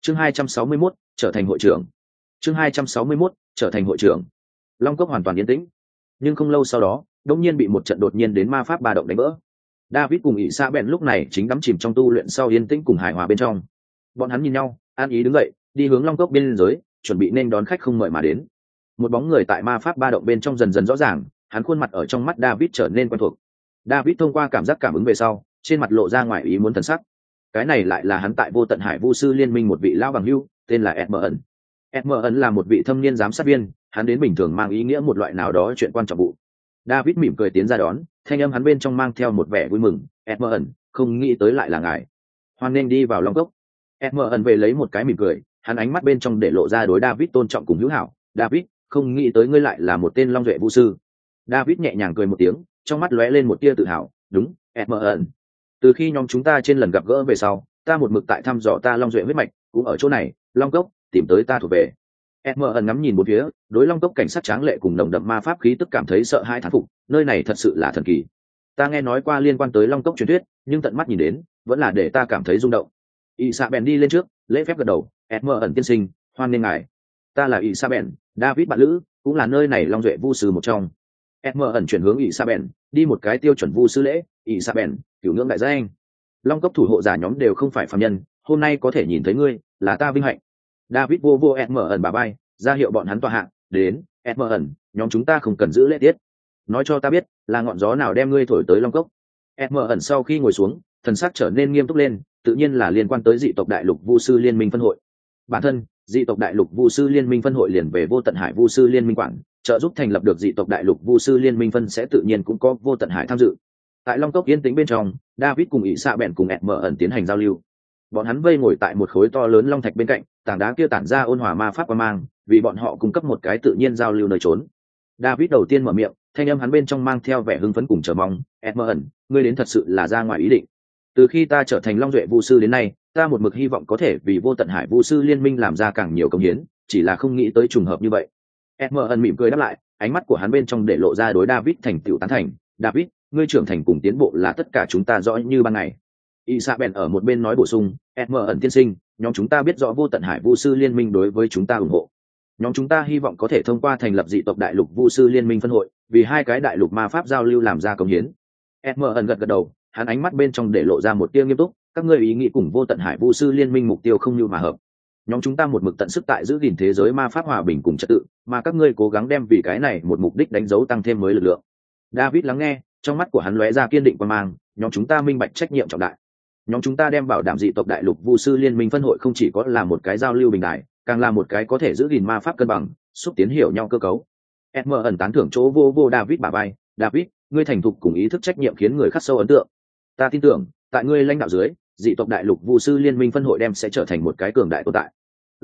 Chương 261, trở thành hội trưởng. Chương 261, trở thành hội trưởng. Long cốc hoàn toàn yên tĩnh, nhưng không lâu sau đó, đột nhiên bị một trận đột nhiên đến ma pháp ba động đánh vỡ. David cùng ỷ Sa bèn lúc này chính đắm chìm trong tu luyện sau yên tĩnh cùng hài hòa bên trong. Bọn hắn nhìn nhau, an ý đứng dậy, đi hướng Long cốc biên giới, chuẩn bị nên đón khách không mời mà đến. Một bóng người tại ma pháp ba động bên trong dần dần rõ ràng, hắn khuôn mặt ở trong mắt David trở nên quen thuộc. David thông qua cảm giác cảm ứng về sau, trên mặt lộ ra ngoài ý muốn thần sắc. Cái này lại là hắn tại Vô Tận Hải Vu sư liên minh một vị lão bằng hữu, tên là Edmund. Edmund là một vị thâm niên giám sát viên, hắn đến bình thường mang ý nghĩa một loại nào đó chuyện quan trọng vụ. David mỉm cười tiến ra đón, thanh âm hắn bên trong mang theo một vẻ vui mừng. Edmund, không nghĩ tới lại là ngài. Hoan nên đi vào Long cốc. Edmund về lấy một cái mỉm cười, hắn ánh mắt bên trong để lộ ra đối David tôn trọng cùng hữu hảo. David, không nghĩ tới ngươi lại là một tên Long Duệ Vu sư. David nhẹ nhàng cười một tiếng, trong mắt lóe lên một tia tự hào. Đúng, Edmund. Từ khi nhóm chúng ta trên lần gặp gỡ về sau, ta một mực tại thăm dò ta Long Duệ huyết mạch, cũng ở chỗ này, Long cốc, tìm tới ta thuộc về. Edmund ngắm nhìn một phía, đối Long cốc cảnh sát tráng lệ cùng nồng đậm ma pháp khí tức cảm thấy sợ hãi thán phục, nơi này thật sự là thần kỳ. Ta nghe nói qua liên quan tới Long cốc truyền thuyết, nhưng tận mắt nhìn đến, vẫn là để ta cảm thấy rung động. Isabel đi lên trước, lễ phép gật đầu. Edmund tiên sinh, hoan nghênh ngài. Ta là Isabel, David bạn lữ, cũng là nơi này Long Duệ Vu sư một trong. Edmund chuyển hướng Isabel, đi một cái tiêu chuẩn Vu sư lễ. Isabel, cửu ngưỡng đại gia anh. Long cốc thủ hộ giả nhóm đều không phải phàm nhân, hôm nay có thể nhìn thấy ngươi, là ta vinh hạnh. David vô Edmund bà bay, ra hiệu bọn hắn tọa hạng. Đến, Edmund, nhóm chúng ta không cần giữ lễ tiết. Nói cho ta biết, là ngọn gió nào đem ngươi thổi tới Long cốc. Edmund sau khi ngồi xuống, thần sắc trở nên nghiêm túc lên, tự nhiên là liên quan tới dị tộc đại lục Vu sư liên minh phân hội. Bản thân, dị tộc đại lục Vu sư liên minh phân hội liền về Vô Tận Hải Vu sư liên minh quản, trợ giúp thành lập được dị tộc đại lục Vu sư liên minh phân sẽ tự nhiên cũng có Vô Tận Hải tham dự. Tại Long cốc yên tĩnh bên trong, David cùng ỷ xạ bèn cùng Edmund tiến hành giao lưu. Bọn hắn vây ngồi tại một khối to lớn long thạch bên cạnh, tảng đá kia tản ra ôn hòa ma pháp quang mang, vì bọn họ cung cấp một cái tự nhiên giao lưu nơi trốn. David đầu tiên mở miệng, thanh âm hắn bên trong mang theo vẻ hưng phấn cùng chờ mong. Edmund, ngươi đến thật sự là ra ngoài ý định. Từ khi ta trở thành Long Duệ Vu sư đến nay, ta một mực hy vọng có thể vì Vô Tận Hải Vu sư liên minh làm ra càng nhiều công hiến, chỉ là không nghĩ tới trùng hợp như vậy. Edmund mỉm cười đáp lại, ánh mắt của hắn bên trong để lộ ra đối David thành tựu tán thành. David, ngươi trưởng thành cùng tiến bộ là tất cả chúng ta rõ như ban ngày. Isabel ở một bên nói bổ sung, Edmund tiên sinh, nhóm chúng ta biết rõ Vô Tận Hải Vu sư liên minh đối với chúng ta ủng hộ. Nhóm chúng ta hy vọng có thể thông qua thành lập dị tộc đại lục Vu sư liên minh phân hội, vì hai cái đại lục ma pháp giao lưu làm ra công hiến. Edmund gật đầu, hắn ánh mắt bên trong để lộ ra một tia nghiêm túc, các ngươi ý nghĩ cùng Vô Tận Hải Vu sư liên minh mục tiêu không như mà hợp. Nhóm chúng ta một mực tận sức tại giữ gìn thế giới ma pháp hòa bình cùng trật tự, mà các ngươi cố gắng đem vì cái này một mục đích đánh dấu tăng thêm mới lực lượng. David lắng nghe, trong mắt của hắn lóe ra kiên định quan mang, nhóm chúng ta minh bạch trách nhiệm trọng đại. Nhóm chúng ta đem bảo đảm dị tộc đại lục Vu sư liên minh phân hội không chỉ có là một cái giao lưu bình đại, càng là một cái có thể giữ gìn ma pháp cân bằng, xúc tiến hiểu nhau cơ cấu. Edmund tán thưởng chỗ vô David bả vai. David, ngươi thành thục cùng ý thức trách nhiệm khiến người khắc sâu ấn tượng. Ta tin tưởng, tại ngươi lãnh đạo dưới, dị tộc đại lục Vu sư liên minh phân hội đem sẽ trở thành một cái cường đại tồn tại.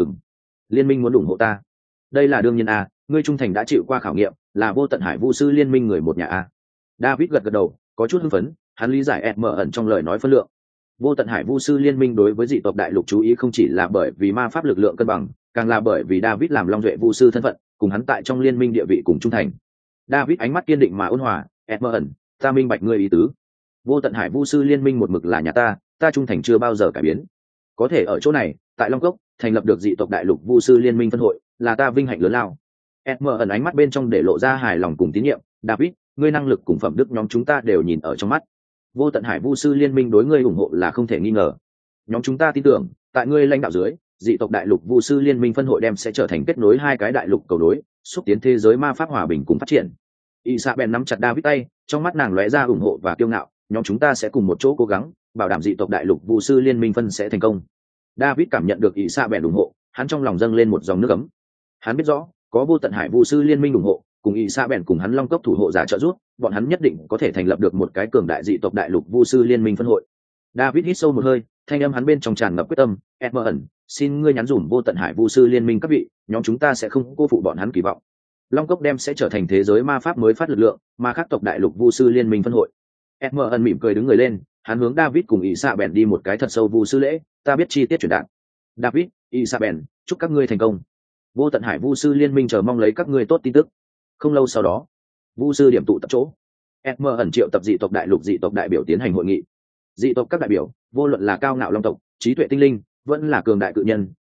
Liên minh muốn ủng hộ ta. Đây là đương nhiên a, ngươi trung thành đã chịu qua khảo nghiệm, là Vô Tận Hải Vu sư liên minh người một nhà a. David gật đầu, có chút hưng phấn, hắn lý giải Edmund trong lời nói phân lượng. Vô Tận Hải Vu sư liên minh đối với dị tộc đại lục chú ý không chỉ là bởi vì ma pháp lực lượng cân bằng, càng là bởi vì David làm Long Duệ Vu sư thân phận, cùng hắn tại trong liên minh địa vị cùng trung thành. David ánh mắt kiên định mà ôn hòa. Edmund, ta minh bạch ngươi ý tứ. Vô Tận Hải Vu sư liên minh một mực là nhà ta trung thành chưa bao giờ cải biến. Có thể ở chỗ này, tại Long Cốc, thành lập được dị tộc đại lục Vu sư liên minh phân hội, là ta vinh hạnh lớn lao. Edmund ánh mắt bên trong để lộ ra hài lòng cùng tín nhiệm. David, ngươi năng lực cùng phẩm đức nhóm chúng ta đều nhìn ở trong mắt. Vô Tận Hải Vu sư liên minh đối ngươi ủng hộ là không thể nghi ngờ. Nhóm chúng ta tin tưởng, tại ngươi lãnh đạo dưới, dị tộc đại lục Vu sư liên minh phân hội đem sẽ trở thành kết nối hai cái đại lục cầu nối, xúc tiến thế giới ma pháp hòa bình cùng phát triển. Isabel nắm chặt David tay, trong mắt nàng lóe ra ủng hộ và kiêu ngạo. Nhóm chúng ta sẽ cùng một chỗ cố gắng, bảo đảm dị tộc đại lục Vu sư liên minh phân sẽ thành công. David cảm nhận được Isabel ủng hộ, hắn trong lòng dâng lên một dòng nước ấm. Hắn biết rõ, có Vô Tận Hải Vu sư liên minh ủng hộ, cùng Isabel cùng hắn Long Cốc thủ hộ giả trợ giúp, bọn hắn nhất định có thể thành lập được một cái cường đại dị tộc đại lục Vu sư liên minh phân hội. David hít sâu một hơi, thanh âm hắn bên trong tràn ngập quyết tâm. Edmund, xin ngươi nhắn dùm Vô Tận Hải Vu sư liên minh các vị, nhóm chúng ta sẽ không cô phụ bọn hắn kỳ vọng. Long Cốc đem sẽ trở thành thế giới ma pháp mới phát lực lượng, mà khác tộc đại lục Vu sư liên minh phân hội. Edmund mỉm cười đứng người lên, hắn hướng David cùng Isabel đi một cái thật sâu Vu sư lễ, ta biết chi tiết chuyển đạt. David, Isabel, chúc các ngươi thành công. Vô Tận Hải Vu sư liên minh chờ mong lấy các ngươi tốt tin tức. Không lâu sau đó, Vu sư điểm tụ tập chỗ. Edmund triệu tập dị tộc đại biểu tiến hành hội nghị. Dị tộc các đại biểu, vô luận là cao ngạo long tộc, trí tuệ tinh linh, vẫn là cường đại cự nhân,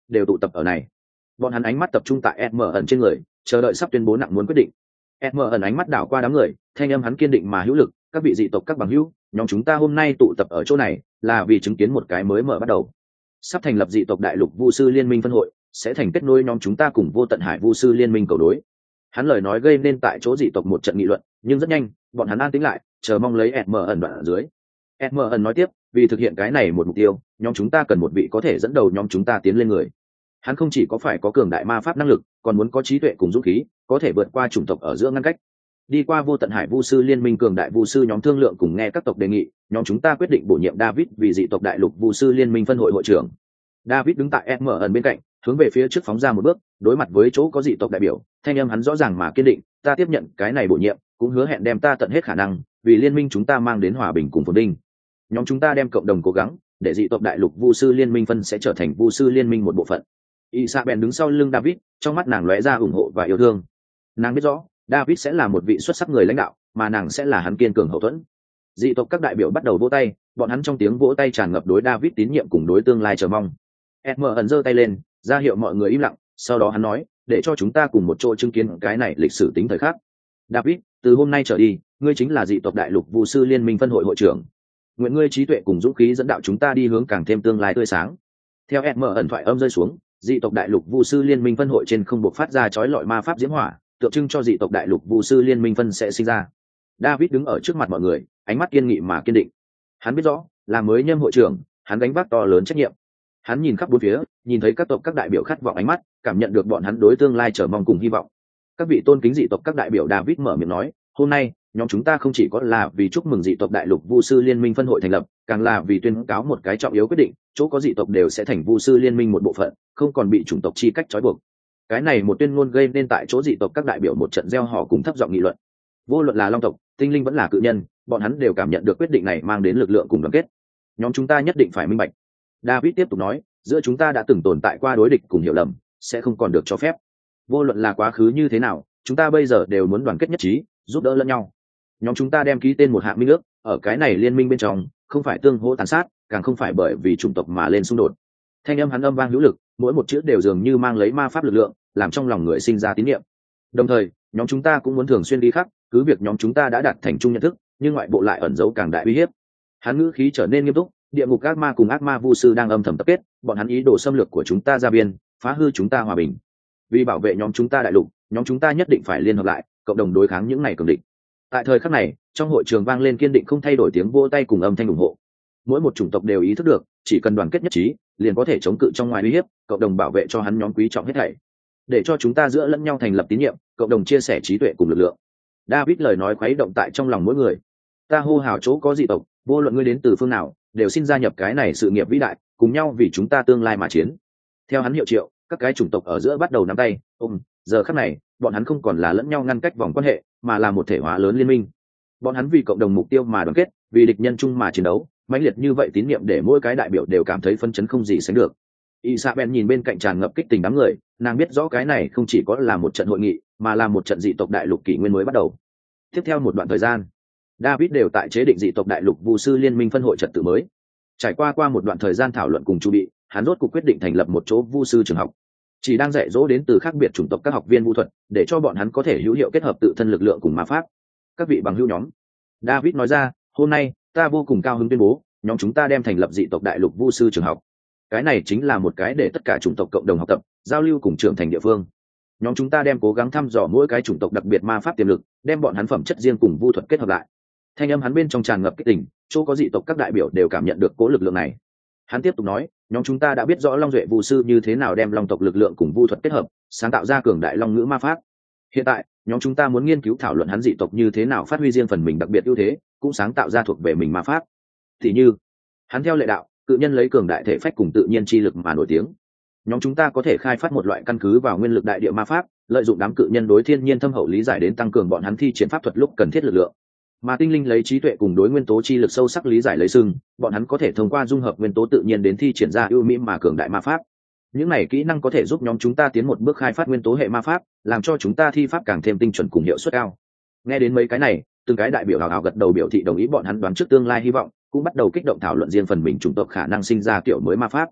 đều tụ tập ở này. Bọn hắn ánh mắt tập trung tại ẩn trên người, chờ đợi sắp tuyên bố nặng muốn quyết định. ẩn ánh mắt đảo qua đám người, thanh âm hắn kiên định mà hữu lực, các vị dị tộc các bằng hữu, nhóm chúng ta hôm nay tụ tập ở chỗ này là vì chứng kiến một cái mới mở bắt đầu. Sắp thành lập dị tộc đại lục vu sư liên minh phân hội, sẽ thành kết nối nhóm chúng ta cùng vô tận hải vu sư liên minh cầu đối. Hắn lời nói gây nên tại chỗ dị tộc một trận nghị luận, nhưng rất nhanh bọn hắn an tĩnh lại, chờ mong lấy ẩn đoạn ở dưới. ẩn nói tiếp, vì thực hiện cái này một mục tiêu, nhóm chúng ta cần một vị có thể dẫn đầu nhóm chúng ta tiến lên người. Hắn không chỉ có phải có cường đại ma pháp năng lực, còn muốn có trí tuệ cùng dũng khí, có thể vượt qua chủng tộc ở giữa ngăn cách. Đi qua vô tận hải vu sư liên minh cường đại vu sư nhóm thương lượng cùng nghe các tộc đề nghị, nhóm chúng ta quyết định bổ nhiệm David vì dị tộc đại lục vu sư liên minh phân hội hội trưởng. David đứng tại ẩn bên cạnh, hướng về phía trước phóng ra một bước, đối mặt với chỗ có dị tộc đại biểu, thanh âm hắn rõ ràng mà kiên định, ta tiếp nhận cái này bổ nhiệm, cũng hứa hẹn đem ta tận hết khả năng, vì liên minh chúng ta mang đến hòa bình cùng phồn vinh. Nhóm chúng ta đem cộng đồng cố gắng, để dị tộc đại lục vu sư liên minh phân sẽ trở thành vu sư liên minh một bộ phận. Isabel đứng sau lưng David, trong mắt nàng lóe ra ủng hộ và yêu thương. Nàng biết rõ, David sẽ là một vị xuất sắc người lãnh đạo, mà nàng sẽ là hắn kiên cường hậu thuẫn. Dị tộc các đại biểu bắt đầu vỗ tay, bọn hắn trong tiếng vỗ tay tràn ngập đối David tín nhiệm cùng đối tương lai chờ mong. ẩn giơ tay lên, ra hiệu mọi người im lặng, sau đó hắn nói, để cho chúng ta cùng một chỗ chứng kiến cái này lịch sử tính thời khắc. David, từ hôm nay trở đi, ngươi chính là dị tộc đại lục vu sư liên minh phân hội hội trưởng. Nguyện ngươi trí tuệ cùng dũng khí dẫn đạo chúng ta đi hướng càng thêm tương lai tươi sáng. Theo ẩn thoại âm rơi xuống, dị tộc đại lục vu sư liên minh phân hội trên không buộc phát ra chói lọi ma pháp diễm hỏa, tượng trưng cho dị tộc đại lục vu sư liên minh phân sẽ sinh ra. David đứng ở trước mặt mọi người, ánh mắt kiên nghị mà kiên định. Hắn biết rõ, là mới nhâm hội trưởng, hắn gánh vác to lớn trách nhiệm. Hắn nhìn khắp bốn phía, nhìn thấy các tộc các đại biểu khát vọng ánh mắt, cảm nhận được bọn hắn đối tương lai chờ mong cùng hy vọng. Các vị tôn kính dị tộc các đại biểu, David mở miệng nói, hôm nay nhóm chúng ta không chỉ có là vì chúc mừng dị tộc đại lục vu sư liên minh phân hội thành lập, càng là vì tuyên cáo một cái trọng yếu quyết định, chỗ có dị tộc đều sẽ thành vu sư liên minh một bộ phận, không còn bị chủng tộc chi cách trói buộc. Cái này một tuyên ngôn gây nên tại chỗ dị tộc các đại biểu một trận gieo họ cùng thấp giọng nghị luận. Vô luận là long tộc, tinh linh vẫn là cự nhân, bọn hắn đều cảm nhận được quyết định này mang đến lực lượng cùng đoàn kết. Nhóm chúng ta nhất định phải minh bạch. David tiếp tục nói, giữa chúng ta đã từng tồn tại qua đối địch cùng hiểu lầm, sẽ không còn được cho phép. Vô luận là quá khứ như thế nào, chúng ta bây giờ đều muốn đoàn kết nhất trí, giúp đỡ lẫn nhau. Nhóm chúng ta đem ký tên một hạng minh ước, ở cái này liên minh bên trong, không phải tương hỗ tàn sát, càng không phải bởi vì chủng tộc mà lên xung đột. Thanh âm hắn âm vang hữu lực, mỗi một chữ đều dường như mang lấy ma pháp lực lượng, làm trong lòng người sinh ra tín niệm. Đồng thời, nhóm chúng ta cũng muốn thường xuyên đi khắc, cứ việc nhóm chúng ta đã đạt thành chung nhận thức, nhưng ngoại bộ lại ẩn giấu càng đại uy hiếp. Hắn ngữ khí trở nên nghiêm túc, địa ngục ác ma cùng ác ma vu sư đang âm thầm tập kết, bọn hắn ý đồ xâm lược của chúng ta ra biên, phá hư chúng ta hòa bình. Vì bảo vệ nhóm chúng ta đại lục, nhóm chúng ta nhất định phải liên hợp lại, cộng đồng đối kháng những này cường địch. Tại thời khắc này, trong hội trường vang lên kiên định không thay đổi tiếng vỗ tay cùng âm thanh ủng hộ. Mỗi một chủng tộc đều ý thức được, chỉ cần đoàn kết nhất trí, liền có thể chống cự trong ngoài uy hiếp, cộng đồng bảo vệ cho hắn nhóm quý trọng hết thảy. Để cho chúng ta giữa lẫn nhau thành lập tín nhiệm, cộng đồng chia sẻ trí tuệ cùng lực lượng. David lời nói khuấy động tại trong lòng mỗi người. Ta hô hào chỗ có dị tộc, vô luận ngươi đến từ phương nào, đều xin gia nhập cái này sự nghiệp vĩ đại, cùng nhau vì chúng ta tương lai mà chiến. Theo hắn hiệu triệu, các cái chủng tộc ở giữa bắt đầu nắm tay, giờ khắc này, bọn hắn không còn là lẫn nhau ngăn cách vòng quan hệ, mà là một thể hóa lớn liên minh. Bọn hắn vì cộng đồng mục tiêu mà đoàn kết, vì địch nhân chung mà chiến đấu, mãnh liệt như vậy tín niệm để mỗi cái đại biểu đều cảm thấy phấn chấn không gì sánh được. Isabel nhìn bên cạnh tràn ngập kích tình đám người, nàng biết rõ cái này không chỉ có là một trận hội nghị, mà là một trận dị tộc đại lục kỷ nguyên mới bắt đầu. Tiếp theo một đoạn thời gian, David đều tại chế định dị tộc đại lục vu sư liên minh phân hội trật tự mới. Trải qua một đoạn thời gian thảo luận cùng chu bị, hắn rốt cuộc quyết định thành lập một chỗ vu sư trường học, chỉ đang dạy dỗ đến từ khác biệt chủng tộc các học viên vu thuật, để cho bọn hắn có thể hữu hiệu kết hợp tự thân lực lượng cùng ma pháp. Các vị bằng hữu nhóm, David nói ra, hôm nay ta vô cùng cao hứng tuyên bố, nhóm chúng ta đem thành lập dị tộc đại lục vu sư trường học. Cái này chính là một cái để tất cả chủng tộc cộng đồng học tập, giao lưu cùng trưởng thành địa phương. Nhóm chúng ta đem cố gắng thăm dò mỗi cái chủng tộc đặc biệt ma pháp tiềm lực, đem bọn hắn phẩm chất riêng cùng vu thuật kết hợp lại. Thanh âm hắn bên trong tràn ngập kích tình, chỗ có dị tộc các đại biểu đều cảm nhận được cố lực lượng này. Hắn tiếp tục nói, nhóm chúng ta đã biết rõ long duệ vu sư như thế nào đem long tộc lực lượng cùng vu thuật kết hợp, sáng tạo ra cường đại long ngữ ma pháp. Hiện tại, nhóm chúng ta muốn nghiên cứu thảo luận hắn dị tộc như thế nào phát huy riêng phần mình đặc biệt ưu thế, cũng sáng tạo ra thuộc về mình ma pháp. Thì như, hắn theo lệ đạo, cự nhân lấy cường đại thể phách cùng tự nhiên chi lực mà nổi tiếng. Nhóm chúng ta có thể khai phát một loại căn cứ vào nguyên lực đại địa ma pháp, lợi dụng đám cự nhân đối thiên nhiên thâm hậu lý giải đến tăng cường bọn hắn thi triển pháp thuật lúc cần thiết lực lượng. Mà tinh linh lấy trí tuệ cùng đối nguyên tố chi lực sâu sắc lý giải lấy sưng, bọn hắn có thể thông qua dung hợp nguyên tố tự nhiên đến thi triển ra ưu mỹ mà cường đại ma pháp. Những này kỹ năng có thể giúp nhóm chúng ta tiến một bước khai phát nguyên tố hệ ma pháp, làm cho chúng ta thi pháp càng thêm tinh chuẩn cùng hiệu suất cao. Nghe đến mấy cái này, từng cái đại biểu hào hào gật đầu biểu thị đồng ý bọn hắn đoán trước tương lai hy vọng, cũng bắt đầu kích động thảo luận riêng phần mình chủng tộc khả năng sinh ra kiểu mới ma pháp.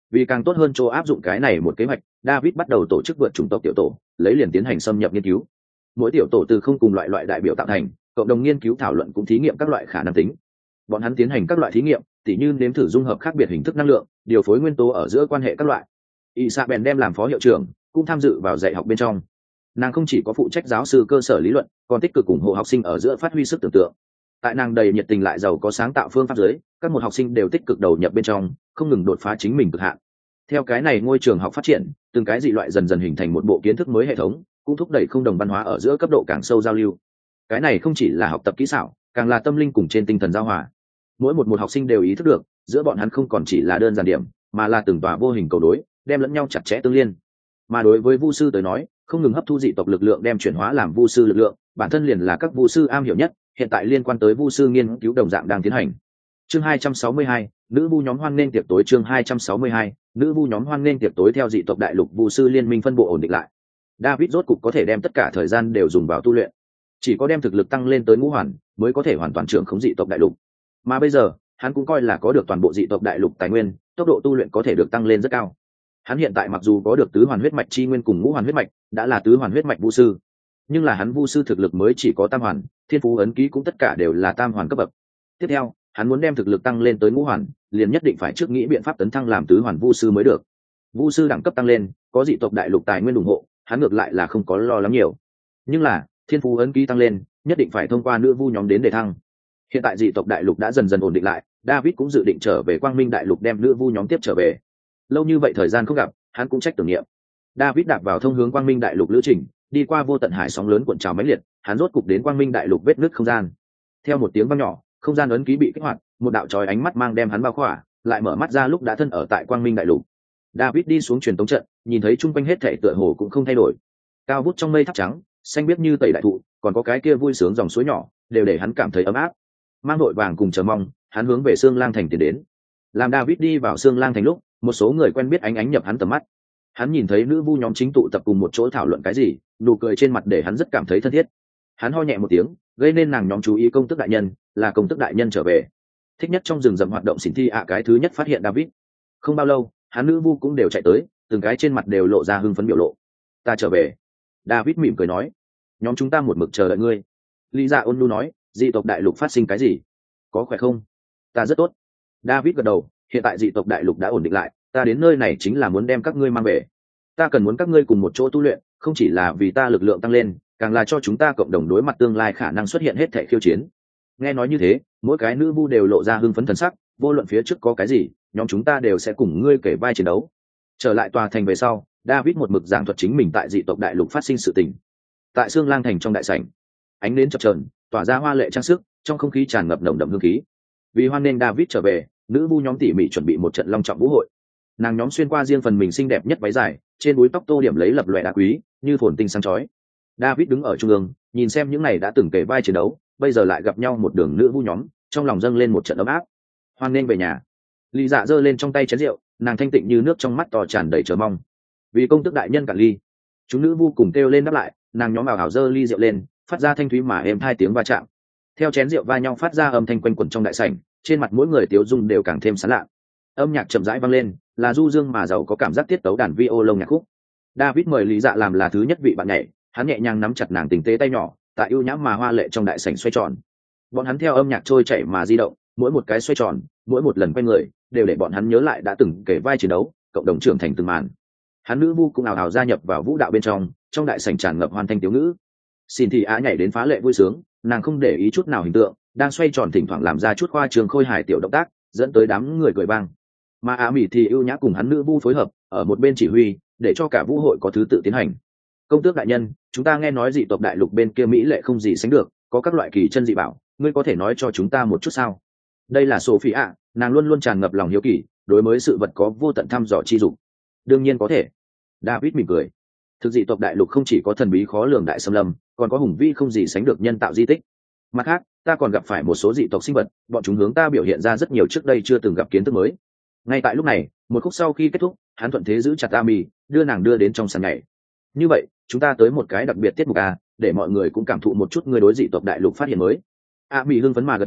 Vì càng tốt hơn chỗ áp dụng cái này một kế hoạch, David bắt đầu tổ chức vượt chủng tộc tiểu tổ, lấy liền tiến hành xâm nhập nghiên cứu. Mỗi tiểu tổ từ không cùng loại đại biểu tạo thành, cộng đồng nghiên cứu thảo luận cũng thí nghiệm các loại khả năng tính. Bọn hắn tiến hành các loại thí nghiệm, tỉ như nếm thử dung hợp khác biệt hình thức năng lượng, điều phối nguyên tố ở giữa quan hệ các loại. Isabel đem làm phó hiệu trưởng, cũng tham dự vào dạy học bên trong. Nàng không chỉ có phụ trách giáo sư cơ sở lý luận, còn tích cực ủng hộ học sinh ở giữa phát huy sức tưởng tượng. Tại nàng đầy nhiệt tình lại giàu có sáng tạo phương pháp dưới, các một học sinh đều tích cực đầu nhập bên trong, không ngừng đột phá chính mình cực hạn. Theo cái này ngôi trường học phát triển, từng cái dị loại dần dần hình thành một bộ kiến thức mới hệ thống, cũng thúc đẩy không đồng văn hóa ở giữa cấp độ càng sâu giao lưu. Cái này không chỉ là học tập kỹ xảo, càng là tâm linh cùng trên tinh thần giao hòa. Mỗi một học sinh đều ý thức được, giữa bọn hắn không còn chỉ là đơn giản điểm, mà là từng tòa vô hình cầu đối, đem lẫn nhau chặt chẽ tương liên. Mà đối với vu sư tới nói, không ngừng hấp thu dị tộc lực lượng đem chuyển hóa làm vu sư lực lượng, bản thân liền là các vu sư am hiểu nhất, hiện tại liên quan tới vu sư nghiên cứu đồng dạng đang tiến hành. Chương 262, nữ vu nhóm hoan nghênh tiệc tối. Chương 262, nữ vu nhóm hoan nghênh tiệc tối. Theo dị tộc đại lục vu sư liên minh phân bộ ổn định lại, David rốt cục có thể đem tất cả thời gian đều dùng vào tu luyện. Chỉ có đem thực lực tăng lên tới ngũ hoàn, mới có thể hoàn toàn trưởng khống dị tộc đại lục. Mà bây giờ, hắn cũng coi là có được toàn bộ dị tộc đại lục tài nguyên, tốc độ tu luyện có thể được tăng lên rất cao. Hắn hiện tại mặc dù có được tứ hoàn huyết mạch chi nguyên cùng ngũ hoàn huyết mạch, đã là tứ hoàn huyết mạch vu sư, nhưng là hắn vu sư thực lực mới chỉ có tam hoàn, thiên phú ấn ký cũng tất cả đều là tam hoàn cấp bậc. Tiếp theo, hắn muốn đem thực lực tăng lên tới ngũ hoàn, liền nhất định phải trước nghĩ biện pháp tấn thăng làm tứ hoàn vu sư mới được. Vu sư đẳng cấp tăng lên, có dị tộc đại lục tài nguyên ủng hộ, hắn ngược lại là không có lo lắng nhiều. Nhưng là, thiên phú ấn ký tăng lên, nhất định phải thông qua nữ vu nhóm đến để thăng. Hiện tại dị tộc đại lục đã dần dần ổn định lại, David cũng dự định trở về Quang Minh đại lục đem nữ vu nhóm tiếp trở về. Lâu như vậy thời gian không gặp, hắn cũng trách tưởng niệm. David đạp vào thông hướng Quang Minh đại lục lữ trình, đi qua vô tận hải sóng lớn cuộn trào mãnh liệt, hắn rốt cục đến Quang Minh đại lục vết nứt không gian. Theo một tiếng vang nhỏ, không gian ấn ký bị kích hoạt, một đạo chói ánh mắt mang đem hắn bao khỏa, lại mở mắt ra lúc đã thân ở tại Quang Minh đại lục. David đi xuống truyền tống trận, nhìn thấy chung quanh hết thảy tựa hồ cũng không thay đổi. Cao vút trong mây tháp trắng, xanh biếc như tẩy đại thụ, còn có cái kia vui sướng dòng suối nhỏ, đều để hắn cảm thấy ấm áp. Mang đội vàng cùng chờ mong, hắn hướng về Sương Lang thành tiến đến. Làm David đi vào Sương Lang thành lúc, một số người quen biết ánh nhập hắn tầm mắt. Hắn nhìn thấy nữ vu nhóm chính tụ tập cùng một chỗ thảo luận cái gì, nụ cười trên mặt để hắn rất cảm thấy thân thiết. Hắn ho nhẹ một tiếng, gây nên nàng nhóm chú ý. Công tước đại nhân, là công tước đại nhân trở về. Thích nhất trong rừng rậm hoạt động xỉn thi cái thứ nhất phát hiện David. Không bao lâu, hắn nữ vu cũng đều chạy tới, từng cái trên mặt đều lộ ra hưng phấn biểu lộ. Ta trở về. David mỉm cười nói, nhóm chúng ta một mực chờ đợi ngươi. Lý Dạ ôn nhu nói, dị tộc đại lục phát sinh cái gì? Có khỏe không? Ta rất tốt. David gật đầu, hiện tại dị tộc đại lục đã ổn định lại, ta đến nơi này chính là muốn đem các ngươi mang về. Ta cần muốn các ngươi cùng một chỗ tu luyện, không chỉ là vì ta lực lượng tăng lên, càng là cho chúng ta cộng đồng đối mặt tương lai khả năng xuất hiện hết thảy khiêu chiến. Nghe nói như thế, mỗi cái nữ vu đều lộ ra hưng phấn thần sắc, vô luận phía trước có cái gì, nhóm chúng ta đều sẽ cùng ngươi kể vai chiến đấu. Trở lại tòa thành về sau, David một mực giảng thuật chính mình tại dị tộc đại lục phát sinh sự tình. Tại Sương Lang thành trong đại sảnh, ánh nến chập chờn, tỏa ra hoa lệ trang sức, trong không khí tràn ngập nồng đậm hương khí. Vì hoan nghênh David trở về, nữ vu nhóm tỉ mỉ chuẩn bị một trận long trọng vũ hội. Nàng nhóm xuyên qua riêng phần mình xinh đẹp nhất váy dài, trên búi tóc tô điểm lấy lập loè đá quý, như phồn tinh sáng chói. David đứng ở trung ương, nhìn xem những này đã từng kể vai chiến đấu, bây giờ lại gặp nhau một đường nữ vu nhóm, trong lòng dâng lên một trận ấm áp. Hoan nghênh về nhà. Lý Dạ giơ lên trong tay chén rượu, nàng thanh tịnh như nước, trong mắt to tràn đầy chờ mong. Vì công tước đại nhân cạn ly. Chúng nữ vu cùng kêu lên đáp lại, nàng nhóm ảo ảo giơ ly rượu lên, phát ra thanh thúy mà êm hai tiếng va chạm. Theo chén rượu va nhau phát ra âm thanh quanh quẩn trong đại sảnh, trên mặt mỗi người tiếu dung đều càng thêm sán lạ. Âm nhạc chậm rãi vang lên, là du dương mà giàu có cảm giác tiết tấu đàn violon nhạc khúc. David mời Lý Dạ làm là thứ nhất vị bạn nhảy, hắn nhẹ nhàng nắm chặt nàng tình tế tay nhỏ, tại ưu nhãm mà hoa lệ trong đại sảnh xoay tròn. Bọn hắn theo âm nhạc trôi chảy mà di động, mỗi một cái xoay tròn, mỗi một lần quay người, đều để bọn hắn nhớ lại đã từng kể vai chiến đấu, cộng đồng trưởng thành từng màn. Hắn nữ vu cũng ào ào gia nhập vào vũ đạo bên trong đại sảnh tràn ngập hoan thanh tiếu ngữ. Xin thì á nhảy đến phá lệ vui sướng, nàng không để ý chút nào hình tượng, đang xoay tròn thỉnh thoảng làm ra chút khoa trương khôi hài tiểu động tác, dẫn tới đám người cười vang. Mà á mỹ thì ưu nhã cùng hắn nữ vu phối hợp, ở một bên chỉ huy, để cho cả vũ hội có thứ tự tiến hành. Công tước đại nhân, chúng ta nghe nói dị tộc đại lục bên kia mỹ lệ không gì sánh được, có các loại kỳ chân dị bảo, ngươi có thể nói cho chúng ta một chút sao? Đây là Sophia, nàng luôn luôn tràn ngập lòng hiếu kỳ, đối với sự vật có vô tận thăm dò chi dục. Đương nhiên có thể. David mỉm cười. Thực dị tộc đại lục không chỉ có thần bí khó lường đại xâm lâm, còn có hùng vĩ không gì sánh được nhân tạo di tích. Mặt khác, ta còn gặp phải một số dị tộc sinh vật, bọn chúng hướng ta biểu hiện ra rất nhiều trước đây chưa từng gặp kiến thức mới. Ngay tại lúc này, một khúc sau khi kết thúc, hắn thuận thế giữ chặt Ami, đưa nàng đưa đến trong sàn nhảy. Như vậy, chúng ta tới một cái đặc biệt tiết mục để mọi người cũng cảm thụ một chút người đối dị tộc đại lục phát hiện mới. Ami hưng phấn mà gật đầu,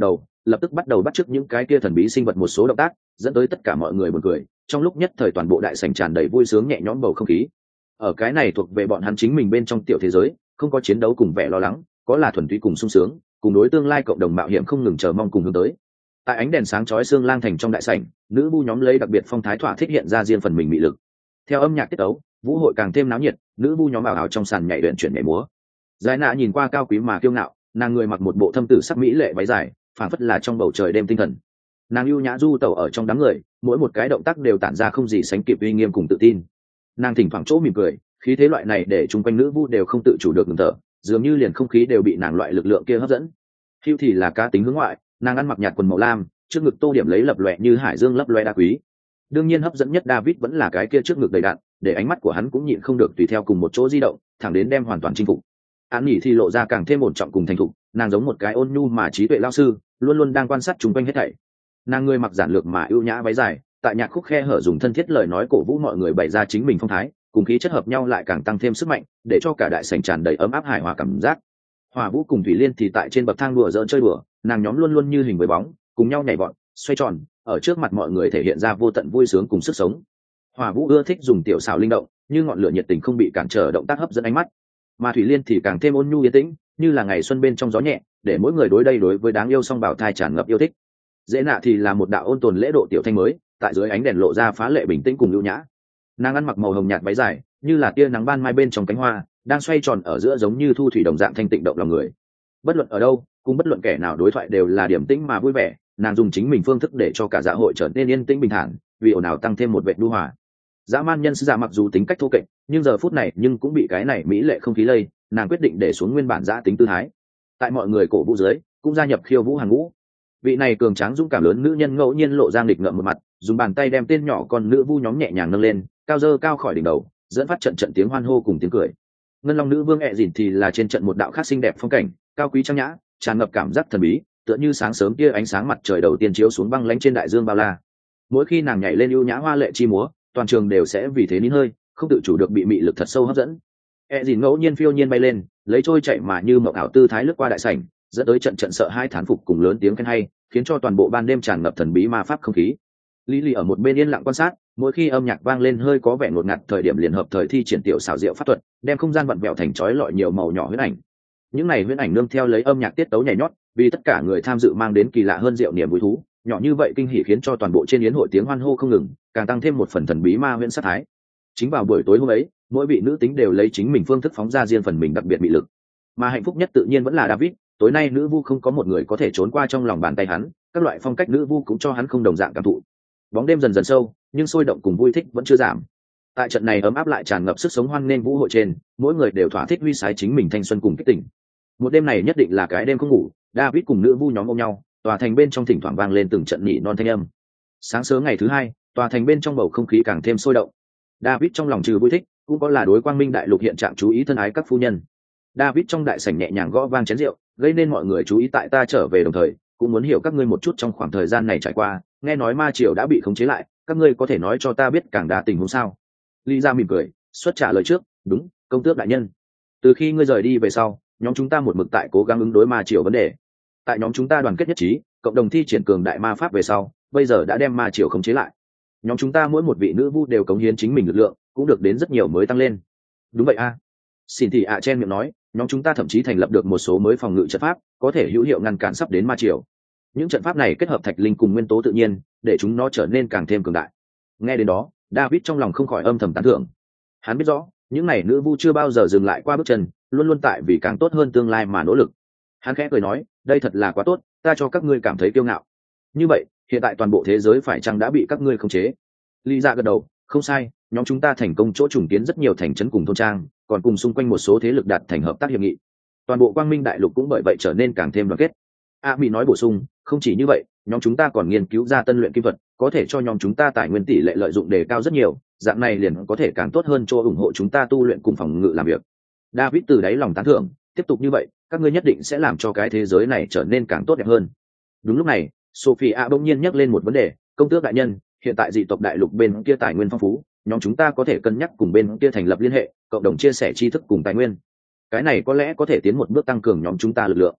lập tức bắt đầu bắt chước những cái kia thần bí sinh vật một số động tác, dẫn tới tất cả mọi người buồn cười. Trong lúc nhất thời toàn bộ đại sảnh tràn đầy vui sướng nhẹ nhõm bầu không khí. Ở cái này thuộc về bọn hắn chính mình bên trong tiểu thế giới, không có chiến đấu cùng vẻ lo lắng, có là thuần túy cùng sung sướng, cùng đối tương lai cộng đồng mạo hiểm không ngừng chờ mong cùng hướng tới. Tại ánh đèn sáng chói xương lang thành trong đại sảnh, nữ vu nhóm lấy đặc biệt phong thái thỏa thích hiện ra riêng phần mình mị lực. Theo âm nhạc tiết tấu, vũ hội càng thêm náo nhiệt, nữ vu nhóm ảo ảo trong sàn nhảy luyện chuyển nhảy múa. Giải nạ nhìn qua cao quý mà kiêu ngạo, nàng người mặc một bộ thâm tử sắc mỹ lệ váy dài, phảng phất là trong bầu trời đêm tinh thần. Nàng ưu nhã du tẩu ở trong đám người, mỗi một cái động tác đều tản ra không gì sánh kịp uy nghiêm cùng tự tin. Nàng thỉnh thoảng chỗ mỉm cười, khí thế loại này để chung quanh nữ vu đều không tự chủ được ngừng thở, dường như liền không khí đều bị nàng loại lực lượng kia hấp dẫn. Hữu thì là cá tính hướng ngoại, nàng ăn mặc nhạt quần màu lam, trước ngực tô điểm lấy lập lòe như hải dương lấp loe đá quý. Đương nhiên hấp dẫn nhất David vẫn là cái kia trước ngực đầy đặn, để ánh mắt của hắn cũng nhịn không được tùy theo cùng một chỗ di động, thẳng đến đem hoàn toàn chinh phục. Án nhỉ thì lộ ra càng thêm ổn trọng cùng thành thục, nàng giống một cái ôn nhu mà trí tuệ lao sư, luôn luôn đang quan sát chung quanh hết thảy. Nàng người mặc giản lược mà ưu nhã váy dài, tại nhạc khúc khe hở dùng thân thiết lời nói cổ vũ mọi người bày ra chính mình phong thái, cùng khí chất hợp nhau lại càng tăng thêm sức mạnh, để cho cả đại sảnh tràn đầy ấm áp hài hòa cảm giác. Hỏa Vũ cùng Thủy Liên thì tại trên bậc thang đùa giỡn chơi đùa, nàng nhóm luôn luôn như hình với bóng, cùng nhau nhảy vọt, xoay tròn, ở trước mặt mọi người thể hiện ra vô tận vui sướng cùng sức sống. Hỏa Vũ ưa thích dùng tiểu xảo linh động, như ngọn lửa nhiệt tình không bị cản trở động tác hấp dẫn ánh mắt, mà Thủy Liên thì càng thêm ôn nhu yên tĩnh, như là ngày xuân bên trong gió nhẹ, để mỗi người đối với đáng yêu song bảo thai tràn ngập yêu thích. Dễ Nạ thì là một đạo ôn tồn lễ độ tiểu thanh mới, tại dưới ánh đèn lộ ra phá lệ bình tĩnh cùng ưu nhã. Nàng ăn mặc màu hồng nhạt váy dài, như là tia nắng ban mai bên trong cánh hoa, đang xoay tròn ở giữa giống như thu thủy đồng dạng thanh tịnh động lòng người. Bất luận ở đâu, cùng bất luận kẻ nào đối thoại đều là điểm tĩnh mà vui vẻ, nàng dùng chính mình phương thức để cho cả dạ hội trở nên yên tĩnh bình thản, vì ồn ào tăng thêm một vẻ nhu hòa. Dã man nhân sư giả mặc dù tính cách thô kệch, nhưng giờ phút này nhưng cũng bị cái này mỹ lệ không khí lây, nàng quyết định để xuống nguyên bản dã tính tư thái. Tại mọi người cổ vũ dưới, cũng gia nhập khiêu vũ hàng ngũ. Vị này cường tráng dũng cảm lớn nữ nhân ngẫu nhiên lộ ra nghịch ngợm một mặt, dùng bàn tay đem tên nhỏ con nữ vu nhóm nhẹ nhàng nâng lên, cao dơ cao khỏi đỉnh đầu, dẫn phát trận tiếng hoan hô cùng tiếng cười. Ngân Long nữ vương ẹ dỉn thì là trên trận một đạo khác xinh đẹp phong cảnh, cao quý trang nhã, tràn ngập cảm giác thần bí, tựa như sáng sớm kia ánh sáng mặt trời đầu tiên chiếu xuống băng lãnh trên đại dương bao la. Mỗi khi nàng nhảy lên ưu nhã hoa lệ chi múa, toàn trường đều sẽ vì thế nín hơi, không tự chủ được bị mị lực thật sâu hấp dẫn. ẹ dỉn ngẫu nhiên phiêu nhiên bay lên, lấy trôi chạy mà như mộng ảo tư thái lướt qua đại sảnh, dẫn tới trận sợ hai thán phục cùng lớn tiếng khen hay, khiến cho toàn bộ ban đêm tràn ngập thần bí ma pháp không khí. Lý ở một bên yên lặng quan sát, mỗi khi âm nhạc vang lên hơi có vẻ ngột ngạt thời điểm liền hợp thời thi triển tiểu xảo diệu pháp thuật, đem không gian vặn vẹo thành chói lọi nhiều màu nhỏ huyễn ảnh. Những này huyễn ảnh nương theo lấy âm nhạc tiết tấu nhảy nhót, vì tất cả người tham dự mang đến kỳ lạ hơn diệu niềm vui thú, nhỏ như vậy kinh hỉ khiến cho toàn bộ trên yến hội tiếng hoan hô không ngừng, càng tăng thêm một phần thần bí ma huyễn sát thái. Chính vào buổi tối hôm ấy, mỗi vị nữ tính đều lấy chính mình phương thức phóng ra riêng phần mình đặc biệt mị lực, mà hạnh phúc nhất tự nhiên vẫn là David. Tối nay nữ vu không có một người có thể trốn qua trong lòng bàn tay hắn, các loại phong cách nữ vu cũng cho hắn không đồng dạng cảm thụ. Bóng đêm dần dần sâu, nhưng sôi động cùng vui thích vẫn chưa giảm. Tại trận này ấm áp lại tràn ngập sức sống hoan nghênh vũ hội trên, mỗi người đều thỏa thích huy sái chính mình thanh xuân cùng kích tỉnh. Một đêm này nhất định là cái đêm không ngủ, David cùng nữ vu nhóm ôm nhau, tòa thành bên trong thỉnh thoảng vang lên từng trận nỉ non thanh âm. Sáng sớm ngày thứ hai, tòa thành bên trong bầu không khí càng thêm sôi động. David trong lòng trừ vui thích, cũng có là đối quang minh đại lục hiện trạng chú ý thân ái các phu nhân. David trong đại sảnh nhẹ nhàng gõ vang chén rượu, gây nên mọi người chú ý tại ta trở về đồng thời, cũng muốn hiểu các ngươi một chút trong khoảng thời gian này trải qua, nghe nói ma triều đã bị khống chế lại, các ngươi có thể nói cho ta biết càng đa tình huống sao? Lý ra mỉm cười, xuất trả lời trước, đúng, công tước đại nhân. Từ khi ngươi rời đi về sau, nhóm chúng ta một mực tại cố gắng ứng đối ma triều vấn đề. Tại nhóm chúng ta đoàn kết nhất trí, cộng đồng thi triển cường đại ma pháp về sau, bây giờ đã đem ma triều khống chế lại. Nhóm chúng ta mỗi một vị nữ vu đều cống hiến chính mình lực lượng, cũng được đến rất nhiều mới tăng lên. Đúng vậy a. Xin thị ạ chen miệng nói, nhóm chúng ta thậm chí thành lập được một số mới phòng ngự trận pháp, có thể hữu hiệu ngăn cản sắp đến ma triều. Những trận pháp này kết hợp thạch linh cùng nguyên tố tự nhiên, để chúng nó trở nên càng thêm cường đại. Nghe đến đó, David trong lòng không khỏi âm thầm tán thưởng. Hắn biết rõ, những này nữ vu chưa bao giờ dừng lại qua bước chân, luôn luôn tại vì càng tốt hơn tương lai mà nỗ lực. Hắn khẽ cười nói, đây thật là quá tốt, ta cho các ngươi cảm thấy kiêu ngạo. Như vậy, hiện tại toàn bộ thế giới phải chăng đã bị các ngươi khống chế? Lý Dạ gật đầu, không sai, nhóm chúng ta thành công chỗ trùng kiến rất nhiều thành trấn cùng thôn trang, còn cùng xung quanh một số thế lực đạt thành hợp tác hiệp nghị. Toàn bộ quang minh đại lục cũng bởi vậy trở nên càng thêm đoàn kết. Bị nói bổ sung, không chỉ như vậy, nhóm chúng ta còn nghiên cứu ra tân luyện kim vật, có thể cho nhóm chúng ta tài nguyên tỷ lệ lợi dụng đề cao rất nhiều, dạng này liền có thể càng tốt hơn cho ủng hộ chúng ta tu luyện cùng phòng ngự làm việc. David từ đáy lòng tán thưởng, tiếp tục như vậy, các ngươi nhất định sẽ làm cho cái thế giới này trở nên càng tốt đẹp hơn. Đúng lúc này, Sophia bỗng nhiên nhắc lên một vấn đề, công tước đại nhân, hiện tại dị tộc đại lục bên kia tài nguyên phong phú, nhóm chúng ta có thể cân nhắc cùng bên kia thành lập liên hệ, cộng đồng chia sẻ tri thức cùng tài nguyên. Cái này có lẽ có thể tiến một bước tăng cường nhóm chúng ta lực lượng.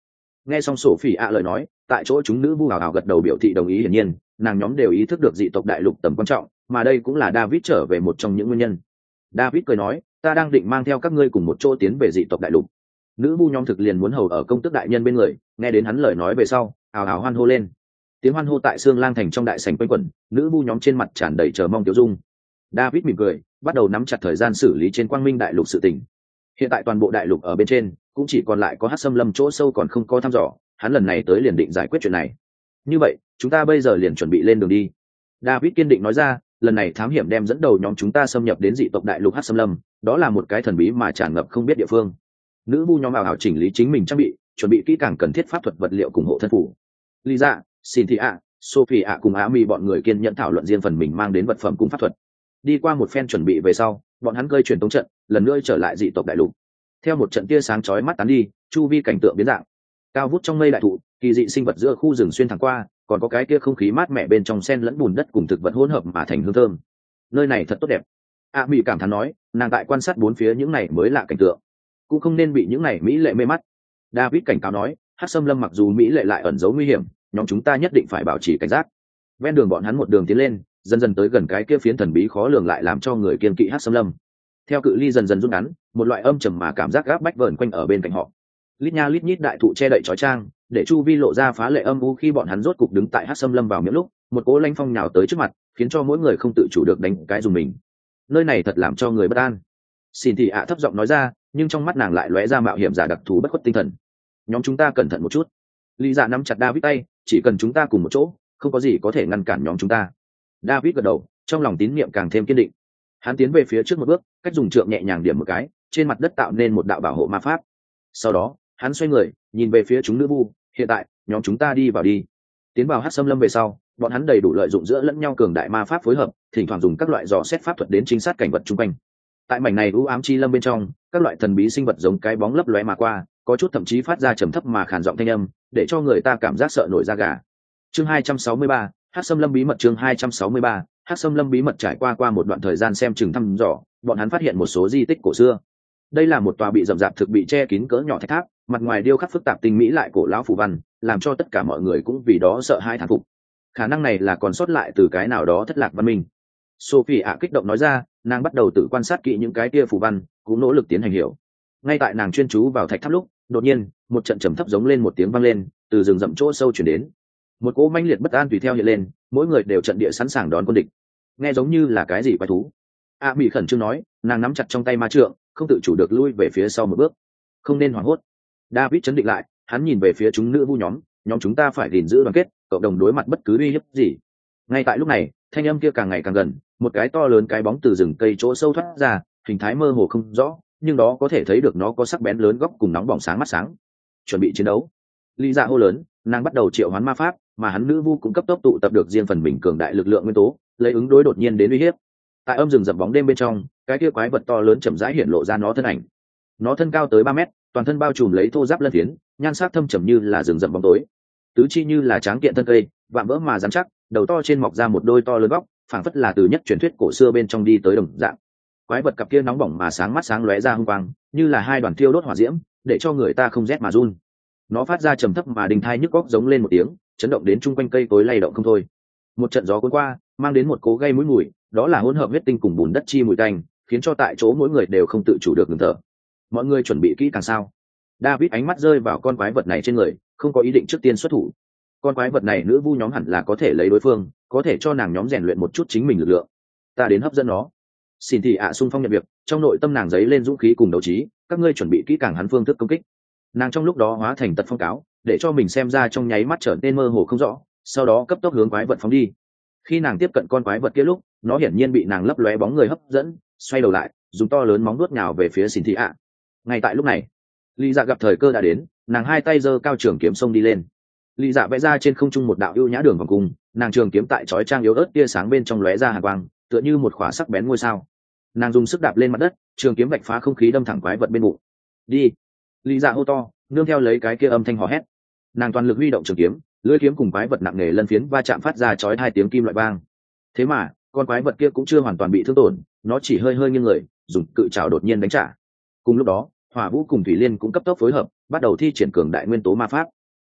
Nghe xong sổ phỉ ạ lời nói, tại chỗ chúng nữ vu hào hào gật đầu biểu thị đồng ý. Hiển nhiên nàng nhóm đều ý thức được dị tộc đại lục tầm quan trọng, mà đây cũng là David trở về một trong những nguyên nhân. David cười nói, ta đang định mang theo các ngươi cùng một chỗ tiến về dị tộc đại lục. Nữ vu nhóm thực liền muốn hầu ở công tước đại nhân bên người, nghe đến hắn lời nói về sau hào hào hoan hô lên. Tiếng hoan hô tại Sương Lang thành trong đại sảnh quanh quẩn, nữ vu nhóm trên mặt tràn đầy chờ mong tiêu dung. David mỉm cười, bắt đầu nắm chặt thời gian xử lý trên quang minh đại lục sự tình. Hiện tại toàn bộ đại lục ở bên trên cũng chỉ còn lại có Hắc Xâm Lâm chỗ sâu còn không có thăm dò, hắn lần này tới liền định giải quyết chuyện này. Như vậy chúng ta bây giờ liền chuẩn bị lên đường đi. David kiên định nói ra, lần này thám hiểm đem dẫn đầu nhóm chúng ta xâm nhập đến dị tộc đại lục Hắc Xâm Lâm, đó là một cái thần bí mà tràn ngập không biết địa phương. Nữ vu nhóm ảo ảo chỉnh lý chính mình trang bị, chuẩn bị kỹ càng cần thiết pháp thuật vật liệu cùng hộ thân phủ. Lisa, Cynthia, Sophie cùng Amy bọn người kiên nhẫn thảo luận riêng phần mình mang đến vật phẩm cùng pháp thuật. Đi qua một phen chuẩn bị về sau, bọn hắn cơi truyền tống trận, lần nữa trở lại dị tộc đại lục. Theo một trận tia sáng chói mắt tán đi, chu vi cảnh tượng biến dạng. Cao vút trong mây đại thụ, kỳ dị sinh vật giữa khu rừng xuyên thẳng qua, còn có cái kia không khí mát mẻ bên trong xen lẫn bùn đất cùng thực vật hỗn hợp mà thành hương thơm. Nơi này thật tốt đẹp. Mỹ cảm thán nói, nàng tại quan sát bốn phía những này mới lạ cảnh tượng, cũng không nên bị những này mỹ lệ mê mắt. David cảnh cáo nói, Hắc Xâm Lâm mặc dù mỹ lệ lại ẩn giấu nguy hiểm, nhóm chúng ta nhất định phải bảo trì cảnh giác. Ven đường bọn hắn một đường tiến lên, dần dần tới gần cái kia phiến thần bí khó lường lại làm cho người kiên kỵ Hắc Xâm Lâm. Theo cự ly dần dần rút ngắn, một loại âm trầm mà cảm giác gáp bách vờn quanh ở bên cạnh họ. Lít nha lít nhít đại thụ che đậy chói chang, để chu vi lộ ra phá lệ âm u. Khi bọn hắn rốt cục đứng tại Hắc Xâm Lâm vào miệng lúc, một cỗ lanh phong nhào tới trước mặt, khiến cho mỗi người không tự chủ được đánh cái dùng mình. Nơi này thật làm cho người bất an. Xin thị ạ thấp giọng nói ra, nhưng trong mắt nàng lại lóe ra mạo hiểm giả đặc thù bất khuất tinh thần. Nhóm chúng ta cẩn thận một chút. Lý Dạ nắm chặt David tay, chỉ cần chúng ta cùng một chỗ, không có gì có thể ngăn cản nhóm chúng ta. David gật đầu, trong lòng tín niệm càng thêm kiên định. Hắn tiến về phía trước một bước, cách dùng trượng nhẹ nhàng điểm một cái, trên mặt đất tạo nên một đạo bảo hộ ma pháp. Sau đó hắn xoay người nhìn về phía chúng nữ vu, hiện tại nhóm chúng ta đi vào đi. Tiến vào Hắc Xâm Lâm về sau, bọn hắn đầy đủ lợi dụng giữa lẫn nhau cường đại ma pháp phối hợp, thỉnh thoảng dùng các loại dò xét pháp thuật đến trinh sát cảnh vật chung quanh. Tại mảnh này u ám chi lâm bên trong, các loại thần bí sinh vật giống cái bóng lấp lóe mà qua, có chút thậm chí phát ra trầm thấp mà khàn giọng thanh âm, để cho người ta cảm giác sợ nổi da gà. Chương 263, Hắc Xâm Lâm bí mật. Chương 263, Hắc Xâm Lâm bí mật. Trải qua một đoạn thời gian xem chừng thăm dò, bọn hắn phát hiện một số di tích cổ xưa. Đây là một tòa bị rậm rạp thực bị che kín cỡ nhỏ thạch tháp, mặt ngoài điêu khắc phức tạp tinh mỹ lại cổ lão phù văn, làm cho tất cả mọi người cũng vì đó sợ hãi thán phục. Khả năng này là còn sót lại từ cái nào đó thất lạc văn minh. Sophie ạ kích động nói ra, nàng bắt đầu tự quan sát kỹ những cái kia phù văn, cũng nỗ lực tiến hành hiểu. Ngay tại nàng chuyên chú vào thạch tháp lúc, đột nhiên một trận trầm thấp giống lên một tiếng vang lên, từ rừng rậm chỗ sâu chuyển đến. Một cỗ manh liệt bất an tùy theo hiện lên, mỗi người đều trận địa sẵn sàng đón quân địch. Nghe giống như là cái gì quái thú. Mỹ khẩn trương nói, nàng nắm chặt trong tay ma trượng, không tự chủ được lui về phía sau một bước. Không nên hoảng hốt. David chấn định lại, hắn nhìn về phía chúng nữ vu nhóm chúng ta phải gìn giữ đoàn kết, cộng đồng đối mặt bất cứ uy hiếp gì. Ngay tại lúc này, thanh âm kia càng ngày càng gần, một cái to lớn cái bóng từ rừng cây chỗ sâu thoát ra, hình thái mơ hồ không rõ, nhưng đó có thể thấy được nó có sắc bén lớn góc cùng nóng bỏng sáng mắt sáng. Chuẩn bị chiến đấu. Lý Dạ hô lớn, nàng bắt đầu triệu hoán ma pháp, mà hắn nữ vu cũng cấp tốc tụ tập được riêng phần mình cường đại lực lượng nguyên tố, lấy ứng đối đột nhiên đến uy hiếp. Tại âm rừng rậm bóng đêm bên trong, cái kia quái vật to lớn chậm rãi hiện lộ ra nó thân ảnh. Nó thân cao tới 3 mét, toàn thân bao trùm lấy thô giáp lân phiến, nhan sắc thâm trầm như là rừng rậm bóng tối. Tứ chi như là tráng kiện thân cây, vạm vỡ mà rắn chắc, đầu to trên mọc ra một đôi to lớn góc, phảng phất là từ nhất truyền thuyết cổ xưa bên trong đi tới đồng dạng. Quái vật cặp kia nóng bỏng mà sáng mắt sáng lóe ra hung quang, như là hai đoàn thiêu đốt hỏa diễm, để cho người ta không rét mà run. Nó phát ra trầm thấp mà đình thai nhức óc giống lên một tiếng, chấn động đến chung quanh cây cối lay động không thôi. Một trận gió cuốn qua, mang đến một cố gây mũi mùi, đó là hỗn hợp huyết tinh cùng bùn đất chi mùi tanh, khiến cho tại chỗ mỗi người đều không tự chủ được ngừng thở. Mọi người chuẩn bị kỹ càng sao? David ánh mắt rơi vào con quái vật này trên người, không có ý định trước tiên xuất thủ. Con quái vật này nữ vu nhóm hẳn là có thể lấy đối phương, có thể cho nàng nhóm rèn luyện một chút chính mình lực lượng. Ta đến hấp dẫn nó. Xin thì xung phong nhận việc, trong nội tâm nàng giấy lên dũng khí cùng đấu trí, các ngươi chuẩn bị kỹ càng hắn phương thức công kích. Nàng trong lúc đó hóa thành tật phong cáo, để cho mình xem ra trong nháy mắt trở nên mơ hồ không rõ, sau đó cấp tốc hướng quái vật phóng đi. Khi nàng tiếp cận con quái vật kia lúc, nó hiển nhiên bị nàng lấp lóe bóng người hấp dẫn, xoay đầu lại, dùng to lớn móng vuốt nhào về phía Xin thị ạ. Ngay tại lúc này, Lý Dạ gặp thời cơ đã đến, nàng hai tay giơ cao trường kiếm xông đi lên. Lý Dạ vẽ ra trên không trung một đạo ưu nhã đường vòng cung, nàng trường kiếm tại chói trang yếu ớt tia sáng bên trong lóe ra hàn quang, tựa như một khỏa sắc bén ngôi sao. Nàng dùng sức đạp lên mặt đất, trường kiếm vạch phá không khí đâm thẳng quái vật bên bụng. Đi! Lý Dạ hô to, nương theo lấy cái kia âm thanh hò hét. Nàng toàn lực huy động trường kiếm, lưỡi kiếm cùng quái vật nặng nề lân phiến va chạm phát ra chói hai tiếng kim loại vang. Thế mà con quái vật kia cũng chưa hoàn toàn bị thương tổn, nó chỉ hơi hơi nghiêng người, dùng cự trảo đột nhiên đánh trả. Cùng lúc đó, Hỏa Vũ cùng Thủy Liên cũng cấp tốc phối hợp, bắt đầu thi triển cường đại nguyên tố ma pháp.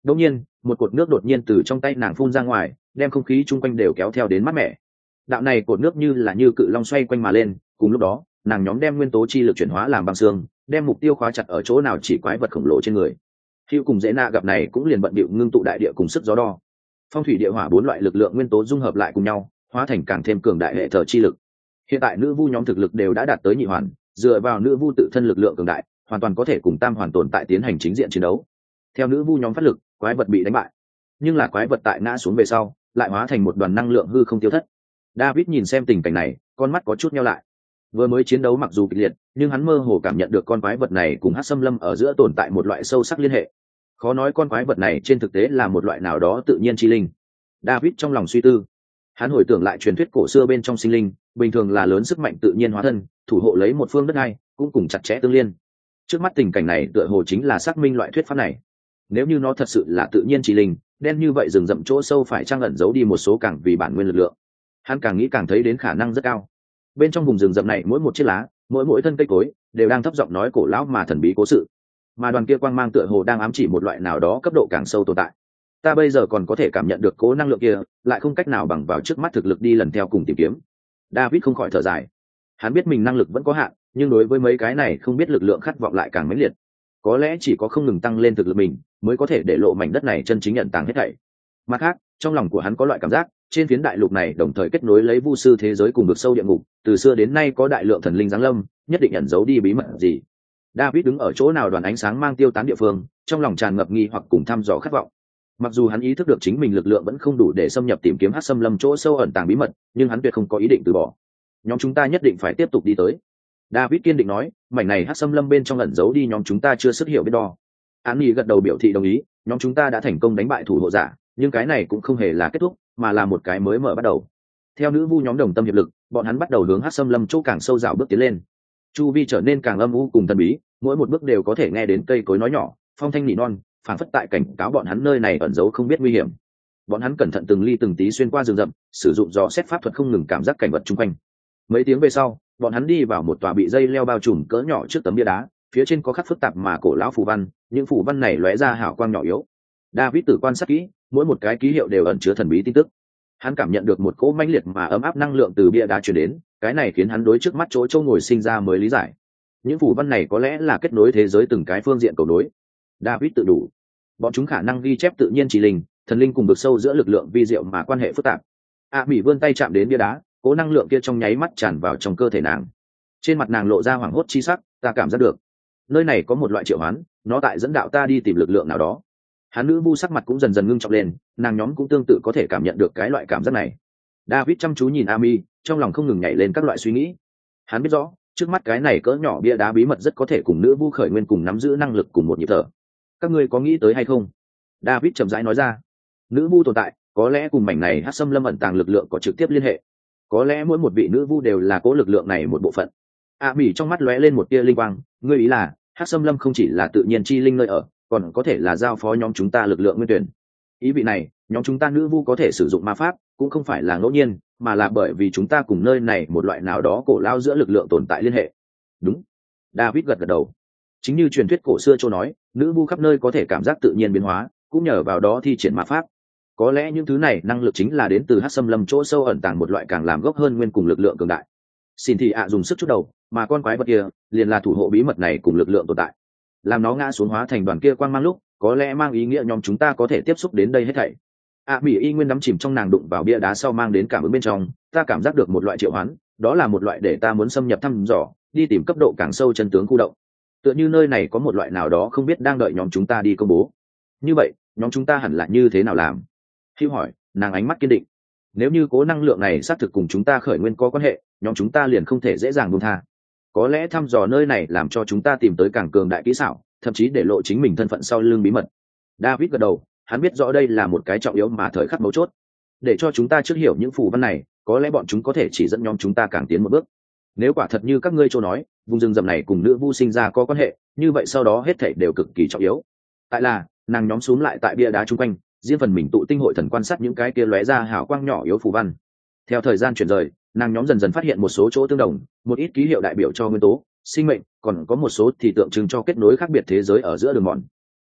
Đột nhiên, một cột nước đột nhiên từ trong tay nàng phun ra ngoài, đem không khí chung quanh đều kéo theo đến mát mẻ. Đạo này cột nước như cự long xoay quanh mà lên, cùng lúc đó, nàng nhóm đem nguyên tố chi lực chuyển hóa làm băng xương, đem mục tiêu khóa chặt ở chỗ nào chỉ quái vật khổng lồ trên người. Hữu cùng dễ nạ gặp này cũng liền bận bịu ngưng tụ đại địa cùng sức gió đo. Phong thủy địa hỏa bốn loại lực lượng nguyên tố dung hợp lại cùng nhau, hóa thành càng thêm cường đại hệ thờ chi lực. Hiện tại nữ vu nhóm thực lực đều đã đạt tới nhị hoàn, dựa vào nữ vu tự thân lực lượng cường đại, hoàn toàn có thể cùng tam hoàn tồn tại tiến hành chính diện chiến đấu. Theo nữ vu nhóm phát lực, quái vật bị đánh bại, nhưng là quái vật tại ngã xuống về sau, lại hóa thành một đoàn năng lượng hư không tiêu thất. David nhìn xem tình cảnh này, con mắt có chút nheo lại. Vừa mới chiến đấu mặc dù kịch liệt, nhưng hắn mơ hồ cảm nhận được con quái vật này cùng Hắc Xâm Lâm ở giữa tồn tại một loại sâu sắc liên hệ. Khó nói con quái vật này trên thực tế là một loại nào đó tự nhiên chi linh. David trong lòng suy tư, hắn hồi tưởng lại truyền thuyết cổ xưa bên trong sinh linh, bình thường là lớn sức mạnh tự nhiên hóa thân, thủ hộ lấy một phương đất này, cũng cùng chặt chẽ tương liên. Trước mắt tình cảnh này tựa hồ chính là xác minh loại thuyết pháp này. Nếu như nó thật sự là tự nhiên chi linh, đen như vậy rừng rậm chỗ sâu phải trang ẩn giấu đi một số càng vì bản nguyên lực lượng. Hắn càng nghĩ càng thấy đến khả năng rất cao. Bên trong vùng rừng rậm này mỗi một chiếc lá, mỗi thân cây cối đều đang thấp giọng nói cổ lão mà thần bí cố sự, mà đoàn kia quang mang tựa hồ đang ám chỉ một loại nào đó cấp độ càng sâu tồn tại. Ta bây giờ còn có thể cảm nhận được cố năng lượng kia, lại không cách nào bằng vào trước mắt thực lực đi lần theo cùng tìm kiếm. David không khỏi thở dài. Hắn biết mình năng lực vẫn có hạn, nhưng đối với mấy cái này không biết lực lượng khát vọng lại càng mãnh liệt. Có lẽ chỉ có không ngừng tăng lên thực lực mình, mới có thể để lộ mảnh đất này chân chính nhận tàng hết thảy. Mặt khác, trong lòng của hắn có loại cảm giác, trên phiến đại lục này đồng thời kết nối lấy vu sư thế giới cùng vực sâu địa ngục, từ xưa đến nay có đại lượng thần linh giáng lâm, nhất định ẩn giấu đi bí mật gì. David đứng ở chỗ nào đoàn ánh sáng mang tiêu tán địa phương, trong lòng tràn ngập nghi hoặc cùng thăm dò khát vọng. Mặc dù hắn ý thức được chính mình lực lượng vẫn không đủ để xâm nhập tìm kiếm Hắc Xâm Lâm chỗ sâu ẩn tàng bí mật, nhưng hắn tuyệt không có ý định từ bỏ. Nhóm chúng ta nhất định phải tiếp tục đi tới. David kiên định nói, mảnh này Hắc Xâm Lâm bên trong ẩn giấu đi nhóm chúng ta chưa sức hiểu biết đo. Annie gật đầu biểu thị đồng ý, nhóm chúng ta đã thành công đánh bại thủ hộ giả, nhưng cái này cũng không hề là kết thúc, mà là một cái mới mở bắt đầu. Theo nữ vu nhóm đồng tâm hiệp lực, bọn hắn bắt đầu hướng Hắc Xâm Lâm chỗ càng sâu dạo bước tiến lên. Chu vi trở nên càng âm u cùng thần bí, mỗi một bước đều có thể nghe đến cây cối nói nhỏ, phong thanh nỉ non, phảng phất tại cảnh cáo bọn hắn nơi này ẩn giấu không biết nguy hiểm. Bọn hắn cẩn thận từng ly từng tí xuyên qua rừng rậm, sử dụng dò xét pháp thuật không ngừng cảm giác cảnh vật chung quanh. Mấy tiếng về sau, bọn hắn đi vào một tòa bị dây leo bao trùm cỡ nhỏ trước tấm bia đá, phía trên có khắc phức tạp mà cổ lão phù văn, những phù văn này lóe ra hào quang nhỏ yếu. David tự quan sát kỹ, mỗi một cái ký hiệu đều ẩn chứa thần bí tin tức. Hắn cảm nhận được một cỗ mãnh liệt mà ấm áp năng lượng từ bia đá truyền đến, cái này khiến hắn đối trước mắt chỗ ngồi sinh ra mới lý giải. Những phù văn này có lẽ là kết nối thế giới từng cái phương diện cầu nối. David tự đủ, bọn chúng khả năng ghi chép tự nhiên chỉ linh, thần linh cùng vực sâu giữa lực lượng vi diệu mà quan hệ phức tạp. Mỹ vươn tay chạm đến bia đá, cỗ năng lượng kia trong nháy mắt tràn vào trong cơ thể nàng. Trên mặt nàng lộ ra hoảng hốt chi sắc, ta cảm giác được nơi này có một loại triệu hoán, nó tại dẫn đạo ta đi tìm lực lượng nào đó. Hắn nữ vu sắc mặt cũng dần dần ngưng trọng lên, nàng nhóm cũng tương tự có thể cảm nhận được cái loại cảm giác này. David chăm chú nhìn Ami, trong lòng không ngừng nhảy lên các loại suy nghĩ. Hắn biết rõ, trước mắt cái này cỡ nhỏ bia đá bí mật rất có thể cùng nữ vu khởi nguyên cùng nắm giữ năng lực cùng một nhịp thở. Các ngươi có nghĩ tới hay không? David chậm rãi nói ra. Nữ vu tồn tại, có lẽ cùng mảnh này Hắc Xâm Lâm ẩn tàng lực lượng có trực tiếp liên hệ. Có lẽ mỗi một vị nữ vu đều là cố lực lượng này một bộ phận. Mỹ trong mắt lóe lên một tia linh quang, ngươi ý là Hắc Xâm Lâm không chỉ là tự nhiên chi linh nơi ở, còn có thể là giao phó nhóm chúng ta lực lượng nguyên tuyển. Ý vị này, nhóm chúng ta nữ vu có thể sử dụng ma pháp, cũng không phải là ngẫu nhiên, mà là bởi vì chúng ta cùng nơi này một loại nào đó cổ lao giữa lực lượng tồn tại liên hệ. Đúng. David gật gật đầu. Chính như truyền thuyết cổ xưa châu nói, nữ vu khắp nơi có thể cảm giác tự nhiên biến hóa, cũng nhờ vào đó thi triển ma pháp. Có lẽ những thứ này năng lực chính là đến từ Hắc Xâm Lâm chỗ sâu ẩn tàng một loại càng làm gốc hơn nguyên cùng lực lượng cường đại. Xin thì dùng sức chút đầu, mà con quái vật kia liền là thủ hộ bí mật này cùng lực lượng tồn tại. Làm nó ngã xuống hóa thành đoàn kia quang mang lúc, có lẽ mang ý nghĩa nhóm chúng ta có thể tiếp xúc đến đây hết thảy. Mỹ y nguyên đắm chìm trong nàng đụng vào bia đá sau mang đến cảm ứng bên trong, ta cảm giác được một loại triệu hoán, đó là một loại để ta muốn xâm nhập thăm dò, đi tìm cấp độ càng sâu chân tướng khu động. Tựa như nơi này có một loại nào đó không biết đang đợi nhóm chúng ta đi công bố. Như vậy, nhóm chúng ta hẳn là như thế nào làm? Hữu hỏi, nàng ánh mắt kiên định. Nếu như cố năng lượng này xác thực cùng chúng ta khởi nguyên có quan hệ, nhóm chúng ta liền không thể dễ dàng buông tha. Có lẽ thăm dò nơi này làm cho chúng ta tìm tới càng cường đại kỹ xảo, thậm chí để lộ chính mình thân phận sau lưng bí mật. David gật đầu, hắn biết rõ đây là một cái trọng yếu mà thời khắc mấu chốt. Để cho chúng ta trước hiểu những phù văn này, có lẽ bọn chúng có thể chỉ dẫn nhóm chúng ta càng tiến một bước. Nếu quả thật như các ngươi châu nói, vùng rừng rậm này cùng nữ vu sinh ra có quan hệ, như vậy sau đó hết thảy đều cực kỳ trọng yếu. Tại là, nàng nhóm xuống lại tại bia đá chung quanh, riêng phần mình tụ tinh hội thần quan sát những cái kia lóe ra hào quang nhỏ yếu phù văn. Theo thời gian chuyển rời, nàng nhóm dần dần phát hiện một số chỗ tương đồng, một ít ký hiệu đại biểu cho nguyên tố, sinh mệnh, còn có một số thì tượng trưng cho kết nối khác biệt thế giới ở giữa đường mòn.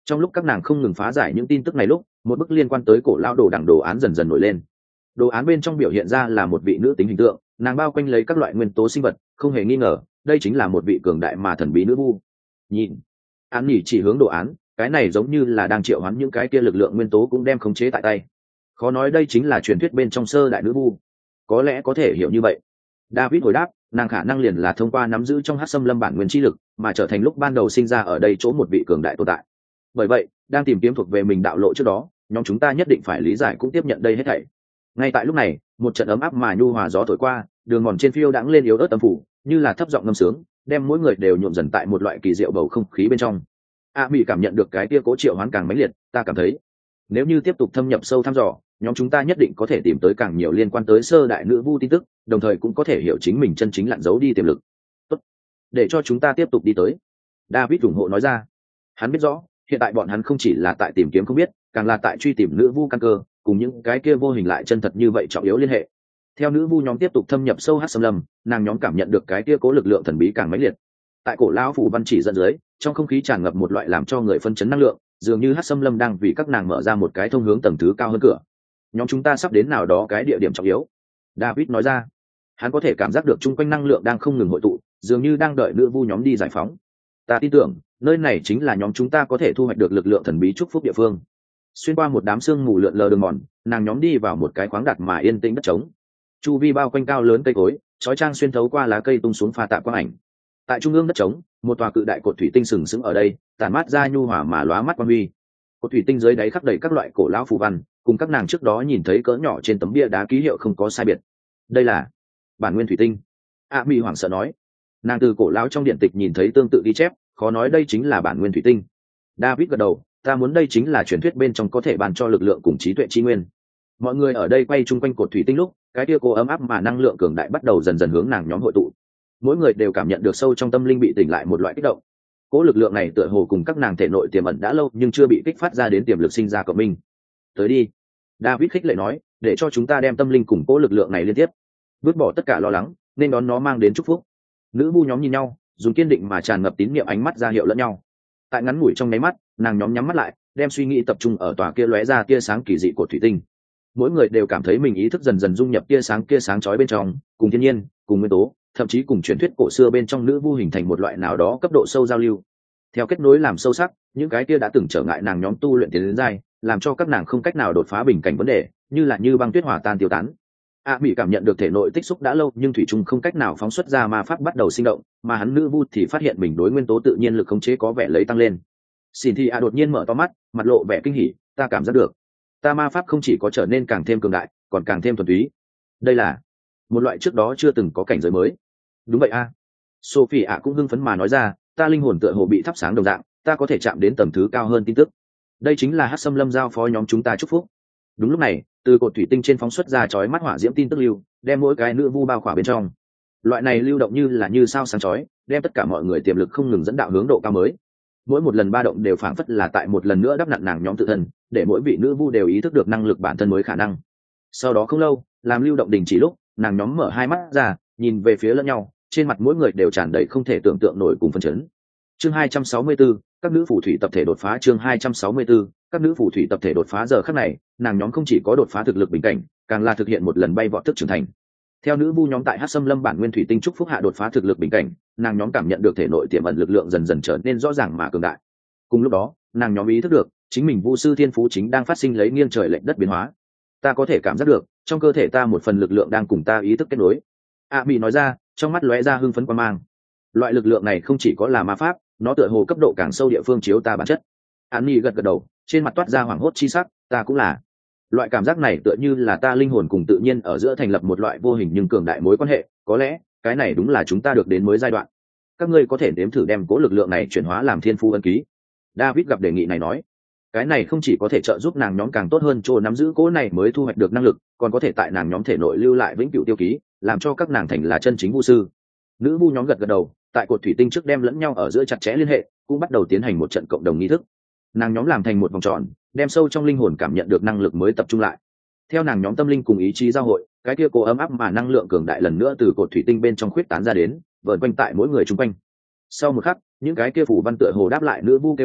Trong lúc các nàng không ngừng phá giải những tin tức này lúc, một bức liên quan tới cổ lão đồ đẳng đồ án dần dần nổi lên. Đồ án bên trong biểu hiện ra là một vị nữ tính hình tượng, nàng bao quanh lấy các loại nguyên tố sinh vật, không hề nghi ngờ đây chính là một vị cường đại mà thần bí nữ vu. Nhìn, Án Nhỉ chỉ hướng đồ án, cái này giống như là đang triệu hoán những cái kia lực lượng nguyên tố cũng đem khống chế tại tay. Khó nói đây chính là truyền thuyết bên trong sơ đại nữ vu. Có lẽ có thể hiểu như vậy. David hồi đáp, nàng khả năng liền là thông qua nắm giữ trong hắc xâm lâm bản nguyên chi lực mà trở thành lúc ban đầu sinh ra ở đây chỗ một vị cường đại tồn tại. Bởi vậy, đang tìm kiếm thuộc về mình đạo lộ trước đó, nhóm chúng ta nhất định phải lý giải cũng tiếp nhận đây hết thảy. Ngay tại lúc này, một trận ấm áp mà nhu hòa gió thổi qua, đường mòn trên phiêu đãng lên yếu ớt âm phủ, như là thấp giọng ngâm sướng, đem mỗi người đều nhuộm dần tại một loại kỳ diệu bầu không khí bên trong. Bị cảm nhận được cái tia cố triệu hoán càng mãnh liệt, ta cảm thấy, nếu như tiếp tục thâm nhập sâu thăm dò, nhóm chúng ta nhất định có thể tìm tới càng nhiều liên quan tới sơ đại nữ vu tin tức, đồng thời cũng có thể hiểu chính mình chân chính lặn giấu đi tiềm lực. Tốt, để cho chúng ta tiếp tục đi tới. David ủng hộ nói ra. Hắn biết rõ, hiện tại bọn hắn không chỉ là tại tìm kiếm không biết, càng là tại truy tìm nữ vu căn cơ, cùng những cái kia vô hình lại chân thật như vậy trọng yếu liên hệ. Theo nữ vu nhóm tiếp tục thâm nhập sâu hắc xâm lâm, nàng nhóm cảm nhận được cái kia cố lực lượng thần bí càng mãnh liệt. Tại cổ lão phủ văn chỉ dẫn dưới, trong không khí tràn ngập một loại làm cho người phân chấn năng lượng, dường như hắc xâm lâm đang vì các nàng mở ra một cái thông hướng tầng thứ cao hơn cửa. Nhóm chúng ta sắp đến nào đó cái địa điểm trọng yếu. David nói ra. Hắn có thể cảm giác được chung quanh năng lượng đang không ngừng hội tụ, dường như đang đợi nữ vu nhóm đi giải phóng. Ta tin tưởng, nơi này chính là nhóm chúng ta có thể thu hoạch được lực lượng thần bí chúc phúc địa phương. Xuyên qua một đám sương mù lượn lờ đường mòn, nàng nhóm đi vào một cái khoáng đặt mà yên tĩnh đất trống. Chu vi bao quanh cao lớn cây cối, chói chang xuyên thấu qua lá cây tung xuống pha tạp quang ảnh. Tại trung ương đất trống, một tòa cự đại cột thủy tinh sừng sững ở đây, tản mát ra nhu hòa mà lóa mắt quang huy. Cột thủy tinh dưới đáy khắc đầy các loại cổ lão phù văn, cùng các nàng trước đó nhìn thấy cỡ nhỏ trên tấm bia đá ký hiệu không có sai biệt. Đây là bản nguyên thủy tinh. Mỹ hoảng sợ nói. Nàng từ cổ lão trong điện tịch nhìn thấy tương tự ghi chép, khó nói đây chính là bản nguyên thủy tinh. David gật đầu, ta muốn đây chính là truyền thuyết bên trong có thể ban cho lực lượng cùng trí tuệ chi nguyên. Mọi người ở đây quay chung quanh cột thủy tinh lúc, cái tia cô ấm áp mà năng lượng cường đại bắt đầu dần dần hướng nàng nhóm hội tụ. Mỗi người đều cảm nhận được sâu trong tâm linh bị tỉnh lại một loại kích động. Cố lực lượng này tựa hồ cùng các nàng thể nội tiềm ẩn đã lâu nhưng chưa bị kích phát ra đến tiềm lực sinh ra cộng minh. Tới đi, David khích lệ nói, để cho chúng ta đem tâm linh cùng cố lực lượng này liên tiếp, vứt bỏ tất cả lo lắng, nên đón nó mang đến chúc phúc. Nữ vu nhóm nhìn nhau, dùng kiên định mà tràn ngập tín niệm ánh mắt ra hiệu lẫn nhau. Tại ngắn ngủi trong nháy mắt, nàng nhóm nhắm mắt lại, đem suy nghĩ tập trung ở tòa kia lóe ra tia sáng kỳ dị của thủy tinh. Mỗi người đều cảm thấy mình ý thức dần dần dung nhập tia sáng chói bên trong, cùng thiên nhiên, cùng nguyên tố, thậm chí cùng truyền thuyết cổ xưa bên trong nữ vu hình thành một loại nào đó cấp độ sâu giao lưu. Theo kết nối làm sâu sắc, những cái kia đã từng trở ngại nàng nhóm tu luyện tiến đến giai, làm cho các nàng không cách nào đột phá bình cảnh vấn đề, như băng tuyết hòa tan tiêu tán. Mỹ cảm nhận được thể nội tích xúc đã lâu nhưng thủy chung không cách nào phóng xuất ra ma pháp bắt đầu sinh động, mà hắn nữ vu thì phát hiện mình đối nguyên tố tự nhiên lực khống chế có vẻ lấy tăng lên. Xin thì đột nhiên mở to mắt, mặt lộ vẻ kinh hỉ, ta cảm giác được, ta ma pháp không chỉ có trở nên càng thêm cường đại, còn càng thêm thuần túy. Đây là một loại trước đó chưa từng có cảnh giới mới. Đúng vậy a. Sophie cũng hưng phấn mà nói ra, ta linh hồn tựa hồ bị thắp sáng đồng dạng, ta có thể chạm đến tầm thứ cao hơn tin tức. Đây chính là hắc xâm lâm giao phó nhóm chúng ta chúc phúc. Đúng lúc này, từ cột thủy tinh trên phóng xuất ra chói mắt hỏa diễm tin tức lưu, đem mỗi cái nữ vu bao khỏa bên trong. Loại này lưu động như sao sáng chói, đem tất cả mọi người tiềm lực không ngừng dẫn đạo hướng độ cao mới. Mỗi một lần ba động đều phảng phất là tại một lần nữa đắp nặn nàng nhóm tự thân, để mỗi vị nữ vu đều ý thức được năng lực bản thân mới khả năng. Sau đó không lâu, làm lưu động đình chỉ lúc, nàng nhóm mở hai mắt ra, nhìn về phía lẫn nhau, trên mặt mỗi người đều tràn đầy không thể tưởng tượng nổi cùng phấn chấn. Chương 264, các nữ phù thủy tập thể đột phá. Chương 264, các nữ phù thủy tập thể đột phá. Giờ khắc này, nàng nhóm không chỉ có đột phá thực lực bình cảnh, càng là thực hiện một lần bay vọt thức trưởng thành. Theo nữ vu nhóm tại hắc xâm lâm bản nguyên thủy tinh trúc phúc hạ đột phá thực lực bình cảnh, nàng nhóm cảm nhận được thể nội tiềm ẩn lực lượng dần dần trở nên rõ ràng mà cường đại. Cùng lúc đó, nàng nhóm ý thức được chính mình vu sư thiên phú chính đang phát sinh lấy nghiêng trời lệch đất biến hóa. Ta có thể cảm giác được trong cơ thể ta một phần lực lượng đang cùng ta ý thức kết nối. Bị nói ra, trong mắt lóe ra hưng phấn quan mang. Loại lực lượng này không chỉ có là ma pháp, nó tựa hồ cấp độ càng sâu địa phương chiếu ta bản chất. Annie gật gật đầu, trên mặt toát ra hoảng hốt chi sắc, ta cũng là. Loại cảm giác này tựa như là ta linh hồn cùng tự nhiên ở giữa thành lập một loại vô hình nhưng cường đại mối quan hệ, có lẽ cái này đúng là chúng ta được đến mới giai đoạn. Các ngươi có thể nếm thử đem cố lực lượng này chuyển hóa làm thiên phú ân ký. David gặp đề nghị này nói, cái này không chỉ có thể trợ giúp nàng nhóm càng tốt hơn chỗ nắm giữ cố này mới thu hoạch được năng lực, còn có thể tại nàng nhóm thể nội lưu lại vĩnh cửu tiêu ký, làm cho các nàng thành là chân chính vu sư. Nữ vu nhóm gật gật đầu, tại cột thủy tinh trước đem lẫn nhau ở giữa chặt chẽ liên hệ, cũng bắt đầu tiến hành một trận cộng đồng nghi thức. Nàng nhóm làm thành một vòng tròn, đem sâu trong linh hồn cảm nhận được năng lực mới tập trung lại. Theo nàng nhóm tâm linh cùng ý chí giao hội, cái kia cố ấm áp mà năng lượng cường đại lần nữa từ cột thủy tinh bên trong khuyết tán ra đến, vờn quanh tại mỗi người chung quanh. Sau một khắc, những cái kia phủ văn tựa hồ đáp lại nữ vu kêu gọi,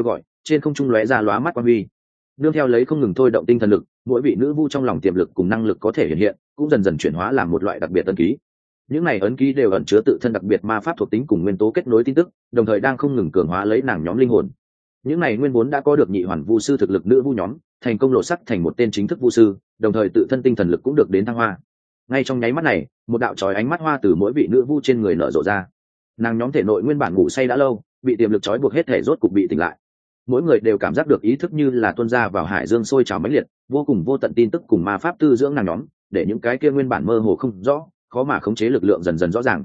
trên không trung lóe ra lóa mắt quang huy. Nương theo lấy không ngừng thôi động tinh thần lực, mỗi vị nữ vu trong lòng tiềm lực cùng năng lực có thể hiện hiện, cũng dần dần chuyển hóa làm một loại đặc biệt ấn ký. Những này ấn ký đều ẩn chứa tự thân đặc biệt ma pháp thuộc tính cùng nguyên tố kết nối tin tức, đồng thời đang không ngừng cường hóa lấy nàng nhóm linh hồn. Những này nguyên vốn đã có được nhị hoàn vu sư thực lực nữ vu nhóm, thành công lộ sắc thành một tên chính thức vu sư, đồng thời tự thân tinh thần lực cũng được đến thăng hoa. Ngay trong nháy mắt này, một đạo chói ánh mắt hoa từ mỗi vị nữ vu trên người nở rộ ra. Nàng nhóm thể nội nguyên bản ngủ say đã lâu, bị tiềm lực trói buộc hết thể rốt cục bị tỉnh lại. Mỗi người đều cảm giác được ý thức như là tuôn ra vào hải dương sôi trào mãnh liệt, vô cùng vô tận tin tức cùng ma pháp tư dưỡng nàng nhóm, để những cái kia nguyên bản mơ hồ không rõ, khó mà khống chế lực lượng dần dần rõ ràng.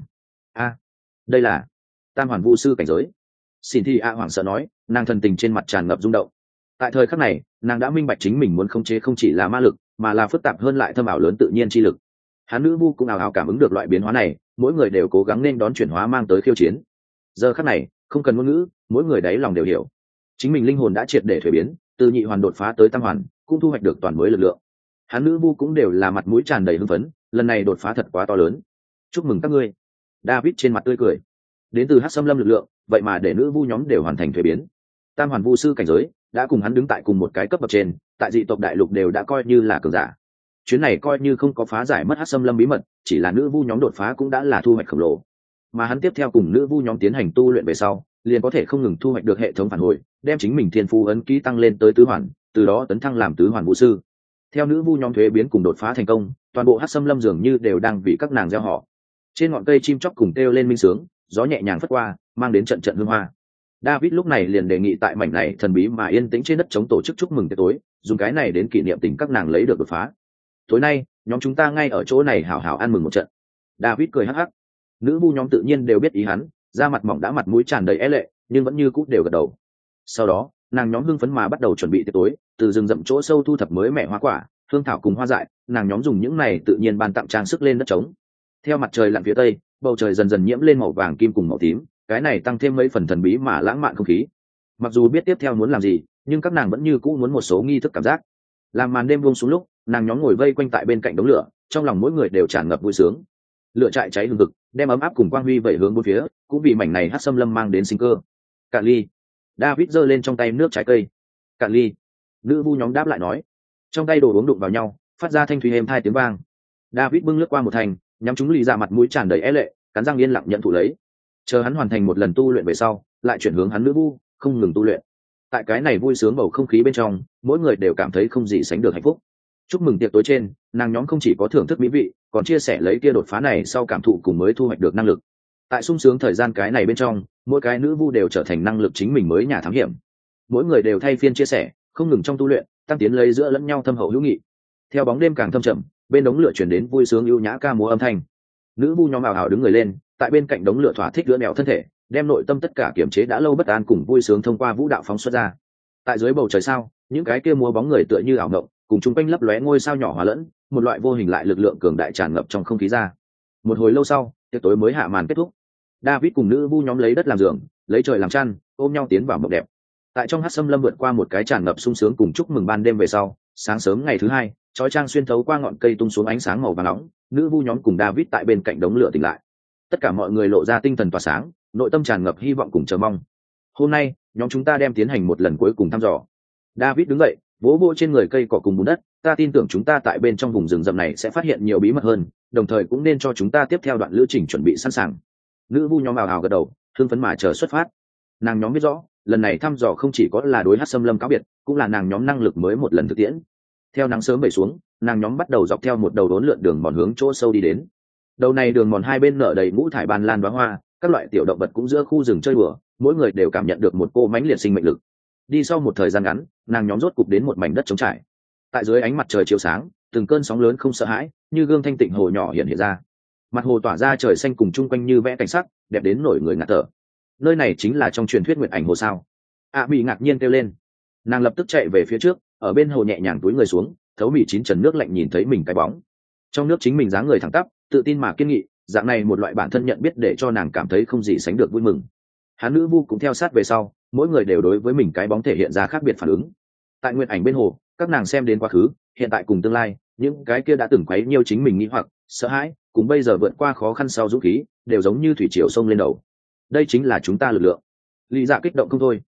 Đây là tam hoàn vu sư cảnh giới. Xin Thi A hoảng sợ nói, nàng thần tình trên mặt tràn ngập rung động. Tại thời khắc này, nàng đã minh bạch chính mình muốn khống chế không chỉ là ma lực, mà là phức tạp hơn lại thâm ảo lớn tự nhiên chi lực. Hắn nữ vu cũng ảo ảo cảm ứng được loại biến hóa này, mỗi người đều cố gắng nên đón chuyển hóa mang tới khiêu chiến. Giờ khắc này, không cần ngôn ngữ, mỗi người đáy lòng đều hiểu, chính mình linh hồn đã triệt để thuế biến, từ nhị hoàn đột phá tới tam hoàn, cũng thu hoạch được toàn mới lực lượng. Hắn nữ vu cũng đều là mặt mũi tràn đầy hưng phấn, lần này đột phá thật quá to lớn. Chúc mừng các ngươi. David trên mặt tươi cười. Đến từ Hắc Xâm Lâm lực lượng, vậy mà để nữ vu nhóm đều hoàn thành thuế biến. Tam hoàn vu sư cảnh giới đã cùng hắn đứng tại cùng một cái cấp bậc trên, tại dị tộc đại lục đều đã coi như là cường giả. Chuyến này coi như không có phá giải mất Hắc Xâm Lâm bí mật, chỉ là nữ vu nhóm đột phá cũng đã là thu hoạch khổng lồ. Mà hắn tiếp theo cùng nữ vu nhóm tiến hành tu luyện về sau, liền có thể không ngừng thu hoạch được hệ thống phản hồi, đem chính mình thiên phú ấn ký tăng lên tới tứ hoàn, từ đó tấn thăng làm tứ hoàn vũ sư. Theo nữ vu nhóm thuế biến cùng đột phá thành công, toàn bộ Hắc Xâm Lâm dường như đều đang vì các nàng gieo họ. Trên ngọn cây chim chóc cùng kêu lên minh sướng, gió nhẹ nhàng phất qua, mang đến trận trận hương hoa. David lúc này liền đề nghị tại mảnh này thần bí mà yên tĩnh trên đất chống tổ chức chúc mừng tối, dùng cái này đến kỷ niệm tình các nàng lấy được đột phá. Tối nay, nhóm chúng ta ngay ở chỗ này hào hào ăn mừng một trận. David cười hắc hắc. Nữ vu nhóm tự nhiên đều biết ý hắn, da mặt mỏng đã mặt mũi tràn đầy é lệ, nhưng vẫn như cũ đều gật đầu. Sau đó, nàng nhóm hưng phấn mà bắt đầu chuẩn bị tiệc tối, từ rừng rậm chỗ sâu thu thập mới mẻ hoa quả, hương thảo cùng hoa dại, nàng nhóm dùng những này tự nhiên ban tặng trang sức lên đất trống. Theo mặt trời lặn phía tây, bầu trời dần dần nhiễm lên màu vàng kim cùng màu tím, cái này tăng thêm mấy phần thần bí mà lãng mạn không khí. Mặc dù biết tiếp theo muốn làm gì, nhưng các nàng vẫn như cũ muốn một số nghi thức cảm giác. Làm màn đêm buông xuống lúc, nàng nhóm ngồi vây quanh tại bên cạnh đống lửa, trong lòng mỗi người đều tràn ngập vui sướng. Lửa trại cháy hừng hực, đem ấm áp cùng quang huy vẩy hướng bốn phía, cũng vì mảnh này Hắc Xâm Lâm mang đến sinh cơ. Cạn ly. David giơ lên trong tay nước trái cây. Cạn ly. Nữ vu nhóm đáp lại nói. Trong tay đồ uống đụng vào nhau, phát ra thanh thúy êm hai tiếng vang. David bưng lướt qua một thành, nhắm chúng lì ra mặt mũi tràn đầy é lệ, cắn răng yên lặng nhận thụ lấy. Chờ hắn hoàn thành một lần tu luyện về sau, lại chuyển hướng hắn nữ vu, không ngừng tu luyện. Tại cái này vui sướng bầu không khí bên trong, mỗi người đều cảm thấy không gì sánh được hạnh phúc. Chúc mừng tiệc tối trên, nàng nhóm không chỉ có thưởng thức mỹ vị, còn chia sẻ lấy kia đột phá này sau cảm thụ cùng mới thu hoạch được năng lực. Tại sung sướng thời gian cái này bên trong, mỗi cái nữ vu đều trở thành năng lực chính mình mới nhà thám hiểm. Mỗi người đều thay phiên chia sẻ, không ngừng trong tu luyện, tăng tiến lấy giữa lẫn nhau thâm hậu hữu nghị. Theo bóng đêm càng thâm trầm, bên đống lửa chuyển đến vui sướng ưu nhã ca múa âm thanh. Nữ vu nhóm ảo ảo đứng người lên, tại bên cạnh đống lửa thỏa thích lửa mèo thân thể, đem nội tâm tất cả kiềm chế đã lâu bất an cùng vui sướng thông qua vũ đạo phóng xuất ra. Tại dưới bầu trời sao, những cái kia múa bóng người tựa như ảo ngộng, cùng chung quanh lấp lóe ngôi sao nhỏ hòa lẫn, một loại vô hình lại lực lượng cường đại tràn ngập trong không khí ra. Một hồi lâu sau, tiệc tối mới hạ màn kết thúc. David cùng nữ vu nhóm lấy đất làm giường, lấy trời làm chăn, ôm nhau tiến vào mộng đẹp. Tại trong Hắc Xâm Lâm vượt qua một cái tràn ngập sung sướng cùng chúc mừng ban đêm về sau, sáng sớm ngày thứ hai, chói chang xuyên thấu qua ngọn cây tung xuống ánh sáng màu vàng nóng, nữ vu nhóm cùng David tại bên cạnh đống lửa tỉnh lại. Tất cả mọi người lộ ra tinh thần tỏa sáng, nội tâm tràn ngập hy vọng cùng chờ mong. Hôm nay, nhóm chúng ta đem tiến hành một lần cuối cùng thăm dò. David đứng dậy, vỗ vỗ trên người cây cỏ cùng bùn đất, ta tin tưởng chúng ta tại bên trong vùng rừng rậm này sẽ phát hiện nhiều bí mật hơn, đồng thời cũng nên cho chúng ta tiếp theo đoạn lữ trình chuẩn bị sẵn sàng. Nữ vu nhóm ào ào gật đầu, hưng phấn mà chờ xuất phát. Nàng nhóm biết rõ, lần này thăm dò không chỉ có là đối Hắc Xâm Lâm cáo biệt, cũng là nàng nhóm năng lực mới một lần thực tiễn. Theo nắng sớm bày xuống, nàng nhóm bắt đầu dọc theo một đầu đốn lượn đường mòn hướng chỗ sâu đi đến. Đầu này đường mòn hai bên nở đầy ngũ thải ban lan đóa hoa, các loại tiểu động vật cũng giữa khu rừng chơi đùa, mỗi người đều cảm nhận được một cô mãnh liệt sinh mệnh lực. Đi sau một thời gian ngắn, nàng nhóm rốt cục đến một mảnh đất trống trải. Tại dưới ánh mặt trời chiếu sáng, từng cơn sóng lớn không sợ hãi, như gương thanh tịnh hồ nhỏ hiện ra. Mặt hồ tỏa ra trời xanh cùng chung quanh như vẽ cảnh sắc, đẹp đến nổi người ngạt thở. Nơi này chính là trong truyền thuyết Nguyệt Ảnh Hồ sao? Bị ngạc nhiên kêu lên. Nàng lập tức chạy về phía trước, ở bên hồ nhẹ nhàng túi người xuống, thấu mỉ chín trần nước lạnh nhìn thấy mình cái bóng. Trong nước chính mình dáng người thẳng tắp, tự tin mà kiên nghị, dạng này một loại bản thân nhận biết để cho nàng cảm thấy không gì sánh được vui mừng. Hắn nữ vu cũng theo sát về sau, mỗi người đều đối với mình cái bóng thể hiện ra khác biệt phản ứng. Tại Nguyệt Ảnh bên hồ, các nàng xem đến quá khứ, hiện tại cùng tương lai, những cái kia đã từng quấy nhiêu chính mình nghĩ hoặc sợ hãi, cùng bây giờ vượt qua khó khăn sau dũng khí, đều giống như thủy triều sông lên đầu. Đây chính là chúng ta lực lượng. Lý Dạ kích động không thôi.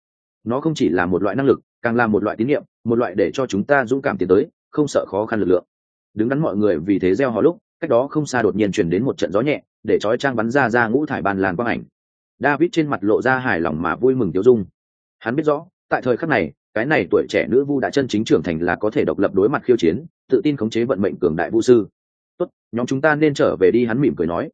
Nó không chỉ là một loại năng lực, càng là một loại tín nhiệm, một loại để cho chúng ta dũng cảm tiến tới, không sợ khó khăn lực lượng. Đứng đắn mọi người vì thế reo hò lúc, cách đó không xa đột nhiên truyền đến một trận gió nhẹ, để chói chang bắn ra ngũ thải ban lan quang ảnh. David trên mặt lộ ra hài lòng mà vui mừng tiêu dung. Hắn biết rõ, tại thời khắc này, cái này tuổi trẻ nữ vu đã chân chính trưởng thành, là có thể độc lập đối mặt khiêu chiến, tự tin khống chế vận mệnh cường đại vu sư. Tốt, nhóm chúng ta nên trở về đi, hắn mỉm cười nói.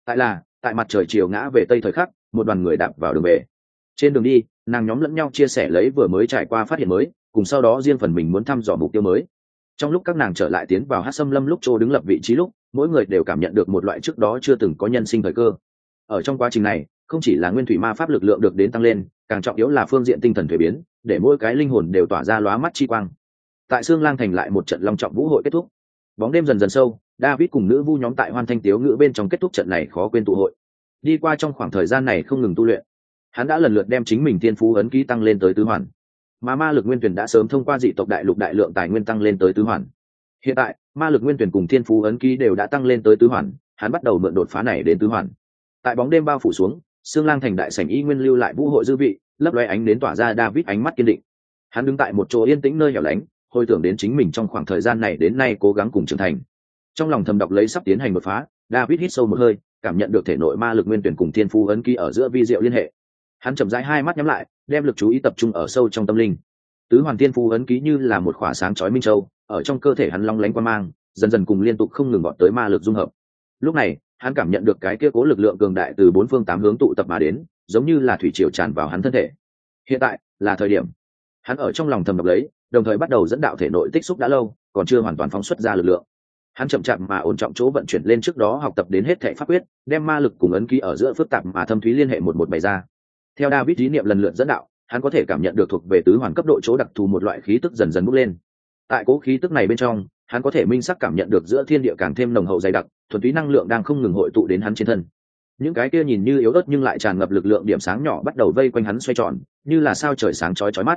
Tại mặt trời chiều ngã về tây thời khắc, một đoàn người đạp vào đường về. Trên đường đi, nàng nhóm lẫn nhau chia sẻ lấy vừa mới trải qua phát hiện mới, cùng sau đó riêng phần mình muốn thăm dò mục tiêu mới. Trong lúc các nàng trở lại tiến vào Hắc Xâm Lâm lúc Trô đứng lập vị trí lúc, mỗi người đều cảm nhận được một loại trước đó chưa từng có nhân sinh thời cơ. Ở trong quá trình này, không chỉ là nguyên thủy ma pháp lực lượng được đến tăng lên, càng trọng yếu là phương diện tinh thần thuế biến, để mỗi cái linh hồn đều tỏa ra lóa mắt chi quang. Tại Sương Lang Thành lại một trận long trọng vũ hội kết thúc. Bóng đêm dần dần sâu, David cùng nữ vu nhóm tại Hoan Thanh Tiếu Ngữ bên trong kết thúc trận này khó quên tụ hội. Đi qua trong khoảng thời gian này không ngừng tu luyện, hắn đã lần lượt đem chính mình thiên phú ấn ký tăng lên tới tứ hoàn, mà ma lực nguyên tuyển đã sớm thông qua dị tộc đại lục đại lượng tài nguyên tăng lên tới tứ hoàn. Hiện tại, ma lực nguyên tuyển cùng thiên phú ấn ký đều đã tăng lên tới tứ hoàn, hắn bắt đầu mượn đột phá này đến tứ hoàn. Tại bóng đêm bao phủ xuống, Sương Lang Thành đại sảnh y nguyên lưu lại vũ hội dư vị, lấp lóe ánh đến tỏa ra David ánh mắt kiên định. Hắn đứng tại một chỗ yên tĩnh nơi hẻo lánh, hồi tưởng đến chính mình trong khoảng thời gian này đến nay cố gắng cùng trưởng thành. Trong lòng thầm đọc lấy sắp tiến hành đột phá, David hít sâu một hơi, cảm nhận được thể nội ma lực nguyên tuyển cùng thiên phú ấn ký ở giữa vi diệu liên hệ. Hắn chậm rãi hai mắt nhắm lại, đem lực chú ý tập trung ở sâu trong tâm linh. Tứ hoàn thiên phú ấn ký như là một khỏa sáng chói minh châu, ở trong cơ thể hắn long lánh quang mang, dần dần cùng liên tục không ngừng gọi tới ma lực dung hợp. Lúc này, hắn cảm nhận được cái kia cố lực lượng cường đại từ bốn phương tám hướng tụ tập mà đến, giống như là thủy triều tràn vào hắn thân thể. Hiện tại là thời điểm. Hắn ở trong lòng thầm đọc lấy, đồng thời bắt đầu dẫn đạo thể nội tích xúc đã lâu, còn chưa hoàn toàn phóng xuất ra lực lượng. Hắn chậm chạp mà ổn trọng chỗ vận chuyển lên trước đó học tập đến hết thảy pháp quyết, đem ma lực cùng ấn ký ở giữa phức tạp mà thâm thúy liên hệ một bày ra. Theo David ý niệm lần lượt dẫn đạo, hắn có thể cảm nhận được thuộc về tứ hoàn cấp độ chỗ đặc thù một loại khí tức dần dần bốc lên. Tại cố khí tức này bên trong, hắn có thể minh sắc cảm nhận được giữa thiên địa càng thêm nồng hậu dày đặc, thuần túy năng lượng đang không ngừng hội tụ đến hắn trên thân. Những cái kia nhìn như yếu ớt nhưng lại tràn ngập lực lượng điểm sáng nhỏ bắt đầu vây quanh hắn xoay tròn, như là sao trời sáng chói chói mắt.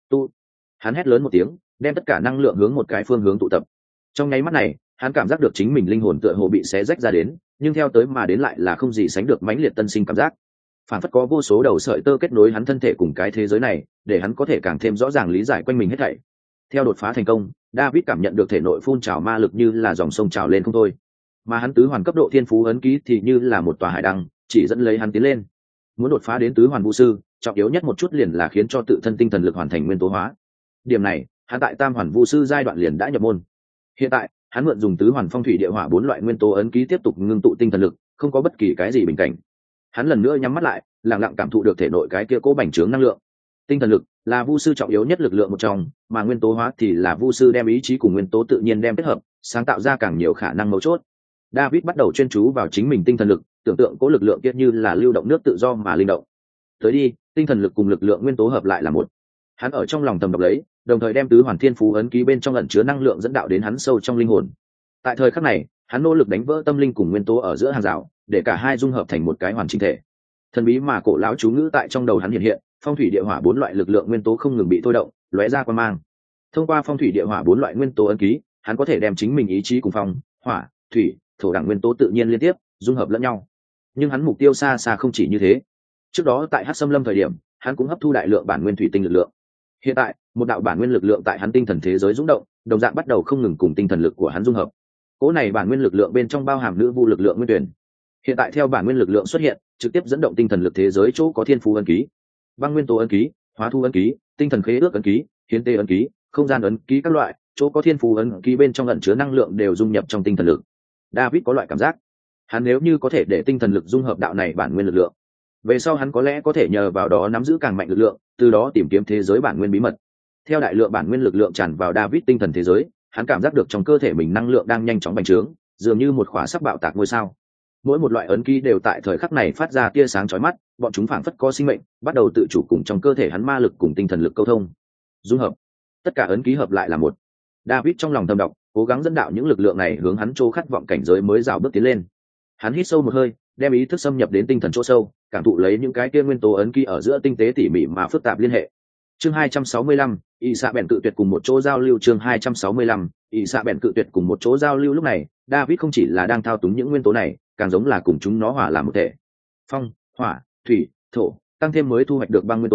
Hắn hét lớn một tiếng, đem tất cả năng lượng hướng một cái phương hướng tụ tập. Trong nháy mắt này, hắn cảm giác được chính mình linh hồn tựa hồ bị xé rách ra đến, nhưng theo tới mà đến lại là không gì sánh được mãnh liệt tân sinh cảm giác. Phản phất có vô số đầu sợi tơ kết nối hắn thân thể cùng cái thế giới này, để hắn có thể càng thêm rõ ràng lý giải quanh mình hết thảy. Theo đột phá thành công, David cảm nhận được thể nội phun trào ma lực như là dòng sông trào lên không thôi, mà hắn tứ hoàn cấp độ thiên phú ấn ký thì như là một tòa hải đăng, chỉ dẫn lấy hắn tiến lên. Muốn đột phá đến tứ hoàn vũ sư, trọng yếu nhất một chút liền là khiến cho tự thân tinh thần lực hoàn thành nguyên tố hóa. Điểm này, hắn tại tam hoàn vũ sư giai đoạn liền đã nhập môn. Hiện tại, hắn mượn dùng tứ hoàn phong thủy địa hỏa bốn loại nguyên tố ấn ký tiếp tục ngưng tụ tinh thần lực, không có bất kỳ cái gì bình cảnh. Hắn lần nữa nhắm mắt lại, lặng lặng cảm thụ được thể nội cái kia cố bành trướng năng lượng. Tinh thần lực là vu sư trọng yếu nhất lực lượng một trong, mà nguyên tố hóa thì là vu sư đem ý chí cùng nguyên tố tự nhiên đem kết hợp, sáng tạo ra càng nhiều khả năng mấu chốt. David bắt đầu chuyên chú vào chính mình tinh thần lực, tưởng tượng cố lực lượng kia như là lưu động nước tự do mà linh động. Tới đi, tinh thần lực cùng lực lượng nguyên tố hợp lại là một. Hắn ở trong lòng thầm đọc lấy, đồng thời đem tứ hoàn thiên phú ấn ký bên trong ẩn chứa năng lượng dẫn đạo đến hắn sâu trong linh hồn. Tại thời khắc này, hắn nỗ lực đánh vỡ tâm linh cùng nguyên tố ở giữa hàng rào, để cả hai dung hợp thành một cái hoàn chỉnh thể. Thần bí mà cổ lão chú ngữ tại trong đầu hắn hiện hiện, phong thủy địa hỏa bốn loại lực lượng nguyên tố không ngừng bị thôi động, lóe ra quang mang. Thông qua phong thủy địa hỏa bốn loại nguyên tố ấn ký, hắn có thể đem chính mình ý chí cùng phong, hỏa, thủy, thổ đẳng nguyên tố tự nhiên liên tiếp dung hợp lẫn nhau. Nhưng hắn mục tiêu xa xa không chỉ như thế. Trước đó tại Hắc Xâm Lâm thời điểm, hắn cũng hấp thu đại lượng bản nguyên thủy tinh lực lượng. Hiện tại, một đạo bản nguyên lực lượng tại hắn tinh thần thế giới rung động, đồng dạng bắt đầu không ngừng cùng tinh thần lực của hắn dung hợp. Cỗ này bản nguyên lực lượng bên trong bao hàm nữ vu lực lượng nguyên tuyển. Hiện tại theo bản nguyên lực lượng xuất hiện, trực tiếp dẫn động tinh thần lực thế giới chỗ có thiên phú ấn ký, băng nguyên tố ấn ký, hóa thu ấn ký, tinh thần khế ước ấn ký, hiến tế ấn ký, không gian ấn ký các loại, chỗ có thiên phú ấn ký bên trong ẩn chứa năng lượng đều dung nhập trong tinh thần lực. David có loại cảm giác, hắn nếu như có thể để tinh thần lực dung hợp đạo này bản nguyên lực lượng, về sau hắn có lẽ có thể nhờ vào đó nắm giữ càng mạnh lực lượng, từ đó tìm kiếm thế giới bản nguyên bí mật. Theo đại lượng bản nguyên lực lượng tràn vào David tinh thần thế giới, hắn cảm giác được trong cơ thể mình năng lượng đang nhanh chóng bành trướng, dường như một khóa sắp bạo tạc ngôi sao. Mỗi một loại ấn ký đều tại thời khắc này phát ra tia sáng chói mắt, bọn chúng phảng phất có sinh mệnh, bắt đầu tự chủ cùng trong cơ thể hắn ma lực cùng tinh thần lực câu thông, dung hợp. Tất cả ấn ký hợp lại là một. David trong lòng thầm đọc, cố gắng dẫn đạo những lực lượng này hướng hắn chỗ khát vọng cảnh giới mới rào bước tiến lên. Hắn hít sâu một hơi, đem ý thức xâm nhập đến tinh thần chỗ sâu, cảm thụ lấy những cái kia nguyên tố ấn ký ở giữa tinh tế tỉ mỉ mà phức tạp liên hệ. Chương 265, y xạ bèn cự tuyệt cùng một chỗ giao lưu. Chương 265, y xạ bèn cự tuyệt cùng một chỗ giao lưu. Lúc này, David không chỉ là đang thao túng những nguyên tố này, càng giống là cùng chúng nó hòa làm một thể. Phong, hỏa, thủy, thổ, tăng thêm mới thu hoạch được băng nguyên tố,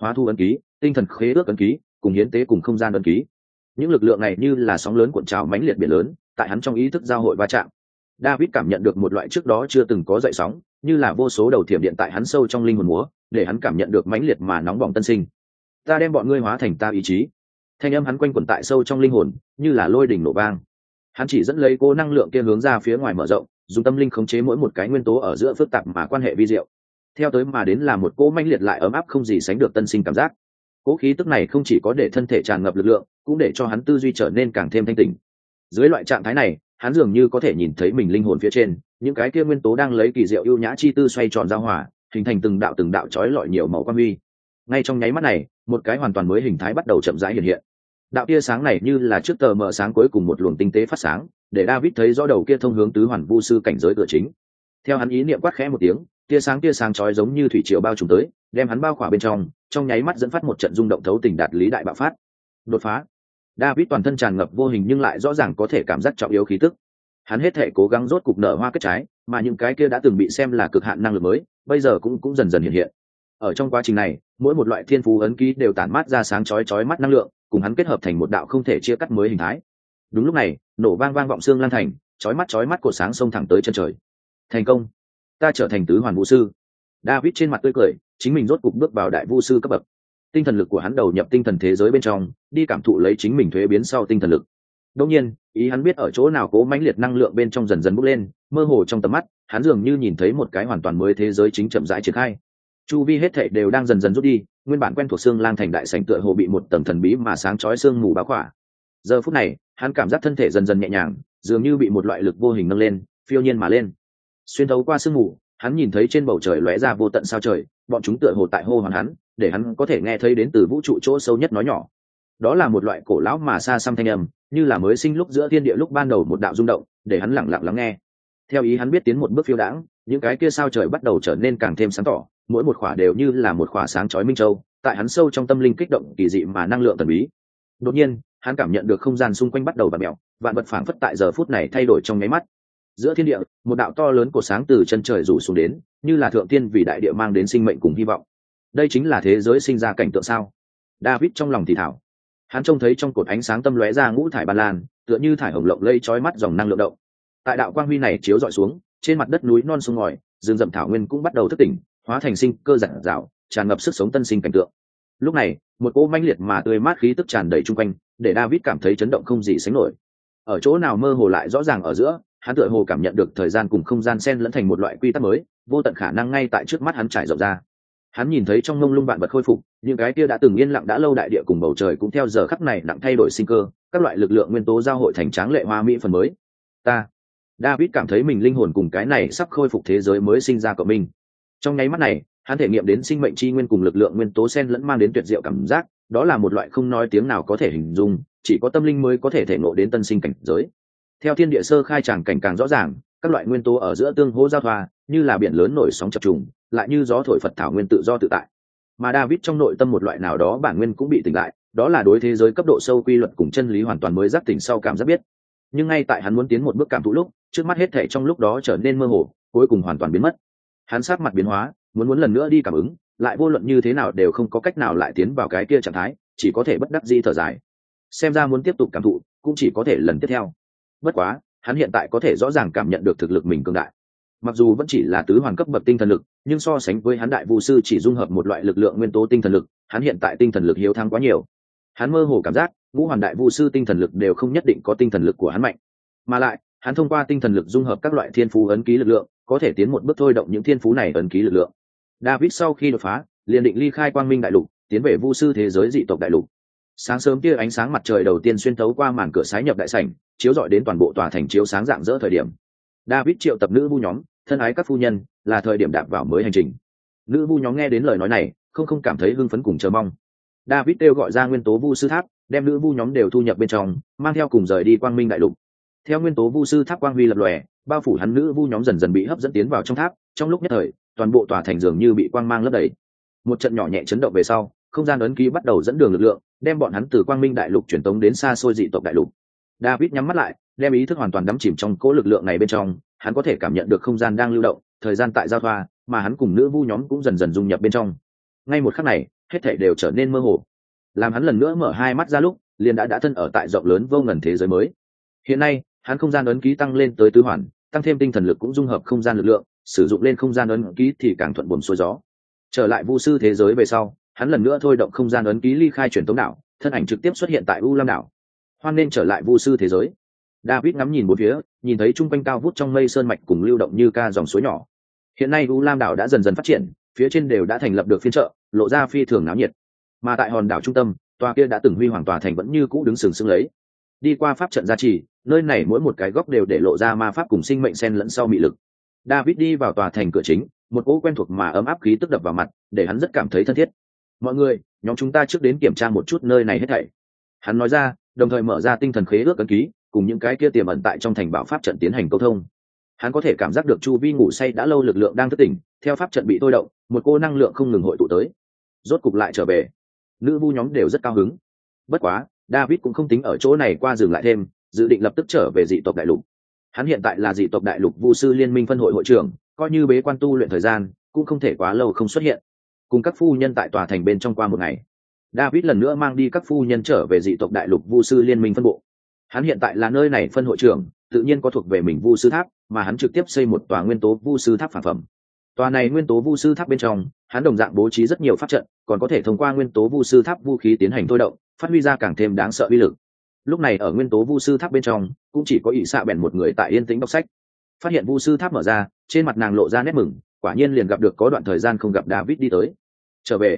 hóa thu ấn ký, tinh thần khế ước ấn ký, cùng hiến tế cùng không gian ấn ký. Những lực lượng này như là sóng lớn cuộn trào mãnh liệt biển lớn, tại hắn trong ý thức giao hội va chạm. David cảm nhận được một loại trước đó chưa từng có dậy sóng, như là vô số đầu thiểm điện tại hắn sâu trong linh hồn múa, để hắn cảm nhận được mãnh liệt mà nóng bỏng tân sinh. Ta đem bọn ngươi hóa thành ta ý chí. Thanh âm hắn quanh quẩn tại sâu trong linh hồn, như là lôi đỉnh nổ vang. Hắn chỉ dẫn lấy cô năng lượng kia hướng ra phía ngoài mở rộng, dùng tâm linh khống chế mỗi một cái nguyên tố ở giữa phức tạp mà quan hệ vi diệu. Theo tới mà đến là một cỗ mãnh liệt lại ấm áp không gì sánh được tân sinh cảm giác. Cỗ khí tức này không chỉ có để thân thể tràn ngập lực lượng, cũng để cho hắn tư duy trở nên càng thêm thanh tỉnh. Dưới loại trạng thái này, hắn dường như có thể nhìn thấy mình linh hồn phía trên, những cái kia nguyên tố đang lấy kỳ diệu ưu nhã chi tư xoay tròn giao hòa, hình thành từng đạo chói lọi nhiều màu quang huy. Ngay trong nháy mắt này, một cái hoàn toàn mới hình thái bắt đầu chậm rãi hiện hiện. Đạo tia sáng này như là trước tờ mờ sáng cuối cùng một luồng tinh tế phát sáng, để David thấy rõ đầu kia thông hướng tứ hoàn vu sư cảnh giới cửa chính. Theo hắn ý niệm quát khẽ một tiếng, tia sáng chói giống như thủy triều bao trùm tới, đem hắn bao khỏa bên trong nháy mắt dẫn phát một trận rung động thấu tình đạt lý đại bạo phát. Đột phá. David toàn thân tràn ngập vô hình nhưng lại rõ ràng có thể cảm giác trọng yếu khí tức. Hắn hết thể cố gắng rốt cục nở hoa kết trái, mà những cái kia đã từng bị xem là cực hạn năng lực mới, bây giờ cũng dần dần hiện hiện. Ở trong quá trình này, mỗi một loại thiên phú ấn ký đều tản mát ra sáng chói mắt năng lượng, cùng hắn kết hợp thành một đạo không thể chia cắt mới hình thái. Đúng lúc này, nổ vang vọng xương lan thành, chói mắt cột sáng xông thẳng tới chân trời. Thành công, ta trở thành tứ hoàn vũ sư. David trên mặt tươi cười, chính mình rốt cục bước vào đại vũ sư cấp bậc. Tinh thần lực của hắn đầu nhập tinh thần thế giới bên trong, đi cảm thụ lấy chính mình thuế biến sau tinh thần lực. Đương nhiên, ý hắn biết ở chỗ nào cố mãnh liệt năng lượng bên trong dần dần bốc lên, mơ hồ trong tầm mắt, hắn dường như nhìn thấy một cái hoàn toàn mới thế giới chính chậm rãi triển khai. Chu vi hết thảy đều đang dần dần rút đi, nguyên bản quen thuộc xương lang thành đại sảnh tựa hồ bị một tầng thần bí mà sáng chói sương mù bao khỏa. Giờ phút này, hắn cảm giác thân thể dần dần nhẹ nhàng, dường như bị một loại lực vô hình nâng lên, phiêu nhiên mà lên. Xuyên thấu qua sương mù, hắn nhìn thấy trên bầu trời lóe ra vô tận sao trời, bọn chúng tựa hồ tại hô hoán hắn, để hắn có thể nghe thấy đến từ vũ trụ chỗ sâu nhất nói nhỏ. Đó là một loại cổ lão mà xa xăm thanh âm, như là mới sinh lúc giữa thiên địa lúc ban đầu một đạo rung động, để hắn lặng lặng lắng nghe. Theo ý hắn biết tiến một bước phiêu đãng, những cái kia sao trời bắt đầu trở nên càng thêm sáng tỏ, mỗi một khỏa đều như là một khỏa sáng chói minh châu, tại hắn sâu trong tâm linh kích động kỳ dị mà năng lượng thần bí. Đột nhiên, hắn cảm nhận được không gian xung quanh bắt đầu vặn mèo, vạn vật phảng phất tại giờ phút này thay đổi trong nháy mắt. Giữa thiên địa, một đạo to lớn của sáng từ chân trời rủ xuống đến, như là thượng tiên vì đại địa mang đến sinh mệnh cùng hy vọng. Đây chính là thế giới sinh ra cảnh tượng sao? David trong lòng thì thảo. Hắn trông thấy trong cột ánh sáng tâm lóe ra ngũ thải ban lan, tựa như thải hồng lộng lây chói mắt dòng năng lượng động. Tại đạo quang huy này chiếu rọi xuống, trên mặt đất núi non sông ngòi, rừng rậm thảo nguyên cũng bắt đầu thức tỉnh, hóa thành sinh cơ rạng rào, tràn ngập sức sống tân sinh cảnh tượng. Lúc này, một cỗ mãnh liệt mà tươi mát khí tức tràn đầy chung quanh, để David cảm thấy chấn động không gì sánh nổi. Ở chỗ nào mơ hồ lại rõ ràng ở giữa, hắn tựa hồ cảm nhận được thời gian cùng không gian xen lẫn thành một loại quy tắc mới, vô tận khả năng ngay tại trước mắt hắn trải rộng ra. Hắn nhìn thấy trong mông lung vạn vật khôi phục, những cái kia đã từng yên lặng đã lâu đại địa cùng bầu trời cũng theo giờ khắc này nặng thay đổi sinh cơ, các loại lực lượng nguyên tố giao hội thành tráng lệ hoa mỹ phần mới. David cảm thấy mình linh hồn cùng cái này sắp khôi phục thế giới mới sinh ra của mình. Trong nháy mắt này, hắn thể nghiệm đến sinh mệnh chi nguyên cùng lực lượng nguyên tố xen lẫn mang đến tuyệt diệu cảm giác, đó là một loại không nói tiếng nào có thể hình dung, chỉ có tâm linh mới có thể thể ngộ đến tân sinh cảnh giới. Theo thiên địa sơ khai tràng cảnh càng rõ ràng, các loại nguyên tố ở giữa tương hỗ giao thoa, như là biển lớn nổi sóng chập trùng, lại như gió thổi phật thảo nguyên tự do tự tại. Mà David trong nội tâm một loại nào đó bản nguyên cũng bị tỉnh lại, đó là đối thế giới cấp độ sâu quy luật cùng chân lý hoàn toàn mới giác tỉnh sau cảm giác biết. Nhưng ngay tại hắn muốn tiến một bước cảm thụ lúc, trước mắt hết thảy trong lúc đó trở nên mơ hồ, cuối cùng hoàn toàn biến mất. Hắn sắc mặt biến hóa, muốn lần nữa đi cảm ứng, lại vô luận như thế nào đều không có cách nào lại tiến vào cái kia trạng thái, chỉ có thể bất đắc dĩ thở dài. Xem ra muốn tiếp tục cảm thụ, cũng chỉ có thể lần tiếp theo. Bất quá, hắn hiện tại có thể rõ ràng cảm nhận được thực lực mình cường đại. Mặc dù vẫn chỉ là tứ hoàn cấp bậc tinh thần lực, nhưng so sánh với hắn đại vu sư chỉ dung hợp một loại lực lượng nguyên tố tinh thần lực, hắn hiện tại tinh thần lực hiếu thắng quá nhiều. Hắn mơ hồ cảm giác, ngũ hoàn đại vu sư tinh thần lực đều không nhất định có tinh thần lực của hắn mạnh. Mà lại, hắn thông qua tinh thần lực dung hợp các loại thiên phú ấn ký lực lượng, có thể tiến một bước thôi động những thiên phú này ấn ký lực lượng. David sau khi đột phá, liền định ly khai quang minh đại lục, tiến về vu sư thế giới dị tộc đại lục. Sáng sớm kia ánh sáng mặt trời đầu tiên xuyên thấu qua màn cửa sái nhập đại sảnh, chiếu rọi đến toàn bộ tòa thành chiếu sáng rạng rỡ thời điểm. David triệu tập nữ vu nhóm, thân ái các phu nhân, là thời điểm đạp vào mới hành trình. Nữ vu nhóm nghe đến lời nói này, không cảm thấy hưng phấn cùng chờ mong. David kêu gọi ra nguyên tố vu sư tháp, đem nữ vu nhóm đều thu nhập bên trong, mang theo cùng rời đi quang minh đại lục. Theo nguyên tố vu sư tháp quang huy lập lòe, bao phủ hắn nữ vu nhóm dần dần bị hấp dẫn tiến vào trong tháp, trong lúc nhất thời, toàn bộ tòa thành dường như bị quang mang lấp đầy. Một trận nhỏ nhẹ chấn động về sau, không gian ấn ký bắt đầu dẫn đường lực lượng, đem bọn hắn từ quang minh đại lục truyền tống đến xa xôi dị tộc đại lục. David nhắm mắt lại, đem ý thức hoàn toàn đắm chìm trong cỗ lực lượng này bên trong, hắn có thể cảm nhận được không gian đang lưu động, thời gian tại giao thoa, mà hắn cùng nữ vu nhóm cũng dần dần dung nhập bên trong. Ngay một khắc này, hết thảy đều trở nên mơ hồ. Làm hắn lần nữa mở hai mắt ra lúc, liền đã thân ở tại rộng lớn vô ngần thế giới mới. Hiện nay, hắn không gian ấn ký tăng lên tới tứ hoàn, tăng thêm tinh thần lực cũng dung hợp không gian lực lượng, sử dụng lên không gian ấn ký thì càng thuận buồm xuôi gió. Trở lại vu sư thế giới về sau, hắn lần nữa thôi động không gian ấn ký ly khai truyền tống đảo, thân ảnh trực tiếp xuất hiện tại U Lam đảo. Hoan nên trở lại vu sư thế giới. David ngắm nhìn bốn phía, nhìn thấy trung quanh cao vút trong mây sơn mạch cùng lưu động như ca dòng suối nhỏ. Hiện nay U Lam đảo đã dần dần phát triển, phía trên đều đã thành lập được phiên chợ, lộ ra phi thường náo nhiệt. Mà tại hòn đảo trung tâm, tòa kia đã từng huy hoàng tòa thành vẫn như cũ đứng sừng sững lấy. Đi qua pháp trận gia trì, nơi này mỗi một cái góc đều để lộ ra ma pháp cùng sinh mệnh xen lẫn sau mị lực. David đi vào tòa thành cửa chính, một cỗ quen thuộc mà ấm áp khí tức đập vào mặt, để hắn rất cảm thấy thân thiết. Mọi người, nhóm chúng ta trước đến kiểm tra một chút nơi này hết thảy. Hắn nói ra, đồng thời mở ra tinh thần khế ước ấn ký, cùng những cái kia tiềm ẩn tại trong thành bảo pháp trận tiến hành câu thông. Hắn có thể cảm giác được chu vi ngủ say đã lâu lực lượng đang thức tỉnh, theo pháp trận bị thôi động, một cô năng lượng không ngừng hội tụ tới. Rốt cục lại trở về. Nữ vu nhóm đều rất cao hứng. Bất quá, David cũng không tính ở chỗ này qua dừng lại thêm, dự định lập tức trở về dị tộc đại lục. Hắn hiện tại là dị tộc đại lục vu sư liên minh phân hội hội trưởng, coi như bế quan tu luyện thời gian, cũng không thể quá lâu không xuất hiện. Cùng các phu nhân tại tòa thành bên trong qua một ngày, David lần nữa mang đi các phu nhân trở về dị tộc đại lục vu sư liên minh phân bộ. Hắn hiện tại là nơi này phân hội trưởng, tự nhiên có thuộc về mình vu sư tháp, mà hắn trực tiếp xây một tòa nguyên tố vu sư tháp phản phẩm. Tòa này nguyên tố vu sư tháp bên trong, hắn đồng dạng bố trí rất nhiều pháp trận, còn có thể thông qua nguyên tố vu sư tháp vũ khí tiến hành thôi động, phát huy ra càng thêm đáng sợ uy lực. Lúc này ở nguyên tố vu sư tháp bên trong, cũng chỉ có ỷ xạ bèn một người tại yên tĩnh đọc sách. Phát hiện vu sư tháp mở ra, trên mặt nàng lộ ra nét mừng, quả nhiên liền gặp được có đoạn thời gian không gặp David đi tới. Trở về.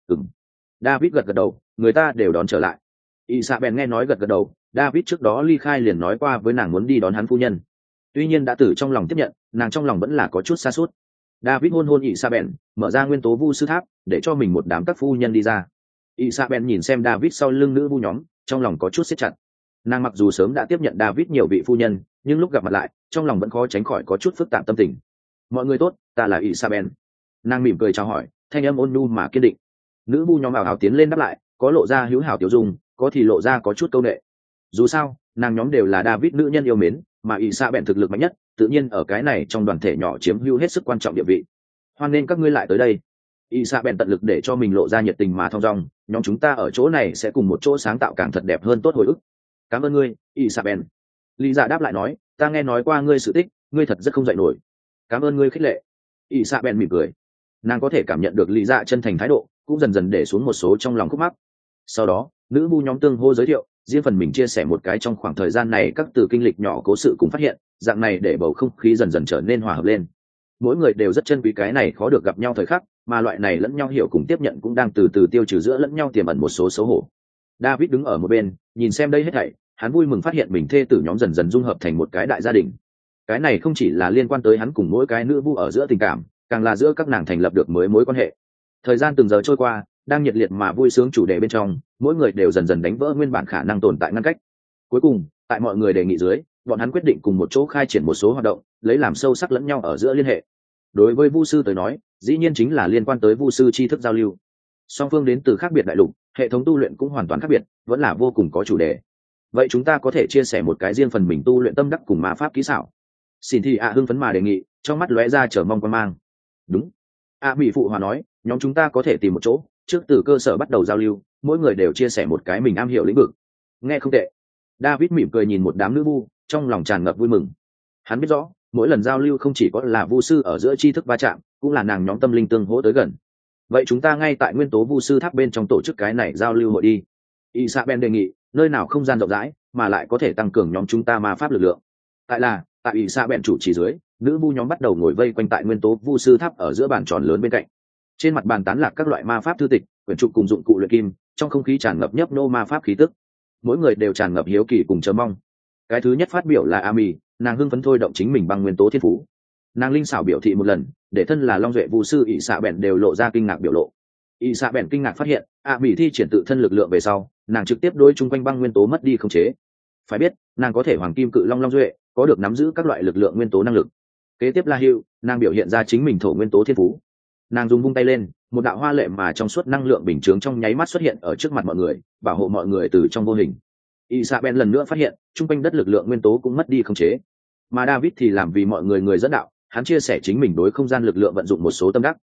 David gật gật đầu, người ta đều đón trở lại. ỷ xạ bèn nghe nói gật gật đầu, David trước đó ly khai liền nói qua với nàng muốn đi đón hắn phu nhân. Tuy nhiên đã từ trong lòng tiếp nhận, nàng trong lòng vẫn là có chút xa suốt. David hôn Isabel, mở ra nguyên tố vu sư tháp, để cho mình một đám các phu nhân đi ra. Isabel nhìn xem David sau lưng nữ vu nhóm, trong lòng có chút siết chặt. Nàng mặc dù sớm đã tiếp nhận David nhiều vị phu nhân, nhưng lúc gặp mặt lại, trong lòng vẫn khó tránh khỏi có chút phức tạp tâm tình. Mọi người tốt, ta là Isabel. Nàng mỉm cười chào hỏi, thanh âm ôn nhu mà kiên định. Nữ vu nhóm ảo ảo tiến lên đáp lại, có lộ ra hữu hảo tiểu dung, có thì lộ ra có chút câu nệ. Dù sao, nàng nhóm đều là David nữ nhân yêu mến, mà Isabel thực lực mạnh nhất, tự nhiên ở cái này trong đoàn thể nhỏ chiếm hữu hết sức quan trọng địa vị. Hoan nên các ngươi lại tới đây. Isabel tận lực để cho mình lộ ra nhiệt tình mà thong dong, nhóm chúng ta ở chỗ này sẽ cùng một chỗ sáng tạo càng thật đẹp hơn tốt hồi ức. Cảm ơn ngươi, Isabel. Lý Dạ đáp lại nói, ta nghe nói qua ngươi sự tích, ngươi thật rất không dạy nổi. Cảm ơn ngươi khích lệ. Isabel mỉm cười. Nàng có thể cảm nhận được Lý Dạ chân thành thái độ, cũng dần dần để xuống một số trong lòng khúc mắc. Sau đó, nữ vu nhóm tương hô giới thiệu, riêng phần mình chia sẻ một cái trong khoảng thời gian này các từ kinh lịch nhỏ cố sự cùng phát hiện, dạng này để bầu không khí dần dần trở nên hòa hợp lên. Mỗi người đều rất trân quý cái này khó được gặp nhau thời khắc, mà loại này lẫn nhau hiểu cùng tiếp nhận cũng đang từ từ tiêu trừ giữa lẫn nhau tiềm ẩn một số xấu hổ. David đứng ở một bên, nhìn xem đây hết thảy, hắn vui mừng phát hiện mình thê tử nhóm dần dần dung hợp thành một cái đại gia đình. Cái này không chỉ là liên quan tới hắn cùng mỗi cái nữ vu ở giữa tình cảm, càng là giữa các nàng thành lập được mới mối quan hệ. Thời gian từng giờ trôi qua, đang nhiệt liệt mà vui sướng chủ đề bên trong, mỗi người đều dần dần đánh vỡ nguyên bản khả năng tồn tại ngăn cách. Cuối cùng, tại mọi người đề nghị dưới, bọn hắn quyết định cùng một chỗ khai triển một số hoạt động, lấy làm sâu sắc lẫn nhau ở giữa liên hệ. Đối với vu sư tới nói, dĩ nhiên chính là liên quan tới vu sư tri thức giao lưu. Song phương đến từ khác biệt đại lục, hệ thống tu luyện cũng hoàn toàn khác biệt, vẫn là vô cùng có chủ đề. Vậy chúng ta có thể chia sẻ một cái riêng phần mình tu luyện tâm đắc cùng ma pháp kỹ xảo. Xin thì hưng phấn mà đề nghị, trong mắt lóe ra chờ mong quan mang. Đúng. Mỹ phụ hòa nói, nhóm chúng ta có thể tìm một chỗ, trước từ cơ sở bắt đầu giao lưu, mỗi người đều chia sẻ một cái mình am hiểu lĩnh vực. Nghe không tệ. David mỉm cười nhìn một đám nữ vu, trong lòng tràn ngập vui mừng. Hắn biết rõ, mỗi lần giao lưu không chỉ có là vu sư ở giữa tri thức va chạm, cũng là nàng nhóm tâm linh tương hỗ tới gần. Vậy chúng ta ngay tại nguyên tố vu sư tháp bên trong tổ chức cái này giao lưu hội đi. Isabel đề nghị, nơi nào không gian rộng rãi, mà lại có thể tăng cường nhóm chúng ta ma pháp lực lượng. Tại Isabel chủ trì dưới, nữ vu nhóm bắt đầu ngồi vây quanh tại nguyên tố vu sư tháp ở giữa bàn tròn lớn bên cạnh. Trên mặt bàn tán lạc các loại ma pháp thư tịch, quyển trục cùng dụng cụ luyện kim, trong không khí tràn ngập nhấp nô ma pháp khí tức. Mỗi người đều tràn ngập hiếu kỳ cùng chờ mong. Cái thứ nhất phát biểu là Ami, nàng hưng phấn thôi động chính mình bằng nguyên tố thiên phú. Nàng linh xảo biểu thị một lần, để thân là long duệ vu sư ỷ xạ bèn đều lộ ra kinh ngạc biểu lộ. ỷ xạ bèn kinh ngạc phát hiện, Ami thi triển tự thân lực lượng về sau, nàng trực tiếp đối chung quanh băng nguyên tố mất đi khống chế. Phải biết, nàng có thể hoàng kim cự long long duệ, có được nắm giữ các loại lực lượng nguyên tố năng lực. Kế tiếp là Hugh, nàng biểu hiện ra chính mình thổ nguyên tố thiên phú. Nàng dùng vung tay lên, một đạo hoa lệ mà trong suốt năng lượng bình chướng trong nháy mắt xuất hiện ở trước mặt mọi người, bảo hộ mọi người từ trong vô hình. Isabel lần nữa phát hiện, trung quanh đất lực lượng nguyên tố cũng mất đi khống chế. Mà David thì làm vì mọi người người dẫn đạo, hắn chia sẻ chính mình đối không gian lực lượng vận dụng một số tâm đắc.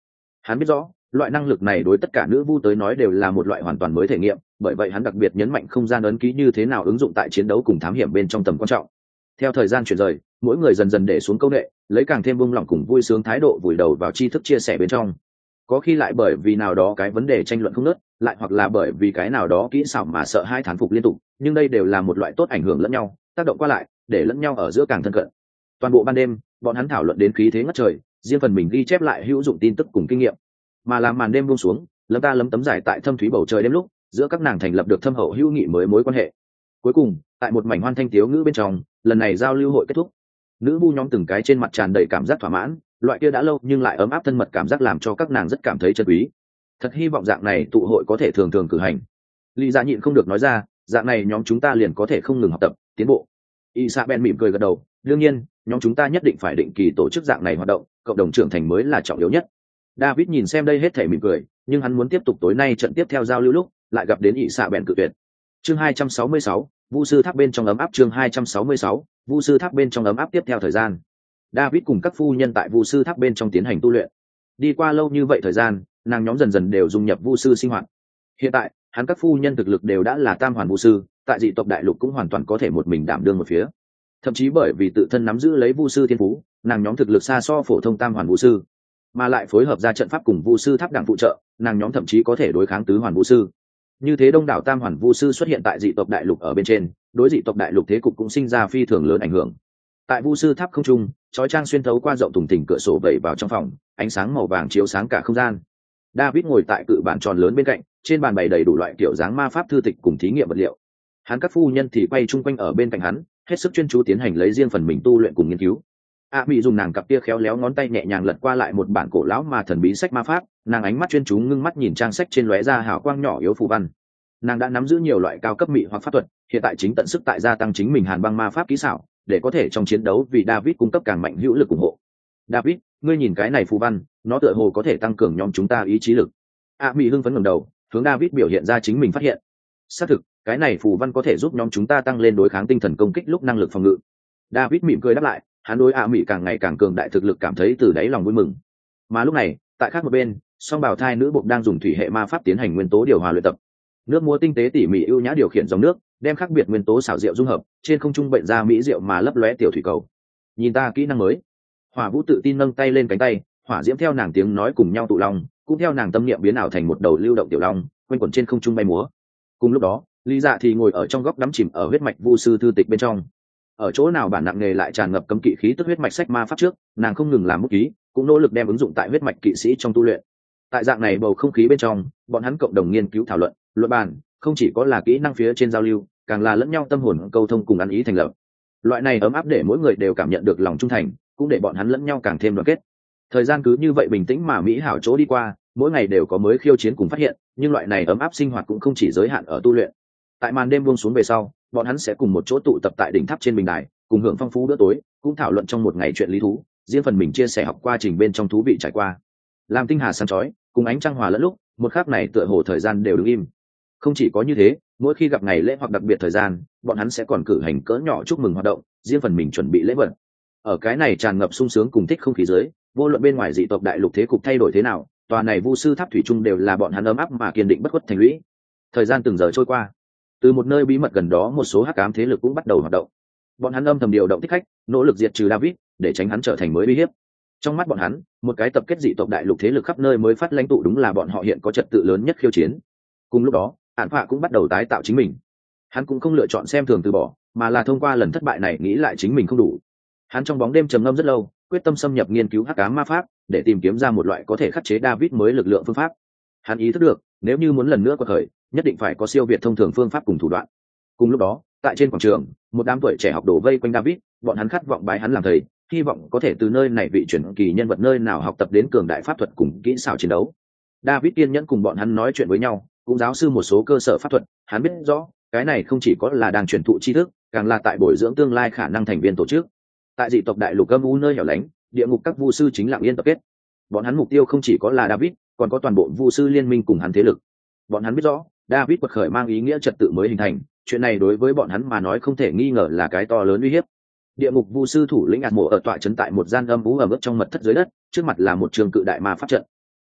Hắn biết rõ loại năng lực này đối tất cả nữ vu tới nói đều là một loại hoàn toàn mới thể nghiệm, bởi vậy hắn đặc biệt nhấn mạnh không gian ấn ký như thế nào ứng dụng tại chiến đấu cùng thám hiểm bên trong tầm quan trọng. Theo thời gian chuyển rời, mỗi người dần dần để xuống công nghệ, lấy càng thêm buông lỏng cùng vui sướng thái độ vùi đầu vào tri thức chia sẻ bên trong. Có khi lại bởi vì nào đó cái vấn đề tranh luận không ngớt, lại hoặc là bởi vì cái nào đó kỹ xảo mà sợ hai thán phục liên tục, nhưng đây đều là một loại tốt ảnh hưởng lẫn nhau, tác động qua lại, để lẫn nhau ở giữa càng thân cận. Toàn bộ ban đêm, bọn hắn thảo luận đến khí thế ngất trời, riêng phần mình ghi chép lại hữu dụng tin tức cùng kinh nghiệm. Mà làm màn đêm buông xuống, lấm ta lấm tấm dài tại thâm thúy bầu trời đêm lúc, giữa các nàng thành lập được thâm hậu hữu nghị mới mối quan hệ. Cuối cùng, tại một mảnh hoan thanh tiếu ngữ bên trong, lần này giao lưu hội kết thúc. Nữ vu nhóm từng cái trên mặt tràn đầy cảm giác thỏa mãn, loại kia đã lâu nhưng lại ấm áp thân mật cảm giác làm cho các nàng rất cảm thấy trân quý. Thật hy vọng dạng này tụ hội có thể thường thường cử hành. Lý Dạ nhịn không được nói ra, dạng này nhóm chúng ta liền có thể không ngừng học tập, tiến bộ. Isabel mỉm cười gật đầu, đương nhiên, nhóm chúng ta nhất định phải định kỳ tổ chức dạng này hoạt động, cộng đồng trưởng thành mới là trọng yếu nhất. David nhìn xem đây hết thảy mỉm cười, nhưng hắn muốn tiếp tục tối nay trận tiếp theo giao lưu lúc, lại gặp đến Isabel cự tuyệt. Chương 266, Vu sư tháp bên trong ấm áp. Chương 266, Vu sư tháp bên trong ấm áp. Tiếp theo thời gian, David cùng các phu nhân tại Vu sư tháp bên trong tiến hành tu luyện. Đi qua lâu như vậy thời gian, nàng nhóm dần dần đều dung nhập Vu sư sinh hoạt. Hiện tại, hắn các phu nhân thực lực đều đã là tam hoàn Vu sư, tại dị tộc đại lục cũng hoàn toàn có thể một mình đảm đương một phía. Thậm chí bởi vì tự thân nắm giữ lấy Vu sư thiên phú, nàng nhóm thực lực xa so phổ thông tam hoàn Vu sư, mà lại phối hợp ra trận pháp cùng Vu sư tháp đẳng phụ trợ, nàng nhóm thậm chí có thể đối kháng tứ hoàn Vu sư. Như thế đông đảo tam hoàn Vu sư xuất hiện tại dị tộc đại lục ở bên trên, đối dị tộc đại lục thế cục cũng sinh ra phi thường lớn ảnh hưởng. Tại Vu sư tháp không trung, chói chang xuyên thấu qua rộng thùng thình cửa sổ vẩy vào trong phòng, ánh sáng màu vàng chiếu sáng cả không gian. David ngồi tại cự bàn tròn lớn bên cạnh, trên bàn bày đầy đủ loại kiểu dáng ma pháp thư tịch cùng thí nghiệm vật liệu. Hắn các phu nhân thì quay chung quanh ở bên cạnh hắn, hết sức chuyên chú tiến hành lấy riêng phần mình tu luyện cùng nghiên cứu. Bị dùng nàng cặp kia khéo léo ngón tay nhẹ nhàng lật qua lại một bản cổ lão mà thần bí sách ma pháp, nàng ánh mắt chuyên chú ngưng mắt nhìn trang sách trên lóe ra hào quang nhỏ yếu phù văn. Nàng đã nắm giữ nhiều loại cao cấp mị hoặc pháp thuật, hiện tại chính tận sức tại gia tăng chính mình hàn băng ma pháp kỹ xảo, để có thể trong chiến đấu vì David cung cấp càng mạnh hữu lực ủng hộ. David, ngươi nhìn cái này phù văn, nó tựa hồ có thể tăng cường nhóm chúng ta ý chí lực. Mỹ hưng phấn ngẩng đầu, hướng David biểu hiện ra chính mình phát hiện. Xác thực, cái này phù văn có thể giúp nhóm chúng ta tăng lên đối kháng tinh thần công kích lúc năng lực phòng ngự. David mỉm cười đáp lại, hắn đối Mỹ càng ngày càng cường đại thực lực cảm thấy từ đáy lòng vui mừng. Mà lúc này, tại khác một bên, song bào thai nữ buộc đang dùng thủy hệ ma pháp tiến hành nguyên tố điều hòa luyện tập. Nước múa tinh tế tỉ mỉ ưu nhã điều khiển dòng nước, đem khác biệt nguyên tố xảo diệu dung hợp, trên không trung bệnh ra mỹ diệu mà lấp lóe tiểu thủy cầu. Nhìn ta kỹ năng mới. Hỏa Vũ tự tin nâng tay lên cánh tay, hỏa diễm theo nàng tiếng nói cùng nhau tụ long, cũng theo nàng tâm niệm biến ảo thành một đầu lưu động tiểu long, quanh quẩn trên không trung bay múa. Cùng lúc đó, Lý Dạ thì ngồi ở trong góc đắm chìm ở huyết mạch vu sư thư tịch bên trong. Ở chỗ nào bản nặng nghề lại tràn ngập cấm kỵ khí tức huyết mạch sách ma pháp trước, nàng không ngừng làm bút ký, cũng nỗ lực đem ứng dụng tại huyết mạch kỵ sĩ trong tu luyện. Tại dạng này bầu không khí bên trong, bọn hắn cộng đồng nghiên cứu thảo luận, luận bàn, không chỉ có là kỹ năng phía trên giao lưu, càng là lẫn nhau tâm hồn câu thông cùng ăn ý thành lập. Loại này ấm áp để mỗi người đều cảm nhận được lòng trung thành, cũng để bọn hắn lẫn nhau càng thêm đoàn kết. Thời gian cứ như vậy bình tĩnh mà mỹ hảo chỗ đi qua, mỗi ngày đều có mới khiêu chiến cùng phát hiện, nhưng loại này ấm áp sinh hoạt cũng không chỉ giới hạn ở tu luyện. Tại màn đêm buông xuống về sau, bọn hắn sẽ cùng một chỗ tụ tập tại đỉnh tháp trên bình đài, cùng hưởng phong phú bữa tối, cũng thảo luận trong một ngày chuyện lý thú, riêng phần mình chia sẻ học quá trình bên trong thú vị trải qua. Làm tinh hà sáng chói, cùng ánh trăng hòa lẫn lúc, một khắc này tựa hồ thời gian đều đứng im. Không chỉ có như thế, mỗi khi gặp ngày lễ hoặc đặc biệt thời gian, bọn hắn sẽ còn cử hành cỡ nhỏ chúc mừng hoạt động, riêng phần mình chuẩn bị lễ vật. Ở cái này tràn ngập sung sướng cùng thích không khí dưới, vô luận bên ngoài dị tộc đại lục thế cục thay đổi thế nào, tòa này vu sư tháp thủy chung đều là bọn hắn ấm áp mà kiên định bất khuất thành lũy. Thời gian từng giờ trôi qua, từ một nơi bí mật gần đó một số hắc ám thế lực cũng bắt đầu hoạt động. Bọn hắn âm thầm điều động thích khách, nỗ lực diệt trừ David, để tránh hắn trở thành mới uy hiếp. Trong mắt bọn hắn, một cái tập kết dị tộc đại lục thế lực khắp nơi mới phát lãnh tụ đúng là bọn họ hiện có trật tự lớn nhất khiêu chiến. Cùng lúc đó, Ản Phạ cũng bắt đầu tái tạo chính mình. Hắn cũng không lựa chọn xem thường từ bỏ, mà là thông qua lần thất bại này nghĩ lại chính mình không đủ. Hắn trong bóng đêm trầm ngâm rất lâu, quyết tâm xâm nhập nghiên cứu hắc ám ma pháp, để tìm kiếm ra một loại có thể khắc chế David mới lực lượng phương pháp. Hắn ý thức được, nếu như muốn lần nữa quật khởi, nhất định phải có siêu việt thông thường phương pháp cùng thủ đoạn. Cùng lúc đó, tại trên quảng trường, một đám tuổi trẻ học đồ vây quanh David, bọn hắn khát vọng bái hắn làm thầy, hy vọng có thể từ nơi này vị chuyển kỳ nhân vật nơi nào học tập đến cường đại pháp thuật cùng kỹ xảo chiến đấu. David kiên nhẫn cùng bọn hắn nói chuyện với nhau, cũng giáo sư một số cơ sở pháp thuật. Hắn biết rõ, cái này không chỉ có là đang truyền thụ tri thức, càng là tại bồi dưỡng tương lai khả năng thành viên tổ chức. Tại dị tộc đại lục âm u nơi hẻo lánh, địa ngục các vu sư chính lặng yên tập kết. Bọn hắn mục tiêu không chỉ có là David, còn có toàn bộ vu sư liên minh cùng hắn thế lực. Bọn hắn biết rõ, David quật khởi mang ý nghĩa trật tự mới hình thành, chuyện này đối với bọn hắn mà nói không thể nghi ngờ là cái to lớn uy hiếp. Địa ngục vu sư thủ lĩnh ạt mộ ở tọa trấn tại một gian âm u ẩm ướt trong mật thất dưới đất, trước mặt là một trường cự đại ma pháp trận.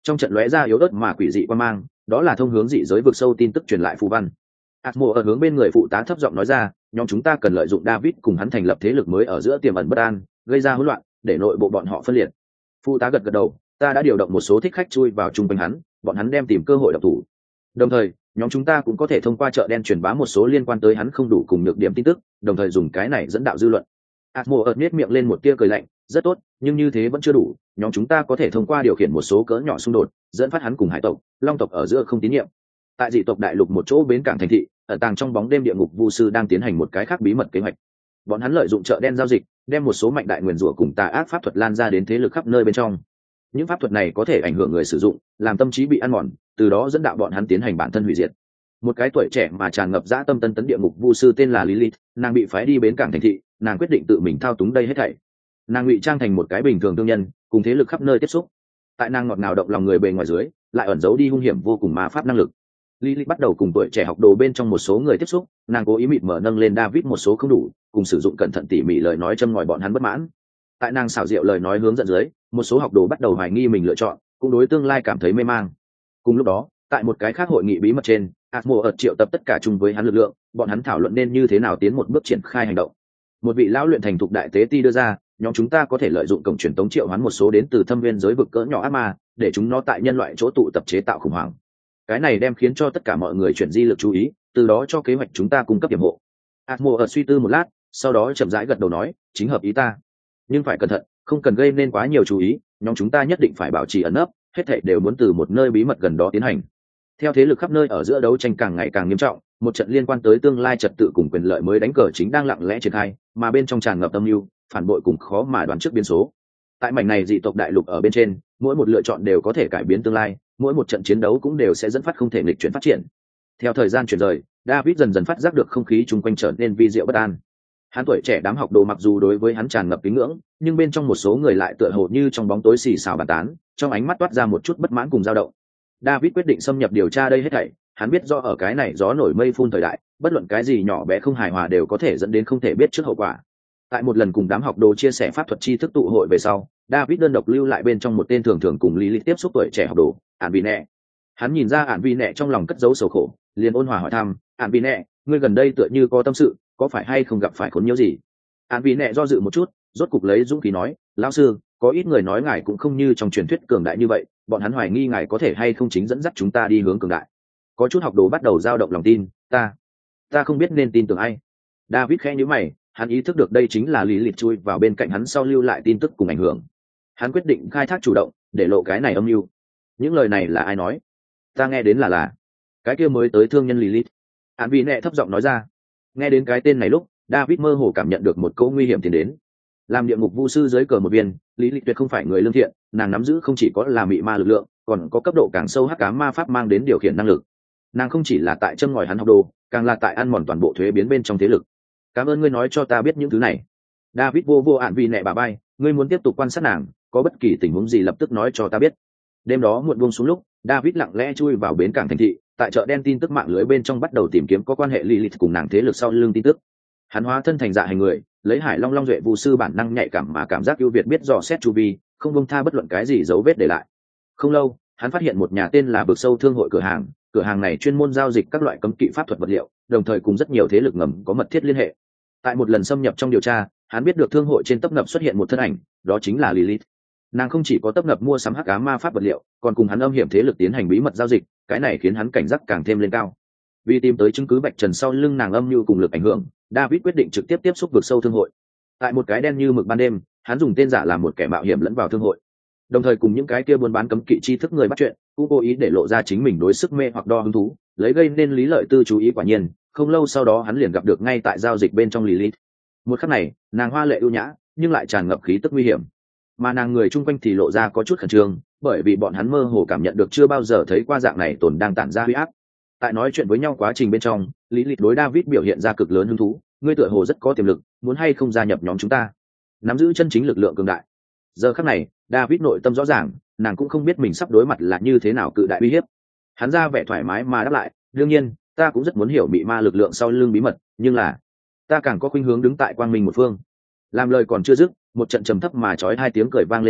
Trong trận lóe ra yếu ớt mà quỷ dị qua mang, đó là thông hướng dị giới vực sâu tin tức truyền lại phù văn. Atmo ở hướng bên người phụ tá thấp giọng nói ra, nhóm chúng ta cần lợi dụng David cùng hắn thành lập thế lực mới ở giữa tiềm ẩn bất an, gây ra hỗn loạn, để nội bộ bọn họ phân liệt. Phụ tá gật gật đầu, ta đã điều động một số thích khách chui vào trung quanh hắn, bọn hắn đem tìm cơ hội độc thủ. Đồng thời, nhóm chúng ta cũng có thể thông qua chợ đen truyền bá một số liên quan tới hắn không đủ cùng nhược điểm tin tức, đồng thời dùng cái này dẫn đạo dư luận. Atmo ợt nhếch miệng lên một tia cười lạnh, rất tốt, nhưng như thế vẫn chưa đủ, nhóm chúng ta có thể thông qua điều khiển một số cỡ nhỏ xung đột, dẫn phát hắn cùng hải tộc, long tộc ở giữa không tín nhiệm. Tại dị tộc đại lục một chỗ bến cảng thành thị, ở tàng trong bóng đêm địa ngục vu sư đang tiến hành một cái khác bí mật kế hoạch. Bọn hắn lợi dụng chợ đen giao dịch, đem một số mạnh đại nguyền rủa cùng tà ác pháp thuật lan ra đến thế lực khắp nơi bên trong. Những pháp thuật này có thể ảnh hưởng người sử dụng, làm tâm trí bị ăn mòn, từ đó dẫn đạo bọn hắn tiến hành bản thân hủy diệt. Một cái tuổi trẻ mà tràn ngập dã tâm tân tấn địa ngục vu sư tên là Lilith, nàng bị phái đi bến cảng thành thị, nàng quyết định tự mình thao túng đây hết thảy. Nàng ngụy trang thành một cái bình thường thương nhân, cùng thế lực khắp nơi tiếp xúc. Tại nàng ngọt ngào động lòng người bề ngoài dưới, lại ẩn giấu đi hung hiểm vô cùng ma pháp năng lực. Lilith bắt đầu cùng tuổi trẻ học đồ bên trong một số người tiếp xúc, nàng cố ý mịt mở nâng lên David một số không đủ, cùng sử dụng cẩn thận tỉ mỉ lời nói châm ngòi bọn hắn bất mãn. Tại nàng xảo diệu lời nói hướng dẫn dưới, một số học đồ bắt đầu hoài nghi mình lựa chọn, cũng đối tương lai cảm thấy mê mang. Cùng lúc đó, tại một cái khác hội nghị bí mật trên, Atmo ợt triệu tập tất cả chung với hắn lực lượng, bọn hắn thảo luận nên như thế nào tiến một bước triển khai hành động. Một vị lão luyện thành thục đại tế ti đưa ra, nhóm chúng ta có thể lợi dụng cổng truyền tống triệu hoán một số đến từ thâm viên giới vực cỡ nhỏ ác ma, để chúng nó tại nhân loại chỗ tụ tập chế tạo khủng hoảng. Cái này đem khiến cho tất cả mọi người chuyển di lực chú ý, từ đó cho kế hoạch chúng ta cung cấp điểm hộ. Atmo ợt suy tư một lát, sau đó chậm rãi gật đầu nói, chính hợp ý ta. Nhưng phải cẩn thận, không cần gây nên quá nhiều chú ý, nhóm chúng ta nhất định phải bảo trì ẩn nấp, hết thảy đều muốn từ một nơi bí mật gần đó tiến hành. Theo thế lực khắp nơi ở giữa đấu tranh càng ngày càng nghiêm trọng, một trận liên quan tới tương lai trật tự cùng quyền lợi mới đánh cờ chính đang lặng lẽ triển khai, mà bên trong tràn ngập âm mưu, phản bội cùng khó mà đoán trước biến số. Tại mảnh này dị tộc đại lục ở bên trên, mỗi một lựa chọn đều có thể cải biến tương lai, mỗi một trận chiến đấu cũng đều sẽ dẫn phát không thể nghịch chuyển phát triển. Theo thời gian chuyển rời, David dần dần phát giác được không khí chung quanh trở nên vi diệu bất an. Hắn tuổi trẻ đám học đồ mặc dù đối với hắn tràn ngập kính ngưỡng, nhưng bên trong một số người lại tựa hồ như trong bóng tối xì xào bàn tán, trong ánh mắt toát ra một chút bất mãn cùng dao động. David quyết định xâm nhập điều tra đây hết thảy, hắn biết rõ ở cái này gió nổi mây phun thời đại, bất luận cái gì nhỏ bé không hài hòa đều có thể dẫn đến không thể biết trước hậu quả. Tại một lần cùng đám học đồ chia sẻ pháp thuật tri thức tụ hội về sau, David đơn độc lưu lại bên trong một tên thường thường cùng Lilith tiếp xúc tuổi trẻ học đồ, Ản Vi Nẹ. Hắn nhìn ra Ản Vi Nẹ trong lòng cất giấu sầu khổ, liền ôn hòa hỏi thăm, Ản Vi Nẹ, ngươi gần đây tựa như có tâm sự, có phải hay không gặp phải khốn nhiễu gì? Ản Vi Nẹ do dự một chút, rốt cục lấy dũng khí nói, lão sư, có ít người nói ngài cũng không như trong truyền thuyết cường đại như vậy, bọn hắn hoài nghi ngài có thể hay không chính dẫn dắt chúng ta đi hướng cường đại. Có chút học đồ bắt đầu dao động lòng tin, ta không biết nên tin tưởng ai. David khẽ nhíu mày, hắn ý thức được đây chính là lý lịch chui vào bên cạnh hắn sau lưu lại tin tức cùng ảnh hưởng. Hắn quyết định khai thác chủ động, để lộ cái này âm mưu. Những lời này là ai nói? Ta nghe đến là cái kia mới tới thương nhân Lilith. Án Vi Nẹ thấp giọng nói ra. Nghe đến cái tên này lúc, David mơ hồ cảm nhận được một câu nguy hiểm tiến đến. Làm địa ngục vu sư dưới cờ một viên, Lilith tuyệt không phải người lương thiện, nàng nắm giữ không chỉ có là mị ma lực lượng, còn có cấp độ càng sâu hắc ám ma pháp mang đến điều khiển năng lực. Nàng không chỉ là tại châm ngòi hắn học đồ, càng là tại ăn mòn toàn bộ thuế biến bên trong thế lực. Cảm ơn ngươi nói cho ta biết những thứ này. David vô Án Vi Nẹ bà bay, ngươi muốn tiếp tục quan sát nàng, có bất kỳ tình huống gì lập tức nói cho ta biết. Đêm đó muộn buông xuống lúc, David lặng lẽ chui vào bến cảng thành thị, tại chợ đen tin tức mạng lưới bên trong bắt đầu tìm kiếm có quan hệ Lilith cùng nàng thế lực sau lưng tin tức. Hắn hóa thân thành dạ hành người, lấy Hải Long Long duệ vu sư bản năng nhạy cảm mà cảm giác ưu việt biết dò xét chu vi, không buông tha bất luận cái gì dấu vết để lại. Không lâu, hắn phát hiện một nhà tên là Bực Sâu Thương hội cửa hàng này chuyên môn giao dịch các loại cấm kỵ pháp thuật vật liệu, đồng thời cùng rất nhiều thế lực ngầm có mật thiết liên hệ. Tại một lần xâm nhập trong điều tra, hắn biết được thương hội trên tấp nập xuất hiện một thân ảnh, đó chính là Lilith. Nàng không chỉ có tấp nập mua sắm hắc ám ma pháp vật liệu, còn cùng hắn âm hiểm thế lực tiến hành bí mật giao dịch, cái này khiến hắn cảnh giác càng thêm lên cao. Vì tìm tới chứng cứ vạch trần sau lưng nàng âm mưu cùng lực ảnh hưởng, David quyết định trực tiếp tiếp xúc Vực Sâu Thương hội. Tại một cái đen như mực ban đêm, hắn dùng tên giả làm một kẻ mạo hiểm lẫn vào thương hội, đồng thời cùng những cái kia buôn bán cấm kỵ tri thức người bắt chuyện, cũng cố ý để lộ ra chính mình đối sức mê hoặc đo hứng thú, lấy gây nên lý lợi tư chú ý. Quả nhiên, không lâu sau đó hắn liền gặp được ngay tại giao dịch bên trong Lilith. Một khắc này, nàng hoa lệ ưu nhã, nhưng lại tràn ngập khí tức nguy hiểm, mà nàng người chung quanh thì lộ ra có chút khẩn trương, bởi vì bọn hắn mơ hồ cảm nhận được chưa bao giờ thấy qua dạng này tồn đang tản ra huy áp. Tại nói chuyện với nhau quá trình bên trong, Lilith đối David biểu hiện ra cực lớn hứng thú, ngươi tựa hồ rất có tiềm lực, muốn hay không gia nhập nhóm chúng ta, nắm giữ chân chính lực lượng cường đại. Giờ khắc này, David nội tâm rõ ràng, nàng cũng không biết mình sắp đối mặt là như thế nào cự đại uy hiếp. Hắn ra vẻ thoải mái mà đáp lại, đương nhiên, ta cũng rất muốn hiểu mị ma lực lượng sau lưng bí mật, nhưng là ta càng có khuynh hướng đứng tại quang minh một phương. Làm lời còn chưa dứt, một trận trầm thấp mà chói hai tiếng cười vang lên theo,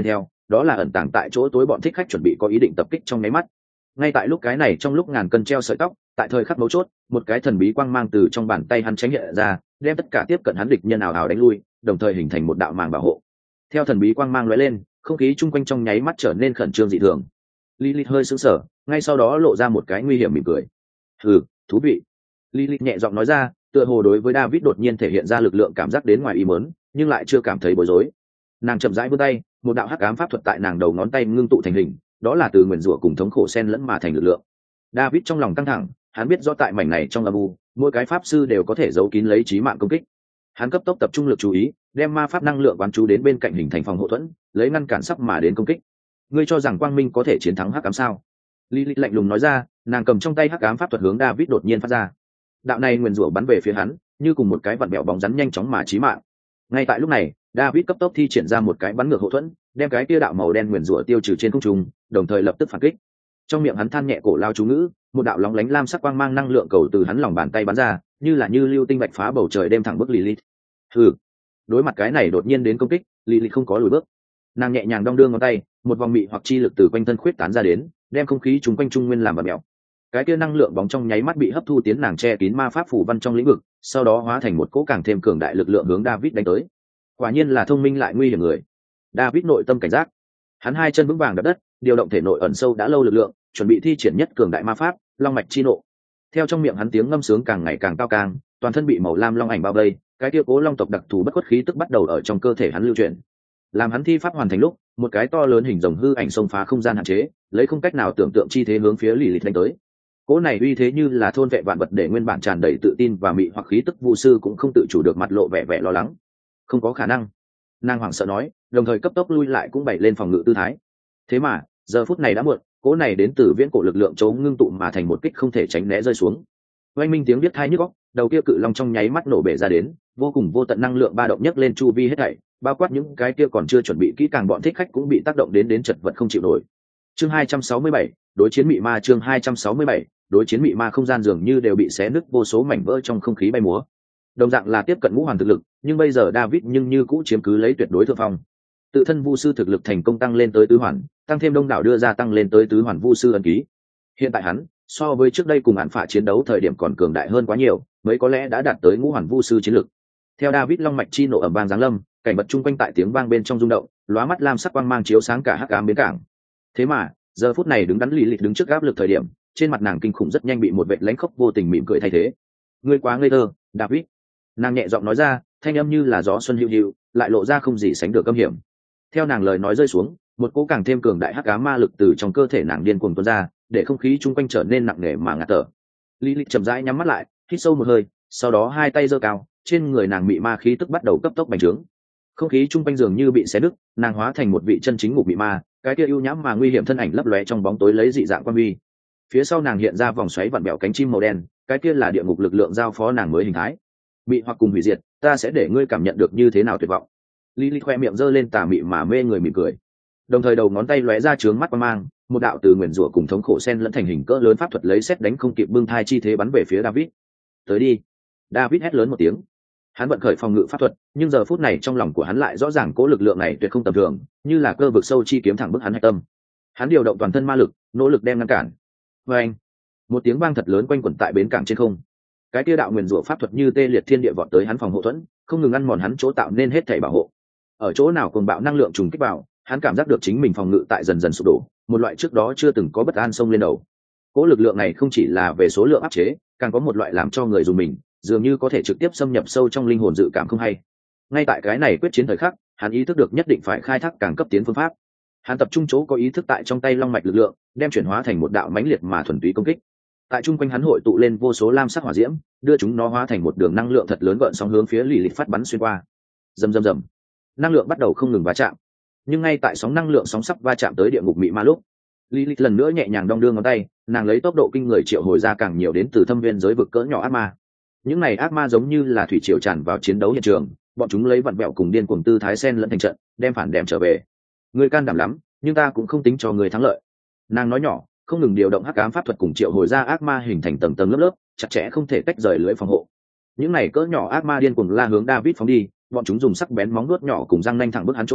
đó là ẩn tàng tại chỗ tối bọn thích khách chuẩn bị có ý định tập kích trong nháy mắt. Ngay tại lúc cái này, trong lúc ngàn cân treo sợi tóc, tại thời khắc mấu chốt, một cái thần bí quang mang từ trong bàn tay hắn tránh hiện ra, đem tất cả tiếp cận hắn địch nhân ảo ảo đánh lui, đồng thời hình thành một đạo màng bảo hộ. Theo thần bí quang mang lóe lên, không khí chung quanh trong nháy mắt trở nên khẩn trương dị thường. Lilith hơi sững sờ, ngay sau đó lộ ra một cái nguy hiểm mỉm cười. "Hừ, thú vị." Lilith nhẹ giọng nói ra, tựa hồ đối với David đột nhiên thể hiện ra lực lượng cảm giác đến ngoài ý muốn, nhưng lại chưa cảm thấy bối rối. Nàng chậm rãi vươn tay, một đạo hắc ám pháp thuật tại nàng đầu ngón tay ngưng tụ thành hình, đó là từ nguyền rủa cùng thống khổ xen lẫn mà thành lực lượng. David trong lòng căng thẳng, hắn biết rõ tại mảnh này trong âm u, mỗi cái pháp sư đều có thể giấu kín lấy chí mạng công kích. Hắn cấp tốc tập trung lực chú ý, đem ma pháp năng lượng quán chú đến bên cạnh hình thành phòng hộ thuẫn, lấy ngăn cản sắp mà đến công kích. Ngươi cho rằng quang minh có thể chiến thắng hắc ám sao? Lilith lạnh lùng nói ra, nàng cầm trong tay hắc ám pháp thuật hướng David đột nhiên phát ra. Đạo này nguyền rủa bắn về phía hắn, như cùng một cái vặn bẹo bóng rắn nhanh chóng mà chí mạng. Ngay tại lúc này, David cấp tốc thi triển ra một cái bắn ngược hộ thuẫn, đem cái kia đạo màu đen nguyền rủa tiêu trừ trên không trung, đồng thời lập tức phản kích. Trong miệng hắn than nhẹ cổ lao chú ngữ, một đạo lóng lánh lam sắc quang mang năng lượng cầu từ hắn lòng bàn tay bắn ra, như là như lưu tinh bạch phá bầu trời đem thẳng bức Lilith. Hừ. Đối mặt cái này đột nhiên đến công kích, Lilith không có lùi bước. Nàng nhẹ nhàng đong đưa ngón tay, một vòng mị hoặc chi lực từ quanh thân khuyết tán ra đến, đem không khí chung quanh trung nguyên làm bẩn mèo. Cái kia năng lượng bóng trong nháy mắt bị hấp thu tiến nàng che kín ma pháp phủ văn trong lĩnh vực, sau đó hóa thành một cỗ càng thêm cường đại lực lượng hướng David đánh tới. Quả nhiên là thông minh lại nguy hiểm người. David nội tâm cảnh giác, hắn hai chân vững vàng đập đất, điều động thể nội ẩn sâu đã lâu lực lượng, chuẩn bị thi triển nhất cường đại ma pháp long mạch chi nộ. Theo trong miệng hắn tiếng ngâm sướng càng ngày càng cao càng, toàn thân bị màu lam long ảnh bao vây, cái kia cố long tộc đặc thù bất khuất khí tức bắt đầu ở trong cơ thể hắn lưu chuyển. Làm hắn thi pháp hoàn thành lúc, một cái to lớn hình rồng hư ảnh xông phá không gian hạn chế, lấy không cách nào tưởng tượng chi thế hướng phía Lilith đánh tới. Cố này uy thế như là thôn vệ vạn vật, để nguyên bản tràn đầy tự tin và mị hoặc khí tức vu sư cũng không tự chủ được mặt lộ vẻ lo lắng. Không có khả năng, nàng hoảng sợ nói, đồng thời cấp tốc lui lại cũng bày lên phòng ngự tư thái. Thế mà giờ phút này đã muộn, cố này đến từ viễn cổ lực lượng chấu ngưng tụ mà thành một kích không thể tránh né rơi xuống. Oanh minh tiếng biết thai nhức óc, đầu kia cự long trong nháy mắt nổ bể ra đến, vô cùng vô tận năng lượng ba động nhấc lên chu vi hết thảy, bao quát những cái kia còn chưa chuẩn bị kỹ càng bọn thích khách cũng bị tác động đến chật vật không chịu nổi. Chương 267, đối chiến mị ma. Chương 267, đối chiến mị ma. Không gian dường như đều bị xé nứt, vô số mảnh vỡ trong không khí bay múa. Đồng dạng là tiếp cận ngũ hoàn thực lực, nhưng bây giờ David nhưng như cũ chiếm cứ lấy tuyệt đối thượng phong. Tự thân vu sư thực lực thành công tăng lên tới tứ hoàn, tăng thêm đông đảo đưa ra tăng lên tới tứ hoàn vu sư ấn ký. Hiện tại hắn so với trước đây cùng án phả chiến đấu thời điểm còn cường đại hơn quá nhiều, mới có lẽ đã đạt tới ngũ hoàn vu sư chiến lực. Theo David long mạch chi nổ ầm vang giáng lâm, cảnh vật chung quanh tại tiếng vang bên trong rung động, lóa mắt lam sắc quang mang chiếu sáng cả hắc ám bến cảng. Thế mà giờ phút này đứng đắn Lilith đứng trước áp lực thời điểm, trên mặt nàng kinh khủng rất nhanh bị một vệt lãnh khốc vô tình mỉm cười thay thế. Ngươi quá ngây thơ, David. Nàng nhẹ giọng nói ra, thanh âm như là gió xuân hiu hiu, lại lộ ra không gì sánh được âm hiểm. Theo nàng lời nói rơi xuống, một cỗ càng thêm cường đại hắc ám ma lực từ trong cơ thể nàng điên cuồng tuôn ra, để không khí chung quanh trở nên nặng nề mà ngạt thở. Lilith chậm rãi nhắm mắt lại, hít sâu một hơi, sau đó hai tay giơ cao, trên người nàng mị ma khí tức bắt đầu cấp tốc bành trướng. Không khí chung quanh dường như bị xé nứt, nàng hóa thành một vị chân chính ngục mị ma, cái kia ưu nhãm mà nguy hiểm thân ảnh lấp lóe trong bóng tối lấy dị dạng quan huy. Phía sau nàng hiện ra vòng xoáy vặn bẹo cánh chim màu đen, cái kia là địa ngục lực lượng giao phó nàng mới hình thái. Mị hoặc cùng hủy diệt, ta sẽ để ngươi cảm nhận được như thế nào tuyệt vọng. Lilith khoe miệng giơ lên tà mị mà mê người mỉm cười, đồng thời đầu ngón tay lóe ra trướng mắt quang mang, một đạo từ nguyền rủa cùng thống khổ sen lẫn thành hình cỡ lớn pháp thuật lấy xét đánh không kịp bưng thai chi thế bắn về phía David. Tới đi! David hét lớn một tiếng. Hắn vận khởi phòng ngự pháp thuật, nhưng giờ phút này trong lòng của hắn lại rõ ràng cố lực lượng này tuyệt không tầm thường, như là cơ vực sâu chi kiếm thẳng bức hắn hạch tâm. Hắn điều động toàn thân ma lực, nỗ lực đem ngăn cản. Và anh, một tiếng vang thật lớn quanh quẩn tại bến cảng trên không. Cái kia đạo nguyền rủa pháp thuật như tê liệt thiên địa vọt tới hắn phòng hộ thuẫn, không ngừng ăn mòn hắn chỗ tạo nên hết thảy bảo hộ. Ở chỗ nào cuồng bạo năng lượng trùng kích vào, hắn cảm giác được chính mình phòng ngự tại dần dần sụp đổ, một loại trước đó chưa từng có bất an xông lên đầu. Cố lực lượng này không chỉ là về số lượng áp chế, càng có một loại làm cho người dùng mình, dường như có thể trực tiếp xâm nhập sâu trong linh hồn dự cảm không hay. Ngay tại cái này quyết chiến thời khắc, hắn ý thức được nhất định phải khai thác càng cấp tiến phương pháp. Hắn tập trung chỗ có ý thức tại trong tay long mạch lực lượng, đem chuyển hóa thành một đạo mãnh liệt mà thuần túy công kích. Tại trung quanh hắn hội tụ lên vô số lam sắc hỏa diễm, đưa chúng nó hóa thành một đường năng lượng thật lớn gợn sóng hướng phía Lilith phát bắn xuyên qua. Rầm rầm rầm, năng lượng bắt đầu không ngừng va chạm. Nhưng ngay tại sóng năng lượng sóng sắp va chạm tới địa ngục mị ma lúc, Lilith lần nữa nhẹ nhàng đong đưa ngón tay, nàng lấy tốc độ kinh người triệu hồi ra càng nhiều đến từ thâm viên giới vực cỡ nhỏ ác ma. Những này ác ma giống như là thủy triều tràn vào chiến đấu hiện trường, bọn chúng lấy vặn vẹo cùng điên cuồng tư thái xen lẫn thành trận, đem phản đem trở về. Ngươi can đảm lắm, nhưng ta cũng không tính cho ngươi thắng lợi. Nàng nói nhỏ, không ngừng điều động hắc ám pháp thuật cùng triệu hồi ra ác ma hình thành tầng tầng lớp lớp, chặt chẽ không thể tách rời lưỡi phòng hộ. Những này cỡ nhỏ ác ma điên cuồng la hướng David phóng đi, bọn chúng dùng sắc bén móng vuốt nhỏ cùng răng nanh thẳng bức hắn chỗ hiểm,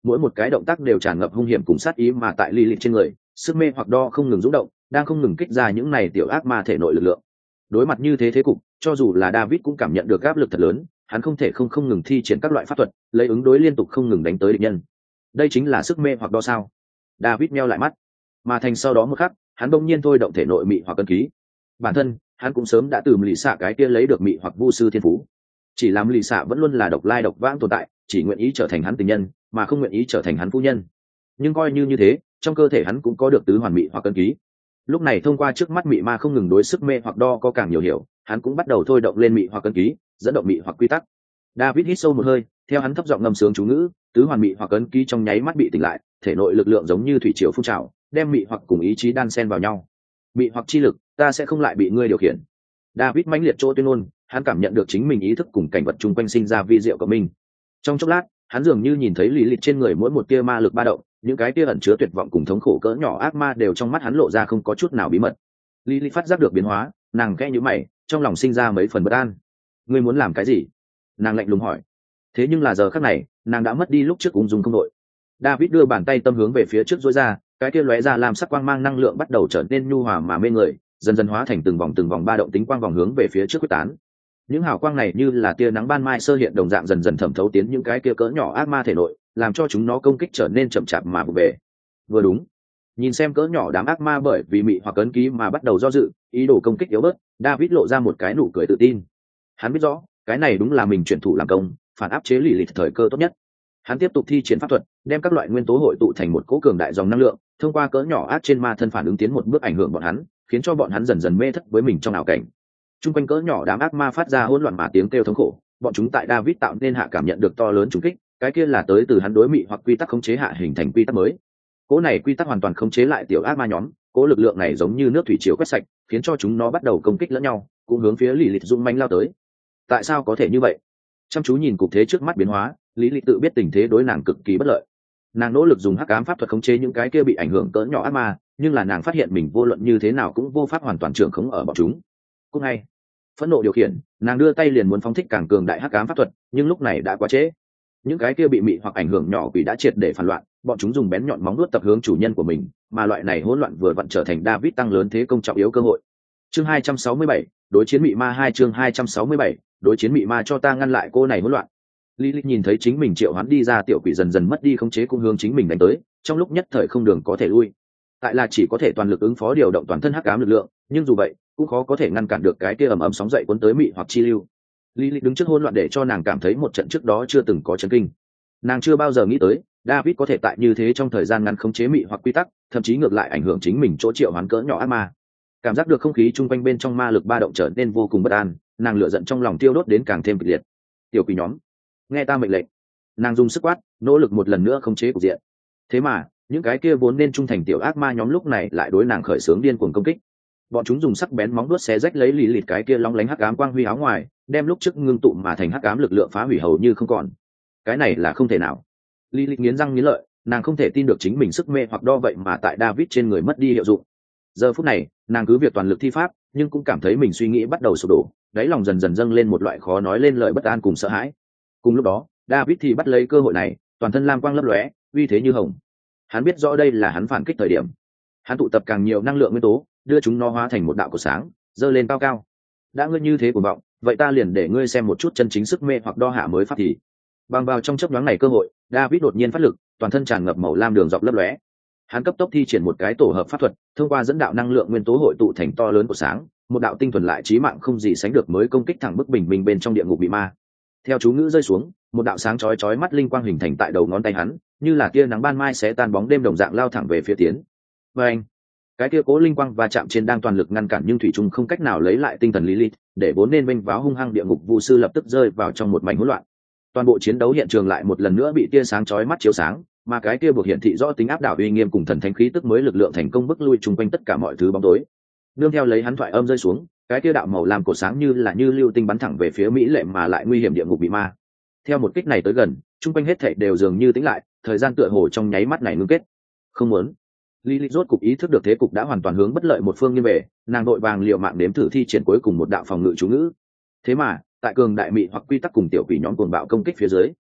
mỗi một cái động tác đều tràn ngập hung hiểm cùng sát ý, mà tại Lilith trên người, sức mê hoặc đo không ngừng rung động, đang không ngừng kích ra những này tiểu ác ma thể nội lực lượng. Đối mặt như thế cục, cho dù là David cũng cảm nhận được áp lực thật lớn, hắn không thể không ngừng thi triển các loại pháp thuật, lấy ứng đối liên tục không ngừng đánh tới địch nhân. Đây chính là sức mê hoặc đo sao? David meo lại mắt, mà thành sau đó một khắc, hắn bỗng nhiên thôi động thể nội mị hoặc cân ký. Bản thân, hắn cũng sớm đã từ lì xạ cái kia lấy được mị hoặc vu sư thiên phú. Chỉ làm lì xạ vẫn luôn là độc lai độc vãng tồn tại, chỉ nguyện ý trở thành hắn tình nhân, mà không nguyện ý trở thành hắn phu nhân. Nhưng coi như thế, trong cơ thể hắn cũng có được tứ hoàn mị hoặc cân ký. Lúc này thông qua trước mắt mị ma không ngừng đối sức mê hoặc đo có càng nhiều hiểu, hắn cũng bắt đầu thôi động lên mị hoặc cân ký, dẫn động mị hoặc quy tắc. David hít sâu một hơi, theo hắn thấp giọng ngâm sướng chú ngữ, tứ hoàn mị hoặc cân ký trong nháy mắt bị tỉnh lại, thể nội lực lượng giống như thủy triều phun trào, đem mị hoặc cùng ý chí đan xen vào nhau. Mị hoặc chi lực, ta sẽ không lại bị ngươi điều khiển. David mãnh liệt chỗ tuyên ngôn, hắn cảm nhận được chính mình ý thức cùng cảnh vật chung quanh sinh ra vi diệu của mình. Trong chốc lát, hắn dường như nhìn thấy lý lịch trên người mỗi một tia ma lực ba động, những cái tia ẩn chứa tuyệt vọng cùng thống khổ cỡ nhỏ ác ma đều trong mắt hắn lộ ra không có chút nào bí mật. Lý lịch phát giác được biến hóa, nàng khẽ nhíu mày, trong lòng sinh ra mấy phần bất an. Ngươi muốn làm cái gì? Nàng lạnh lùng hỏi. Thế nhưng là giờ khắc này, nàng đã mất đi lúc trước ung dung không đội. David đưa bàn tay tâm hướng về phía trước duỗi ra, cái kia lóe ra làm sắc quang mang năng lượng bắt đầu trở nên nhu hòa mà mê người, dần dần hóa thành từng vòng ba động tính quang vòng hướng về phía trước quyết tán. Những hào quang này như là tia nắng ban mai sơ hiện đồng dạng dần dần thẩm thấu tiến những cái kia cỡ nhỏ ác ma thể nội, làm cho chúng nó công kích trở nên chậm chạp mà vụ về. Vừa đúng, nhìn xem cỡ nhỏ đám ác ma bởi vì mị hoặc cấn ký mà bắt đầu do dự, ý đồ công kích yếu bớt, David lộ ra một cái nụ cười tự tin. Hắn biết rõ, cái này đúng là mình chuyển thủ làm công, phản áp chế lì lịt thời cơ tốt nhất. Hắn tiếp tục thi triển pháp thuật, đem các loại nguyên tố hội tụ thành một cỗ cường đại dòng năng lượng, thông qua cỡ nhỏ ác trên ma thân phản ứng tiến một bước ảnh hưởng bọn hắn, khiến cho bọn hắn dần dần mê thất với mình trong ảo cảnh. Trung quanh cỡ nhỏ đám ác ma phát ra hỗn loạn mà tiếng kêu thống khổ, bọn chúng tại David tạo nên hạ cảm nhận được to lớn trùng kích, cái kia là tới từ hắn đối mị hoặc quy tắc khống chế hạ hình thành quy tắc mới. Cỗ này quy tắc hoàn toàn khống chế lại tiểu ác ma nhóm, cỗ lực lượng này giống như nước thủy triều quét sạch, khiến cho chúng nó bắt đầu công kích lẫn nhau, cũng hướng phía Lý Lịch dũng mãnh lao tới. Tại sao có thể như vậy? Chăm chú nhìn cục thế trước mắt biến hóa, Lý Lịch tự biết tình thế đối nàng cực kỳ bất lợi. Nàng nỗ lực dùng hắc ám pháp thuật khống chế những cái kia bị ảnh hưởng cỡ nhỏ ác ma, nhưng là nàng phát hiện mình vô luận như thế nào cũng vô pháp hoàn toàn trưởng khống ở bọn chúng. Cũng ngay, phẫn nộ điều khiển, nàng đưa tay liền muốn phóng thích càng cường đại hắc ám pháp thuật, nhưng lúc này đã quá trễ. Những cái kia bị mị hoặc ảnh hưởng nhỏ quỷ đã triệt để phản loạn, bọn chúng dùng bén nhọn móng vuốt tập hướng chủ nhân của mình, mà loại này hỗn loạn vừa vặn trở thành David tăng lớn thế công trọng yếu cơ hội. Chương 267, đối chiến mị ma 2 chương 267, đối chiến mị ma cho ta ngăn lại cô này hỗn loạn. Lilith nhìn thấy chính mình triệu hoán đi ra tiểu quỷ dần dần mất đi khống chế cung hướng chính mình đánh tới, trong lúc nhất thời không đường có thể lui. Tại là chỉ có thể toàn lực ứng phó điều động toàn thân hắc ám lực lượng, nhưng dù vậy, cũng khó có thể ngăn cản được cái kia ầm ầm sóng dậy cuốn tới mị hoặc chi lưu. Lilith đứng trước hỗn loạn để cho nàng cảm thấy một trận trước đó chưa từng có chấn kinh. Nàng chưa bao giờ nghĩ tới, David có thể tại như thế trong thời gian ngắn khống chế mị hoặc quy tắc, thậm chí ngược lại ảnh hưởng chính mình chỗ triệu hoán cỡ nhỏ ác ma. Cảm giác được không khí chung quanh bên trong ma lực ba động trở nên vô cùng bất an, nàng lửa giận trong lòng tiêu đốt đến càng thêm kịch liệt. Tiểu quỷ nhóm, nghe ta mệnh lệnh. Nàng dùng sức quát, nỗ lực một lần nữa khống chế cục diện. Thế mà, những cái kia vốn nên trung thành tiểu ác ma nhóm lúc này lại đối nàng khởi xướng điên cuồng công kích. Bọn chúng dùng sắc bén móng vuốt xé rách lấy lì lịt cái kia long lánh hắc ám quang huy áo ngoài, đem lúc trước ngưng tụ mà thành hắc ám lực lượng phá hủy hầu như không còn. Cái này là không thể nào. Lì lịt nghiến răng nghiến lợi, nàng không thể tin được chính mình sức mê hoặc đo vậy mà tại David trên người mất đi hiệu dụng. Giờ phút này, nàng cứ việc toàn lực thi pháp, nhưng cũng cảm thấy mình suy nghĩ bắt đầu sụp đổ, đáy lòng dần dần dâng lên một loại khó nói lên lời bất an cùng sợ hãi. Cùng lúc đó, David thì bắt lấy cơ hội này, toàn thân lam quang lấp lóe, uy thế như hồng. Hắn biết rõ đây là hắn phản kích thời điểm. Hắn tụ tập càng nhiều năng lượng nguyên tố, đưa chúng nó hóa thành một đạo của sáng, dơ lên cao cao. Đã ngươi như thế cuồng vọng, vậy ta liền để ngươi xem một chút chân chính sức mê hoặc đo hạ mới pháp thì. Bằng vào trong chớp nhoáng này cơ hội, David đột nhiên phát lực, toàn thân tràn ngập màu lam đường dọc lấp lóe. Hắn cấp tốc thi triển một cái tổ hợp pháp thuật, thông qua dẫn đạo năng lượng nguyên tố hội tụ thành to lớn của sáng, một đạo tinh thuần lại chí mạng không gì sánh được mới công kích thẳng bức bình minh bên trong địa ngục bị ma. Theo chú ngữ rơi xuống, một đạo sáng chói chói mắt linh quang hình thành tại đầu ngón tay hắn, như là tia nắng ban mai sẽ tan bóng đêm đồng dạng lao thẳng về phía tiến. Và anh, cái tia cố linh quang va chạm trên đang toàn lực ngăn cản nhưng thủy trung không cách nào lấy lại tinh thần Lilith, để vốn nên vênh váo hung hăng địa ngục vu sư lập tức rơi vào trong một mảnh hỗn loạn. Toàn bộ chiến đấu hiện trường lại một lần nữa bị tia sáng chói mắt chiếu sáng, mà cái kia buộc hiển thị rõ tính áp đảo uy nghiêm cùng thần thánh khí tức mới lực lượng thành công bức lui chung quanh tất cả mọi thứ bóng tối. Nương theo lấy hắn thoại âm rơi xuống, cái kia đạo màu lam cổ sáng như là như lưu tinh bắn thẳng về phía mỹ lệ mà lại nguy hiểm địa ngục bị ma. Theo một kích này tới gần, chung quanh hết thảy đều dường như tĩnh lại, thời gian tựa hồ trong nháy mắt này ngưng kết. Không muốn. Lilith rốt cục ý thức được thế cục đã hoàn toàn hướng bất lợi một phương như về, nàng đội vàng liều mạng đếm thử thi triển cuối cùng một đạo phòng ngự chú ngữ. Thế mà, tại cường đại mị hoặc quy tắc cùng tiểu quỷ nhóm cuồng bạo công kích phía dưới,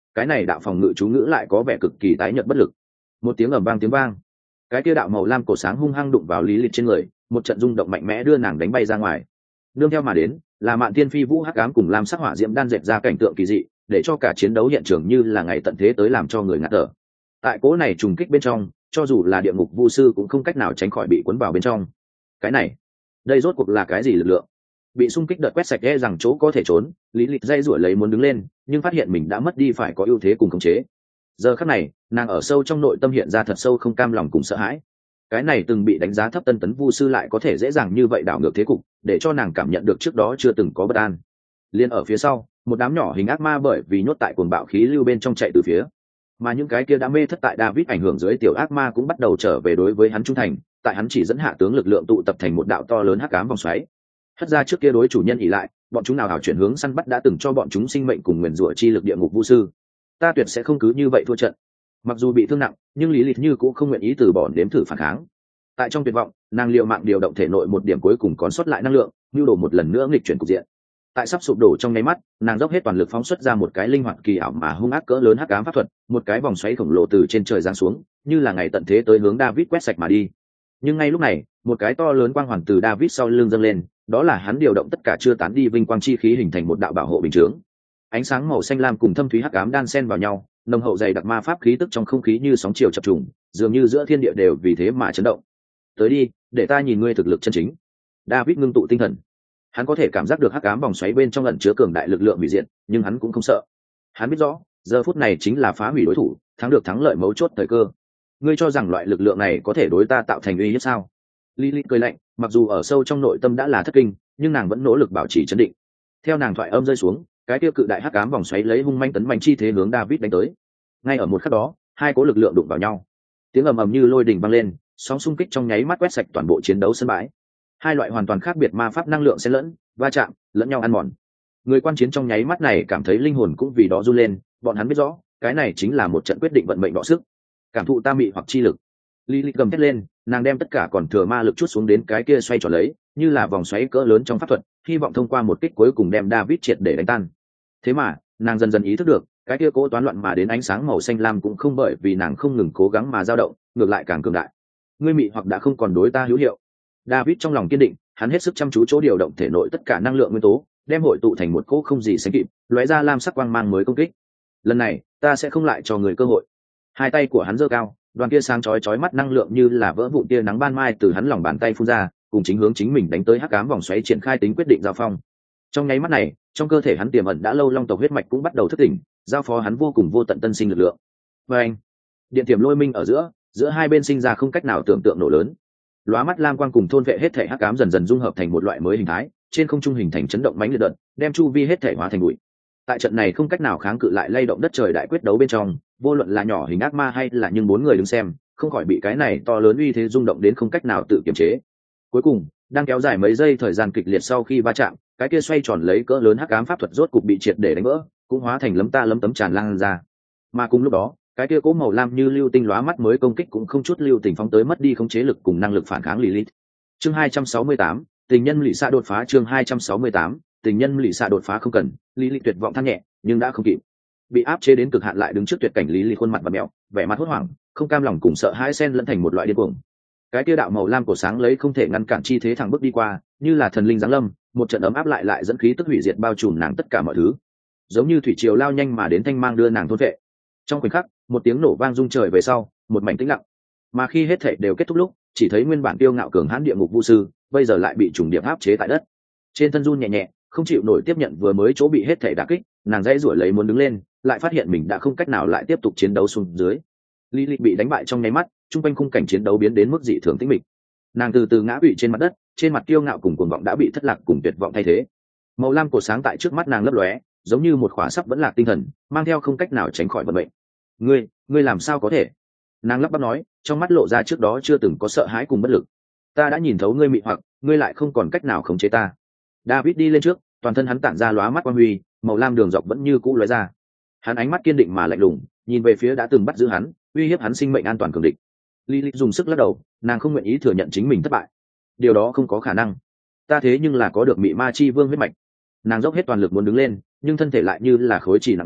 cái này đạo phòng ngự chú ngữ lại có vẻ cực kỳ tái nhợt bất lực. Một tiếng ầm vang tiếng vang, cái kia đạo màu lam cổ sáng hung hăng đụng vào lý lịch trên người, một trận rung động mạnh mẽ đưa nàng đánh bay ra ngoài. Nương theo mà đến là Mạn Tiên Phi Vũ hắc ám cùng lam sắc hỏa diễm đan dệt ra cảnh tượng kỳ dị, để cho cả chiến đấu hiện trường như là ngày tận thế tới, làm cho người ngạt thở. Tại cỗ này trùng kích bên trong, cho dù là địa ngục vu sư cũng không cách nào tránh khỏi bị cuốn vào bên trong. Cái này, đây rốt cuộc là cái gì lực lượng? Bị xung kích đợt quét sạch e rằng chỗ có thể trốn, lý lịch dây rủi lấy muốn đứng lên, nhưng phát hiện mình đã mất đi phải có ưu thế cùng khống chế. Giờ khắc này, nàng ở sâu trong nội tâm hiện ra thật sâu không cam lòng cùng sợ hãi. Cái này từng bị đánh giá thấp tân tấn vu sư lại có thể dễ dàng như vậy đảo ngược thế cục, để cho nàng cảm nhận được trước đó chưa từng có bất an. Liên ở phía sau, một đám nhỏ hình ác ma bởi vì nhốt tại cuồng bạo khí lưu bên trong chạy từ phía, mà những cái kia đã mê thất tại David ảnh hưởng dưới tiểu ác ma cũng bắt đầu trở về đối với hắn trung thành, tại hắn chỉ dẫn hạ tướng lực lượng tụ tập thành một đạo to lớn hắc ám vòng xoáy. Hất ra trước kia đối chủ nhân ỉ lại, bọn chúng nào hảo chuyển hướng săn bắt đã từng cho bọn chúng sinh mệnh cùng nguyền rủa chi lực địa ngục vu sư. Ta tuyệt sẽ không cứ như vậy thua trận. Mặc dù bị thương nặng, nhưng lý lịch như cũng không nguyện ý từ bỏ nếm thử phản kháng. Tại trong tuyệt vọng, nàng liều mạng điều động thể nội một điểm cuối cùng còn sót lại năng lượng, nhu đồ một lần nữa nghịch chuyển cục diện. Tại sắp sụp đổ trong nháy mắt, nàng dốc hết toàn lực phóng xuất ra một cái linh hoạt kỳ ảo mà hung ác cỡ lớn hắc ám pháp thuật, một cái vòng xoáy khổng lồ từ trên trời giáng xuống, như là ngày tận thế tới hướng David quét sạch mà đi. Nhưng ngay lúc này, một cái to lớn quang hoàn từ David sau lưng dâng lên, đó là hắn điều động tất cả chưa tán đi vinh quang chi khí hình thành một đạo bảo hộ bình chướng. Ánh sáng màu xanh lam cùng thâm thúy hắc ám đan xen vào nhau, nồng hậu dày đặc ma pháp khí tức trong không khí như sóng chiều chập trùng, dường như giữa thiên địa đều vì thế mà chấn động. Tới đi, để ta nhìn ngươi thực lực chân chính. David ngưng tụ tinh thần, hắn có thể cảm giác được hắc ám vòng xoáy bên trong ẩn chứa cường đại lực lượng hủy diệt, nhưng hắn cũng không sợ. Hắn biết rõ, giờ phút này chính là phá hủy đối thủ, thắng được thắng lợi mấu chốt thời cơ. Ngươi cho rằng loại lực lượng này có thể đối ta tạo thành uy hiếp sao? Lilith cười lạnh, mặc dù ở sâu trong nội tâm đã là thất kinh, nhưng nàng vẫn nỗ lực bảo trì trấn định. Theo nàng thoại âm rơi xuống, cái tiêu cự đại hắc ám vòng xoáy lấy hung manh tấn mạnh chi thế hướng David đánh tới. Ngay ở một khắc đó, hai cố lực lượng đụng vào nhau, tiếng ầm ầm như lôi đình vang lên, sóng xung kích trong nháy mắt quét sạch toàn bộ chiến đấu sân bãi. Hai loại hoàn toàn khác biệt ma pháp năng lượng xen lẫn, va chạm, lẫn nhau ăn mòn. Người quan chiến trong nháy mắt này cảm thấy linh hồn cũng vì đó run lên, bọn hắn biết rõ, cái này chính là một trận quyết định vận mệnh đọ sức. Cảm thụ ta mị hoặc chi lực. Lilith gầm thét lên, nàng đem tất cả còn thừa ma lực chút xuống đến cái kia xoay tròn lấy, như là vòng xoáy cỡ lớn trong pháp thuật, hy vọng thông qua một kích cuối cùng đem David triệt để đánh tan. Thế mà, nàng dần dần ý thức được, cái kia cố toán loạn mà đến ánh sáng màu xanh lam cũng không bởi vì nàng không ngừng cố gắng mà dao động, ngược lại càng cường đại. Ngươi mị hoặc đã không còn đối ta hữu hiệu. David trong lòng kiên định, hắn hết sức chăm chú chỗ điều động thể nội tất cả năng lượng nguyên tố, đem hội tụ thành một cỗ không gì sánh kịp, lóe ra lam sắc quang mang mới công kích. Lần này, ta sẽ không lại cho người cơ hội. Hai tay của hắn giơ cao, đoàn kia sáng chói mắt năng lượng như là vỡ vụn tia nắng ban mai từ hắn lòng bàn tay phun ra, cùng chính hướng chính mình đánh tới hắc ám vòng xoáy triển khai tính quyết định giao phong. Trong nháy mắt này, trong cơ thể hắn tiềm ẩn đã lâu long tộc huyết mạch cũng bắt đầu thức tỉnh, giao phó hắn vô cùng vô tận tân sinh lực lượng. Và anh, điện tiềm lôi minh ở giữa hai bên sinh ra không cách nào tưởng tượng nổ lớn. Lóa mắt lam quang cùng thôn vệ hết thể hắc ám dần dần dung hợp thành một loại mới hình thái, trên không trung hình thành chấn động mãnh liệt đợt, đem chu vi hết thể hóa thành bụi. Tại trận này không cách nào kháng cự lại lay động đất trời đại quyết đấu bên trong, vô luận là nhỏ hình ác ma hay là những bốn người đứng xem, không khỏi bị cái này to lớn uy thế rung động đến không cách nào tự kiềm chế. Cuối cùng, đang kéo dài mấy giây thời gian kịch liệt sau khi va chạm, cái kia xoay tròn lấy cỡ lớn hắc ám pháp thuật rốt cục bị triệt để đánh vỡ, cũng hóa thành lấm ta lấm tấm tràn lan ra. Mà cùng lúc đó, cái kia cố màu lam như lưu tinh lóa mắt mới công kích cũng không chút lưu tình phóng tới mất đi khống chế lực cùng năng lực phản kháng Lilith. Chương 268, tình nhân lì xạ đột phá. Chương 268, tình nhân lì xạ đột phá. Không cần, Lilith tuyệt vọng than nhẹ, nhưng đã không kịp. Bị áp chế đến cực hạn lại đứng trước tuyệt cảnh Lilith khuôn mặt và mèo, vẻ mặt hốt hoảng, không cam lòng cùng sợ hãi xen lẫn thành một loại điên cuồng. Cái kia đạo màu lam cổ sáng lấy không thể ngăn cản chi thế thẳng bước đi qua, như là thần linh giáng lâm, một trận ấm áp lại dẫn khí tức hủy diệt bao trùm nàng tất cả mọi thứ. Giống như thủy triều lao nhanh mà đến thanh mang đưa nàng thôn vệ. Trong khoảnh khắc, một tiếng nổ vang rung trời về sau, một mảnh tĩnh lặng. Mà khi hết thảy đều kết thúc lúc, chỉ thấy nguyên bản tiêu ngạo cường hãn địa ngục vu sư, bây giờ lại bị trùng điệp áp chế tại đất. Trên thân run nhẹ nhẹ, không chịu nổi tiếp nhận vừa mới chỗ bị hết thảy đả kích, nàng dãy rủa lấy muốn đứng lên, lại phát hiện mình đã không cách nào lại tiếp tục chiến đấu xuống dưới. Lilith bị đánh bại trong nháy mắt, trung quanh khung cảnh chiến đấu biến đến mức dị thường tĩnh mịch. Nàng từ từ ngã quỵ trên mặt đất, trên mặt kiêu ngạo cùng cuồng vọng đã bị thất lạc cùng tuyệt vọng thay thế. Màu lam cổ sáng tại trước mắt nàng lấp lóe, giống như một khỏa sắp vẫn lạc tinh thần, mang theo không cách nào tránh khỏi vận mệnh. Ngươi làm sao có thể? Nàng lắp bắp nói, trong mắt lộ ra trước đó chưa từng có sợ hãi cùng bất lực. Ta đã nhìn thấu ngươi mị hoặc, ngươi lại không còn cách nào khống chế ta. David đi lên trước, toàn thân hắn tản ra lóa mắt quang huy, màu lam đường dọc vẫn như cũ lóe ra. Hắn ánh mắt kiên định mà lạnh lùng, nhìn về phía đã từng bắt giữ hắn, uy hiếp hắn sinh mệnh an toàn cường địch. Lilith dùng sức lắc đầu, nàng không nguyện ý thừa nhận chính mình thất bại. Điều đó không có khả năng. Ta thế nhưng là có được mị ma chi vương huyết mạch. Nàng dốc hết toàn lực muốn đứng lên, nhưng thân thể lại như là khối chỉ nặng nề,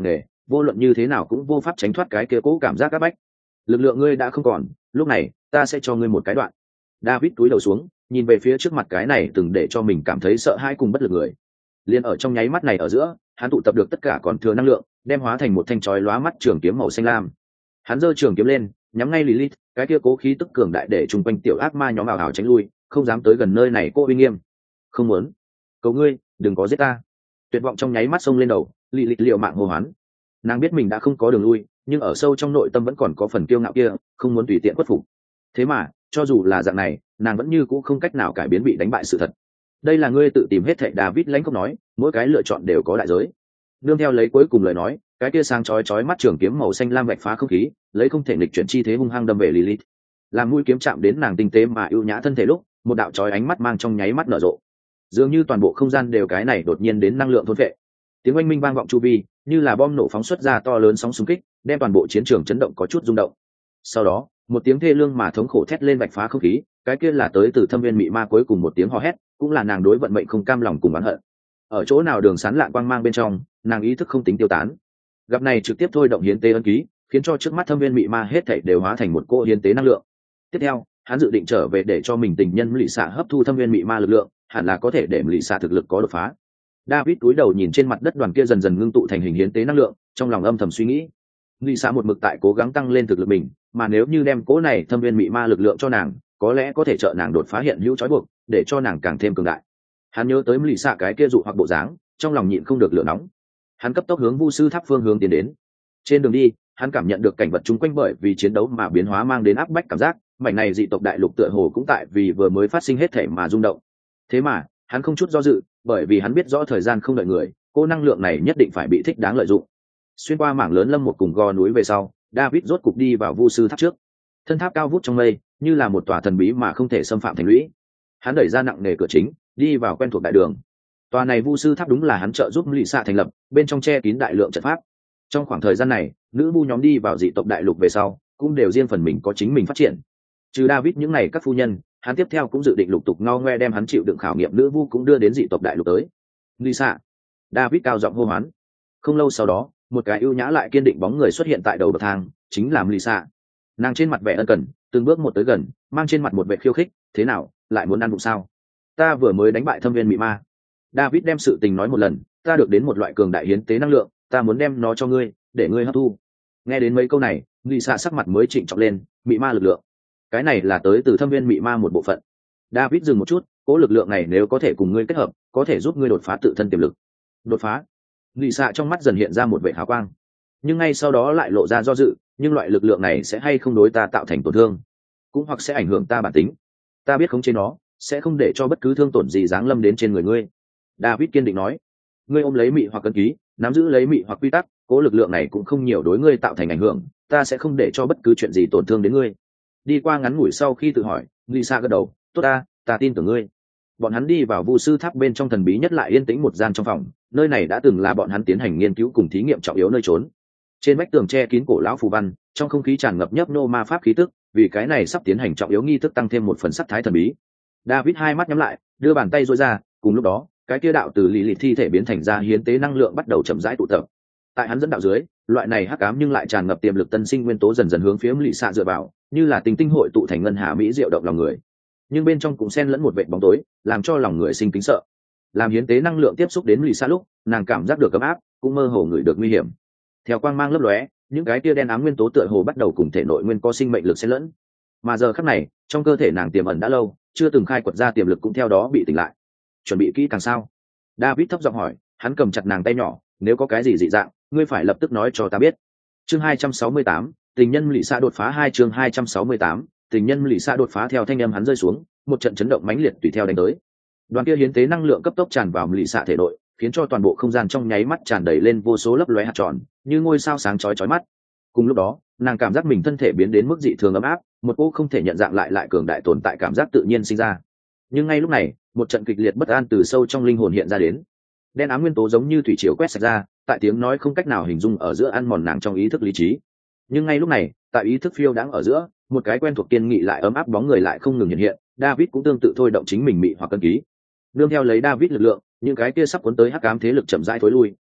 vô luận như thế nào cũng vô pháp tránh thoát cái kia cố cảm giác áp bách. Lực lượng ngươi đã không còn, lúc này ta sẽ cho ngươi một cái đoạn. David cúi đầu xuống, nhìn về phía trước mặt cái này từng để cho mình cảm thấy sợ hãi cùng bất lực người. Liên ở trong nháy mắt này ở giữa, hắn tụ tập được tất cả còn thừa năng lượng, đem hóa thành một thanh chói lóa mắt trường kiếm màu xanh lam. Hắn giơ trường kiếm lên, nhắm ngay Lilith, cái kia cố khí tức cường đại để chung quanh tiểu ác ma nhóm ảo ảo tránh lui, không dám tới gần nơi này cô uy nghiêm. Không muốn, cầu ngươi, đừng có giết ta. Tuyệt vọng trong nháy mắt xông lên đầu, Lilith liều mạng hô hoán. Nàng biết mình đã không có đường lui, nhưng ở sâu trong nội tâm vẫn còn có phần kiêu ngạo kia, không muốn tùy tiện khuất phục. Thế mà, cho dù là dạng này, nàng vẫn như cũ không cách nào cải biến bị đánh bại sự thật. Đây là ngươi tự tìm hết thệ, David lãnh không nói, mỗi cái lựa chọn đều có đại giới. Nương theo lấy cuối cùng lời nói, cái kia sáng chói mắt trường kiếm màu xanh lam vạch phá không khí, lấy không thể nghịch chuyển chi thế hung hăng đâm về Lilith. Làm mũi kiếm chạm đến nàng tinh tế mà ưu nhã thân thể lúc, một đạo chói ánh mắt mang trong nháy mắt nở rộ. Dường như toàn bộ không gian đều cái này đột nhiên đến năng lượng thôn vệ. Tiếng oanh minh vang vọng chu vi, như là bom nổ phóng xuất ra to lớn sóng xung kích, đem toàn bộ chiến trường chấn động có chút rung động. Sau đó, một tiếng thê lương mà thống khổ thét lên vạch phá không khí, cái kia là tới từ Thâm Viên Mị Ma cuối cùng một tiếng hò hét, cũng là nàng đối vận mệnh không cam lòng cùng oán hận. Ở chỗ nào đường sán lạ quang mang bên trong, nàng ý thức không tính tiêu tán. Gặp này trực tiếp thôi động hiến tế ân ký, khiến cho trước mắt Thâm Viên Mị Ma hết thảy đều hóa thành một cỗ hiến tế năng lượng. Tiếp theo, hắn dự định trở về để cho mình tình nhân Lị Xạ hấp thu Thâm Viên Mị Ma lực lượng, hẳn là có thể để Lị Xạ thực lực có đột phá. David cúi đầu nhìn trên mặt đất đoàn kia dần dần ngưng tụ thành hình hiến tế năng lượng, trong lòng âm thầm suy nghĩ. Lị Xạ một mực tại cố gắng tăng lên thực lực mình, mà nếu như đem cỗ này Thâm Viên Mị Ma lực lượng cho nàng, có lẽ có thể trợ nàng đột phá hiện hữu trói buộc, để cho nàng càng thêm cường đại. Hắn nhớ tới Lị Xạ cái kia dụ hoặc bộ dáng, trong lòng nhịn không được lửa nóng. Hắn cấp tốc hướng Vu sư tháp phương hướng tiến đến. Trên đường đi, hắn cảm nhận được cảnh vật chung quanh bởi vì chiến đấu mà biến hóa mang đến áp bách cảm giác, mảnh này dị tộc đại lục tựa hồ cũng tại vì vừa mới phát sinh hết thể mà rung động. Thế mà, hắn không chút do dự, bởi vì hắn biết rõ thời gian không đợi người, cô năng lượng này nhất định phải bị thích đáng lợi dụng. Xuyên qua mảng lớn lâm một cùng gò núi về sau, David rốt cục đi vào Vu sư tháp trước. Thân tháp cao vút trong mây, như là một tòa thần bí mà không thể xâm phạm thành lũy. Hắn đẩy ra nặng nề cửa chính, đi vào quen thuộc đại đường. Tòa này Vu sư tháp đúng là hắn trợ giúp Lị Xạ thành lập, bên trong che kín đại lượng trận pháp. Trong khoảng thời gian này, nữ vu nhóm đi vào dị tộc đại lục về sau, cũng đều riêng phần mình có chính mình phát triển. Trừ David những này các phu nhân, hắn tiếp theo cũng dự định lục tục ngao ngoe đem hắn chịu đựng khảo nghiệm nữ vu cũng đưa đến dị tộc đại lục tới. Lị Xạ, David cao giọng hô hoán. Không lâu sau đó, một cái ưu nhã lại kiên định bóng người xuất hiện tại đầu bậc thang, chính là Lị Xạ. Nàng trên mặt vẻ ân cần, từng bước một tới gần, mang trên mặt một vẻ khiêu khích. Thế nào, lại muốn ăn bụng sao? Ta vừa mới đánh bại Thâm Viên Mị Ma. David đem sự tình nói một lần, ta được đến một loại cường đại hiến tế năng lượng, ta muốn đem nó cho ngươi, để ngươi hấp thu. Nghe đến mấy câu này, Lị Xạ sắc mặt mới trịnh trọng lên. Mị ma lực lượng, cái này là tới từ Thâm Viên Mị Ma một bộ phận. David dừng một chút, cố lực lượng này nếu có thể cùng ngươi kết hợp, có thể giúp ngươi đột phá tự thân tiềm lực. Đột phá? Lị Xạ trong mắt dần hiện ra một vẻ hào quang, nhưng ngay sau đó lại lộ ra do dự. Nhưng loại lực lượng này sẽ hay không đối ta tạo thành tổn thương, cũng hoặc sẽ ảnh hưởng ta bản tính. Ta biết khống chế nó, sẽ không để cho bất cứ thương tổn gì giáng lâm đến trên người ngươi. David kiên định nói. Ngươi ôm lấy mị hoặc cân ký, nắm giữ lấy mị hoặc quy tắc, cố lực lượng này cũng không nhiều đối ngươi tạo thành ảnh hưởng, ta sẽ không để cho bất cứ chuyện gì tổn thương đến ngươi. Đi qua ngắn ngủi sau khi tự hỏi, Lisa gật đầu. Tốt, ta tin tưởng ngươi. Bọn hắn đi vào Vu sư tháp bên trong thần bí nhất lại yên tĩnh một gian trong phòng, nơi này đã từng là bọn hắn tiến hành nghiên cứu cùng thí nghiệm trọng yếu nơi trốn. Trên vách tường che kín cổ lão phù văn, trong không khí tràn ngập nhấp nô ma pháp khí tức, vì cái này sắp tiến hành trọng yếu nghi thức tăng thêm một phần sắc thái thần bí. David hai mắt nhắm lại, đưa bàn tay duỗi ra, cùng lúc đó, cái kia đạo từ Lilith thi thể biến thành ra hiến tế năng lượng bắt đầu chậm rãi tụ tập. Tại hắn dẫn đạo dưới, loại này hắc ám nhưng lại tràn ngập tiềm lực tân sinh nguyên tố dần dần hướng phía Lị Xạ dựa vào, như là tinh tinh hội tụ thành ngân hà mỹ diệu động lòng người. Nhưng bên trong cũng xen lẫn một vệt bóng tối, làm cho lòng người sinh kính sợ. Làm hiến tế năng lượng tiếp xúc đến Lị Xạ lúc, nàng cảm giác được ấm áp, cũng mơ hồ ngửi được nguy hiểm. Theo quang mang lấp lóe, những cái kia đen ám nguyên tố tựa hồ bắt đầu cùng thể nội nguyên có sinh mệnh lực xen lẫn. Mà giờ khắc này, trong cơ thể nàng tiềm ẩn đã lâu, chưa từng khai quật ra tiềm lực cũng theo đó bị tỉnh lại. Chuẩn bị kỹ càng sao? David thấp giọng hỏi, hắn cầm chặt nàng tay nhỏ, nếu có cái gì dị dạng, ngươi phải lập tức nói cho ta biết. Chương 268, tình nhân Lị Xạ đột phá 2 chương 268, tình nhân Lị Xạ đột phá theo thanh âm hắn rơi xuống, một trận chấn động mãnh liệt tùy theo đánh tới. Đoàn kia hiến tế năng lượng cấp tốc tràn vào Lị Xạ thể nội, khiến cho toàn bộ không gian trong nháy mắt tràn đầy lên vô số lấp lóe hạt tròn, như ngôi sao sáng chói chói mắt. Cùng lúc đó, nàng cảm giác mình thân thể biến đến mức dị thường ấm áp, một cô không thể nhận dạng lại cường đại tồn tại cảm giác tự nhiên sinh ra. Nhưng ngay lúc này, một trận kịch liệt bất an từ sâu trong linh hồn hiện ra đến. Đen ám nguyên tố giống như thủy triều quét sạch ra, tại tiếng nói không cách nào hình dung ở giữa ăn mòn nàng trong ý thức lý trí. Nhưng ngay lúc này, tại ý thức phiêu đáng ở giữa, một cái quen thuộc kiên nghị lại ấm áp bóng người lại không ngừng hiện hiện. David cũng tương tự thôi động chính mình mị hoặc cân ký. Nương theo lấy David lực lượng, những cái kia sắp cuốn tới hắc ám thế lực chậm rãi thối lui,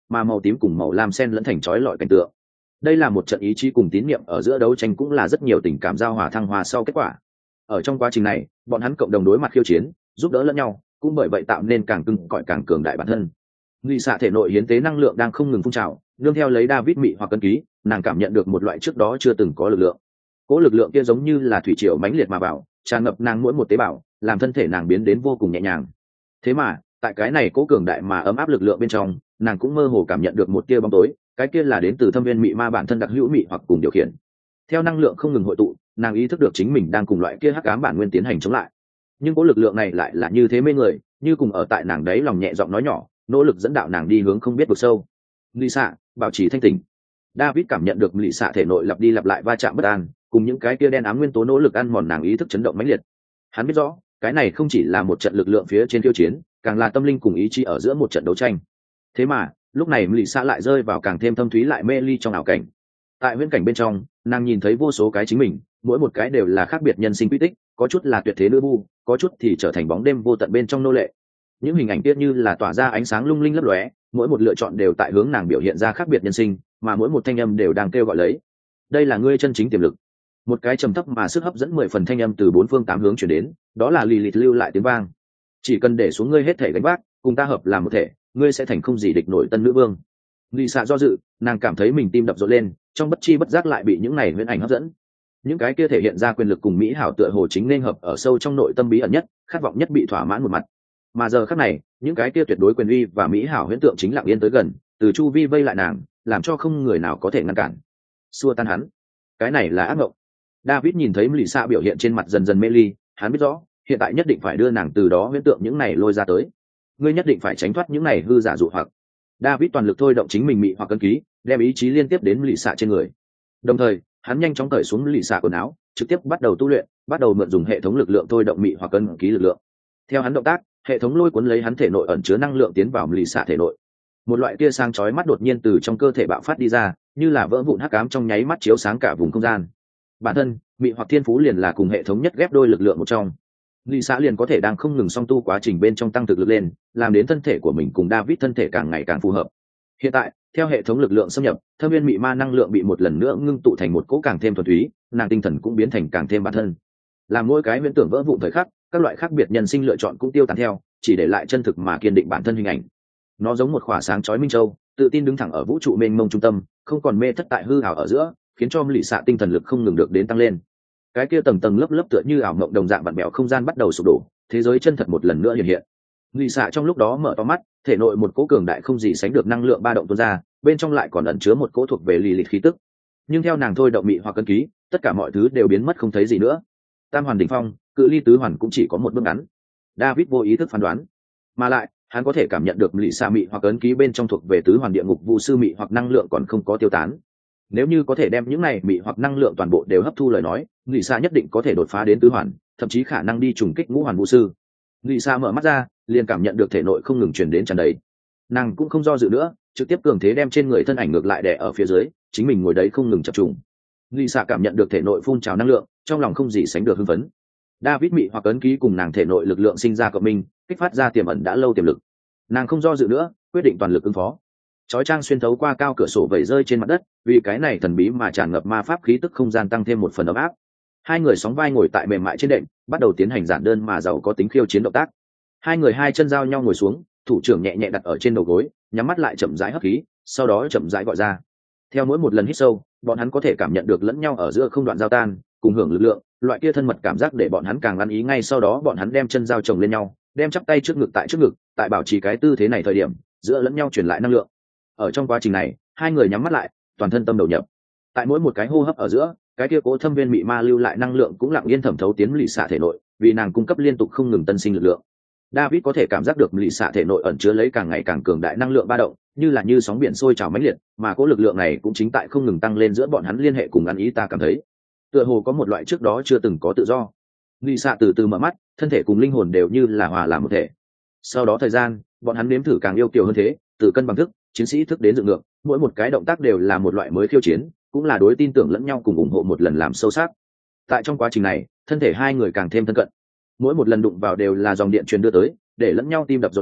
mà màu tím cùng màu lam xen lẫn thành chói lọi cảnh tượng. Đây là một trận ý chí cùng tín niệm ở giữa đấu tranh, cũng là rất nhiều tình cảm giao hòa thăng hoa sau kết quả. Ở trong quá trình này, bọn hắn cộng đồng đối mặt khiêu chiến, giúp đỡ lẫn nhau, cũng bởi vậy tạo nên càng cứng cỏi càng cường đại bản thân. Lì xạ thể nội hiến tế năng lượng đang không ngừng phun trào, nương theo lấy David mị hoặc cân ký, nàng cảm nhận được một loại trước đó chưa từng có lực lượng. Cỗ lực lượng kia giống như là thủy triều mãnh liệt mà vào, tràn ngập nàng mỗi một tế bào, làm thân thể nàng biến đến vô cùng nhẹ nhàng. Thế mà, tại cái này cỗ cường đại mà ấm áp lực lượng bên trong, nàng cũng mơ hồ cảm nhận được một tia bóng tối, cái kia là đến từ thâm viên mị ma bản thân đặc hữu mị hoặc cùng điều khiển. Theo năng lượng không ngừng hội tụ, nàng ý thức được chính mình đang cùng loại kia hắc ám bản nguyên tiến hành chống lại. Nhưng cỗ lực lượng này lại là như thế mê người, như cùng ở tại nàng đấy lòng nhẹ giọng nói nhỏ, nỗ lực dẫn đạo nàng đi hướng không biết vực sâu. Lì xạ, bảo trì thanh tỉnh. David cảm nhận được lì xạ thể nội lặp đi lặp lại va chạm bất an, cùng những cái kia đen ám nguyên tố nỗ lực ăn mòn nàng ý thức chấn động mãnh liệt. Hắn biết rõ, cái này không chỉ là một trận lực lượng phía trên tiêu chiến, càng là tâm linh cùng ý chí ở giữa một trận đấu tranh. Thế mà, lúc này lì xạ lại rơi vào càng thêm thâm thúy lại mê ly trong ảo cảnh. Tại huyễn cảnh bên trong, nàng nhìn thấy vô số cái chính mình, mỗi một cái đều là khác biệt nhân sinh quy tích, có chút là tuyệt thế nữ bu, có chút thì trở thành bóng đêm vô tận bên trong nô lệ. Những hình ảnh kia như là tỏa ra ánh sáng lung linh lấp lóe, mỗi một lựa chọn đều tại hướng nàng biểu hiện ra khác biệt nhân sinh, mà mỗi một thanh âm đều đang kêu gọi lấy. Đây là ngươi chân chính tiềm lực. Một cái trầm thấp mà sức hấp dẫn 10 phần thanh âm từ bốn phương tám hướng truyền đến, đó là Lilith lưu lại tiếng vang. Chỉ cần để xuống ngươi hết thể gánh vác, cùng ta hợp làm một thể, ngươi sẽ thành không gì địch nổi tân nữ vương. Lì xạ do dự, nàng cảm thấy mình tim đập rộn lên, trong bất chi bất giác lại bị những này huyễn ảnh hấp dẫn. Những cái kia thể hiện ra quyền lực cùng mỹ hảo tựa hồ chính nên hợp ở sâu trong nội tâm bí ẩn nhất, khát vọng nhất bị thỏa mãn một mặt. Mà giờ khắc này, những cái kia tuyệt đối quyền uy và mỹ hảo huyễn tượng chính lặng yên tới gần, từ chu vi vây lại nàng, làm cho không người nào có thể ngăn cản. Xua tan hắn. Cái này là ác mộng. David nhìn thấy lì xạ biểu hiện trên mặt dần dần mê ly, hắn biết rõ, hiện tại nhất định phải đưa nàng từ đó huyễn tượng những này lôi ra tới. Ngươi nhất định phải tránh thoát những này hư giả dụ hoặc. David toàn lực thôi động chính mình mị hoặc cân ký, đem ý chí liên tiếp đến lì xạ trên người. Đồng thời, hắn nhanh chóng cởi xuống lì xạ quần áo, trực tiếp bắt đầu tu luyện, bắt đầu mượn dùng hệ thống lực lượng thôi động mị hoặc cân ký lực lượng. Theo hắn động tác, hệ thống lôi cuốn lấy hắn thể nội ẩn chứa năng lượng tiến vào lì xạ thể nội. Một loại tia sáng chói mắt đột nhiên từ trong cơ thể bạo phát đi ra, như là vỡ vụn hắc ám trong nháy mắt chiếu sáng cả vùng không gian. Bản thân, mị hoặc thiên phú liền là cùng hệ thống nhất ghép đôi lực lượng một trong. Lì xạ liền có thể đang không ngừng song tu quá trình bên trong tăng thực lực lên, làm đến thân thể của mình cùng David thân thể càng ngày càng phù hợp. Hiện tại, theo hệ thống lực lượng xâm nhập, thâm viên mị ma năng lượng bị một lần nữa ngưng tụ thành một cỗ càng thêm thuần túy, nàng tinh thần cũng biến thành càng thêm bản thân. Làm mỗi cái huyễn tưởng vỡ vụn thời khắc, các loại khác biệt nhân sinh lựa chọn cũng tiêu tán theo, chỉ để lại chân thực mà kiên định bản thân hình ảnh. Nó giống một khỏa sáng chói minh châu, tự tin đứng thẳng ở vũ trụ mênh mông trung tâm, không còn mê thất tại hư ảo ở giữa, khiến cho lì xạ tinh thần lực không ngừng được đến tăng lên. Cái kia tầng tầng lớp lớp tựa như ảo mộng đồng dạng vặn vẹo không gian bắt đầu sụp đổ, thế giới chân thật một lần nữa hiện hiện. Lì xạ trong lúc đó mở to mắt, thể nội một cỗ cường đại không gì sánh được năng lượng ba động tuôn ra, bên trong lại còn ẩn chứa một cỗ thuộc về Lilith khí tức. Nhưng theo nàng thôi động mị hoặc cân ký, tất cả mọi thứ đều biến mất không thấy gì nữa. Tam hoàn đỉnh phong, cự ly tứ hoàn cũng chỉ có một bước ngắn. David vô ý thức phán đoán, mà lại hắn có thể cảm nhận được lì xạ mị hoặc ấn ký bên trong thuộc về tứ hoàn địa ngục vu sư mị hoặc năng lượng còn không có tiêu tán. Nếu như có thể đem những này mị hoặc năng lượng toàn bộ đều hấp thu lời nói, lì xạ nhất định có thể đột phá đến tứ hoàn, thậm chí khả năng đi trùng kích ngũ hoàn vu sư. Lì xạ mở mắt ra, liền cảm nhận được thể nội không ngừng truyền đến tràn đầy. Nàng cũng không do dự nữa, trực tiếp cường thế đem trên người thân ảnh ngược lại đè ở phía dưới, chính mình ngồi đấy không ngừng chập trùng. Lì xạ cảm nhận được thể nội phun trào năng lượng, trong lòng không gì sánh được hưng phấn. David mị hoặc ấn ký cùng nàng thể nội lực lượng sinh ra cộng minh, kích phát ra tiềm ẩn đã lâu tiềm lực. Nàng không do dự nữa, quyết định toàn lực ứng phó. Chói chang xuyên thấu qua cao cửa sổ vẩy rơi trên mặt đất, vì cái này thần bí mà tràn ngập ma pháp khí tức không gian tăng thêm một phần ấm áp. Hai người sóng vai ngồi tại mềm mại trên đệm, bắt đầu tiến hành giản đơn mà giàu có tính khiêu chiến động tác. Hai người hai chân giao nhau ngồi xuống, thủ trưởng nhẹ nhẹ đặt ở trên đầu gối, nhắm mắt lại chậm rãi hấp khí, sau đó chậm rãi gọi ra. Theo mỗi một lần hít sâu, bọn hắn có thể cảm nhận được lẫn nhau ở giữa không đoạn giao tan, cùng hưởng lực lượng, loại kia thân mật cảm giác để bọn hắn càng ăn ý. Ngay sau đó bọn hắn đem chân giao chồng lên nhau, đem chắp tay trước ngực tại bảo trì cái tư thế này thời điểm, giữa lẫn nhau truyền lại năng lượng. Ở trong quá trình này, hai người nhắm mắt lại, toàn thân tâm đầu nhập. Tại mỗi một cái hô hấp ở giữa, cái kia cố thâm viên mị ma lưu lại năng lượng cũng lặng yên thẩm thấu tiến lì xạ thể nội, vì nàng cung cấp liên tục không ngừng tân sinh lực lượng. David có thể cảm giác được lì xạ thể nội ẩn chứa lấy càng ngày càng cường đại năng lượng ba động, như sóng biển sôi trào mãnh liệt, mà cố lực lượng này cũng chính tại không ngừng tăng lên giữa bọn hắn liên hệ cùng ăn ý. Ta cảm thấy tựa hồ có một loại trước đó chưa từng có tự do. Lì xạ từ từ mở mắt, thân thể cùng linh hồn đều như là hòa làm một thể. Sau đó thời gian, bọn hắn nếm thử càng yêu kiều hơn thế, từ cân bằng thức, chiến sĩ thức đến dựng ngược, mỗi một cái động tác đều là một loại mới khiêu chiến, cũng là đối tin tưởng lẫn nhau cùng ủng hộ một lần làm sâu sắc. Tại trong quá trình này, thân thể hai người càng thêm thân cận, mỗi một lần đụng vào đều là dòng điện truyền đưa tới, để lẫn nhau tim đập rộn lên,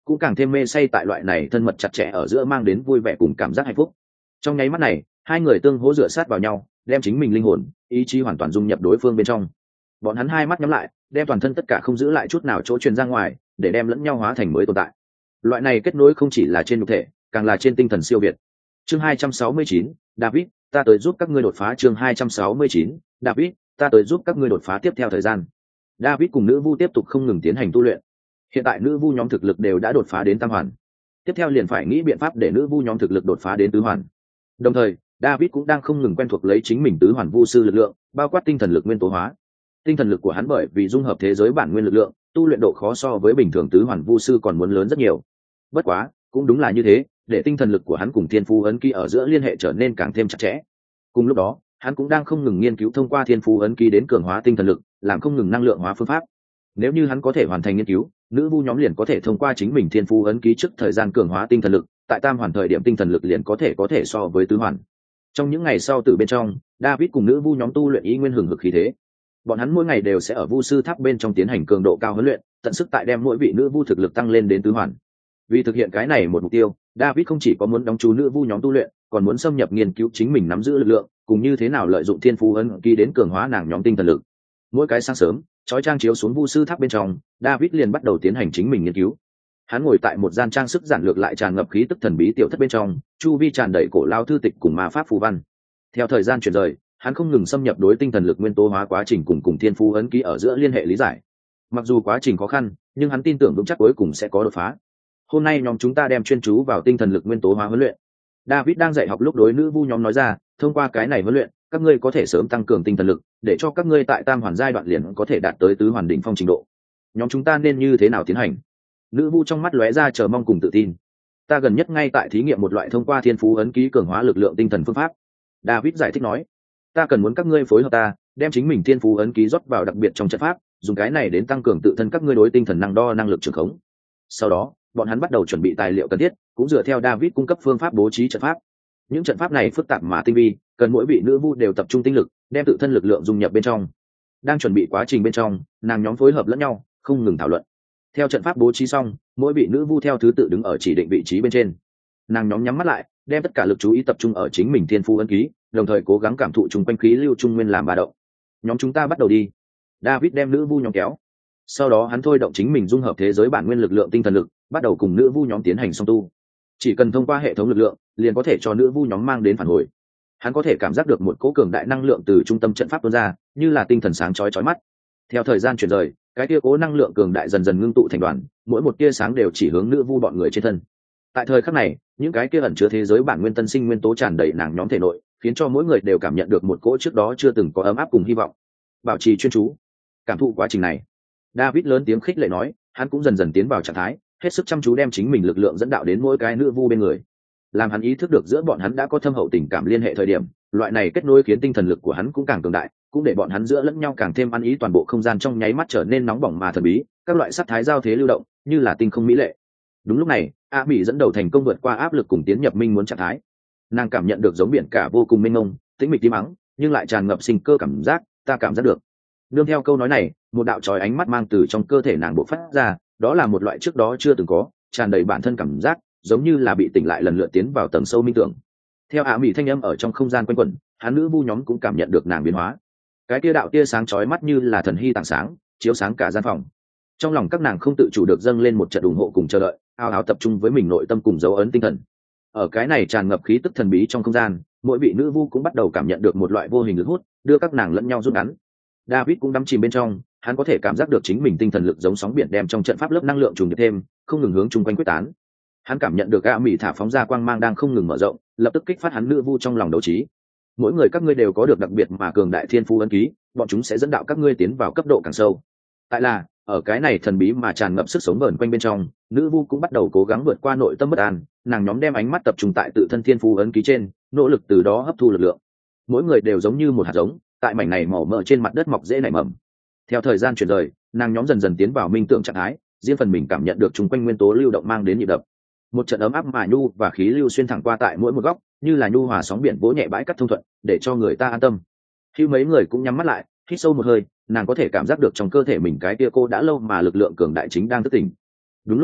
cũng càng thêm mê say tại loại này thân mật chặt chẽ ở giữa mang đến vui vẻ cùng cảm giác hạnh phúc. Trong nháy mắt này, hai người tương hỗ dựa sát vào nhau, đem chính mình linh hồn, ý chí hoàn toàn dung nhập đối phương bên trong. Bọn hắn hai mắt nhắm lại, đem toàn thân tất cả không giữ lại chút nào chỗ truyền ra ngoài, để đem lẫn nhau hóa thành mới tồn tại. Loại này kết nối không chỉ là trên nhục thể, càng là trên tinh thần siêu việt. Chương 269, David, ta tới giúp các ngươi đột phá. Chương 269, David, ta tới giúp các ngươi đột phá tiếp theo thời gian. David cùng nữ vu tiếp tục không ngừng tiến hành tu luyện. Hiện tại nữ vu nhóm thực lực đều đã đột phá đến tam hoàn. Tiếp theo liền phải nghĩ biện pháp để nữ vu nhóm thực lực đột phá đến tứ hoàn. Đồng thời, David cũng đang không ngừng quen thuộc lấy chính mình tứ hoàn vu sư lực lượng, bao quát tinh thần lực nguyên tố hóa. Tinh thần lực của hắn bởi vì dung hợp thế giới bản nguyên lực lượng, tu luyện độ khó so với bình thường tứ hoàn vu sư còn muốn lớn rất nhiều. Bất quá, cũng đúng là như thế, để tinh thần lực của hắn cùng thiên phú ấn ký ở giữa liên hệ trở nên càng thêm chặt chẽ. Cùng lúc đó, hắn cũng đang không ngừng nghiên cứu thông qua thiên phú ấn ký đến cường hóa tinh thần lực, làm không ngừng năng lượng hóa phương pháp. Nếu như hắn có thể hoàn thành nghiên cứu, nữ vu nhóm liền có thể thông qua chính mình thiên phú ấn ký trước thời gian cường hóa tinh thần lực, tại tam hoàn thời điểm tinh thần lực liền có thể so với tứ hoàn. Trong những ngày sau từ bên trong, David cùng nữ vu nhóm tu luyện ý nguyên hừng hực khí thế. Bọn hắn mỗi ngày đều sẽ ở vu sư tháp bên trong tiến hành cường độ cao huấn luyện, tận sức tại đem mỗi vị nữ vu thực lực tăng lên đến tứ hoàn. Vì thực hiện cái này một mục tiêu, David không chỉ có muốn đóng chú nữ vu nhóm tu luyện, còn muốn xâm nhập nghiên cứu chính mình nắm giữ lực lượng, cùng như thế nào lợi dụng thiên phú ấn ký đến cường hóa nàng nhóm tinh thần lực. Mỗi cái sáng sớm, chói trang chiếu xuống vu sư tháp bên trong, David liền bắt đầu tiến hành chính mình nghiên cứu. Hắn ngồi tại một gian trang sức giản lược lại tràn ngập khí tức thần bí tiểu thất bên trong, chu vi tràn đầy cổ lao thư tịch cùng ma pháp phù văn. Theo thời gian chuyển rời, hắn không ngừng xâm nhập đối tinh thần lực nguyên tố hóa quá trình cùng thiên phú ấn ký ở giữa liên hệ lý giải. Mặc dù quá trình khó khăn, nhưng hắn tin tưởng vững chắc cuối cùng sẽ có đột phá. Hôm nay nhóm chúng ta đem chuyên chú vào tinh thần lực nguyên tố hóa huấn luyện. David đang dạy học lúc đối nữ vu nhóm nói ra, thông qua cái này huấn luyện, các ngươi có thể sớm tăng cường tinh thần lực, để cho các ngươi tại tam hoàn giai đoạn liền có thể đạt tới tứ hoàn đỉnh phong trình độ. Nhóm chúng ta nên như thế nào tiến hành? Nữ vu trong mắt lóe ra chờ mong cùng tự tin. Ta gần nhất ngay tại thí nghiệm một loại thông qua thiên phú ấn ký cường hóa lực lượng tinh thần phương pháp. David giải thích nói, ta cần muốn các ngươi phối hợp ta, đem chính mình thiên phú ấn ký rót vào đặc biệt trong trận pháp, dùng cái này đến tăng cường tự thân các ngươi đối tinh thần năng đo năng lực trường khống. Sau đó, bọn hắn bắt đầu chuẩn bị tài liệu cần thiết, cũng dựa theo David cung cấp phương pháp bố trí trận pháp. Những trận pháp này phức tạp mà tinh vi, cần mỗi vị nữ vu đều tập trung tinh lực, đem tự thân lực lượng dung nhập bên trong. Đang chuẩn bị quá trình bên trong, nàng nhóm phối hợp lẫn nhau, không ngừng thảo luận. Theo trận pháp bố trí xong, mỗi vị nữ vu theo thứ tự đứng ở chỉ định vị trí bên trên. Nàng nhóm nhắm mắt lại, đem tất cả lực chú ý tập trung ở chính mình thiên phú ấn ký, đồng thời cố gắng cảm thụ chung quanh khí lưu trung nguyên làm ba động. Nhóm chúng ta bắt đầu đi. David đem nữ vu nhóm kéo. Sau đó hắn thôi động chính mình dung hợp thế giới bản nguyên lực lượng tinh thần lực, bắt đầu cùng nữ vu nhóm tiến hành song tu. Chỉ cần thông qua hệ thống lực lượng, liền có thể cho nữ vu nhóm mang đến phản hồi. Hắn có thể cảm giác được một cỗ cường đại năng lượng từ trung tâm trận pháp tuôn ra, như là tinh thần sáng chói chói mắt. Theo thời gian chuyển rời, cái tia cố năng lượng cường đại dần dần ngưng tụ thành đoàn, mỗi một tia sáng đều chỉ hướng nữ vu bọn người trên thân. Tại thời khắc này, những cái kia ẩn chứa thế giới bản nguyên tân sinh nguyên tố tràn đầy nàng nhóm thể nội, khiến cho mỗi người đều cảm nhận được một cỗ trước đó chưa từng có ấm áp cùng hy vọng. Bảo trì chuyên chú, cảm thụ quá trình này. David lớn tiếng khích lệ nói, hắn cũng dần dần tiến vào trạng thái, hết sức chăm chú đem chính mình lực lượng dẫn đạo đến mỗi cái nữ vu bên người. Làm hắn ý thức được giữa bọn hắn đã có thâm hậu tình cảm liên hệ thời điểm, loại này kết nối khiến tinh thần lực của hắn cũng càng cường đại, cũng để bọn hắn giữa lẫn nhau càng thêm ăn ý, toàn bộ không gian trong nháy mắt trở nên nóng bỏng mà thần bí, các loại sắc thái giao thế lưu động, như là tinh không mỹ lệ. Đúng lúc này, A Mỹ dẫn đầu thành công vượt qua áp lực cùng tiến nhập minh muốn trạng thái. Nàng cảm nhận được giống biển cả vô cùng mênh mông, tĩnh mịch tím mắng, nhưng lại tràn ngập sinh cơ cảm giác, ta cảm giác được. Nương theo câu nói này, một đạo chói ánh mắt mang từ trong cơ thể nàng bộc phát ra, đó là một loại trước đó chưa từng có, tràn đầy bản thân cảm giác, giống như là bị tỉnh lại lần lượt tiến vào tầng sâu minh tưởng. Theo A Mỹ thanh âm ở trong không gian quanh quẩn, hắn nữ vu nhóm cũng cảm nhận được nàng biến hóa. Cái tia đạo tia sáng chói mắt như là thần hy tảng sáng, chiếu sáng cả gian phòng. Trong lòng các nàng không tự chủ được dâng lên một trận ủng hộ cùng chờ đợi, ao ào tập trung với mình nội tâm cùng dấu ấn tinh thần. Ở cái này tràn ngập khí tức thần bí trong không gian, mỗi vị nữ vu cũng bắt đầu cảm nhận được một loại vô hình lực hút, đưa các nàng lẫn nhau rút ngắn. David cũng đắm chìm bên trong, hắn có thể cảm giác được chính mình tinh thần lực giống sóng biển đem trong trận pháp lớp năng lượng trùng điệp thêm, không ngừng hướng chung quanh quyết tán. Hắn cảm nhận được A Mỹ thả phóng ra quang mang đang không ngừng mở rộng, lập tức kích phát hắn nữ vu trong lòng đấu trí. Mỗi người các ngươi đều có được đặc biệt mà cường đại thiên phú ấn ký, bọn chúng sẽ dẫn đạo các ngươi tiến vào cấp độ càng sâu. Tại là, ở cái này thần bí mà tràn ngập sức sống vờn quanh bên trong, nữ vu cũng bắt đầu cố gắng vượt qua nội tâm bất an, nàng nhóm đem ánh mắt tập trung tại tự thân thiên phú ấn ký trên, nỗ lực từ đó hấp thu lực lượng. Mỗi người đều giống như một hạt giống, tại mảnh này màu mỡ trên mặt đất mọc dễ nảy mầm. Theo thời gian chuyển rời, nàng nhóm dần dần tiến vào minh tưởng trạng thái, riêng phần mình cảm nhận được chung quanh nguyên tố lưu động mang đến nhịp đập. Một trận ấm áp mà nhu và khí lưu xuyên thẳng qua tại mỗi một góc, như là nhu hòa sóng biển vỗ nhẹ bãi cát thông thuận, để cho người ta an tâm. Khi mấy người cũng nhắm mắt lại, hít sâu một hơi, nàng có thể cảm giác được trong cơ thể mình cái kia cô đã lâu mà lực lượng cường đại chính đang thức tỉnh. Đúng lúc này,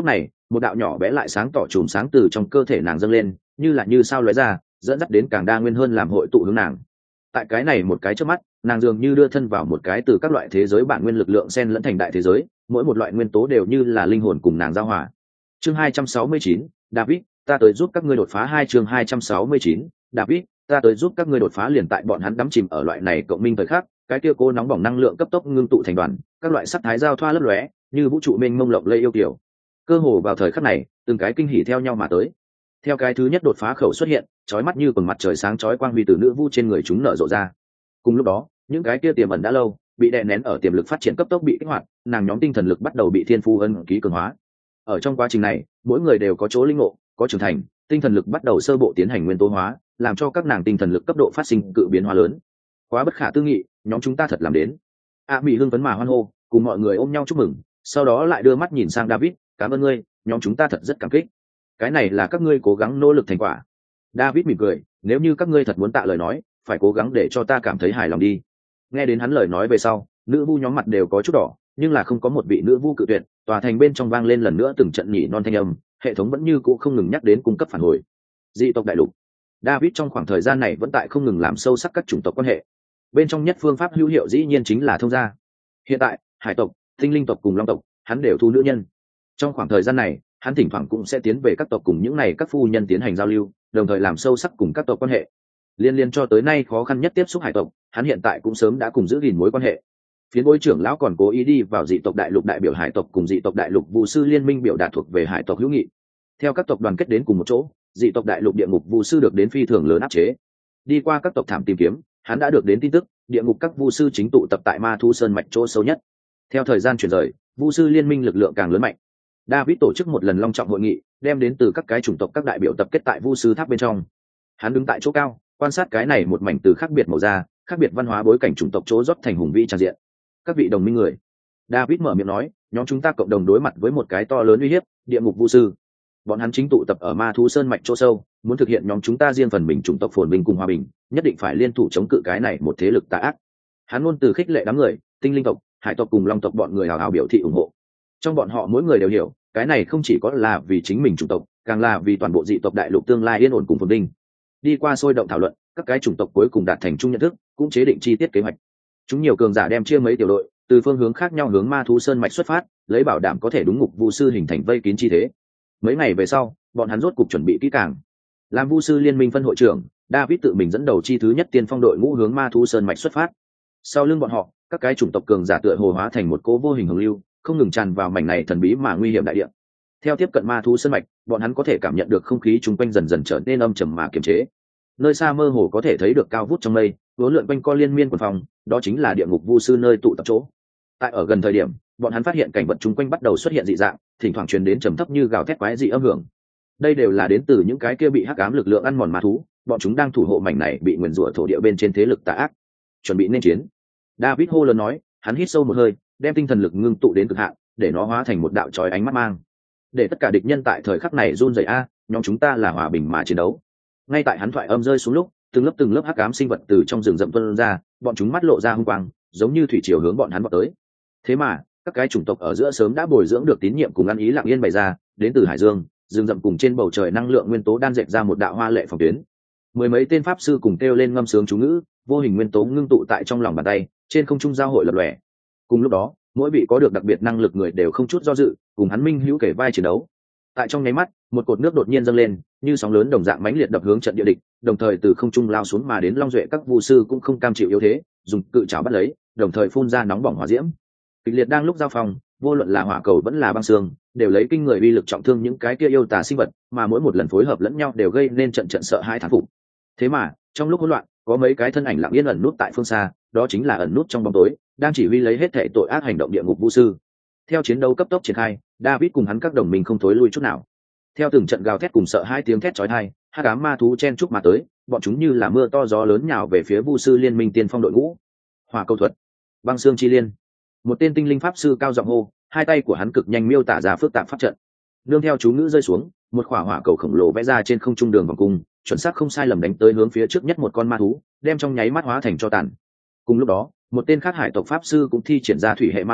một đạo nhỏ bé lại sáng tỏ chùm sáng từ trong cơ thể nàng dâng lên, như là như sao lóe ra, dẫn dắt đến càng đa nguyên hơn làm hội tụ hướng nàng. Tại cái này một cái trước mắt, nàng dường như đưa thân vào một cái từ các loại thế giới bản nguyên lực lượng xen lẫn thành đại thế giới, mỗi một loại nguyên tố đều như là linh hồn cùng nàng giao hòa. Chương 269, David, ta tới giúp các ngươi đột phá. 2 chương 269, David, ta tới giúp các ngươi đột phá. Liền tại bọn hắn đắm chìm ở loại này cộng minh thời khắc, cái kia cô nóng bỏng năng lượng cấp tốc ngưng tụ thành đoàn, các loại sắc thái giao thoa lấp lóe, như vũ trụ mênh mông lộng lẫy yêu kiều. Cơ hồ vào thời khắc này, từng cái kinh hỉ theo nhau mà tới. Theo cái thứ nhất đột phá khẩu xuất hiện, chói mắt như quần mặt trời sáng chói quang huy từ nữ vu trên người chúng nở rộ ra. Cùng lúc đó, những cái kia tiềm ẩn đã lâu, bị đè nén ở tiềm lực phát triển cấp tốc bị kích hoạt, nàng nhóm tinh thần lực bắt đầu bị thiên phu ân ký cường hóa. Ở trong quá trình này, mỗi người đều có chỗ linh ngộ, có trưởng thành, tinh thần lực bắt đầu sơ bộ tiến hành nguyên tố hóa, làm cho các nàng tinh thần lực cấp độ phát sinh cự biến hóa lớn. Quá bất khả tư nghị, nhóm chúng ta thật làm đến. Mỹ hưng phấn mà hoan hô, cùng mọi người ôm nhau chúc mừng, sau đó lại đưa mắt nhìn sang David, cảm ơn ngươi, nhóm chúng ta thật rất cảm kích. Cái này là các ngươi cố gắng nỗ lực thành quả. David mỉm cười, nếu như các ngươi thật muốn tạ lời nói, phải cố gắng để cho ta cảm thấy hài lòng đi. Nghe đến hắn lời nói về sau, nữ vu nhóm mặt đều có chút đỏ, nhưng là không có một vị nữ vu cự tuyệt. Tòa thành bên trong vang lên lần nữa từng trận nhỉ non thanh âm, hệ thống vẫn như cũ không ngừng nhắc đến cung cấp phản hồi. Dị tộc đại lục, David trong khoảng thời gian này vẫn tại không ngừng làm sâu sắc các chủng tộc quan hệ. Bên trong nhất phương pháp hữu hiệu dĩ nhiên chính là thông gia. Hiện tại, hải tộc, tinh linh tộc cùng long tộc, hắn đều thu nữ nhân. Trong khoảng thời gian này, hắn thỉnh thoảng cũng sẽ tiến về các tộc cùng những này các phu nhân tiến hành giao lưu, đồng thời làm sâu sắc cùng các tộc quan hệ. Liên cho tới nay khó khăn nhất tiếp xúc hải tộc, hắn hiện tại cũng sớm đã cùng giữ gìn mối quan hệ. Phiến bối trưởng lão còn cố ý đi vào dị tộc đại lục đại biểu hải tộc cùng dị tộc đại lục vu sư liên minh biểu đạt thuộc về hải tộc hữu nghị. Theo các tộc đoàn kết đến cùng một chỗ, dị tộc đại lục địa ngục vu sư được đến phi thường lớn áp chế. Đi qua các tộc thảm tìm kiếm, hắn đã được đến tin tức, địa ngục các vu sư chính tụ tập tại Ma Thu Sơn mạch chỗ sâu nhất. Theo thời gian chuyển rời, vu sư liên minh lực lượng càng lớn mạnh. David tổ chức một lần long trọng hội nghị, đem đến từ các cái chủng tộc các đại biểu tập kết tại vu sư tháp bên trong. Hắn đứng tại chỗ cao, quan sát cái này một mảnh từ khác biệt màu da, khác biệt văn hóa bối cảnh chủng tộc chỗ rót thành hùng vĩ tràn diện. Các vị đồng minh người, David mở miệng nói, nhóm chúng ta cộng đồng đối mặt với một cái to lớn uy hiếp, địa ngục vu sư. Bọn hắn chính tụ tập ở Ma Thú Sơn mạch chỗ sâu, muốn thực hiện nhóm chúng ta riêng phần mình chủng tộc phồn vinh cùng hòa bình, nhất định phải liên thủ chống cự cái này một thế lực tà ác. Hắn luôn từ khích lệ đám người, tinh linh tộc, hải tộc cùng long tộc bọn người hào hào biểu thị ủng hộ. Trong bọn họ mỗi người đều hiểu, cái này không chỉ có là vì chính mình chủng tộc, càng là vì toàn bộ dị tộc đại lục tương lai yên ổn cùng phồn vinh. Đi qua sôi động thảo luận, các cái chủng tộc cuối cùng đạt thành chung nhận thức, cũng chế định chi tiết kế hoạch. Chúng nhiều cường giả đem chia mấy tiểu đội, từ phương hướng khác nhau hướng Ma Thú Sơn mạch xuất phát, lấy bảo đảm có thể đúng ngục vu sư hình thành vây kín chi thế. Mấy ngày về sau, bọn hắn rốt cục chuẩn bị kỹ càng. Làm vu sư liên minh phân hội trưởng, David tự mình dẫn đầu chi thứ nhất tiên phong đội ngũ hướng Ma Thú Sơn mạch xuất phát. Sau lưng bọn họ, các cái chủng tộc cường giả tựa hồ hóa thành một cỗ vô hình hồng lưu, không ngừng tràn vào mảnh này thần bí mà nguy hiểm đại địa. Theo tiếp cận Ma Thú Sơn mạch, bọn hắn có thể cảm nhận được không khí chung quanh dần dần trở nên âm trầm mà kiềm chế. Nơi xa mơ hồ có thể thấy được cao vút trong mây, uốn lượn quanh co liên miên quần phòng, đó chính là địa ngục vu sư nơi tụ tập chỗ. Tại ở gần thời điểm, bọn hắn phát hiện cảnh vật chung quanh bắt đầu xuất hiện dị dạng, thỉnh thoảng truyền đến trầm thấp như gào thét quái dị âm hưởng. Đây đều là đến từ những cái kia bị hắc ám lực lượng ăn mòn ma thú, bọn chúng đang thủ hộ mảnh này bị nguyền rủa thổ địa bên trên thế lực tà ác. Chuẩn bị nên chiến. David hô lớn nói, hắn hít sâu một hơi, đem tinh thần lực ngưng tụ đến cực hạn, để nó hóa thành một đạo chói ánh mắt mang. Để tất cả địch nhân tại thời khắc này run rẩy a, nhóm chúng ta là hòa bình mà chiến đấu. Ngay tại hắn thoại âm rơi xuống lúc, từng lớp hắc ám sinh vật từ trong rừng rậm tuôn ra, bọn chúng mắt lộ ra hung quang, giống như thủy triều hướng bọn hắn vọt tới. Thế mà, các cái chủng tộc ở giữa sớm đã bồi dưỡng được tín nhiệm cùng ăn ý lặng yên bày ra, đến từ hải dương, rừng rậm cùng trên bầu trời năng lượng nguyên tố đan dệt ra một đạo hoa lệ phòng tuyến. Mười mấy tên pháp sư cùng kêu lên ngâm sướng chú ngữ, vô hình nguyên tố ngưng tụ tại trong lòng bàn tay, trên không trung giao hội lập lòe. Cùng lúc đó, mỗi vị có được đặc biệt năng lực người đều không chút do dự, cùng hắn minh hữu kể vai chiến đấu. Tại trong nháy mắt, một cột nước đột nhiên dâng lên, như sóng lớn đồng dạng mãnh liệt đập hướng trận địa địch, đồng thời từ không trung lao xuống mà đến long duệ các vu sư cũng không cam chịu yếu thế, dùng cự trảo bắt lấy, đồng thời phun ra nóng bỏng hỏa diễm. Kịch liệt đang lúc giao phòng, vô luận là hỏa cầu vẫn là băng xương, đều lấy kinh người uy lực trọng thương những cái kia yêu tà sinh vật, mà mỗi một lần phối hợp lẫn nhau đều gây nên trận trận sợ hãi thán phục. Thế mà, trong lúc hỗn loạn, có mấy cái thân ảnh lặng yên ẩn nút tại phương xa, đó chính là ẩn nút trong bóng tối, đang chỉ huy lấy hết thảy tội ác hành động địa ngục vu sư. Theo chiến đấu cấp tốc triển khai, David cùng hắn các đồng minh không thối lui chút nào. Theo từng trận gào thét cùng sợ hai tiếng thét chói tai, hắc ám ma thú chen chúc mà tới, bọn chúng như là mưa to gió lớn nhào về phía vu sư liên minh tiên phong đội ngũ. Hỏa cầu thuật, băng xương chi liên. Một tên tinh linh pháp sư cao giọng hô, hai tay của hắn cực nhanh miêu tả ra phức tạp pháp trận. Nương theo chú ngữ rơi xuống, một quả hỏa cầu khổng lồ vẽ ra trên không trung đường vòng cung, chuẩn xác không sai lầm đánh tới hướng phía trước nhất một con ma thú, đem trong nháy mắt hóa thành tro tàn. Cùng lúc đó, một tên khác hải tộc pháp sư cũng thi triển ra thủy hệ ma pháp,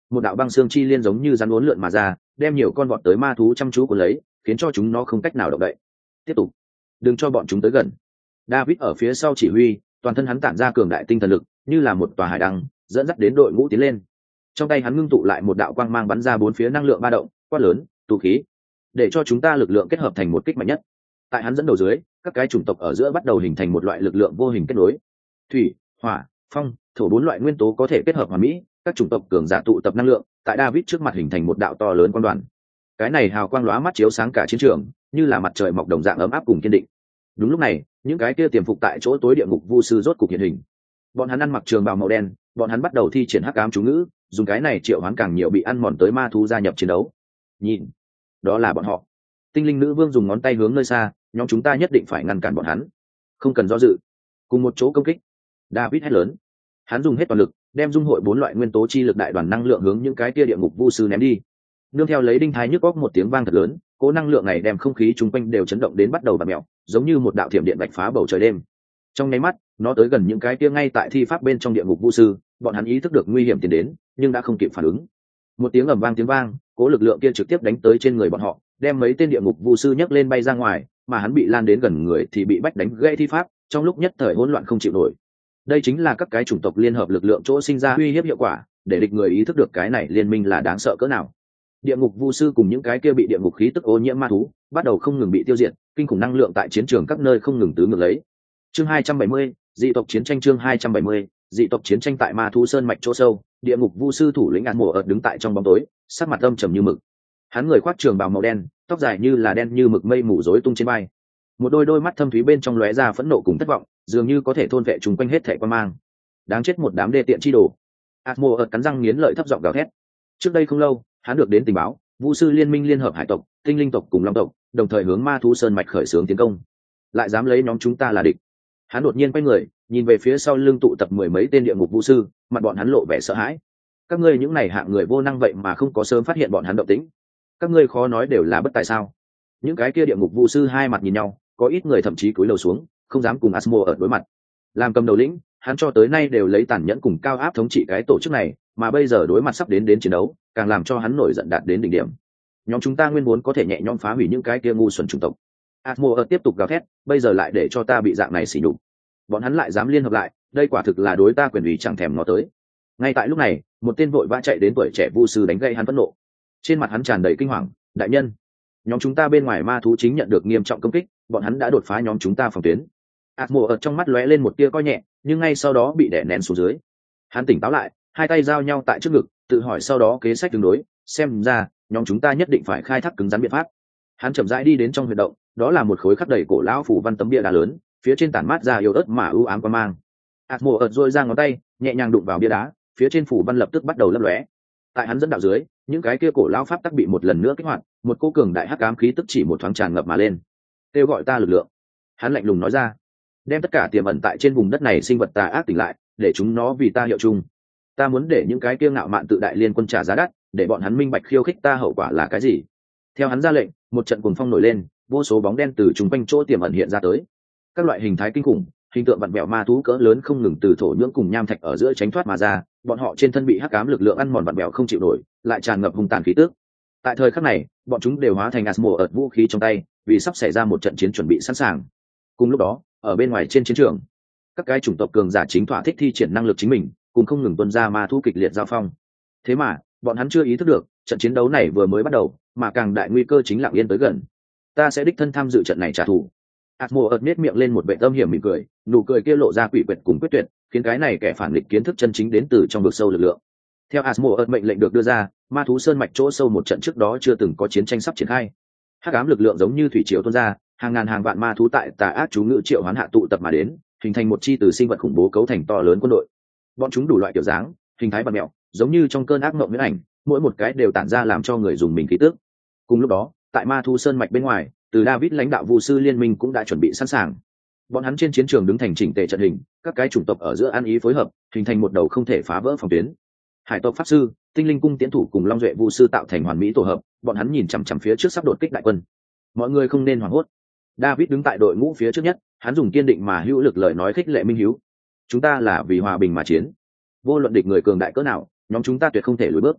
một đạo băng xương chi liên giống như rắn uốn lượn mà ra, đem nhiều con vọt tới ma thú chăm chú cuốn lấy, khiến cho chúng nó không cách nào động đậy. Tiếp tục, đừng cho bọn chúng tới gần. David ở phía sau chỉ huy, toàn thân hắn tản ra cường đại tinh thần lực, như là một tòa hải đăng, dẫn dắt đến đội ngũ tiến lên. Trong tay hắn ngưng tụ lại một đạo quang mang bắn ra bốn phía năng lượng ba động, quát lớn, tụ khí, để cho chúng ta lực lượng kết hợp thành một kích mạnh nhất. Tại hắn dẫn đầu dưới, các cái chủng tộc ở giữa bắt đầu hình thành một loại lực lượng vô hình kết nối. Thủy, hỏa, phong, thổ bốn loại nguyên tố có thể kết hợp hoàn mỹ, các chủng tộc cường giả tụ tập năng lượng, tại David trước mặt hình thành một đạo to lớn quang đoàn. Cái này hào quang lóa mắt chiếu sáng cả chiến trường, như là mặt trời mọc đồng dạng ấm áp cùng kiên định. Đúng lúc này, những cái kia tiềm phục tại chỗ tối địa ngục vu sư rốt cục hiện hình. Bọn hắn ăn mặc trường bào màu đen, bọn hắn bắt đầu thi triển hắc ám chú ngữ, dùng cái này triệu hoán càng nhiều bị ăn mòn tới ma thú gia nhập chiến đấu. Nhìn, đó là bọn họ. Tinh linh nữ vương dùng ngón tay hướng nơi xa, nhóm chúng ta nhất định phải ngăn cản bọn hắn, không cần do dự, cùng một chỗ công kích. David hét lớn, hắn dùng hết toàn lực, đem dung hội bốn loại nguyên tố chi lực đại đoàn năng lượng hướng những cái kia địa ngục vu sư ném đi. Nương theo lấy đinh thái nhức óc một tiếng vang thật lớn, cố năng lượng này đem không khí chung quanh đều chấn động đến bắt đầu bạt mèo, giống như một đạo thiểm điện bạch phá bầu trời đêm. Trong nháy mắt, nó tới gần những cái kia ngay tại thi pháp bên trong địa ngục vu sư, bọn hắn ý thức được nguy hiểm tiến đến, nhưng đã không kịp phản ứng. Một tiếng ầm vang tiếng vang, cố lực lượng kia trực tiếp đánh tới trên người bọn họ, đem mấy tên địa ngục vu sư nhấc lên bay ra ngoài, mà hắn bị lan đến gần người thì bị bách đánh gãy thi pháp, trong lúc nhất thời hỗn loạn không chịu nổi. Đây chính là các cái chủng tộc liên hợp lực lượng chỗ sinh ra uy hiếp hiệu quả, để địch người ý thức được cái này liên minh là đáng sợ cỡ nào. Địa ngục vu sư cùng những cái kia bị địa ngục khí tức ô nhiễm ma thú bắt đầu không ngừng bị tiêu diệt, kinh khủng năng lượng tại chiến trường các nơi không ngừng tứ ngược lấy. Chương 270, dị tộc chiến tranh. Chương 270, dị tộc chiến tranh. Tại ma thú sơn mạch chỗ sâu, địa ngục vu sư thủ lĩnh Ản Mộ ợt đứng tại trong bóng tối, sắc mặt âm trầm như mực. Hắn người khoác trường bào màu đen, tóc dài như là đen như mực mây mù rối tung trên vai, một đôi mắt thâm thúy bên trong lóe ra phẫn nộ cùng thất vọng, dường như có thể thôn vệ chúng quanh hết thảy quan mang. Đáng chết một đám đê tiện chi đồ. Ản Mộ ợt cắn răng nghiến lợi thấp giọng gào thét. Trước đây không lâu, hắn được đến tình báo, vu sư liên minh liên hợp hải tộc, tinh linh tộc cùng long tộc đồng thời hướng ma thú sơn mạch khởi xướng tiến công, lại dám lấy nhóm chúng ta là địch. Hắn đột nhiên quay người, nhìn về phía sau lưng tụ tập mười mấy tên địa ngục vu sư, mặt bọn hắn lộ vẻ sợ hãi. Các ngươi những này hạng người vô năng vậy mà không có sớm phát hiện bọn hắn động tĩnh. Các ngươi khó nói đều là bất tài sao? Những cái kia địa ngục vu sư hai mặt nhìn nhau, có ít người thậm chí cúi đầu xuống, không dám cùng Asmo ở đối mặt. Làm cầm đầu lĩnh, hắn cho tới nay đều lấy tàn nhẫn cùng cao áp thống trị cái tổ chức này, mà bây giờ đối mặt sắp đến chiến đấu, càng làm cho hắn nổi giận đạt đến đỉnh điểm. Nhóm chúng ta nguyên vốn có thể nhẹ nhõm phá hủy những cái kia ngu xuẩn chủng tộc. Asmo tiếp tục gào thét, bây giờ lại để cho ta bị dạng này sỉ nhục. Bọn hắn lại dám liên hợp lại, đây quả thực là đối ta quyền ủy chẳng thèm ngó tới. Ngay tại lúc này, một tên vội vã chạy đến tuổi trẻ vu sư đánh gây hắn phẫn nộ. Trên mặt hắn tràn đầy kinh hoàng, đại nhân, nhóm chúng ta bên ngoài ma thú chính nhận được nghiêm trọng công kích, bọn hắn đã đột phá nhóm chúng ta phòng tuyến. Asmo ở trong mắt lóe lên một tia coi nhẹ, nhưng ngay sau đó bị đè nén xuống dưới. Hắn tỉnh táo lại, hai tay giao nhau tại trước ngực, tự hỏi sau đó kế sách tương đối, xem ra nhóm chúng ta nhất định phải khai thác cứng rắn biện pháp. Hắn chậm rãi đi đến trong huyệt động, đó là một khối khắc đầy cổ lão phủ văn tấm bia đá lớn, phía trên tản mát ra yếu ớt mà ưu ám quan mang. Asmo ợt rôi ra ngón tay, nhẹ nhàng đụng vào bia đá, phía trên phủ văn lập tức bắt đầu lấp lóe. Tại hắn dẫn đạo dưới, những cái kia cổ lão pháp tắc bị một lần nữa kích hoạt, một cô cường đại hắc ám khí tức chỉ một thoáng tràn ngập mà lên. Kêu gọi ta lực lượng. Hắn lạnh lùng nói ra, đem tất cả tiềm ẩn tại trên vùng đất này sinh vật tà ác tỉnh lại, để chúng nó vì ta hiệu chung. Ta muốn để những cái kia ngạo mạn tự đại liên quân trả giá đắt, để bọn hắn minh bạch khiêu khích ta hậu quả là cái gì. Theo hắn ra lệnh, một trận cuồng phong nổi lên, vô số bóng đen từ chung quanh chỗ tiềm ẩn hiện ra tới. Các loại hình thái kinh khủng, hình tượng vặn vẹo ma thú cỡ lớn không ngừng từ thổ nhưỡng cùng nham thạch ở giữa tránh thoát mà ra, bọn họ trên thân bị hắc ám lực lượng ăn mòn vặn vẹo không chịu nổi, lại tràn ngập hung tàn khí tức. Tại thời khắc này, bọn chúng đều hóa thành Asmo ợt vũ khí trong tay, vì sắp xảy ra một trận chiến chuẩn bị sẵn sàng. Cùng lúc đó, ở bên ngoài trên chiến trường, các cái chủng tộc cường giả chính thỏa thích thi triển năng lực chính mình, cùng không ngừng tuân ra ma thú kịch liệt giao phong. Thế mà, bọn hắn chưa ý thức được, trận chiến đấu này vừa mới bắt đầu, mà càng đại nguy cơ chính lặng yên tới gần. Ta sẽ đích thân tham dự trận này trả thù. Asmo ợt nhếch miệng lên một vẻ âm hiểm mỉm cười, nụ cười kia lộ ra quỷ quyệt cùng quyết tuyệt, khiến cái này kẻ phản nghịch kiến thức chân chính đến từ trong vực sâu lực lượng. Theo Asmo ợt mệnh lệnh được đưa ra, ma thú sơn mạch chỗ sâu một trận trước đó chưa từng có chiến tranh sắp triển khai. Hắc ám lực lượng giống như thủy triều tuôn ra, hàng ngàn hàng vạn ma thú tại tà ác chú ngữ triệu hoán hạ tụ tập mà đến, hình thành một chi từ sinh vật khủng bố cấu thành to lớn quân đội. Bọn chúng đủ loại kiểu dáng, hình thái bạt mẹo, giống như trong cơn ác mộng huyễn ảnh, mỗi một cái đều tản ra làm cho người dùng mình khí tức. Cùng lúc đó, tại ma thú sơn mạch bên ngoài, từ David lãnh đạo vu sư liên minh cũng đã chuẩn bị sẵn sàng. Bọn hắn trên chiến trường đứng thành chỉnh tề trận hình, các cái chủng tộc ở giữa ăn ý phối hợp, hình thành một đầu không thể phá vỡ phòng tuyến. Hải tộc pháp sư, tinh linh cung tiến thủ cùng long duệ vu sư tạo thành hoàn mỹ tổ hợp, bọn hắn nhìn chằm chằm phía trước sắp đột kích đại quân. Mọi người không nên hoảng hốt. David đứng tại đội ngũ phía trước nhất, hắn dùng kiên định mà hữu lực lời nói khích lệ minh hiếu. Chúng ta là vì hòa bình mà chiến. Vô luận địch người cường đại cỡ nào, nhóm chúng ta tuyệt không thể lùi bước.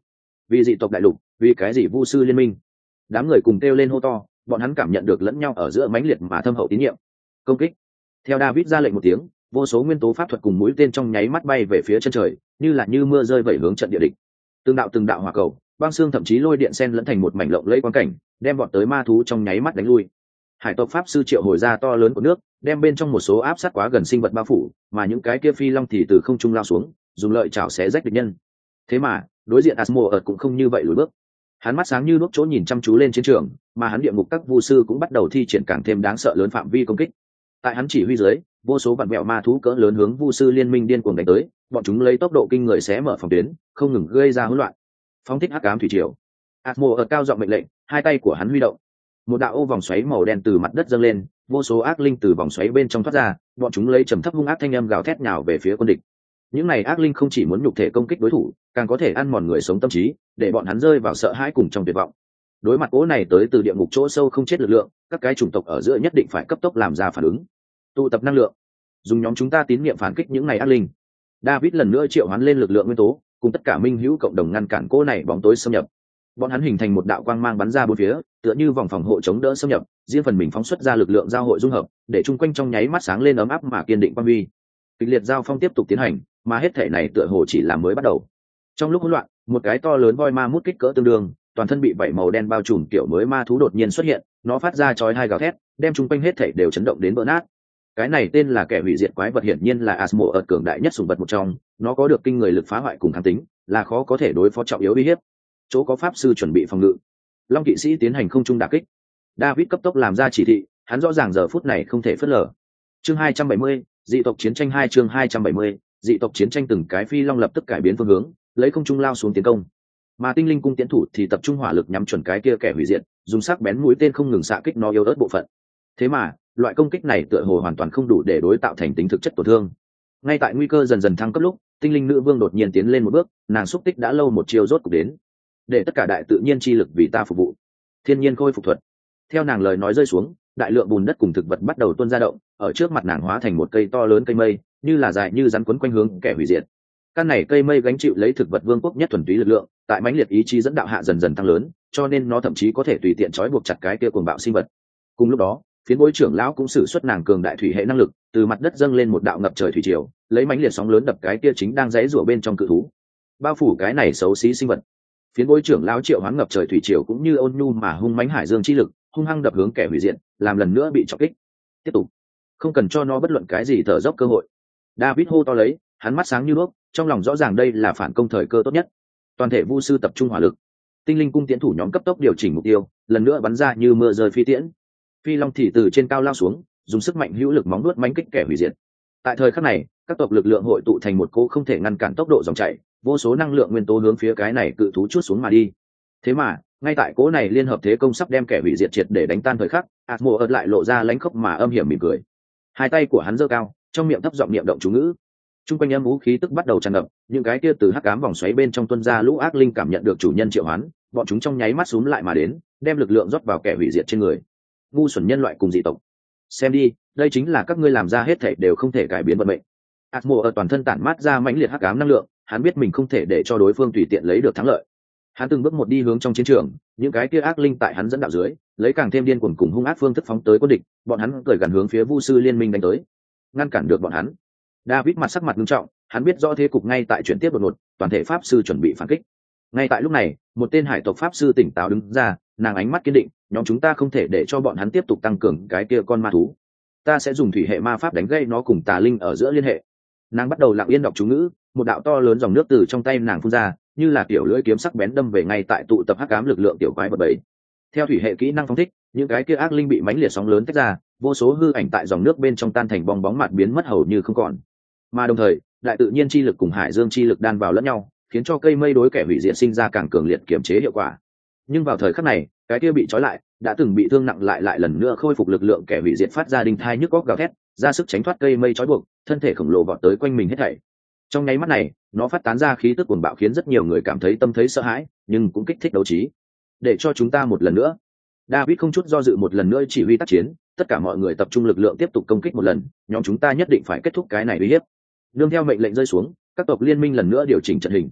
Vì dị tộc đại lục, vì cái gì vu sư liên minh? Đám người cùng kêu lên hô to, bọn hắn cảm nhận được lẫn nhau ở giữa mãnh liệt mà thâm hậu tín nhiệm. Công kích. Theo David ra lệnh một tiếng, vô số nguyên tố pháp thuật cùng mũi tên trong nháy mắt bay về phía chân trời, như mưa rơi vẩy hướng trận địa địch. Từng đạo hỏa cầu, băng xương thậm chí lôi điện xen lẫn thành một mảnh lộng lẫy quang cảnh, đem bọn tới ma thú trong nháy mắt đánh lui. Hải tộc pháp sư triệu hồi ra to lớn của nước, đem bên trong một số áp sát quá gần sinh vật bao phủ, mà những cái kia phi long thì từ không trung lao xuống, dùng lợi chảo xé rách địch nhân. Thế mà, đối diện Asmodeus cũng không như vậy lùi bước. Hắn mắt sáng như đuốc chỗ nhìn chăm chú lên chiến trường, mà hắn địa ngục các vu sư cũng bắt đầu thi triển càng thêm đáng sợ lớn phạm vi công kích. Tại hắn chỉ huy dưới, vô số vạn mẹo ma thú cỡ lớn hướng vu sư liên minh điên cuồng đánh tới, bọn chúng lấy tốc độ kinh người xé mở phòng tuyến, không ngừng gây ra hỗn loạn. Phóng thích hắc ám thủy triều. Asmodeus cao giọng mệnh lệnh, hai tay của hắn huy động. Một đạo ô vòng xoáy màu đen từ mặt đất dâng lên, vô số ác linh từ vòng xoáy bên trong thoát ra, bọn chúng lấy trầm thấp hung ác thanh âm gào thét nhào về phía quân địch. Những này ác linh không chỉ muốn nhục thể công kích đối thủ, càng có thể ăn mòn người sống tâm trí, để bọn hắn rơi vào sợ hãi cùng trong tuyệt vọng. Đối mặt cỗ này tới từ địa ngục chỗ sâu không chết lực lượng, các cái chủng tộc ở giữa nhất định phải cấp tốc làm ra phản ứng. Tụ tập năng lượng, dùng nhóm chúng ta tín niệm phản kích những này ác linh. David lần nữa triệu hoán lên lực lượng nguyên tố, cùng tất cả minh hữu cộng đồng ngăn cản cỗ này bóng tối xâm nhập. Bọn hắn hình thành một đạo quang mang bắn ra bốn phía, tựa như vòng phòng hộ chống đỡ xâm nhập, riêng phần mình phóng xuất ra lực lượng giao hội dung hợp, để chung quanh trong nháy mắt sáng lên ấm áp mà kiên định quang huy. Kịch liệt giao phong tiếp tục tiến hành, mà hết thể này tựa hồ chỉ là mới bắt đầu. Trong lúc hỗn loạn, một cái to lớn voi ma mút kích cỡ tương đương, toàn thân bị vảy màu đen bao trùm kiểu mới ma thú đột nhiên xuất hiện, nó phát ra chói tai gào thét, đem chung quanh hết thể đều chấn động đến vỡ nát. Cái này tên là kẻ hủy diệt quái vật, hiển nhiên là Asmodeus cường đại nhất sủng vật một trong, nó có được kinh người lực phá hoại cùng kháng tính, là khó có thể đối phó trọng yếu uy hiếp. Chỗ có pháp sư chuẩn bị phòng ngự, Long kỵ sĩ tiến hành không trung đả kích. David cấp tốc làm ra chỉ thị, hắn rõ ràng giờ phút này không thể phớt lờ. Chương 270, dị tộc chiến tranh 2 chương 270, dị tộc chiến tranh. Từng cái phi long lập tức cải biến phương hướng, lấy không trung lao xuống tiến công. Mà tinh linh cung tiến thủ thì tập trung hỏa lực nhắm chuẩn cái kia kẻ hủy diệt, dùng sắc bén mũi tên không ngừng xạ kích nó yếu ớt bộ phận. Thế mà, loại công kích này tựa hồ hoàn toàn không đủ để đối tạo thành tính thực chất tổn thương. Ngay tại nguy cơ dần dần thăng cấp lúc, tinh linh nữ vương đột nhiên tiến lên một bước, nàng xúc tích đã lâu một chiều rốt cục đến. Để tất cả đại tự nhiên chi lực vì ta phục vụ. Thiên nhiên khôi phục thuật. Theo nàng lời nói rơi xuống, đại lượng bùn đất cùng thực vật bắt đầu tuôn ra động, ở trước mặt nàng hóa thành một cây to lớn cây mây, như là dài như rắn quấn quanh hướng kẻ hủy diệt. Căn này cây mây gánh chịu lấy thực vật vương quốc nhất thuần túy lực lượng, tại mãnh liệt ý chí dẫn đạo hạ dần dần tăng lớn, cho nên nó thậm chí có thể tùy tiện trói buộc chặt cái kia cuồng bạo sinh vật. Cùng lúc đó, phiến bối trưởng lão cũng sử xuất nàng cường đại thủy hệ năng lực, từ mặt đất dâng lên một đạo ngập trời thủy triều, lấy mãnh liệt sóng lớn đập cái kia chính đang rẽ rủa bên trong cự thú, bao phủ cái này xấu xí sinh vật. Phiến bối trưởng lão triệu hoán ngập trời thủy triều cũng như ôn nhu mà hung mãnh hải dương chi lực, hung hăng đập hướng kẻ hủy diệt, làm lần nữa bị chọc kích. Tiếp tục, không cần cho nó bất luận cái gì thở dốc cơ hội. David hô to lấy, hắn mắt sáng như đuốc, trong lòng rõ ràng đây là phản công thời cơ tốt nhất. Toàn thể vu sư tập trung hỏa lực, tinh linh cung tiến thủ nhóm cấp tốc điều chỉnh mục tiêu, lần nữa bắn ra như mưa rơi phi tiễn. Phi long thì từ trên cao lao xuống, dùng sức mạnh hữu lực móng nuốt mãnh kích kẻ hủy diệt. Tại thời khắc này, các tộc lực lượng hội tụ thành một cỗ không thể ngăn cản tốc độ dòng chảy, vô số năng lượng nguyên tố hướng phía cái này cự thú chuốt xuống mà đi. Thế mà, ngay tại cỗ này liên hợp thế công sắp đem kẻ hủy diệt triệt để đánh tan thời khắc, Asmodeus lại lộ ra lãnh khốc mà âm hiểm mỉm cười. Hai tay của hắn giơ cao, trong miệng thấp giọng niệm động chú ngữ. Trung quanh âm vũ khí tức bắt đầu tràn ngập, những cái kia từ hắc ám vòng xoáy bên trong tuôn ra lũ ác linh cảm nhận được chủ nhân triệu hoán, bọn chúng trong nháy mắt xúm lại mà đến, đem lực lượng rót vào kẻ hủy diệt trên người. Ngu xuẩn nhân loại cùng dị tộc, xem đi, đây chính là các ngươi làm ra hết thảy đều không thể cải biến vận mệnh. Asmodeus toàn thân tản mát ra mãnh liệt hắc ám năng lượng, hắn biết mình không thể để cho đối phương tùy tiện lấy được thắng lợi. Hắn từng bước một đi hướng trong chiến trường, những cái kia ác linh tại hắn dẫn đạo dưới, lấy càng thêm điên cuồng cùng hung ác phương thức phóng tới quân địch, bọn hắn cởi gần hướng phía vu sư liên minh đánh tới. Ngăn cản được bọn hắn. David mặt sắc mặt nghiêm trọng, hắn biết rõ thế cục ngay tại chuyển tiếp đột ngột, toàn thể pháp sư chuẩn bị phản kích. Ngay tại lúc này, một tên hải tộc pháp sư tỉnh táo đứng ra, nàng ánh mắt kiên định, nhóm chúng ta không thể để cho bọn hắn tiếp tục tăng cường cái kia con ma thú. Ta sẽ dùng thủy hệ ma pháp đánh gây nó cùng tà linh ở giữa liên hệ. Nàng bắt đầu lặng yên đọc chú ngữ, một đạo to lớn dòng nước từ trong tay nàng phun ra, như là tiểu lưỡi kiếm sắc bén đâm về ngay tại tụ tập hắc ám lực lượng tiểu quái vật bầy. Theo thủy hệ kỹ năng phóng thích, những cái kia ác linh bị mãnh liệt sóng lớn tách ra, vô số hư ảnh tại dòng nước bên trong tan thành bong bóng mạt biến mất hầu như không còn. Mà đồng thời, đại tự nhiên chi lực cùng hải dương chi lực đan vào lẫn nhau, khiến cho cây mây đối kẻ hủy diệt sinh ra càng cường liệt kiểm chế hiệu quả. Nhưng vào thời khắc này, cái kia bị trói lại, đã từng bị thương nặng lại lần nữa khôi phục lực lượng kẻ hủy diệt phát ra đinh thai nhức óc gào thét, ra sức tránh thoát cây mây trói buộc, thân thể khổng lồ vọt tới quanh mình hết thảy. Trong nháy mắt này, nó phát tán ra khí tức cuồng bạo khiến rất nhiều người cảm thấy tâm thấy sợ hãi, nhưng cũng kích thích đấu trí. Để cho chúng ta một lần nữa. David không chút do dự một lần nữa chỉ huy tác chiến, tất cả mọi người tập trung lực lượng tiếp tục công kích một lần, nhóm chúng ta nhất định phải kết thúc cái này uy hiếp. Nương theo mệnh lệnh rơi xuống, các tộc liên minh lần nữa điều chỉnh trận hình.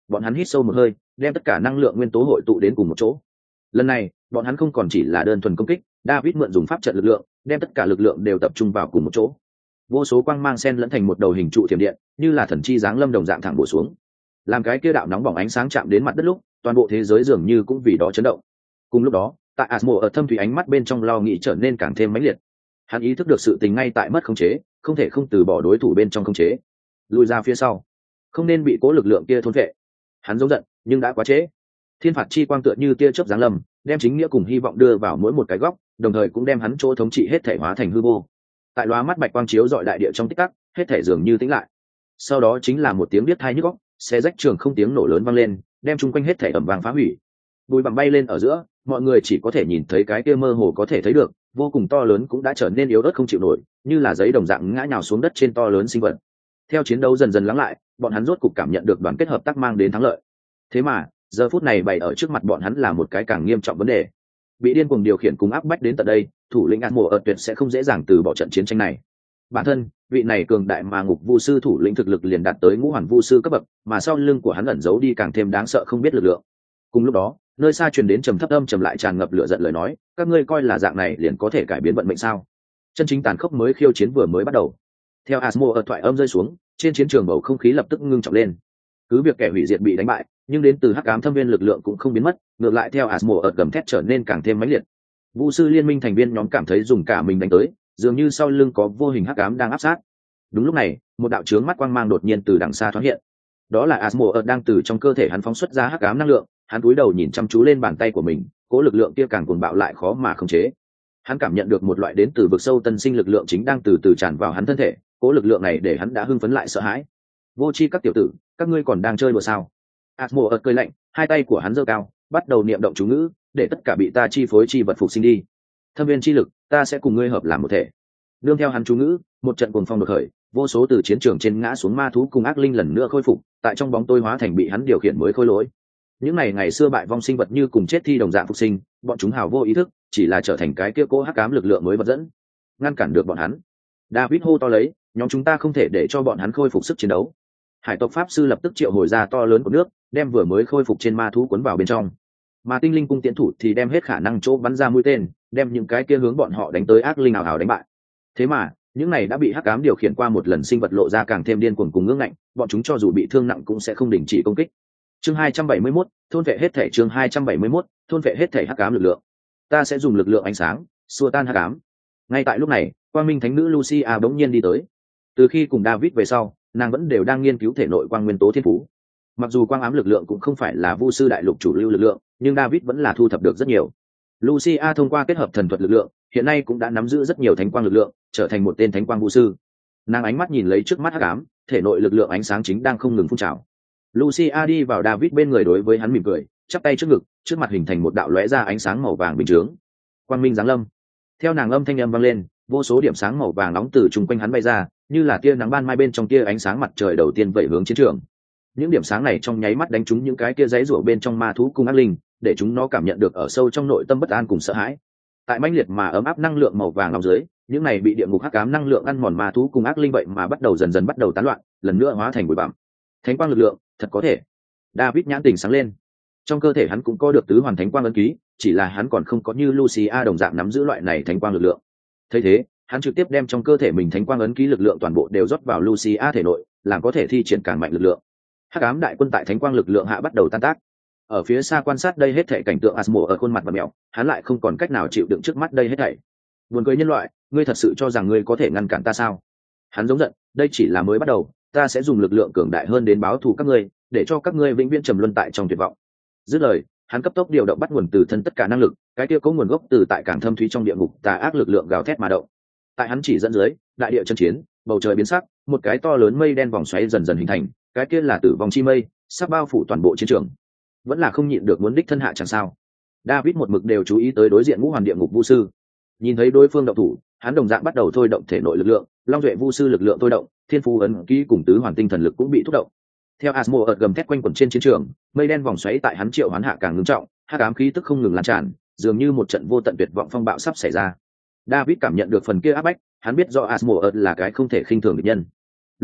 bọn hắn hít sâu một hơi, đem tất cả năng lượng nguyên tố hội tụ đến cùng một chỗ. Lần này bọn hắn không còn chỉ là đơn thuần công kích, David mượn dùng pháp trận lực lượng, đem tất cả lực lượng đều tập trung vào cùng một chỗ. Vô số quang mang xen lẫn thành một đầu hình trụ thiểm điện, như là thần chi giáng lâm đồng dạng thẳng bổ xuống. Làm cái kia đạo nóng bỏng ánh sáng chạm đến mặt đất lúc, toàn bộ thế giới dường như cũng vì đó chấn động. Cùng lúc đó, tại Asmo ở thâm thủy ánh mắt bên trong lo nghĩ trở nên càng thêm mãnh liệt. Hắn ý thức được sự tình ngay tại mất khống chế, không thể không từ bỏ đối thủ bên trong khống chế, lùi ra phía sau, không nên bị cố lực lượng kia thôn vệ. Hắn giống giận, nhưng đã quá trễ. Thiên phạt chi quang tựa như tia chớp giáng lâm, đem chính nghĩa cùng hy vọng đưa vào mỗi một cái góc, đồng thời cũng đem hắn chỗ thống trị hết thể hóa thành hư vô. Tại lóa mắt bạch quang chiếu dọi đại địa trong tích tắc, hết thể dường như tĩnh lại. Sau đó chính là một tiếng biết tai nhức óc, xé rách trường không tiếng nổ lớn vang lên, đem chung quanh hết thể ầm vang phá hủy. Bụi bặm bay lên ở giữa, mọi người chỉ có thể nhìn thấy cái kia mơ hồ có thể thấy được, vô cùng to lớn cũng đã trở nên yếu ớt không chịu nổi, như là giấy đồng dạng ngã nhào xuống đất trên to lớn sinh vật. Theo chiến đấu dần dần lắng lại, bọn hắn rốt cục cảm nhận được đoàn kết hợp tác mang đến thắng lợi. Thế mà, giờ phút này bày ở trước mặt bọn hắn là một cái càng nghiêm trọng vấn đề. Bị điên cuồng điều khiển cùng áp bách đến tận đây, thủ lĩnh Ản Mộ ở tuyệt sẽ không dễ dàng từ bỏ trận chiến tranh này. Bản thân, vị này cường đại mà ngục vu sư thủ lĩnh thực lực liền đạt tới ngũ hoàn vu sư cấp bậc, mà sau lưng của hắn ẩn giấu đi càng thêm đáng sợ không biết lực lượng. Cùng lúc đó, nơi xa truyền đến trầm thấp âm trầm lại tràn ngập lửa giận lời nói, các ngươi coi là dạng này liền có thể cải biến vận mệnh sao? Chân chính tàn khốc mới khiêu chiến vừa mới bắt đầu. Theo Asmo ở thoại âm rơi xuống, trên chiến trường bầu không khí lập tức ngưng trọng lên. Cứ việc kẻ hủy diệt bị đánh bại, nhưng đến từ hắc ám thâm viên lực lượng cũng không biến mất, ngược lại theo Asmo ở gầm thét trở nên càng thêm mãnh liệt. Vu sư liên minh thành viên nhóm cảm thấy dùng cả mình đánh tới, dường như sau lưng có vô hình hắc ám đang áp sát. Đúng lúc này, một đạo chướng mắt quang mang đột nhiên từ đằng xa thoáng hiện. Đó là Asmo ở đang từ trong cơ thể hắn phóng xuất ra hắc ám năng lượng, hắn cúi đầu nhìn chăm chú lên bàn tay của mình, cố lực lượng kia càng cuồng bạo lại khó mà khống chế. Hắn cảm nhận được một loại đến từ vực sâu tân sinh lực lượng chính đang từ từ tràn vào hắn thân thể, cố lực lượng này để hắn đã hưng phấn lại sợ hãi. Vô tri các tiểu tử, các ngươi còn đang chơi đùa sao? Asmo ợt cười lạnh, hai tay của hắn giơ cao, bắt đầu niệm động chú ngữ, để tất cả bị ta chi phối chi vật phục sinh đi. Thâm viên chi lực, ta sẽ cùng ngươi hợp làm một thể. Nương theo hắn chú ngữ, một trận cuồng phong đột khởi, vô số từ chiến trường trên ngã xuống ma thú cùng ác linh lần nữa khôi phục, tại trong bóng tối hóa thành bị hắn điều khiển mới khôi lỗi. Những ngày xưa bại vong sinh vật như cùng chết thi đồng dạng phục sinh, bọn chúng hào vô ý thức, chỉ là trở thành cái kia cố hắc ám lực lượng mới vật dẫn, ngăn cản được bọn hắn. David hô to lấy, nhóm chúng ta không thể để cho bọn hắn khôi phục sức chiến đấu. Hải tộc pháp sư lập tức triệu hồi ra to lớn của nước, đem vừa mới khôi phục trên ma thú cuốn vào bên trong. Mà tinh linh cung tiễn thủ thì đem hết khả năng chỗ bắn ra mũi tên, đem những cái kia hướng bọn họ đánh tới ác linh ảo đánh bại. Thế mà, những này đã bị hắc ám điều khiển qua một lần sinh vật lộ ra càng thêm điên cuồng cùng ngưỡng ngạnh, bọn chúng cho dù bị thương nặng cũng sẽ không đình chỉ công kích. Chương 271, thôn vệ hết thể. Chương 271, thôn vệ hết thể hắc ám lực lượng. Ta sẽ dùng lực lượng ánh sáng xua tan hắc ám. Ngay tại lúc này, quang minh thánh nữ Lucia bỗng nhiên đi tới. Từ khi cùng David về sau, nàng vẫn đều đang nghiên cứu thể nội quang nguyên tố thiên phú. Mặc dù quang ám lực lượng cũng không phải là vu sư đại lục chủ lưu lực lượng, nhưng David vẫn là thu thập được rất nhiều. Lucia thông qua kết hợp thần thuật lực lượng, hiện nay cũng đã nắm giữ rất nhiều thánh quang lực lượng, trở thành một tên thánh quang vu sư. Nàng ánh mắt nhìn lấy trước mắt hắc ám, thể nội lực lượng ánh sáng chính đang không ngừng phun trào. Lucia đi vào David bên người đối với hắn mỉm cười, chắp tay trước ngực, trước mặt hình thành một đạo lóe ra ánh sáng màu vàng bình chướng. Quang minh giáng lâm. Theo nàng âm thanh âm vang lên, vô số điểm sáng màu vàng nóng từ chung quanh hắn bay ra, như là tia nắng ban mai bên trong tia ánh sáng mặt trời đầu tiên vẩy hướng chiến trường. Những điểm sáng này trong nháy mắt đánh trúng những cái tia giấy rủa bên trong ma thú cùng ác linh, để chúng nó cảm nhận được ở sâu trong nội tâm bất an cùng sợ hãi. Tại mãnh liệt mà ấm áp năng lượng màu vàng nóng dưới, những này bị địa ngục hắc ám năng lượng ăn mòn ma thú cùng ác linh vậy mà bắt đầu dần dần bắt đầu tán loạn, lần nữa hóa thành bụi bặm. Thánh quang lực lượng, thật có thể. David nhãn tình sáng lên. Trong cơ thể hắn cũng có được tứ hoàn thánh quang ấn ký, chỉ là hắn còn không có như Lucia đồng dạng nắm giữ loại này thánh quang lực lượng. Thấy thế, hắn trực tiếp đem trong cơ thể mình thánh quang ấn ký lực lượng toàn bộ đều rót vào Lucia thể nội, làm có thể thi triển càng mạnh lực lượng. Hắc ám đại quân tại thánh quang lực lượng hạ bắt đầu tan tác. Ở phía xa quan sát đây hết thảy cảnh tượng Asmo ở khuôn mặt và mèo, hắn lại không còn cách nào chịu đựng trước mắt đây hết thảy. Buồn cười nhân loại, ngươi thật sự cho rằng ngươi có thể ngăn cản ta sao? Hắn giống giận, đây chỉ là mới bắt đầu, ta sẽ dùng lực lượng cường đại hơn đến báo thù các ngươi, để cho các ngươi vĩnh viễn trầm luân tại trong tuyệt vọng. Dứt lời, hắn cấp tốc điều động bắt nguồn từ thân tất cả năng lực, cái kia có nguồn gốc từ tại càng thâm thúy trong địa ngục tà ác lực lượng gào thét mà động. Tại hắn chỉ dẫn dưới, đại địa chân chiến, bầu trời biến sắc, một cái to lớn mây đen vòng xoáy dần dần hình thành, cái kia là tử vong chi mây, sắp bao phủ toàn bộ chiến trường. Vẫn là không nhịn được muốn đích thân hạ chẳng sao. David một mực đều chú ý tới đối diện ngũ hoàn địa ngục vu sư. Nhìn thấy đối phương động thủ, hắn đồng dạng bắt đầu thôi động thể nội lực lượng, long duệ vu sư lực lượng thôi động, thiên phú ấn ký cùng tứ hoàn tinh thần lực cũng bị thúc động. Theo Asmo ợt gầm thét quanh quẩn trên chiến trường, mây đen vòng xoáy tại hắn triệu hoán hạ càng ngưng trọng, hắc ám khí tức không ngừng lan tràn, dường như một trận vô tận tuyệt vọng phong bạo sắp xảy ra. David cảm nhận được phần kia áp bách, hắn biết rõ Asmo ợt là cái không thể khinh thường địch nhân. Lúc này,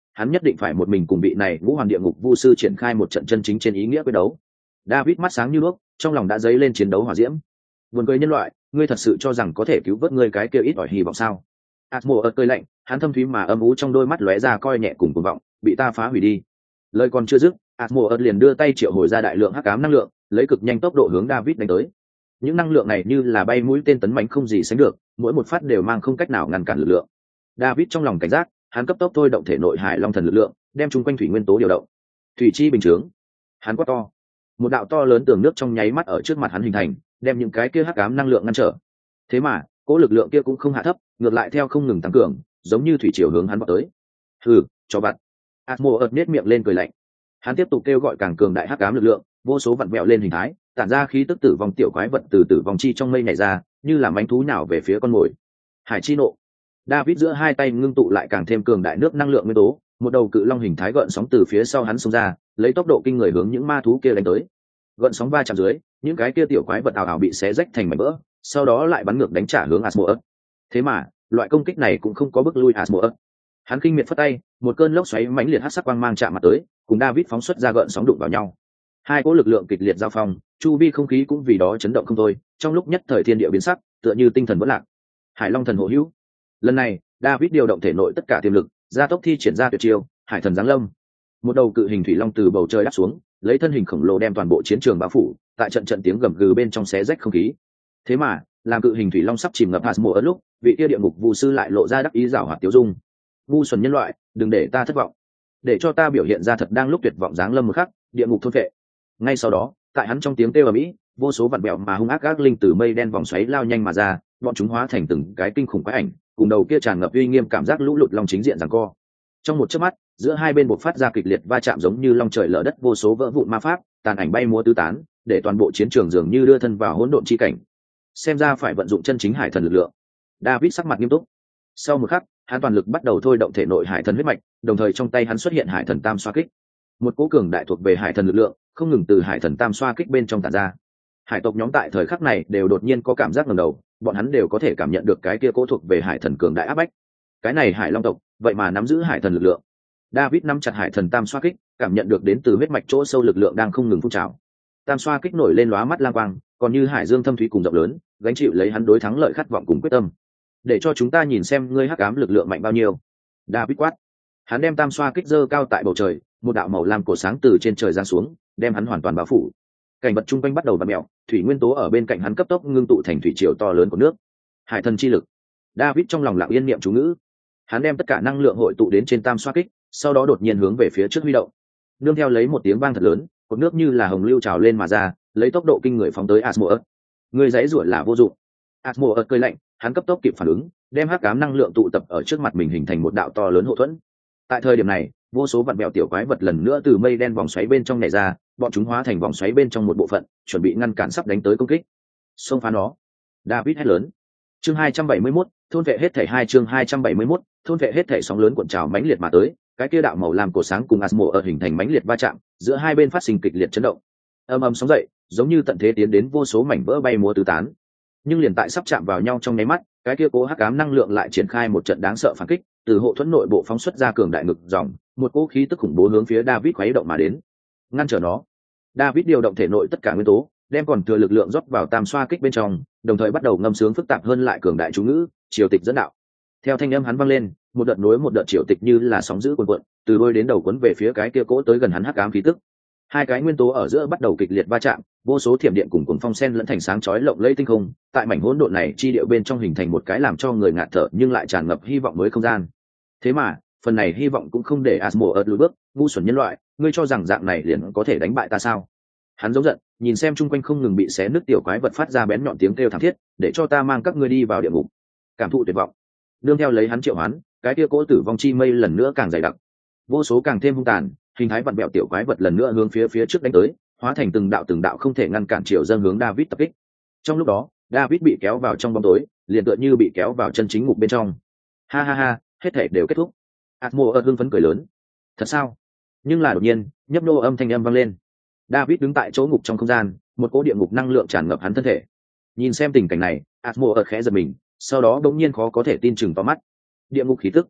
hắn nhất định phải một mình cùng vị này ngũ hoàn địa ngục vu sư triển khai một trận chân chính trên ý nghĩa quyết đấu. David mắt sáng như đuốc, trong lòng đã dấy lên chiến đấu hỏa diễm. Buồn cười nhân loại, ngươi thật sự cho rằng có thể cứu vớt ngươi cái kia ít ỏi hy vọng sao? Atmo cười lạnh, hắn thâm thúy mà âm u trong đôi mắt lóe ra coi nhẹ cùng cuồng vọng, bị ta phá hủy đi. Lời còn chưa dứt, Atmo liền đưa tay triệu hồi ra đại lượng hắc ám năng lượng, lấy cực nhanh tốc độ hướng David đánh tới. Những năng lượng này như là bay mũi tên tấn mãnh không gì sánh được, mỗi một phát đều mang không cách nào ngăn cản lực lượng. David trong lòng cảnh giác, hắn cấp tốc thôi động thể nội hải long thần lực lượng, đem chung quanh thủy nguyên tố điều động. Thủy chi bình chướng. Hắn quát to. Một đạo to lớn tường nước trong nháy mắt ở trước mặt hắn hình thành, đem những cái kia hắc ám năng lượng ngăn trở. Thế mà, cỗ lực lượng kia cũng không hạ thấp, ngược lại theo không ngừng tăng cường, giống như thủy triều hướng hắn vọt tới. Hừ, cho vặt. Atmo nhếch miệng lên cười lạnh. Hắn tiếp tục kêu gọi càng cường đại hắc ám lực lượng, vô số vặn vẹo lên hình thái, tản ra khí tức tử vong tiểu quái vật từ tử vong chi trong mây nhảy ra, như là mãnh thú nào về phía con mồi. Hải chi nộ. David giữa hai tay ngưng tụ lại càng thêm cường đại nước năng lượng nguyên tố, một đầu cự long hình thái gợn sóng từ phía sau hắn xông ra, lấy tốc độ kinh người hướng những ma thú kia đánh tới. Gợn sóng va chạm dưới, những cái kia tiểu quái vật ảo ảo bị xé rách thành mảnh vỡ, sau đó lại bắn ngược đánh trả hướng Asmodeus. Thế mà, loại công kích này cũng không có bức lui Asmodeus. Hắn kinh miệt phất tay, một cơn lốc xoáy mãnh liệt hắc sắc quang mang chạm mặt tới, cùng David phóng xuất ra gợn sóng đụng vào nhau. Hai cỗ lực lượng kịch liệt giao phong, chu vi không khí cũng vì đó chấn động không thôi, trong lúc nhất thời thiên địa biến sắc, tựa như tinh thần vỡ lạc. Hải Long thần hộ hữu. Lần này, David điều động thể nội tất cả tiềm lực, gia tốc thi triển ra tuyệt chiêu, Hải thần giáng lâm. Một đầu cự hình thủy long từ bầu trời đáp xuống, lấy thân hình khổng lồ đem toàn bộ chiến trường bao phủ, tại trận trận tiếng gầm gừ bên trong xé rách không khí. Thế mà, làm cự hình thủy long sắp chìm ngập Asmodeus lúc, vị kia địa ngục vu sư lại lộ ra đắc ý giảo hoạt tiêu dung. Ngu xuẩn nhân loại, đừng để ta thất vọng. Để cho ta biểu hiện ra thật đang lúc tuyệt vọng giáng lâm một khắc, địa ngục thôn vệ. Ngay sau đó, tại hắn trong tiếng kêu ầm ĩ, vô số vặn bẹo mà hung ác gác linh từ mây đen vòng xoáy lao nhanh mà ra, bọn chúng hóa thành từng cái kinh khủng quái ảnh, cùng đầu kia tràn ngập uy nghiêm cảm giác lũ lụt long chính diện giằng co. Trong một chớp mắt, giữa hai bên bộc phát ra kịch liệt va chạm giống như long trời lở đất, vô số vỡ vụn ma pháp, tàn ảnh bay múa tứ tán, để toàn bộ chiến trường dường như đưa thân vào hỗn độn chi cảnh. Xem ra phải vận dụng chân chính hải thần lực lượng. David sắc mặt nghiêm túc. Sau một khắc, hắn toàn lực bắt đầu thôi động thể nội hải thần huyết mạch, đồng thời trong tay hắn xuất hiện hải thần tam xoa kích. Một cỗ cường đại thuộc về hải thần lực lượng, không ngừng từ hải thần tam xoa kích bên trong tản ra. Hải tộc nhóm tại thời khắc này đều đột nhiên có cảm giác ngẩng đầu, bọn hắn đều có thể cảm nhận được cái kia cỗ thuộc về hải thần cường đại áp bách. Cái này hải long tộc, vậy mà nắm giữ hải thần lực lượng. David nắm chặt hải thần tam xoa kích, cảm nhận được đến từ huyết mạch chỗ sâu lực lượng đang không ngừng phun trào. Tam xoa kích nổi lên lóa mắt lang quang, còn như hải dương thâm thúy cùng rộng lớn, gánh chịu lấy hắn đối thắng lợi khát vọng cùng quyết tâm. Để cho chúng ta nhìn xem ngươi hắc ám lực lượng mạnh bao nhiêu. David quát. Hắn đem tam xoa kích giơ cao tại bầu trời, một đạo màu lam cổ sáng từ trên trời giáng xuống, đem hắn hoàn toàn bao phủ. Cảnh vật chung quanh bắt đầu vặn mèo, thủy nguyên tố ở bên cạnh hắn cấp tốc ngưng tụ thành thủy triều to lớn của nước. Hải thần chi lực. David trong lòng lặng yên niệm chú ngữ. Hắn đem tất cả năng lượng hội tụ đến trên tam xoa kích, sau đó đột nhiên hướng về phía trước huy động. Nương theo lấy một tiếng vang thật lớn, cột nước như là hồng lưu trào lên mà ra, lấy tốc độ kinh người phóng tới Asmodeus. Người giãy giụa là vô dụng. Asmodeus cười lạnh, hắn cấp tốc kịp phản ứng, đem hắc ám năng lượng tụ tập ở trước mặt mình hình thành một đạo to lớn hộ thuẫn. Tại thời điểm này, vô số vặn vẹo tiểu quái vật lần nữa từ mây đen vòng xoáy bên trong nhảy ra, bọn chúng hóa thành vòng xoáy bên trong một bộ phận, chuẩn bị ngăn cản sắp đánh tới công kích. Xông phá nó. David hét lớn. Chương 271, thôn vệ hết thảy hai chương 271, thôn vệ hết thảy sóng lớn cuộn trào mãnh liệt mà tới, cái kia đạo màu lam cổ sáng cùng Asmodeus hình thành mãnh liệt va chạm, giữa hai bên phát sinh kịch liệt chấn động. Ầm ầm sóng dậy, giống như tận thế tiến đến vô số mảnh vỡ bay múa tứ tán. Nhưng liền tại sắp chạm vào nhau trong nháy mắt, cái kia cố hắc ám năng lượng lại triển khai một trận đáng sợ phản kích, từ hộ thuẫn nội bộ phóng xuất ra cường đại ngực dòng, một cỗ khí tức khủng bố hướng phía David khuấy động mà đến. Ngăn trở nó. David điều động thể nội tất cả nguyên tố, đem còn thừa lực lượng rót vào tam xoa kích bên trong, đồng thời bắt đầu ngâm sướng phức tạp hơn lại cường đại chú ngữ, triều tịch dẫn đạo. Theo thanh âm hắn vang lên, một đợt nối một đợt triều tịch như là sóng dữ cuồn cuộn, từ đôi đến đầu cuốn về phía cái kia cỗ tới gần hắn hắc ám khí tức. Hai cái nguyên tố ở giữa bắt đầu kịch liệt va chạm, vô số thiểm điện cùng cuồng phong sen lẫn thành sáng chói lộng lẫy tinh không, tại mảnh hỗn độn này chi điệu bên trong hình thành một cái làm cho người ngạt thở nhưng lại tràn ngập hy vọng mới không gian. Thế mà, phần này hy vọng cũng không để Asmodeus lùi bước, ngu xuẩn nhân loại, ngươi cho rằng dạng này liền có thể đánh bại ta sao? Hắn giống giận, nhìn xem chung quanh không ngừng bị xé nứt tiểu quái vật phát ra bén nhọn tiếng kêu thảm thiết, để cho ta mang các ngươi đi vào địa ngục. Cảm thụ tuyệt vọng. Đương theo lấy hắn triệu hoán, cái kia cỗ tử vong chi mây lần nữa càng dày đặc. Vô số càng thêm hung tàn, hình thái vặn bẹo tiểu quái vật lần nữa hướng phía trước đánh tới, hóa thành từng đạo không thể ngăn cản chiều dâng hướng David tập kích. Trong lúc đó, David bị kéo vào trong bóng tối, liền tựa như bị kéo vào chân chính ngục bên trong. Ha ha ha, hết thể đều kết thúc. Asmodeus hưng phấn cười lớn. Thật sao? Nhưng là đột nhiên, nhấp nô âm thanh âm vang lên. David đứng tại chỗ ngục trong không gian, một cỗ địa ngục năng lượng tràn ngập hắn thân thể. Nhìn xem tình cảnh này, Asmodeus khẽ giật mình, sau đó bỗng nhiên khó có thể tin chừng vào mắt. Địa ngục khí tức.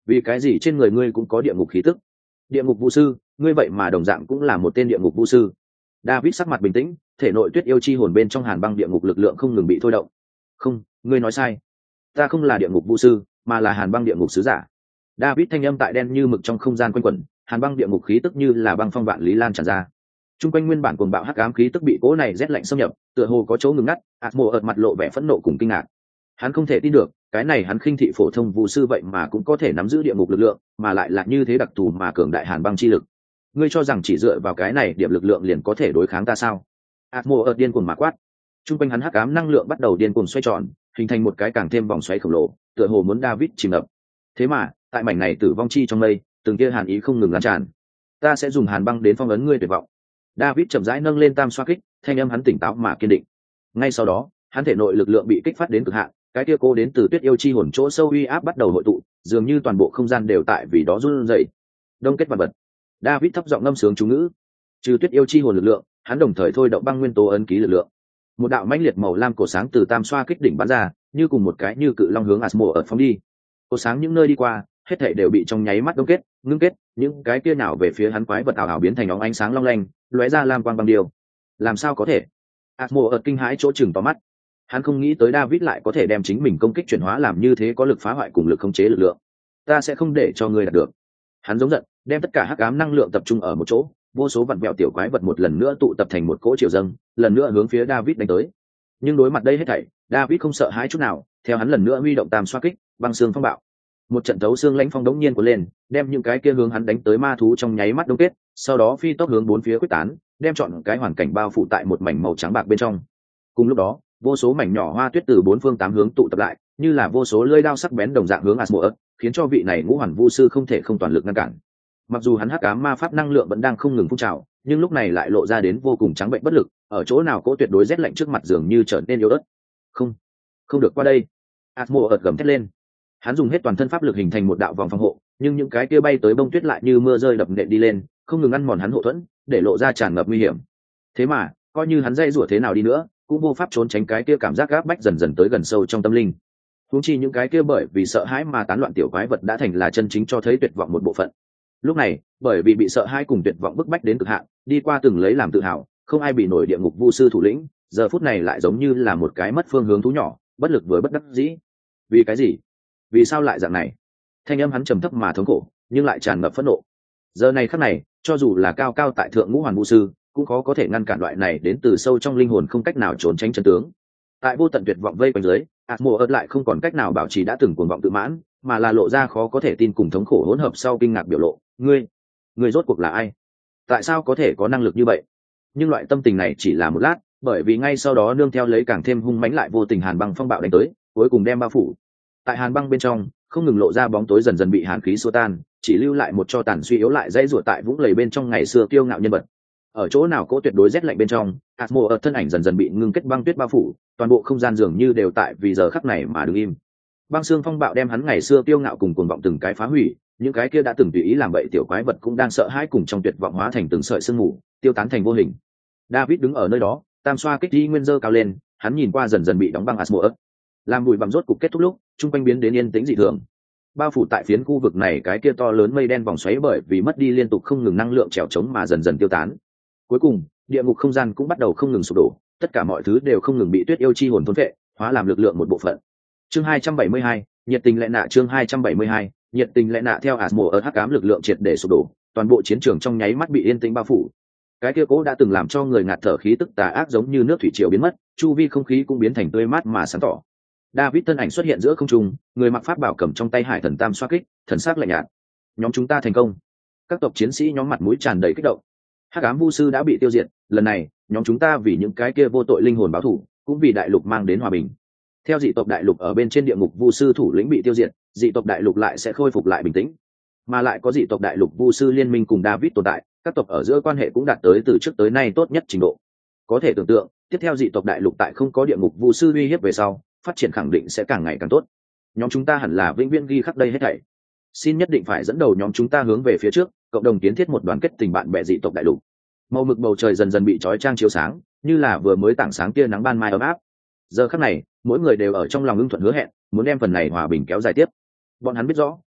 Vì cái gì trên người ngươi cũng có địa ngục khí tức? Địa ngục vu sư, ngươi vậy mà đồng dạng cũng là một tên địa ngục vu sư. David sắc mặt bình tĩnh, thể nội tuyết yêu chi hồn bên trong hàn băng địa ngục lực lượng không ngừng bị thôi động. Không, ngươi nói sai. Ta không là địa ngục vu sư, mà là hàn băng địa ngục sứ giả. David thanh âm tại đen như mực trong không gian quanh quẩn, hàn băng địa ngục khí tức như là băng phong vạn lý lan tràn ra. Trung quanh nguyên bản cuồng bạo hắc ám khí tức bị cỗ này rét lạnh xâm nhập, tựa hồ có chỗ ngừng ngắt. Atmo ở mặt lộ vẻ phẫn nộ cùng kinh ngạc. Hắn không thể tin được, cái này hắn khinh thị phổ thông vu sư vậy mà cũng có thể nắm giữ địa ngục lực lượng, mà lại là như thế đặc thù mà cường đại hàn băng chi lực. Ngươi cho rằng chỉ dựa vào cái này điểm lực lượng liền có thể đối kháng ta sao? Atmo ở điên cuồng mà quát. Trung quanh hắn hắc ám năng lượng bắt đầu điên cuồng xoay tròn, hình thành một cái càng thêm vòng xoáy khổng lồ, tựa hồ muốn David chìm ngập. Thế mà, tại mảnh này tử vong chi trong mây, từng kia hàn ý không ngừng lan tràn. Ta sẽ dùng hàn băng đến phong ấn ngươi tuyệt vọng. David chậm rãi nâng lên tam xoa kích, thanh âm hắn tỉnh táo mà kiên định. Ngay sau đó, hắn thể nội lực lượng bị kích phát đến cực hạn, cái kia cô đến từ tuyết yêu chi hồn chỗ sâu uy áp bắt đầu hội tụ, dường như toàn bộ không gian đều tại vì đó run rẩy. Đông kết vật vật. David thấp giọng ngâm sướng chú ngữ. Trừ tuyết yêu chi hồn lực lượng, hắn đồng thời thôi động băng nguyên tố ấn ký lực lượng. Một đạo mãnh liệt màu lam cổ sáng từ tam xoa kích đỉnh bắn ra, như cùng một cái như cự long hướng Asmo ở phóng đi. Cổ sáng những nơi đi qua, hết thảy đều bị trong nháy mắt đông kết, ngưng kết, những cái kia nào về phía hắn quái vật ảo ảo biến thành óng ánh sáng long lanh, lóe ra lam quang băng điều. Làm sao có thể? Asmo ở kinh hãi chỗ chừng to mắt. Hắn không nghĩ tới David lại có thể đem chính mình công kích chuyển hóa làm như thế có lực phá hoại cùng lực khống chế lực lượng. Ta sẽ không để cho ngươi đạt được. Hắn giống giận, đem tất cả hắc ám năng lượng tập trung ở một chỗ, vô số vặn vẹo tiểu quái vật một lần nữa tụ tập thành một cỗ triều dâng, lần nữa hướng phía David đánh tới. Nhưng đối mặt đây hết thảy, David không sợ hãi chút nào, theo hắn lần nữa huy động tam xoa kích, băng xương phong bạo. Một trận thấu xương lãnh phong đống nhiên cuốn lên, đem những cái kia hướng hắn đánh tới ma thú trong nháy mắt đông kết, sau đó phi tốc hướng bốn phía quyết tán, đem trọn cái hoàn cảnh bao phủ tại một mảnh màu trắng bạc bên trong. Cùng lúc đó, vô số mảnh nhỏ hoa tuyết từ bốn phương tám hướng tụ tập lại, như là vô số lưỡi dao sắc bén đồng dạng hướng Asmodeus, khiến cho vị này ngũ hoàn vu sư không thể không toàn lực ngăn cản. Mặc dù hắn hắc ám ma pháp năng lượng vẫn đang không ngừng phun trào, nhưng lúc này lại lộ ra đến vô cùng trắng bệnh bất lực, ở chỗ nào cỗ tuyệt đối rét lạnh trước mặt dường như trở nên yếu ớt. Không, không được qua đây. Asmodeus gầm thét lên. Hắn dùng hết toàn thân pháp lực hình thành một đạo vòng phòng hộ, nhưng những cái kia bay tới bông tuyết lại như mưa rơi đập nện đi lên, không ngừng ăn mòn hắn hộ thuẫn, để lộ ra tràn ngập nguy hiểm. Thế mà, coi như hắn dây rủa thế nào đi nữa, cũng vô pháp trốn tránh cái kia cảm giác gáp bách dần dần tới gần sâu trong tâm linh. Huống chi những cái kia bởi vì sợ hãi mà tán loạn tiểu quái vật đã thành là chân chính cho thấy tuyệt vọng một bộ phận. Lúc này, bởi vì bị sợ hãi cùng tuyệt vọng bức bách đến cực hạn, đi qua từng lấy làm tự hào, không ai bị nổi địa ngục vu sư thủ lĩnh, giờ phút này lại giống như là một cái mất phương hướng thú nhỏ, bất lực với bất đắc dĩ. Vì cái gì? Vì sao lại dạng này? Thanh âm hắn trầm thấp mà thống khổ, nhưng lại tràn ngập phẫn nộ. Giờ này khắc này, cho dù là cao cao tại thượng ngũ hoàn vu sư, cũng khó có thể ngăn cản loại này đến từ sâu trong linh hồn không cách nào trốn tránh chân tướng. Tại vô tận tuyệt vọng vây quanh dưới, Asmodeus lại không còn cách nào bảo trì đã từng cuồng vọng tự mãn, mà là lộ ra khó có thể tin cùng thống khổ hỗn hợp sau kinh ngạc biểu lộ. Ngươi rốt cuộc là ai? Tại sao có thể có năng lực như vậy? Nhưng loại tâm tình này chỉ là một lát, bởi vì ngay sau đó nương theo lấy càng thêm hung mãnh lại vô tình hàn băng phong bạo đánh tới, cuối cùng đem bao phủ. Tại hàn băng bên trong, không ngừng lộ ra bóng tối dần dần bị hàn khí xua tan, chỉ lưu lại một tro tàn suy yếu lại dãy rủa tại vũng lầy bên trong ngày xưa kiêu ngạo nhân vật. Ở chỗ nào cỗ tuyệt đối rét lạnh bên trong, Asmodeus thân ảnh dần dần bị ngưng kết băng tuyết bao phủ, toàn bộ không gian dường như đều tại vì giờ khắc này mà đứng im. Băng xương phong bạo đem hắn ngày xưa kiêu ngạo cùng cuồng vọng từng cái phá hủy, những cái kia đã từng tùy ý làm bậy tiểu quái vật cũng đang sợ hãi cùng trong tuyệt vọng hóa thành từng sợi sương mù, tiêu tán thành vô hình. David đứng ở nơi đó, tam xoa kích đi nguyên dơ cao lên, hắn nhìn qua dần dần bị đóng băng Asmodeus. Làm bụi bặm rốt cục kết thúc lúc, trung quanh biến đến yên tĩnh dị thường. Bao phủ tại phiến khu vực này cái kia to lớn mây đen vòng xoáy bởi vì mất đi liên tục không ngừng năng lượng trèo trống mà dần dần tiêu tán. Cuối cùng, địa ngục không gian cũng bắt đầu không ngừng sụp đổ, tất cả mọi thứ đều không ngừng bị tuyết yêu chi hồn thôn phệ, hóa làm lực lượng một bộ phận. Chương 272, nhiệt tình lệ nạ. Chương 272, nhiệt tình lệ nạ. Theo Asmodeus hắc ám lực lượng triệt để sụp đổ, toàn bộ chiến trường trong nháy mắt bị yên tĩnh bao phủ. Cái kia cố đã từng làm cho người ngạt thở khí tức tà ác giống như nước thủy triều biến mất, chu vi không khí cũng biến thành tươi mát mà sáng tỏ. David thân ảnh xuất hiện giữa không trung, người mặc pháp bảo cầm trong tay hải thần tam xoa kích, thần sắc lạnh nhạt. Nhóm chúng ta thành công. Các tộc chiến sĩ nhóm mặt mũi tràn đầy kích động. Hắc ám vu sư đã bị tiêu diệt, lần này, nhóm chúng ta vì những cái kia vô tội linh hồn báo thù, cũng vì đại lục mang đến hòa bình. Theo dị tộc đại lục ở bên trên địa ngục vu sư thủ lĩnh bị tiêu diệt, dị tộc đại lục lại sẽ khôi phục lại bình tĩnh. Mà lại có dị tộc đại lục vu sư liên minh cùng David tồn tại, các tộc ở giữa quan hệ cũng đạt tới từ trước tới nay tốt nhất trình độ. Có thể tưởng tượng, tiếp theo dị tộc đại lục tại không có địa ngục vu sư uy hiếp về sau, phát triển khẳng định sẽ càng ngày càng tốt. Nhóm chúng ta hẳn là vĩnh viễn ghi khắc đây hết thảy. Xin nhất định phải dẫn đầu nhóm chúng ta hướng về phía trước, cộng đồng kiến thiết một đoàn kết tình bạn bè dị tộc đại lục. Màu mực bầu trời dần dần bị chói chang chiếu sáng, như là vừa mới tảng sáng tia nắng ban mai ấm áp. Giờ khắc này, mỗi người đều ở trong lòng ưng thuận hứa hẹn, muốn đem phần này hòa bình kéo dài tiếp. Bọn hắn biết rõ,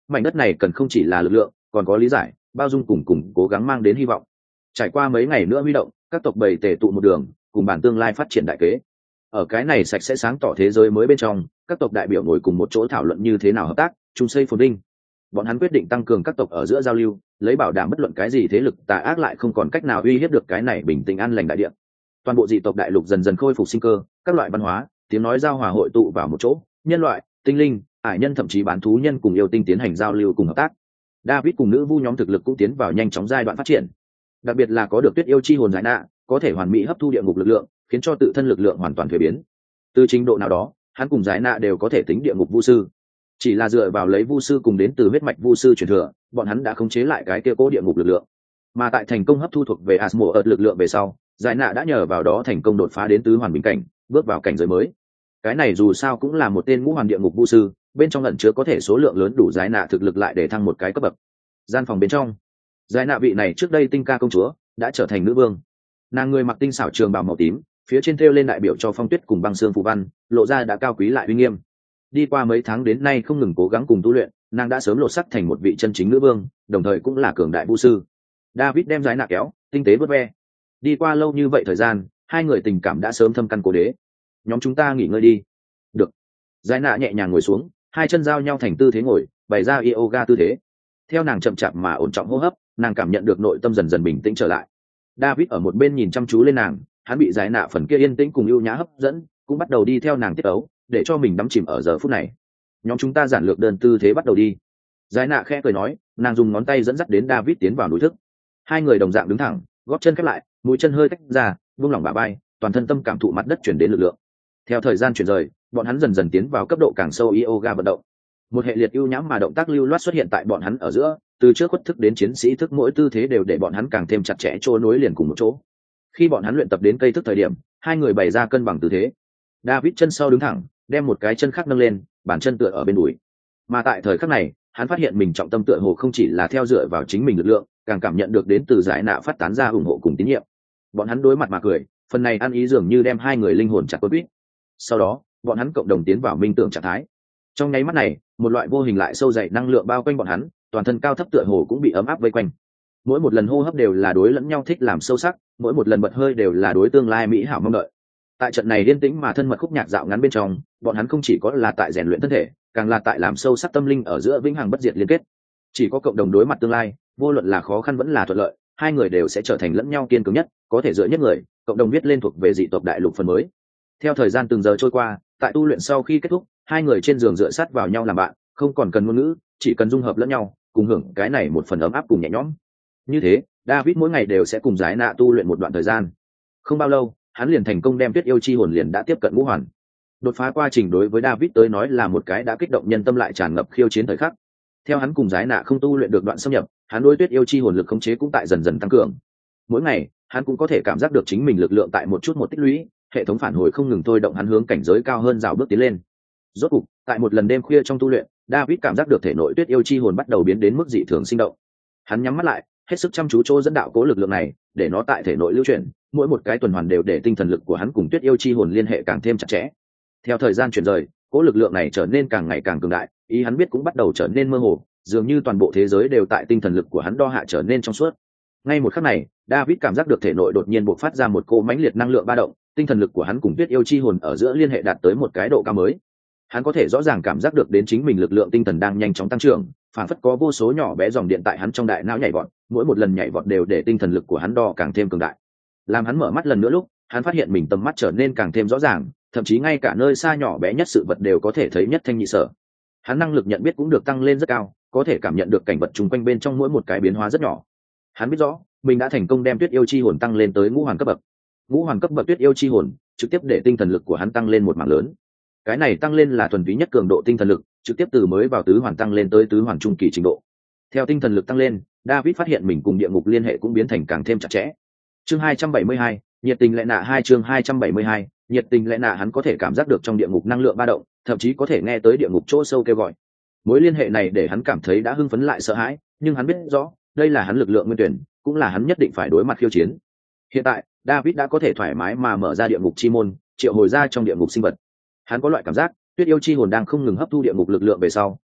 mảnh đất này cần không chỉ là lực lượng, còn có lý giải, bao dung cùng cố gắng mang đến hy vọng. Trải qua mấy ngày nữa huy động, các tộc bầy tề tụ một đường, cùng bản tương lai phát triển đại kế. Ở cái này sạch sẽ sáng tỏ thế giới mới bên trong, các tộc đại biểu ngồi cùng một chỗ thảo luận như thế nào hợp tác, chung xây phồn vinh. Bọn hắn quyết định tăng cường các tộc ở giữa giao lưu, lấy bảo đảm bất luận cái gì thế lực tà ác lại không còn cách nào uy hiếp được cái này bình tĩnh an lành đại địa. Toàn bộ dị tộc đại lục dần dần khôi phục sinh cơ, các loại văn hóa, tiếng nói giao hòa hội tụ vào một chỗ, nhân loại, tinh linh, ải nhân thậm chí bán thú nhân cùng yêu tinh tiến hành giao lưu cùng hợp tác. David cùng nữ vu nhóm thực lực cũng tiến vào nhanh chóng giai đoạn phát triển. Đặc biệt là có được tuyết yêu chi hồn giải nạ, có thể hoàn mỹ hấp thu địa ngục lực lượng, khiến cho tự thân lực lượng hoàn toàn thay biến. Từ trình độ nào đó, hắn cùng giải nạ đều có thể tính địa ngục vu sư. Chỉ là dựa vào lấy vu sư cùng đến từ huyết mạch vu sư truyền thừa, bọn hắn đã khống chế lại cái kia cố địa ngục lực lượng. Mà tại thành công hấp thu thuộc về Asmodeus lực lượng về sau, giải nạ đã nhờ vào đó thành công đột phá đến tứ hoàn bình cảnh, bước vào cảnh giới mới. Cái này dù sao cũng là một tên ngũ hoàn địa ngục vu sư, bên trong ẩn chứa có thể số lượng lớn đủ giải nạ thực lực lại để thăng một cái cấp bậc. Gian phòng bên trong, giải nạ vị này trước đây tinh ca công chúa đã trở thành nữ vương. Nàng người mặc tinh xảo trường bào màu tím, phía trên thêu lên đại biểu cho phong tuyết cùng băng xương phù văn, lộ ra đã cao quý lại uy nghiêm. Đi qua mấy tháng đến nay không ngừng cố gắng cùng tu luyện, nàng đã sớm lột sắc thành một vị chân chính nữ vương, đồng thời cũng là cường đại vu sư. David đem giải nạ kéo, tinh tế vớt ve. Đi qua lâu như vậy thời gian, hai người tình cảm đã sớm thâm căn cố đế. Nhóm chúng ta nghỉ ngơi đi. Được. Giải nạ nhẹ nhàng ngồi xuống, hai chân giao nhau thành tư thế ngồi, bày ra yoga tư thế. Theo nàng chậm chạp mà ổn trọng hô hấp, nàng cảm nhận được nội tâm dần dần bình tĩnh trở lại. David ở một bên nhìn chăm chú lên nàng, hắn bị giải nạ phần kia yên tĩnh cùng ưu nhã hấp dẫn, cũng bắt đầu đi theo nàng tiết ấu, để cho mình đắm chìm ở giờ phút này. Nhóm chúng ta giản lược đơn tư thế bắt đầu đi. Giải nạ khẽ cười nói, nàng dùng ngón tay dẫn dắt đến David tiến vào núi thức. Hai người đồng dạng đứng thẳng, gót chân khép lại, mũi chân hơi tách ra, buông lỏng bả vai, toàn thân tâm cảm thụ mặt đất chuyển đến lực lượng. Theo thời gian chuyển rời, bọn hắn dần dần tiến vào cấp độ càng sâu yoga vận động. Một hệ liệt ưu nhãm mà động tác lưu loát xuất hiện tại bọn hắn ở giữa, từ trước khuất thức đến chiến sĩ thức, mỗi tư thế đều để bọn hắn càng thêm chặt chẽ trôi nối liền cùng một chỗ. Khi bọn hắn luyện tập đến cây thức thời điểm, hai người bày ra cân bằng tư thế. David chân sau đứng thẳng, đem một cái chân khác nâng lên, bàn chân tựa ở bên đùi. Mà tại thời khắc này, hắn phát hiện mình trọng tâm tựa hồ không chỉ là theo dựa vào chính mình lực lượng, càng cảm nhận được đến từ giải nạ phát tán ra ủng hộ cùng tín nhiệm. Bọn hắn đối mặt mà cười, phần này ăn ý dường như đem hai người linh hồn chặt quấn quýt. Sau đó, bọn hắn cộng đồng tiến vào minh tưởng trạng thái. Trong nháy mắt này, một loại vô hình lại sâu dày năng lượng bao quanh bọn hắn, toàn thân cao thấp tựa hồ cũng bị ấm áp vây quanh. Mỗi một lần hô hấp đều là đối lẫn nhau thích làm sâu sắc, mỗi một lần bật hơi đều là đối tương lai mỹ hảo mong đợi. Tại trận này yên tĩnh mà thân mật khúc nhạc dạo ngắn bên trong, bọn hắn không chỉ có là tại rèn luyện thân thể, càng là tại làm sâu sắc tâm linh ở giữa vĩnh hằng bất diệt liên kết. Chỉ có cộng đồng đối mặt tương lai, vô luận là khó khăn vẫn là thuận lợi, hai người đều sẽ trở thành lẫn nhau kiên cường nhất, có thể dựa nhất người, cộng đồng viết lên thuộc về dị tộc đại lục phần mới. Theo thời gian từng giờ trôi qua, tại tu luyện sau khi kết thúc, hai người trên giường dựa sát vào nhau làm bạn, không còn cần ngôn ngữ, chỉ cần dung hợp lẫn nhau, cùng hưởng cái này một phần ấm áp cùng nhẹ nhõm. Như thế, David mỗi ngày đều sẽ cùng giải nạ tu luyện một đoạn thời gian. Không bao lâu, hắn liền thành công đem tuyết yêu chi hồn liền đã tiếp cận ngũ hoàn. Đột phá quá trình đối với David tới nói là một cái đã kích động nhân tâm lại tràn ngập khiêu chiến thời khắc. Theo hắn cùng giải nạ không tu luyện được đoạn xâm nhập, hắn đối tuyết yêu chi hồn lực khống chế cũng tại dần dần tăng cường. Mỗi ngày, hắn cũng có thể cảm giác được chính mình lực lượng tại một chút một tích lũy, hệ thống phản hồi không ngừng thôi động hắn hướng cảnh giới cao hơn rào bước tiến lên. Rốt cục, tại một lần đêm khuya trong tu luyện, David cảm giác được thể nội tuyết yêu chi hồn bắt đầu biến đến mức dị thường sinh động. Hắn nhắm mắt lại, hết sức chăm chú chỗ dẫn đạo cố lực lượng này, để nó tại thể nội lưu chuyển, mỗi một cái tuần hoàn đều để tinh thần lực của hắn cùng tuyết yêu chi hồn liên hệ càng thêm chặt chẽ. Theo thời gian chuyển rời, cố lực lượng này trở nên càng ngày càng cường đại, ý hắn biết cũng bắt đầu trở nên mơ hồ, dường như toàn bộ thế giới đều tại tinh thần lực của hắn đo hạ trở nên trong suốt. Ngay một khắc này, David cảm giác được thể nội đột nhiên bộc phát ra một cỗ mãnh liệt năng lượng ba động, tinh thần lực của hắn cùng tuyết yêu chi hồn ở giữa liên hệ đạt tới một cái độ cao mới. Hắn có thể rõ ràng cảm giác được đến chính mình lực lượng tinh thần đang nhanh chóng tăng trưởng, phản phất có vô số nhỏ bé dòng điện tại hắn trong đại não nhảy vọt, mỗi một lần nhảy vọt đều để tinh thần lực của hắn đo càng thêm cường đại. Làm hắn mở mắt lần nữa lúc, hắn phát hiện mình tầm mắt trở nên càng thêm rõ ràng, thậm chí ngay cả nơi xa nhỏ bé nhất sự vật đều có thể thấy nhất thanh nhị sở. Hắn năng lực nhận biết cũng được tăng lên rất cao, có thể cảm nhận được cảnh vật chung quanh bên trong mỗi một cái biến hóa rất nhỏ. Hắn biết rõ, mình đã thành công đem tuyết yêu chi hồn tăng lên tới ngũ hoàn cấp bậc. Ngũ hoàn cấp bậc tuyết yêu chi hồn, trực tiếp để tinh thần lực của hắn tăng lên một mảng lớn. Cái này tăng lên là thuần túy nhất cường độ tinh thần lực, trực tiếp từ mới vào tứ hoàn tăng lên tới tứ hoàn trung kỳ trình độ. Theo tinh thần lực tăng lên, David phát hiện mình cùng địa ngục liên hệ cũng biến thành càng thêm chặt chẽ. Chương 272, nhiệt tình lệ nạ 2 chương 272, nhiệt tình lệ nạ hắn có thể cảm giác được trong địa ngục năng lượng ba động, thậm chí có thể nghe tới địa ngục chỗ sâu kêu gọi. Mối liên hệ này để hắn cảm thấy đã hưng phấn lại sợ hãi, nhưng hắn biết rõ, đây là hắn lực lượng nguyên tuyển, cũng là hắn nhất định phải đối mặt khiêu chiến. Hiện tại, David đã có thể thoải mái mà mở ra địa ngục chi môn, triệu hồi ra trong địa ngục sinh vật. Hắn có loại cảm giác, tuyết yêu chi hồn đang không ngừng hấp thu địa ngục lực lượng về sau,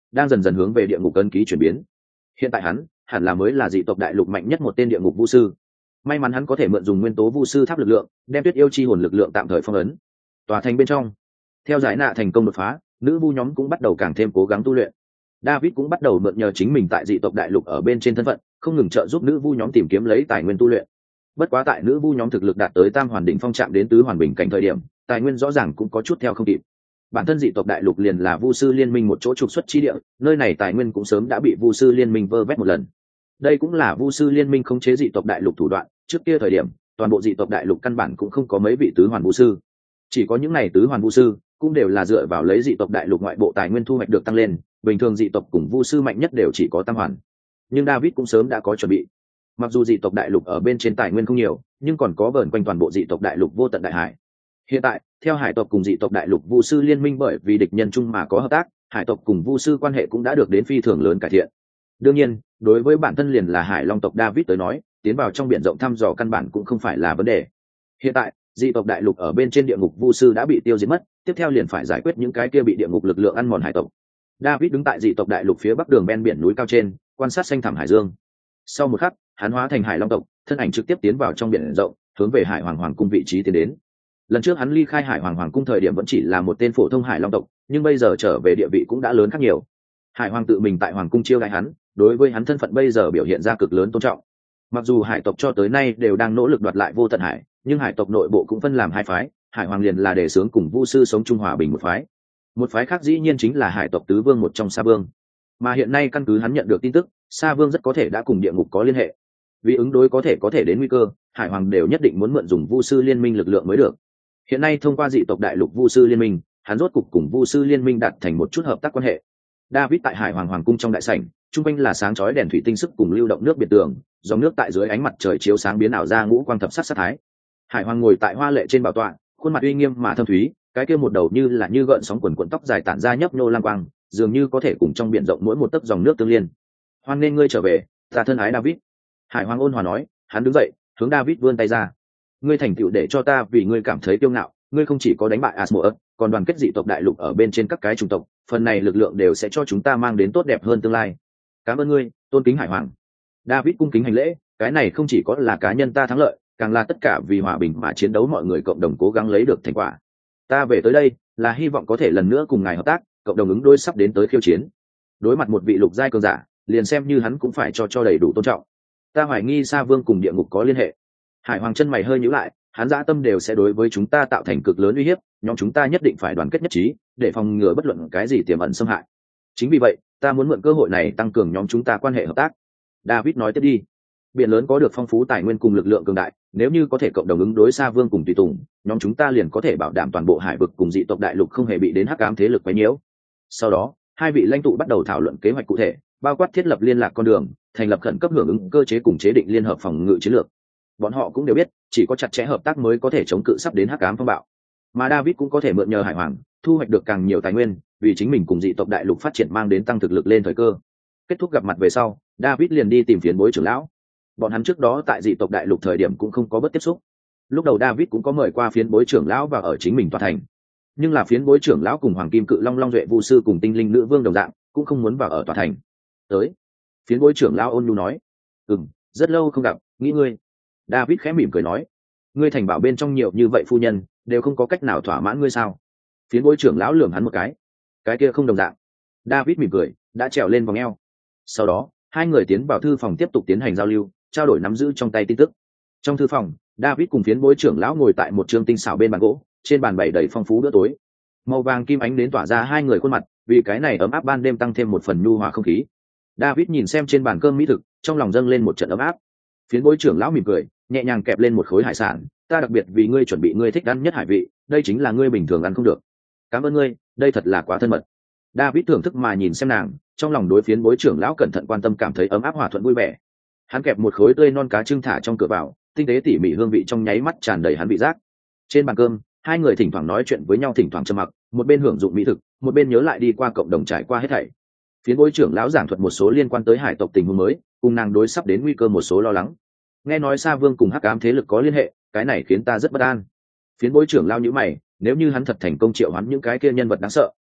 đang dần dần hướng về địa ngục ấn ký chuyển biến. Hiện tại hắn hẳn là mới là dị tộc đại lục mạnh nhất một tên địa ngục vu sư. May mắn hắn có thể mượn dùng nguyên tố vu sư tháp lực lượng, đem Tuyết yêu chi hồn lực lượng tạm thời phong ấn. Tòa thành bên trong, theo giải nạ thành công đột phá, nữ vu nhóm cũng bắt đầu càng thêm cố gắng tu luyện. David cũng bắt đầu mượn nhờ chính mình tại dị tộc đại lục ở bên trên thân phận, không ngừng trợ giúp nữ vu nhóm tìm kiếm lấy tài nguyên tu luyện. Bất quá tại nữ vu nhóm thực lực đạt tới tam hoàn đỉnh phong chạm đến tứ hoàn bình cảnh thời điểm, tài nguyên rõ ràng cũng có chút theo không kịp. Bản thân dị tộc đại lục liền là vu sư liên minh một chỗ trục xuất chi địa, nơi này tài nguyên cũng sớm đã bị vu sư liên minh vơ vét một lần. Đây cũng là vu sư liên minh khống chế dị tộc đại lục thủ đoạn, trước kia thời điểm toàn bộ dị tộc đại lục căn bản cũng không có mấy vị tứ hoàn vu sư, chỉ có những này tứ hoàn vu sư cũng đều là dựa vào lấy dị tộc đại lục ngoại bộ tài nguyên thu hoạch được tăng lên, bình thường dị tộc cùng vu sư mạnh nhất đều chỉ có tam hoàn. Nhưng David cũng sớm đã có chuẩn bị, mặc dù dị tộc đại lục ở bên trên tài nguyên không nhiều, nhưng còn có vờn quanh toàn bộ dị tộc đại lục vô tận đại hải. Hiện tại theo hải tộc cùng dị tộc đại lục vu sư liên minh bởi vì địch nhân chung mà có hợp tác, hải tộc cùng vu sư quan hệ cũng đã được đến phi thường lớn cải thiện. Đương nhiên đối với bản thân liền là hải long tộc David tới nói, tiến vào trong biển rộng thăm dò căn bản cũng không phải là vấn đề. Hiện tại dị tộc đại lục ở bên trên địa ngục vu sư đã bị tiêu diệt mất, tiếp theo liền phải giải quyết những cái kia bị địa ngục lực lượng ăn mòn hải tộc. David đứng tại dị tộc đại lục phía bắc đường ven biển núi cao trên, quan sát xanh thẳm hải dương. Sau một khắc, hắn hóa thành hải long tộc, thân ảnh trực tiếp tiến vào trong biển rộng, hướng về hải hoàng hoàng cung vị trí tiến đến. Lần trước hắn ly khai hải hoàng hoàng cung thời điểm vẫn chỉ là một tên phổ thông hải long tộc, nhưng bây giờ trở về địa vị cũng đã lớn khác nhiều. Hải hoàng tự mình tại hoàng cung chiêu đãi hắn, đối với hắn thân phận bây giờ biểu hiện ra cực lớn tôn trọng. Mặc dù hải tộc cho tới nay đều đang nỗ lực đoạt lại vô tận hải, nhưng hải tộc nội bộ cũng phân làm hai phái, hải hoàng liền là đề xướng cùng vu sư sống chung hòa bình một phái, một phái khác dĩ nhiên chính là hải tộc tứ vương một trong Sa Vương. Mà hiện nay căn cứ hắn nhận được tin tức, Sa Vương rất có thể đã cùng địa ngục có liên hệ. Vì ứng đối có thể đến nguy cơ, hải hoàng đều nhất định muốn mượn dùng vu sư liên minh lực lượng mới được. Hiện nay thông qua dị tộc đại lục vu sư liên minh, hắn rốt cục cùng vu sư liên minh đạt thành một chút hợp tác quan hệ. David tại hải hoàng hoàng cung trong đại sảnh, trung quanh là sáng chói đèn thủy tinh sức cùng lưu động nước biển tường, dòng nước tại dưới ánh mặt trời chiếu sáng biến ảo ra ngũ quang thập sắc sát thái. Hải hoàng ngồi tại hoa lệ trên bảo tọa, khuôn mặt uy nghiêm mà thâm thúy, cái kia một đầu như là như gợn sóng quần quần tóc dài tản ra nhấp nhô lang quang, dường như có thể cùng trong biển rộng mỗi một tấc dòng nước tương liên. Hoan nên ngươi trở về, ta thân ái David. Hải hoàng ôn hòa nói, hắn đứng dậy, hướng David vươn tay ra. Ngươi thành tựu để cho ta vì ngươi cảm thấy kiêu ngạo, ngươi không chỉ có đánh bại Asmodeus, còn đoàn kết dị tộc đại lục ở bên trên các cái chủng tộc, phần này lực lượng đều sẽ cho chúng ta mang đến tốt đẹp hơn tương lai. Cảm ơn ngươi, tôn kính hải hoàng. David cung kính hành lễ, cái này không chỉ có là cá nhân ta thắng lợi, càng là tất cả vì hòa bình mà chiến đấu mọi người cộng đồng cố gắng lấy được thành quả. Ta về tới đây là hy vọng có thể lần nữa cùng ngài hợp tác, cộng đồng ứng đối sắp đến tới khiêu chiến. Đối mặt một vị lục giai cường giả, liền xem như hắn cũng phải cho đầy đủ tôn trọng. Ta hoài nghi Sa Vương cùng địa ngục có liên hệ. Hải hoàng chân mày hơi nhíu lại, hắn dã tâm đều sẽ đối với chúng ta tạo thành cực lớn uy hiếp, nhóm chúng ta nhất định phải đoàn kết nhất trí, để phòng ngừa bất luận cái gì tiềm ẩn xâm hại. Chính vì vậy, ta muốn mượn cơ hội này tăng cường nhóm chúng ta quan hệ hợp tác. David nói tiếp đi. Biển lớn có được phong phú tài nguyên cùng lực lượng cường đại, nếu như có thể cộng đồng ứng đối Sa Vương cùng tùy tùng, nhóm chúng ta liền có thể bảo đảm toàn bộ hải vực cùng dị tộc đại lục không hề bị đến hắc ám thế lực quấy nhiễu. Sau đó, hai vị lãnh tụ bắt đầu thảo luận kế hoạch cụ thể, bao quát thiết lập liên lạc con đường, thành lập khẩn cấp hưởng ứng cơ chế cùng chế định liên hợp phòng ngự chiến lược. Bọn họ cũng đều biết, chỉ có chặt chẽ hợp tác mới có thể chống cự sắp đến hắc ám phong bạo. Mà David cũng có thể mượn nhờ hải hoàng, thu hoạch được càng nhiều tài nguyên, vì chính mình cùng dị tộc đại lục phát triển mang đến tăng thực lực lên thời cơ. Kết thúc gặp mặt về sau, David liền đi tìm phiến bối trưởng lão. Bọn hắn trước đó tại dị tộc đại lục thời điểm cũng không có bất tiếp xúc. Lúc đầu David cũng có mời qua phiến bối trưởng lão và ở chính mình tòa thành, nhưng là phiến bối trưởng lão cùng hoàng kim cự long long duệ vu sư cùng tinh linh nữ vương đồng dạng, cũng không muốn vào ở tòa thành. Tới, phiến bối trưởng lão ôn nhu nói, rất lâu không gặp, nghĩ ngươi. David khẽ mỉm cười nói, ngươi thành bảo bên trong nhiều như vậy phu nhân, đều không có cách nào thỏa mãn ngươi sao? Phiến bối trưởng lão lườm hắn một cái kia không đồng dạng. David mỉm cười, đã trèo lên vòng eo. Sau đó, hai người tiến vào thư phòng tiếp tục tiến hành giao lưu, trao đổi nắm giữ trong tay tin tức. Trong thư phòng, David cùng phiến bối trưởng lão ngồi tại một trường tinh xảo bên bàn gỗ, trên bàn bày đầy phong phú bữa tối. Màu vàng kim ánh đến tỏa ra hai người khuôn mặt, vì cái này ấm áp ban đêm tăng thêm một phần nhu hòa không khí. David nhìn xem trên bàn cơm mỹ thực, trong lòng dâng lên một trận ấm áp. Phiến bối trưởng lão mỉm cười, nhẹ nhàng kẹp lên một khối hải sản, ta đặc biệt vì ngươi chuẩn bị ngươi thích ăn nhất hải vị, đây chính là ngươi bình thường ăn không được. Cảm ơn ngươi, đây thật là quá thân mật. David thưởng thức mà nhìn xem nàng, trong lòng đối phiến bối trưởng lão cẩn thận quan tâm cảm thấy ấm áp hòa thuận vui vẻ. Hắn kẹp một khối tươi non cá trưng thả trong cửa vào, tinh tế tỉ mỉ hương vị trong nháy mắt tràn đầy hắn vị giác. Trên bàn cơm, hai người thỉnh thoảng nói chuyện với nhau, thỉnh thoảng trầm mặc, một bên hưởng dụng mỹ thực, một bên nhớ lại đi qua cộng đồng trải qua hết thảy. Phiến bối trưởng lão giảng thuật một số liên quan tới hải tộc tình huống mới, cùng nàng đối sắp đến nguy cơ một số lo lắng. Nghe nói Sa Vương cùng hắc ám thế lực có liên hệ, cái này khiến ta rất bất an. Phiến bối trưởng lao nhíu mày, nếu như hắn thật thành công triệu hắn những cái kia nhân vật đáng sợ,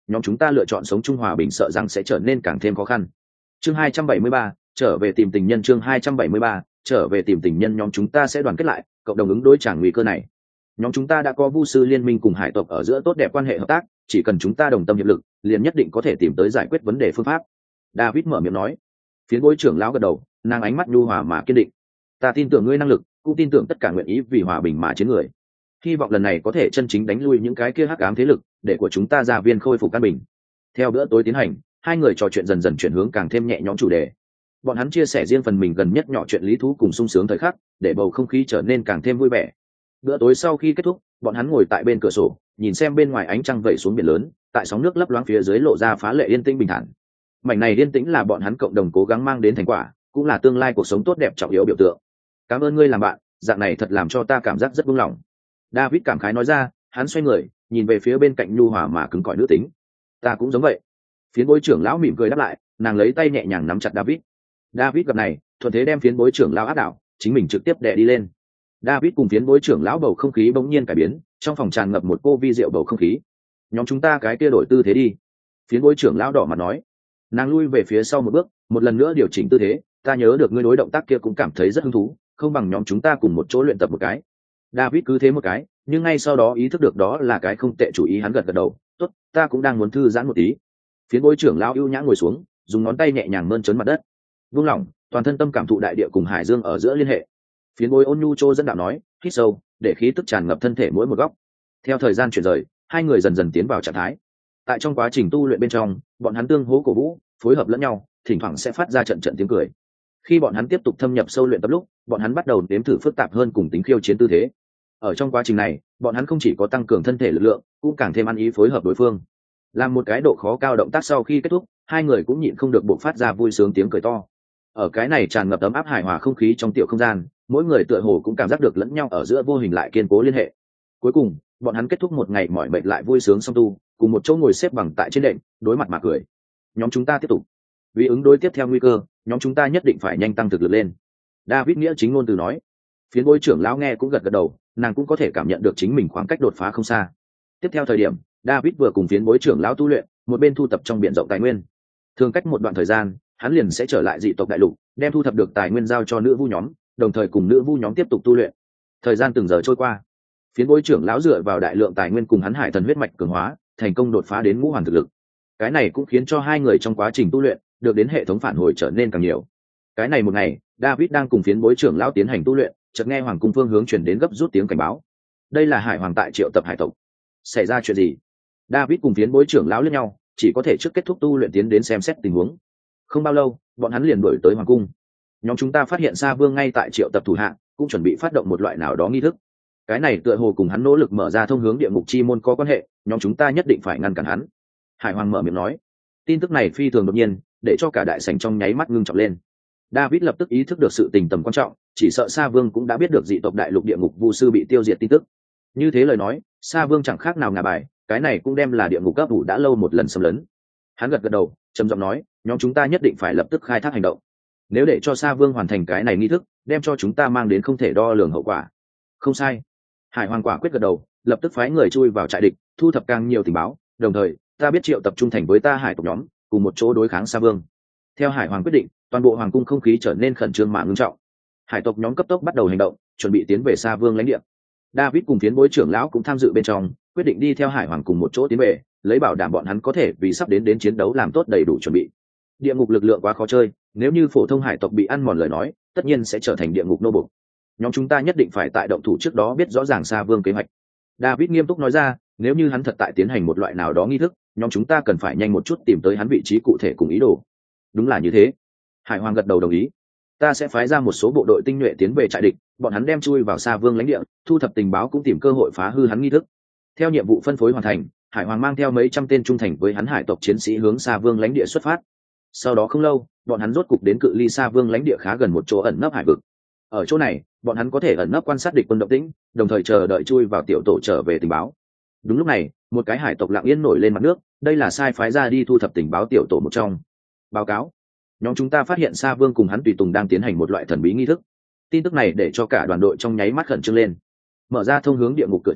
nhóm chúng ta lựa chọn sống chung hòa bình sợ rằng sẽ trở nên càng thêm khó khăn. Chương 273, trở về tìm tình nhân. Chương 273, trở về tìm tình nhân. Nhóm chúng ta sẽ đoàn kết lại, cộng đồng ứng đối tràng nguy cơ này. Nhóm chúng ta đã có vu sư liên minh cùng hải tộc ở giữa tốt đẹp quan hệ hợp tác, chỉ cần chúng ta đồng tâm hiệp lực, liền nhất định có thể tìm tới giải quyết vấn đề phương pháp. David mở miệng nói. Phiến bối trưởng lão gật đầu, nàng ánh mắt nhu hòa mà kiên định. Ta tin tưởng ngươi năng lực, cũng tin tưởng tất cả nguyện ý vì hòa bình mà chiến người. Hy vọng lần này có thể chân chính đánh lui những cái kia hắc ám thế lực, để của chúng ta gia viên khôi phục an bình. Theo bữa tối tiến hành, hai người trò chuyện dần dần chuyển hướng càng thêm nhẹ nhõm chủ đề. Bọn hắn chia sẻ riêng phần mình gần nhất nhỏ chuyện lý thú cùng sung sướng thời khắc, để bầu không khí trở nên càng thêm vui vẻ. Bữa tối sau khi kết thúc, bọn hắn ngồi tại bên cửa sổ, nhìn xem bên ngoài ánh trăng vẩy xuống biển lớn, tại sóng nước lấp loáng phía dưới lộ ra phá lệ yên tĩnh bình thản. Mảnh này yên tĩnh là bọn hắn cộng đồng cố gắng mang đến thành quả, cũng là tương lai cuộc sống tốt đẹp trọng yếu biểu tượng. Cảm ơn ngươi làm bạn, dạng này thật làm cho ta cảm giác rất buông lỏng. David cảm khái nói ra, hắn xoay người, nhìn về phía bên cạnh nhu hòa mà cứng cỏi nữ tính. Ta cũng giống vậy. Phiến bối trưởng lão mỉm cười đáp lại, nàng lấy tay nhẹ nhàng nắm chặt David. David gặp này, thuận thế đem phiến bối trưởng lão áp đảo, chính mình trực tiếp đè đi lên. David cùng phiến bối trưởng lão bầu không khí bỗng nhiên cải biến, trong phòng tràn ngập một cô vi diệu bầu không khí. Nhóm chúng ta cái kia đổi tư thế đi. Phiến bối trưởng lão đỏ mặt nói. Nàng lui về phía sau một bước, một lần nữa điều chỉnh tư thế. Ta nhớ được ngươi đối động tác kia cũng cảm thấy rất hứng thú, không bằng nhóm chúng ta cùng một chỗ luyện tập một cái. David cứ thế một cái, nhưng ngay sau đó ý thức được đó là cái không tệ chủ ý, hắn gật gật đầu. Tốt, ta cũng đang muốn thư giãn một tí. Phiến bối trưởng lão ưu nhã ngồi xuống, dùng ngón tay nhẹ nhàng mơn trớn mặt đất. Vung lòng, toàn thân tâm cảm thụ đại địa cùng hải dương ở giữa liên hệ. Phiến bối ôn nhu chô dẫn đạo nói, hít sâu, để khí tức tràn ngập thân thể mỗi một góc. Theo thời gian chuyển rời, hai người dần dần tiến vào trạng thái. Tại trong quá trình tu luyện bên trong, bọn hắn tương hỗ cổ vũ, phối hợp lẫn nhau, thỉnh thoảng sẽ phát ra trận trận tiếng cười. Khi bọn hắn tiếp tục thâm nhập sâu luyện tập lúc, bọn hắn bắt đầu nếm thử phức tạp hơn cùng tính khiêu chiến tư thế. Ở trong quá trình này, bọn hắn không chỉ có tăng cường thân thể lực lượng, cũng càng thêm ăn ý phối hợp đối phương. Làm một cái độ khó cao động tác sau khi kết thúc, hai người cũng nhịn không được buộc phát ra vui sướng tiếng cười to. Ở cái này tràn ngập ấm áp hài hòa không khí trong tiểu không gian, mỗi người tựa hồ cũng cảm giác được lẫn nhau ở giữa vô hình lại kiên cố liên hệ. Cuối cùng, bọn hắn kết thúc một ngày mỏi mệt lại vui sướng song tu, cùng một chỗ ngồi xếp bằng tại trên đệm, đối mặt mà cười. Nhóm chúng ta tiếp tục. Vì ứng đối tiếp theo nguy cơ, nhóm chúng ta nhất định phải nhanh tăng thực lực lên. David nghĩa chính ngôn từ nói. Phiến bối trưởng lão nghe cũng gật gật đầu, nàng cũng có thể cảm nhận được chính mình khoảng cách đột phá không xa. Tiếp theo thời điểm, David vừa cùng phiến bối trưởng lão tu luyện, một bên thu thập trong biển rộng tài nguyên. Thường cách một đoạn thời gian, hắn liền sẽ trở lại dị tộc đại lục, đem thu thập được tài nguyên giao cho nữ vu nhóm, đồng thời cùng nữ vu nhóm tiếp tục tu luyện. Thời gian từng giờ trôi qua, phiến bối trưởng lão dựa vào đại lượng tài nguyên cùng hắn hải thần huyết mạch cường hóa, thành công đột phá đến ngũ hoàn thực lực. Cái này cũng khiến cho hai người trong quá trình tu luyện được đến hệ thống phản hồi trở nên càng nhiều. Cái này một ngày, David đang cùng phiến bối trưởng lão tiến hành tu luyện, chợt nghe hoàng cung phương hướng chuyển đến gấp rút tiếng cảnh báo. Đây là hải hoàng tại triệu tập hải tộc. Xảy ra chuyện gì? David cùng phiến bối trưởng lão liếc nhau, chỉ có thể trước kết thúc tu luyện tiến đến xem xét tình huống. Không bao lâu, bọn hắn liền đuổi tới hoàng cung. Nhóm chúng ta phát hiện Sa Vương ngay tại triệu tập thủ hạ, cũng chuẩn bị phát động một loại nào đó nghi thức. Cái này tựa hồ cùng hắn nỗ lực mở ra thông hướng địa ngục chi môn có quan hệ, nhóm chúng ta nhất định phải ngăn cản hắn. Hải hoàng mở miệng nói. Tin tức này phi thường đột nhiên, để cho cả đại sảnh trong nháy mắt ngưng trọng lên. David lập tức ý thức được sự tình tầm quan trọng, chỉ sợ Sa Vương cũng đã biết được dị tộc đại lục địa ngục vu sư bị tiêu diệt tin tức. Như thế lời nói, Sa Vương chẳng khác nào ngả bài, cái này cũng đem là địa ngục cấp đủ đã lâu một lần xâm lấn. Hắn gật gật đầu, trầm giọng nói, nhóm chúng ta nhất định phải lập tức khai thác hành động. Nếu để cho Sa Vương hoàn thành cái này nghi thức, đem cho chúng ta mang đến không thể đo lường hậu quả. Không sai. Hải Hoàng quả quyết gật đầu, lập tức phái người chui vào trại địch, thu thập càng nhiều tình báo, đồng thời, ta biết triệu tập trung thành với ta hải tộc nhóm, cùng một chỗ đối kháng Sa Vương. Theo Hải Hoàng quyết định, toàn bộ hoàng cung không khí trở nên khẩn trương mà ngưng trọng. Hải tộc nhóm cấp tốc bắt đầu hành động, chuẩn bị tiến về Sa Vương lãnh địa. David cùng phiến bối trưởng lão cũng tham dự bên trong, quyết định đi theo Hải Hoàng cùng một chỗ tiến về, lấy bảo đảm bọn hắn có thể vì sắp đến chiến đấu làm tốt đầy đủ chuẩn bị. Địa ngục lực lượng quá khó chơi, nếu như phổ thông hải tộc bị ăn mòn lời nói, tất nhiên sẽ trở thành địa ngục nô bộc. Nhóm chúng ta nhất định phải tại động thủ trước đó biết rõ ràng Sa Vương kế hoạch. David nghiêm túc nói ra, nếu như hắn thật tại tiến hành một loại nào đó nghi thức, nhóm chúng ta cần phải nhanh một chút tìm tới hắn vị trí cụ thể cùng ý đồ. Đúng là như thế. Hải Hoàng gật đầu đồng ý. Ta sẽ phái ra một số bộ đội tinh nhuệ tiến về trại địch, bọn hắn đem chui vào Sa Vương lãnh địa, thu thập tình báo cũng tìm cơ hội phá hư hắn nghi thức. Theo nhiệm vụ phân phối hoàn thành, Hải Hoàng mang theo mấy trăm tên trung thành với hắn hải tộc chiến sĩ hướng Sa Vương lãnh địa xuất phát. Sau đó không lâu, bọn hắn rốt cục đến cự ly Sa Vương lãnh địa khá gần một chỗ ẩn nấp hải vực. Ở chỗ này, bọn hắn có thể ẩn nấp quan sát địch quân động tĩnh, đồng thời chờ đợi chui vào tiểu tổ trở về tình báo. Đúng lúc này, một cái hải tộc lặng yên nổi lên mặt nước, đây là sai phái ra đi thu thập tình báo tiểu tổ một trong. Báo cáo, nhóm chúng ta phát hiện Sa Vương cùng hắn tùy tùng đang tiến hành một loại thần bí nghi thức. Tin tức này để cho cả đoàn đội trong nháy mắt khẩn trương lên. Mở ra thông hướng địa ngục cửa chính,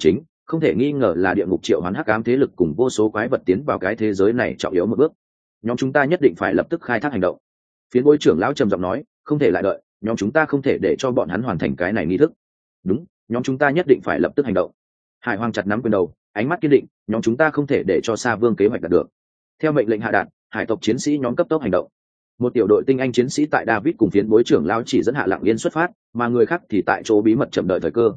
không thể nghi ngờ là địa ngục triệu hoán hắc ám thế lực cùng vô số quái vật tiến vào cái thế giới này trọng yếu một bước. Nhóm chúng ta nhất định phải lập tức khai thác hành động. Phiến bối trưởng lão trầm giọng nói, không thể lại đợi, nhóm chúng ta không thể để cho bọn hắn hoàn thành cái này nghi thức. Đúng, nhóm chúng ta nhất định phải lập tức hành động. Hải Hoàng chặt nắm quyền đầu, ánh mắt kiên định, nhóm chúng ta không thể để cho Sa Vương kế hoạch đạt được. Theo mệnh lệnh hạ đạt, hải tộc chiến sĩ nhóm cấp tốc hành động. Một tiểu đội tinh anh chiến sĩ tại David cùng phiến bối trưởng lão chỉ dẫn hạ lặng yên xuất phát, mà người khác thì tại chỗ bí mật chậm đợi thời cơ.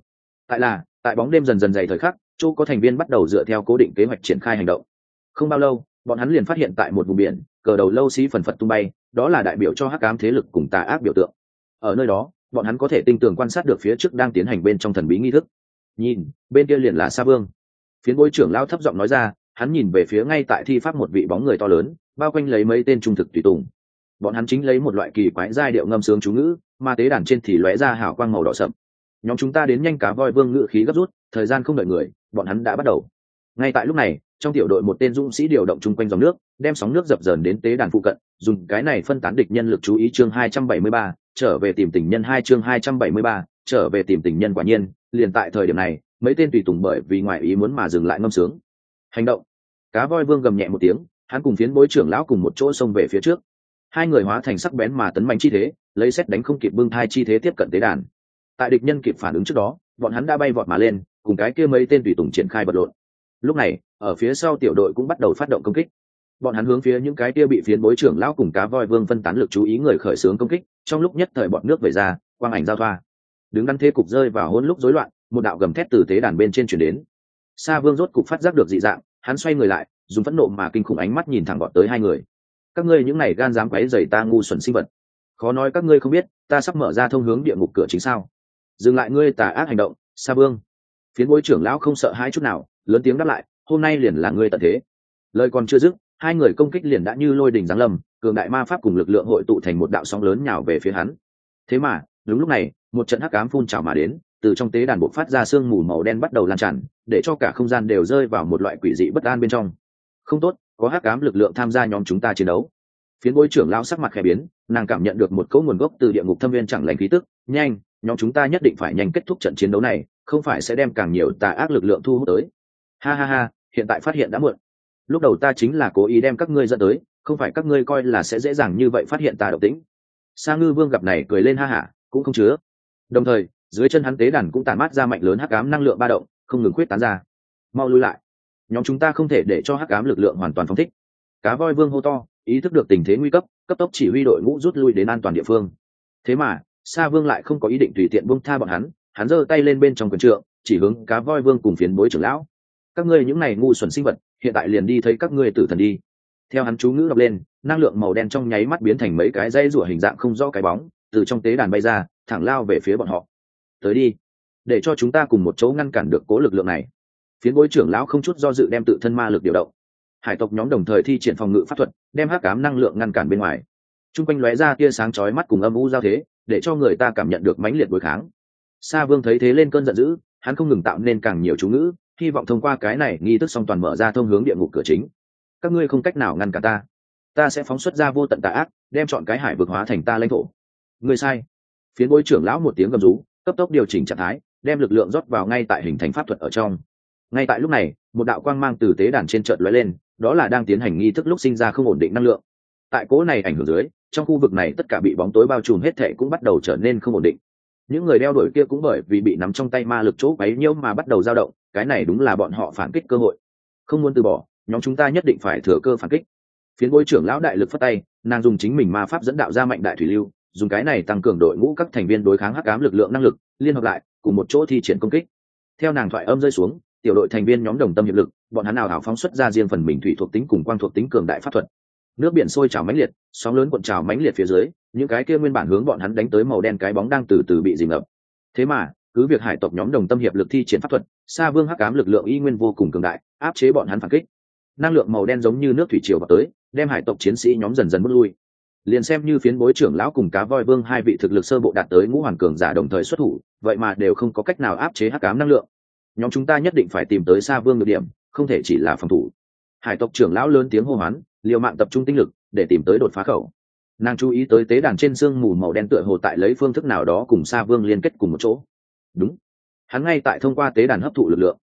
Tại bóng đêm dần dần dày thời khắc, chỗ có thành viên bắt đầu dựa theo cố định kế hoạch triển khai hành động. Không bao lâu, bọn hắn liền phát hiện tại một vùng biển, cờ đầu lâu xí phần phật tung bay, đó là đại biểu cho hắc ám thế lực cùng tà ác biểu tượng. Ở nơi đó, bọn hắn có thể tinh tường quan sát được phía trước đang tiến hành bên trong thần bí nghi thức. Nhìn, bên kia liền là Sa Vương. Phiến bối trưởng lão thấp giọng nói ra, hắn nhìn về phía ngay tại thi pháp một vị bóng người to lớn, bao quanh lấy mấy tên trung thực tùy tùng. Bọn hắn chính lấy một loại kỳ quái giai điệu ngâm sướng chú ngữ, mà tế đàn trên thì lóe ra hào quang màu đỏ sậm. Nhóm chúng ta đến nhanh, cá voi vương ngự khí gấp rút, thời gian không đợi người, bọn hắn đã bắt đầu. Ngay tại lúc này, trong tiểu đội một tên dũng sĩ điều động chung quanh dòng nước, đem sóng nước dập dờn đến tế đàn phụ cận, dùng cái này phân tán địch nhân lực chú ý. Chương 273, trở về tìm tình nhân. Chương 273, trở về tìm tình nhân. Quả nhiên, liền tại thời điểm này, mấy tên tùy tùng bởi vì ngoại ý muốn mà dừng lại ngâm sướng. Hành động! Cá voi vương gầm nhẹ một tiếng, hắn cùng phiến bối trưởng lão cùng một chỗ xông về phía trước. Hai người hóa thành sắc bén mà tấn mạnh chi thế, lấy sét đánh không kịp bưng thai chi thế tiếp cận tế đàn. Tại địch nhân kịp phản ứng trước đó, bọn hắn đã bay vọt mà lên, cùng cái kia mấy tên tùy tùng triển khai vật lộn. Lúc này, ở phía sau tiểu đội cũng bắt đầu phát động công kích. Bọn hắn hướng phía những cái kia bị phiến bối trưởng lão cùng cá voi vương phân tán lực chú ý người khởi xướng công kích, trong lúc nhất thời bọn nước vẩy ra, quang ảnh giao thoa. Đứng đắn thế cục rơi vào hỗn lúc rối loạn, một đạo gầm thét từ tế đàn bên trên truyền đến. Sa Vương rốt cục phát giác được dị dạng, hắn xoay người lại, dùng phẫn nộ mà kinh khủng ánh mắt nhìn thẳng gọn tới hai người. Các ngươi những này gan dám quấy rầy ta ngu xuẩn sinh vật, khó nói các ngươi không biết, ta sắp mở ra thông hướng địa ngục cửa chính sao? Dừng lại ngươi tà ác hành động, Sa Vương. Phiến bối trưởng lão không sợ hãi chút nào, lớn tiếng đáp lại, hôm nay liền là ngươi tận thế. Lời còn chưa dứt, hai người công kích liền đã như lôi đình giáng lâm, cường đại ma pháp cùng lực lượng hội tụ thành một đạo sóng lớn nhào về phía hắn. Thế mà, đúng lúc này, một trận hắc ám phun trào mà đến, từ trong tế đàn bộc phát ra sương mù màu đen bắt đầu lan tràn, để cho cả không gian đều rơi vào một loại quỷ dị bất an bên trong. Không tốt, có hắc ám lực lượng tham gia nhóm chúng ta chiến đấu. Phiến bối trưởng lão sắc mặt khẽ biến, nàng cảm nhận được một cỗ nguồn gốc từ địa ngục thâm viên chẳng lành khí tức. Nhanh, nhóm chúng ta nhất định phải nhanh kết thúc trận chiến đấu này, không phải sẽ đem càng nhiều tà ác lực lượng thu hút tới. Ha ha ha, hiện tại phát hiện đã muộn. Lúc đầu ta chính là cố ý đem các ngươi dẫn tới, không phải các ngươi coi là sẽ dễ dàng như vậy phát hiện ta động tĩnh. Sa Ngư Vương gặp này cười lên ha hả, cũng không chứa. Đồng thời, dưới chân hắn tế đàn cũng tản mát ra mạnh lớn hắc ám năng lượng ba động, không ngừng khuyết tán ra. Mau lui lại, nhóm chúng ta không thể để cho hắc ám lực lượng hoàn toàn phóng thích. Cá voi vương hô to, ý thức được tình thế nguy cấp, cấp tốc chỉ huy đội ngũ rút lui đến an toàn địa phương. Thế mà, Sa Vương lại không có ý định tùy tiện buông tha bọn hắn giơ tay lên bên trong quyền trượng, chỉ hướng cá voi vương cùng phiến bối trưởng lão. Các ngươi những này ngu xuẩn sinh vật, hiện tại liền đi thấy các ngươi tử thần đi. Theo hắn chú ngữ đọc lên, năng lượng màu đen trong nháy mắt biến thành mấy cái dây rủa hình dạng không rõ cái bóng, từ trong tế đàn bay ra, thẳng lao về phía bọn họ. Tới đi, để cho chúng ta cùng một chỗ ngăn cản được cố lực lượng này. Phiến bối trưởng lão không chút do dự đem tự thân ma lực điều động. Hải tộc nhóm đồng thời thi triển phòng ngự pháp thuật, đem hắc ám năng lượng ngăn cản bên ngoài. Trung quanh lóe ra tia sáng chói mắt cùng âm u giao thế, để cho người ta cảm nhận được mãnh liệt đối kháng. Sa Vương thấy thế lên cơn giận dữ, hắn không ngừng tạo nên càng nhiều chú ngữ, hy vọng thông qua cái này nghi thức song toàn mở ra thông hướng địa ngục cửa chính. Các ngươi không cách nào ngăn cản ta sẽ phóng xuất ra vô tận tà ác, đem chọn cái hải vực hóa thành ta lãnh thổ. Ngươi sai. Phiến bối trưởng lão một tiếng gầm rú, cấp tốc điều chỉnh trạng thái, đem lực lượng rót vào ngay tại hình thành pháp thuật ở trong. Ngay tại lúc này, một đạo quang mang từ tế đàn trên chợt lóe lên, đó là đang tiến hành nghi thức lúc sinh ra không ổn định năng lượng. Tại cố này ảnh hưởng dưới, trong khu vực này tất cả bị bóng tối bao trùm hết thảy cũng bắt đầu trở nên không ổn định. Những người đeo đuổi kia cũng bởi vì bị nắm trong tay ma lực chỗ quấy nhiễu mà bắt đầu dao động, cái này đúng là bọn họ phản kích cơ hội. Không muốn từ bỏ, nhóm chúng ta nhất định phải thừa cơ phản kích. Phiến bối trưởng lão đại lực phất tay, nàng dùng chính mình ma pháp dẫn đạo ra mạnh đại thủy lưu, dùng cái này tăng cường đội ngũ các thành viên đối kháng hắc ám lực lượng năng lực, liên hợp lại, cùng một chỗ thi triển công kích. Theo nàng thoại âm rơi xuống, tiểu đội thành viên nhóm đồng tâm hiệp lực, bọn hắn ảo phóng xuất ra riêng phần mình thủy thuộc tính cùng quang thuộc tính cường đại pháp thuật. Nước biển sôi trào mãnh liệt, sóng lớn cuộn trào mãnh liệt phía dưới, những cái kia nguyên bản hướng bọn hắn đánh tới màu đen cái bóng đang từ từ bị dìm ngập. Thế mà, cứ việc hải tộc nhóm đồng tâm hiệp lực thi triển pháp thuật, Sa Vương hắc ám lực lượng y nguyên vô cùng cường đại, áp chế bọn hắn phản kích. Năng lượng màu đen giống như nước thủy triều vào tới, đem hải tộc chiến sĩ nhóm dần dần bước lui. Liền xem như phiến bối trưởng lão cùng cá voi vương hai vị thực lực sơ bộ đạt tới ngũ hoàn cường giả đồng thời xuất thủ, vậy mà đều không có cách nào áp chế hắc ám năng lượng. Nhóm chúng ta nhất định phải tìm tới Sa Vương được điểm, không thể chỉ là phòng thủ. Hải tộc trưởng lão lớn tiếng hô hoán, liều mạng tập trung tinh lực để tìm tới đột phá khẩu. Nàng chú ý tới tế đàn trên sương mù màu đen tựa hồ tại lấy phương thức nào đó cùng Sa Vương liên kết cùng một chỗ. Đúng, hắn ngay tại thông qua tế đàn hấp thụ lực lượng.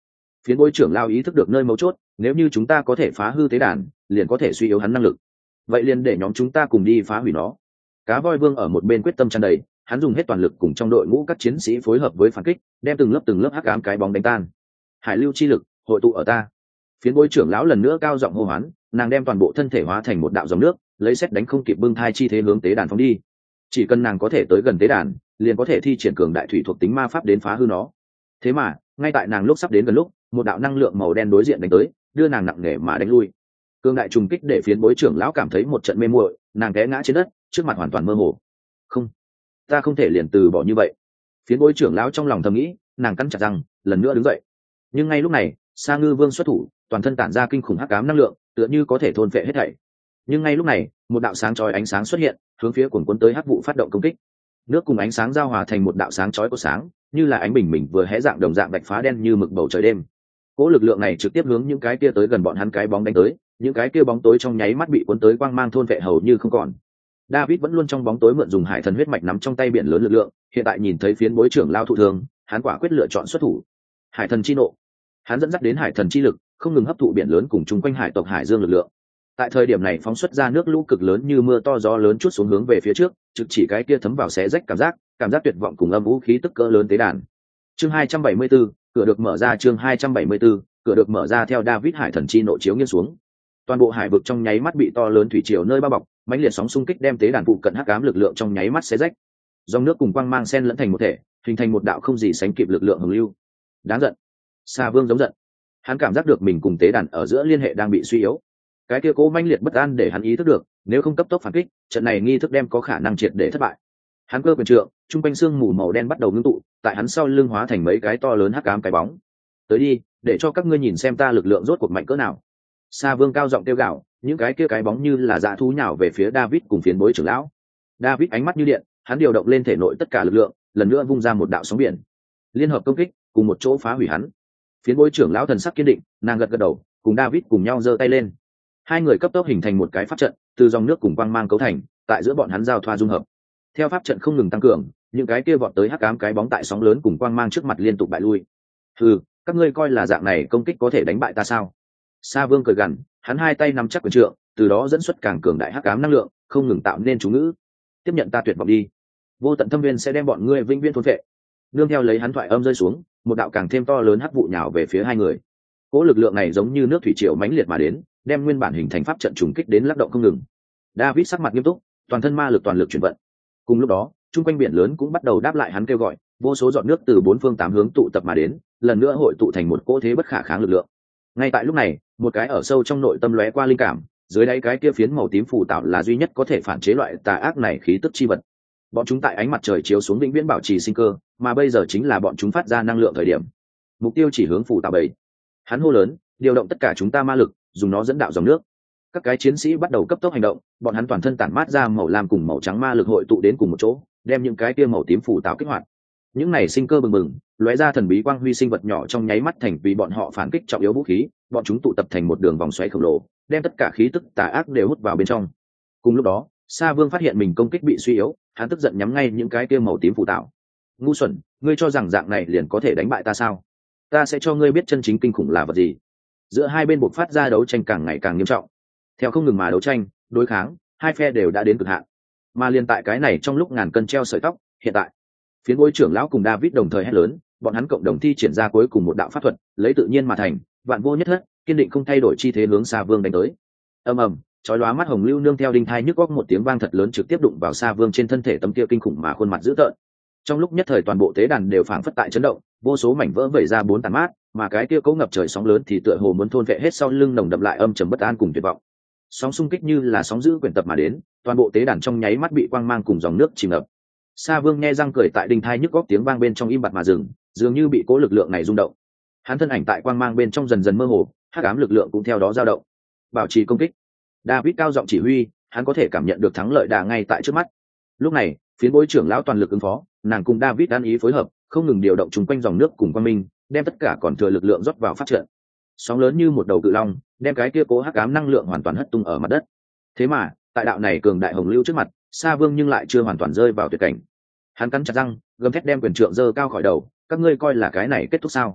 Phiến bối trưởng lao ý thức được nơi mấu chốt, nếu như chúng ta có thể phá hư tế đàn liền có thể suy yếu hắn năng lực, vậy liền để nhóm chúng ta cùng đi phá hủy nó. Cá voi vương ở một bên quyết tâm tràn đầy, hắn dùng hết toàn lực cùng trong đội ngũ các chiến sĩ phối hợp với phản kích, đem từng lớp hắc ám cái bóng đánh tan. Hải lưu chi lực hội tụ ở ta. Phiến bối trưởng lão lần nữa cao giọng hô hoán, nàng đem toàn bộ thân thể hóa thành một đạo dòng nước, lấy xét đánh không kịp bưng thai chi thế hướng tế đàn phóng đi. Chỉ cần nàng có thể tới gần tế đàn liền có thể thi triển cường đại thủy thuộc tính ma pháp đến phá hư nó. Thế mà ngay tại nàng lúc sắp đến gần lúc, một đạo năng lượng màu đen đối diện đánh tới, đưa nàng nặng nề mà đánh lui. Cường đại trùng kích để phiến bối trưởng lão cảm thấy một trận mê muội, nàng té ngã trên đất, trước mặt hoàn toàn mơ hồ. Không, ta không thể liền từ bỏ như vậy. Phiến bối trưởng lão trong lòng thầm nghĩ, nàng cắn chặt răng lần nữa đứng dậy. Nhưng ngay lúc này Sa Ngư Vương xuất thủ, toàn thân tản ra kinh khủng hắc ám năng lượng, tựa như có thể thôn phệ hết thảy. Nhưng ngay lúc này một đạo sáng chói ánh sáng xuất hiện, hướng phía cuồn cuốn tới hắc vụ phát động công kích. Nước cùng ánh sáng giao hòa thành một đạo sáng chói của sáng, như là ánh bình minh vừa hé dạng đồng dạng bạch phá đen như mực bầu trời đêm. Cỗ lực lượng này trực tiếp hướng những cái kia tới gần bọn hắn cái bóng đánh tới, những cái kia bóng tối trong nháy mắt bị cuốn tới quang mang thôn vệ hầu như không còn. David vẫn luôn trong bóng tối mượn dùng hải thần huyết mạch nắm trong tay biển lớn lực lượng, hiện tại nhìn thấy phiến bối trưởng lao thụ thường, hắn quả quyết lựa chọn xuất thủ. Hải thần chi nộ, hắn dẫn dắt đến hải thần chi lực, không ngừng hấp thụ biển lớn cùng chung quanh hải tộc hải dương lực lượng. Tại thời điểm này phóng xuất ra nước lũ cực lớn như mưa to gió lớn chút xuống hướng về phía trước, trực chỉ cái kia thấm vào xé rách cảm giác tuyệt vọng cùng âm vũ khí tức cỡ lớn tế đàn. Chương 274, cửa được mở ra. Chương 274, cửa được mở ra. Theo David hải thần chi nộ chiếu nghiêng xuống, toàn bộ hải vực trong nháy mắt bị to lớn thủy triều nơi bao bọc, mãnh liệt sóng xung kích đem tế đàn phụ cận hắc ám lực lượng trong nháy mắt xé rách. Dòng nước cùng quang mang xen lẫn thành một thể, hình thành một đạo không gì sánh kịp lực lượng hồng lưu. Đáng giận. Sa Vương giống giận. Hắn cảm giác được mình cùng tế đàn ở giữa liên hệ đang bị suy yếu. Cái kia cố mãnh liệt bất an để hắn ý thức được, nếu không cấp tốc phản kích, trận này nghi thức đem có khả năng triệt để thất bại. Hắn cơ quyền trượng, trung quanh xương mù màu đen bắt đầu ngưng tụ, tại hắn sau lưng hóa thành mấy cái to lớn hắc ám cái bóng. Tới đi, để cho các ngươi nhìn xem ta lực lượng rốt cuộc mạnh cỡ nào. Sa Vương cao giọng kêu gào, những cái kia cái bóng như là dã thú nhào về phía David cùng phiến bối trưởng lão. David ánh mắt như điện, hắn điều động lên thể nội tất cả lực lượng, lần nữa vung ra một đạo sóng biển, liên hợp công kích, cùng một chỗ phá hủy hắn. Phiến bối trưởng lão thần sắc kiên định, nàng gật gật đầu, cùng David cùng nhau giơ tay lên. Hai người cấp tốc hình thành một cái pháp trận, từ dòng nước cùng quang mang cấu thành, tại giữa bọn hắn giao thoa dung hợp. Theo pháp trận không ngừng tăng cường, những cái kia vọt tới hắc ám cái bóng tại sóng lớn cùng quang mang trước mặt liên tục bại lui. Các ngươi coi là dạng này công kích có thể đánh bại ta sao? Sa Vương cười gằn, hắn hai tay nắm chắc quyền trượng, từ đó dẫn xuất càng cường đại hắc ám năng lượng, không ngừng tạo nên chú ngữ. Tiếp nhận ta tuyệt vọng đi, vô tận thâm viên sẽ đem bọn ngươi vĩnh viễn thôn phệ. Nương theo lấy hắn thoại âm rơi xuống, một đạo càng thêm to lớn hắc vụ nhào về phía hai người. Cỗ lực lượng này giống như nước thủy triều mãnh liệt mà đến, đem nguyên bản hình thành pháp trận trùng kích đến lắc động không ngừng. David sắc mặt nghiêm túc, toàn thân ma lực toàn lực chuyển vận. Cùng lúc đó, trung quanh biển lớn cũng bắt đầu đáp lại hắn kêu gọi, vô số giọt nước từ bốn phương tám hướng tụ tập mà đến, lần nữa hội tụ thành một cỗ thế bất khả kháng lực lượng. Ngay tại lúc này, một cái ở sâu trong nội tâm lóe qua linh cảm, dưới đáy cái kia phiến màu tím phù tạo là duy nhất có thể phản chế loại tà ác này khí tức chi vật. Bọn chúng tại ánh mặt trời chiếu xuống vĩnh viễn bảo trì sinh cơ, mà bây giờ chính là bọn chúng phát ra năng lượng thời điểm. Mục tiêu chỉ hướng phù tạo bảy. Hắn hô lớn, điều động tất cả chúng ta ma lực, dùng nó dẫn đạo dòng nước. Các cái chiến sĩ bắt đầu cấp tốc hành động, bọn hắn toàn thân tản mát ra màu lam cùng màu trắng ma lực hội tụ đến cùng một chỗ, đem những cái kia màu tím phù tạo kích hoạt. Những này sinh cơ bừng bừng, lóe ra thần bí quang huy sinh vật nhỏ trong nháy mắt thành vì bọn họ phản kích trọng yếu vũ khí, bọn chúng tụ tập thành một đường vòng xoáy khổng lồ, đem tất cả khí tức tà ác đều hút vào bên trong. Cùng lúc đó, Sa Vương phát hiện mình công kích bị suy yếu, hắn tức giận nhắm ngay những cái kia màu tím phù tạo. Ngu xuẩn, ngươi cho rằng dạng này liền có thể đánh bại ta sao? Ta sẽ cho ngươi biết chân chính kinh khủng là vật gì. Giữa hai bên buộc phát ra đấu tranh càng ngày càng nghiêm trọng. Theo không ngừng mà đấu tranh, đối kháng, hai phe đều đã đến cực hạn. Mà liên tại cái này trong lúc ngàn cân treo sợi tóc, hiện tại, phiến bối trưởng lão cùng David đồng thời hét lớn, bọn hắn cộng đồng thi triển ra cuối cùng một đạo pháp thuật, lấy tự nhiên mà thành, vạn vô nhất thất, kiên định không thay đổi chi thế hướng Sa Vương đánh tới. Ầm ầm, chói lóa mắt hồng lưu nương theo đinh thai nhức óc một tiếng vang thật lớn trực tiếp đụng vào Sa Vương trên thân thể tấm kia kinh khủng mà khuôn mặt dữ tợn. Trong lúc nhất thời toàn bộ tế đàn đều phảng phất tại chấn động, vô số mảnh vỡ vẩy ra bốn tàn mát, mà cái kia cỗ ngập trời sóng lớn thì tựa hồ muốn thôn vệ hết sau lưng nồng đậm lại âm trầm bất an cùng tuyệt vọng. Sóng xung kích như là sóng dữ quyển tập mà đến, toàn bộ tế đàn trong nháy mắt bị quang mang cùng dòng nước chìm ngập. Sa Vương nghe răng cười tại đinh thai nhức óc tiếng vang bên trong im bặt mà dừng, dường như bị cố lực lượng này rung động. Hắn thân ảnh tại quang mang bên trong dần dần mơ hồ, hắc ám lực lượng cũng theo đó dao động. Bảo trì công kích. David cao giọng chỉ huy, hắn có thể cảm nhận được thắng lợi đã ngay tại trước mắt. Lúc này, phiến bối trưởng lão toàn lực ứng phó, nàng cùng David ăn ý phối hợp, không ngừng điều động chúng quanh dòng nước cùng quang minh, đem tất cả còn thừa lực lượng rót vào phát trận. Sóng lớn như một đầu cự long, đem cái kia cố hắc ám năng lượng hoàn toàn hất tung ở mặt đất. Thế mà, tại đạo này cường đại hồng lưu trước mặt, Sa Vương nhưng lại chưa hoàn toàn rơi vào tuyệt cảnh. Hắn cắn chặt răng, gầm thét đem quyền trượng giơ cao khỏi đầu, các ngươi coi là cái này kết thúc sao?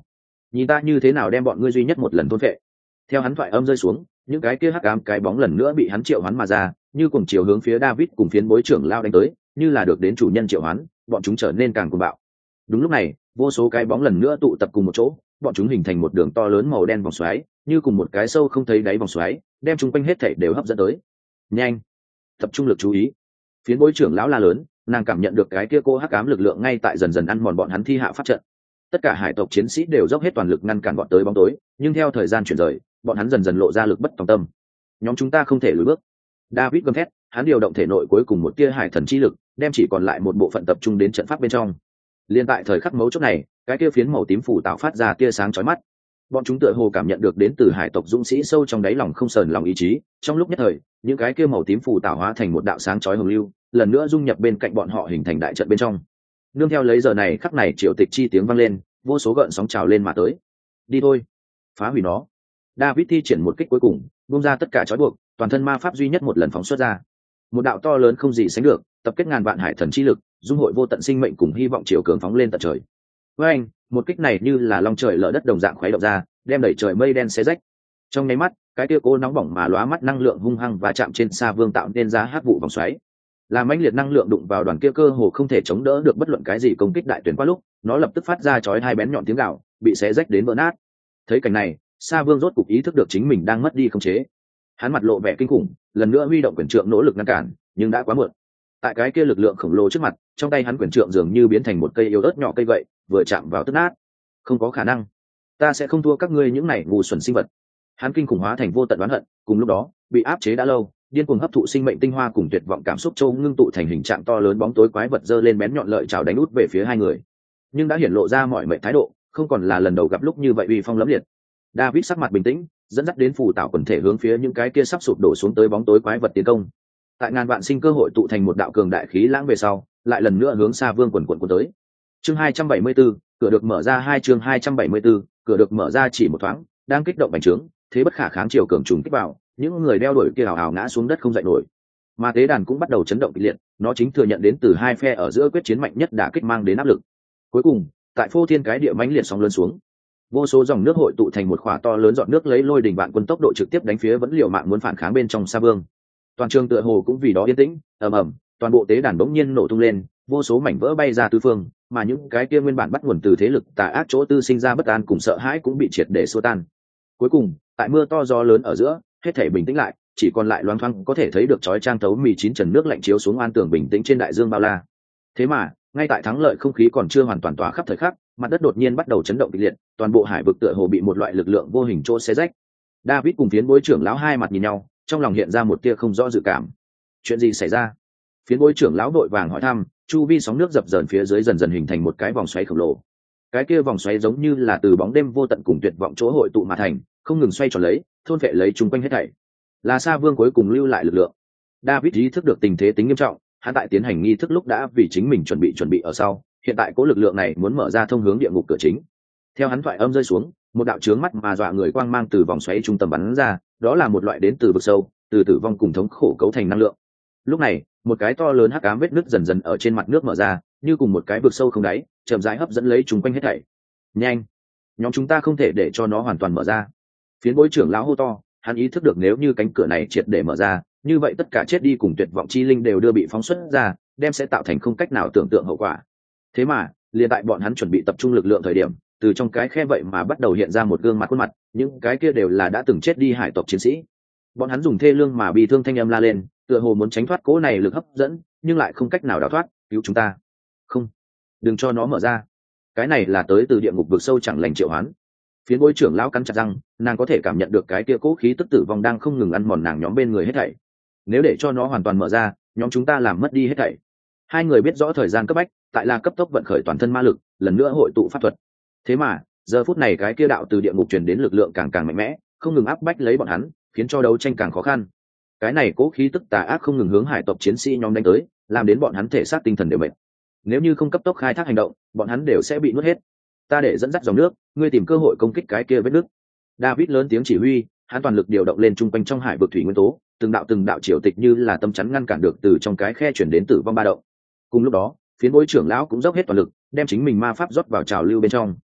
nhìn ta như thế nào đem bọn ngươi duy nhất một lần thôn vệ. Theo hắn thoại âm rơi xuống, những cái kia hắc ám cái bóng lần nữa bị hắn triệu hoán mà ra, như cùng chiều hướng phía David cùng phiến bối trưởng lao đánh tới, như là được đến chủ nhân triệu hoán, bọn chúng trở nên càng cuồng bạo. Đúng lúc này, vô số cái bóng lần nữa tụ tập cùng một chỗ, bọn chúng hình thành một đường to lớn màu đen vòng xoáy, như cùng một cái sâu không thấy đáy vòng xoáy, đem chúng quanh hết thảy đều hấp dẫn tới. Nhanh, tập trung lực chú ý. Phiến bối trưởng lão la lớn, nàng cảm nhận được cái kia cô hắc ám lực lượng ngay tại dần dần ăn mòn bọn hắn thi hạ pháp trận. Tất cả hải tộc chiến sĩ đều dốc hết toàn lực ngăn cản bọn tới bóng tối, nhưng theo thời gian chuyển rời, bọn hắn dần dần lộ ra lực bất tòng tâm. Nhóm chúng ta không thể lùi bước. David gầm thét, hắn điều động thể nội cuối cùng một tia hải thần chi lực, đem chỉ còn lại một bộ phận tập trung đến trận pháp bên trong. Liên tại thời khắc mấu chốt này, cái kia phiến màu tím phủ tạo phát ra tia sáng chói mắt. Bọn chúng tựa hồ cảm nhận được đến từ hải tộc dũng sĩ sâu trong đáy lòng không sờn lòng ý chí, trong lúc nhất thời, những cái kia màu tím phủ tạo hóa thành một đạo sáng chói hồng lưu, lần nữa dung nhập bên cạnh bọn họ hình thành đại trận bên trong. Nương theo lấy giờ này khắc này triều tịch chi tiếng vang lên, vô số gợn sóng trào lên mà tới. Đi thôi, phá hủy nó. David thi triển một kích cuối cùng, buông ra tất cả trói buộc, toàn thân ma pháp duy nhất một lần phóng xuất ra. Một đạo to lớn không gì sánh được, tập kết ngàn vạn hải thần chi lực, dung hội vô tận sinh mệnh cùng hy vọng chiều cường phóng lên tận trời. Với anh, một kích này như là long trời lở đất đồng dạng khuấy động ra, đem đẩy trời mây đen xé rách. Trong nháy mắt, cái kia cố nóng bỏng mà lóa mắt năng lượng hung hăng và chạm trên xa vương tạo nên ra hắc vụ vòng xoáy. Làm mãnh liệt năng lượng đụng vào đoàn kia cơ hồ không thể chống đỡ được bất luận cái gì công kích đại tuyển qua lúc, nó lập tức phát ra chói hai bén nhọn tiếng gào, bị xé rách đến vỡ nát. Thấy cảnh này, Sa Vương rốt cục ý thức được chính mình đang mất đi khống chế. Hắn mặt lộ vẻ kinh khủng, lần nữa huy động quyền trượng nỗ lực ngăn cản, nhưng đã quá muộn. Tại cái kia lực lượng khổng lồ trước mặt, trong tay hắn quyền trượng dường như biến thành một cây yếu ớt nhỏ cây gậy, vừa chạm vào tức nát. Không có khả năng, ta sẽ không thua các ngươi những này ngu xuẩn sinh vật. Hắn kinh khủng hóa thành vô tận oán hận, cùng lúc đó, bị áp chế đã lâu, điên cuồng hấp thụ sinh mệnh tinh hoa cùng tuyệt vọng cảm xúc châu ngưng tụ thành hình trạng to lớn bóng tối quái vật giơ lên bén nhọn lợi chảo đánh út về phía hai người. Nhưng đã hiển lộ ra mọi mệnh thái độ, không còn là lần đầu gặp lúc như vậy uy phong lẫm liệt. David sắc mặt bình tĩnh, dẫn dắt đến phù tạo quần thể hướng phía những cái kia sắp sụp đổ xuống tới bóng tối quái vật tiến công. Tại ngàn vạn sinh cơ hội tụ thành một đạo cường đại khí lãng về sau, lại lần nữa hướng Sa Vương quần quần cuốn tới. Chương 274, cửa được mở ra. Chương 274, cửa được mở ra chỉ một thoáng, đang kích động bành trướng, thế bất khả kháng chiều cường trùng kích vào, những người đeo đuổi kia hào hào ngã xuống đất không dậy nổi. Mà tế đàn cũng bắt đầu chấn động kịch liệt, nó chính thừa nhận đến từ hai phe ở giữa quyết chiến mạnh nhất đả kích mang đến áp lực. Cuối cùng, tại phô thiên cái địa mãnh liệt sóng lớn xuống, vô số dòng nước hội tụ thành một khỏa to lớn giọt nước lấy lôi đỉnh vạn quân tốc độ trực tiếp đánh phía vẫn liều mạng muốn phản kháng bên trong Sa Vương. Toàn trường tựa hồ cũng vì đó yên tĩnh, ầm ầm, toàn bộ tế đàn bỗng nhiên nổ tung lên, vô số mảnh vỡ bay ra tứ phương, mà những cái kia nguyên bản bắt nguồn từ thế lực tà ác chỗ tư sinh ra bất an cùng sợ hãi cũng bị triệt để xua tan. Cuối cùng, tại mưa to gió lớn ở giữa, hết thảy bình tĩnh lại, chỉ còn lại loáng thoáng có thể thấy được chói trang tấu mì chín trần nước lạnh chiếu xuống an tường bình tĩnh trên đại dương bao la. Thế mà, ngay tại thắng lợi không khí còn chưa hoàn toàn tỏa khắp thời khắc, mặt đất đột nhiên bắt đầu chấn động kịch liệt, toàn bộ hải vực tựa hồ bị một loại lực lượng vô hình chỗ xé rách. David cùng phiến bối trưởng lão hai mặt nhìn nhau, trong lòng hiện ra một tia không rõ dự cảm. Chuyện gì xảy ra? Phiến bối trưởng lão vội vàng hỏi thăm, chu vi sóng nước dập dờn phía dưới dần dần hình thành một cái vòng xoáy khổng lồ. Cái kia vòng xoáy giống như là từ bóng đêm vô tận cùng tuyệt vọng chỗ hội tụ mà thành, không ngừng xoay tròn lấy, thôn vệ lấy chung quanh hết thảy. Là Sa Vương cuối cùng lưu lại lực lượng. David ý thức được tình thế tính nghiêm trọng, hắn tại tiến hành nghi thức lúc đã vì chính mình chuẩn bị ở sau, hiện tại cố lực lượng này muốn mở ra thông hướng địa ngục cửa chính. Theo hắn thoại âm rơi xuống, một đạo chướng mắt mà dọa người quang mang từ vòng xoáy trung tâm bắn ra, đó là một loại đến từ vực sâu, từ tử vong cùng thống khổ cấu thành năng lượng. Lúc này, một cái to lớn hắc ám vết nứt dần dần ở trên mặt nước mở ra, như cùng một cái vực sâu không đáy, chậm rãi hấp dẫn lấy chúng quanh hết thảy. Nhanh, nhóm chúng ta không thể để cho nó hoàn toàn mở ra. Phiến bối trưởng lão hô to, hắn ý thức được nếu như cánh cửa này triệt để mở ra, như vậy tất cả chết đi cùng tuyệt vọng chi linh đều đưa bị phóng xuất ra, đem sẽ tạo thành không cách nào tưởng tượng hậu quả. Thế mà, liền tại bọn hắn chuẩn bị tập trung lực lượng thời điểm, từ trong cái khe vậy mà bắt đầu hiện ra một gương mặt khuôn mặt, những cái kia đều là đã từng chết đi hải tộc chiến sĩ. Bọn hắn dùng thê lương mà bị thương thanh âm la lên, tựa hồ muốn tránh thoát cỗ này lực hấp dẫn, nhưng lại không cách nào đào thoát. Cứu chúng ta! Không, đừng cho nó mở ra. Cái này là tới từ địa ngục vực sâu chẳng lành triệu hoán. Phiến bối trưởng lão cắn chặt răng, nàng có thể cảm nhận được cái kia cố khí tức tử vong đang không ngừng ăn mòn nàng nhóm bên người hết thảy. Nếu để cho nó hoàn toàn mở ra, nhóm chúng ta làm mất đi hết thảy. Hai người biết rõ thời gian cấp bách, tại là cấp tốc vận khởi toàn thân ma lực, lần nữa hội tụ pháp thuật. Thế mà, giờ phút này cái kia đạo từ địa ngục truyền đến lực lượng càng mạnh mẽ, không ngừng áp bách lấy bọn hắn, khiến cho đấu tranh càng khó khăn. Cái này cố khí tức tà ác không ngừng hướng hải tộc chiến sĩ nhóm đánh tới, làm đến bọn hắn thể xác tinh thần đều mệt. Nếu như không cấp tốc khai thác hành động, bọn hắn đều sẽ bị nuốt hết. Ta để dẫn dắt dòng nước, ngươi tìm cơ hội công kích cái kia vết nứt. David lớn tiếng chỉ huy, hắn toàn lực điều động lên trung quanh trong hải vực thủy nguyên tố, từng đạo triều tịch như là tâm chắn ngăn cản được từ trong cái khe chuyển đến tử vong ba động. Cùng lúc đó, phiến bối trưởng lão cũng dốc hết toàn lực, đem chính mình ma pháp rót vào trào lưu bên trong.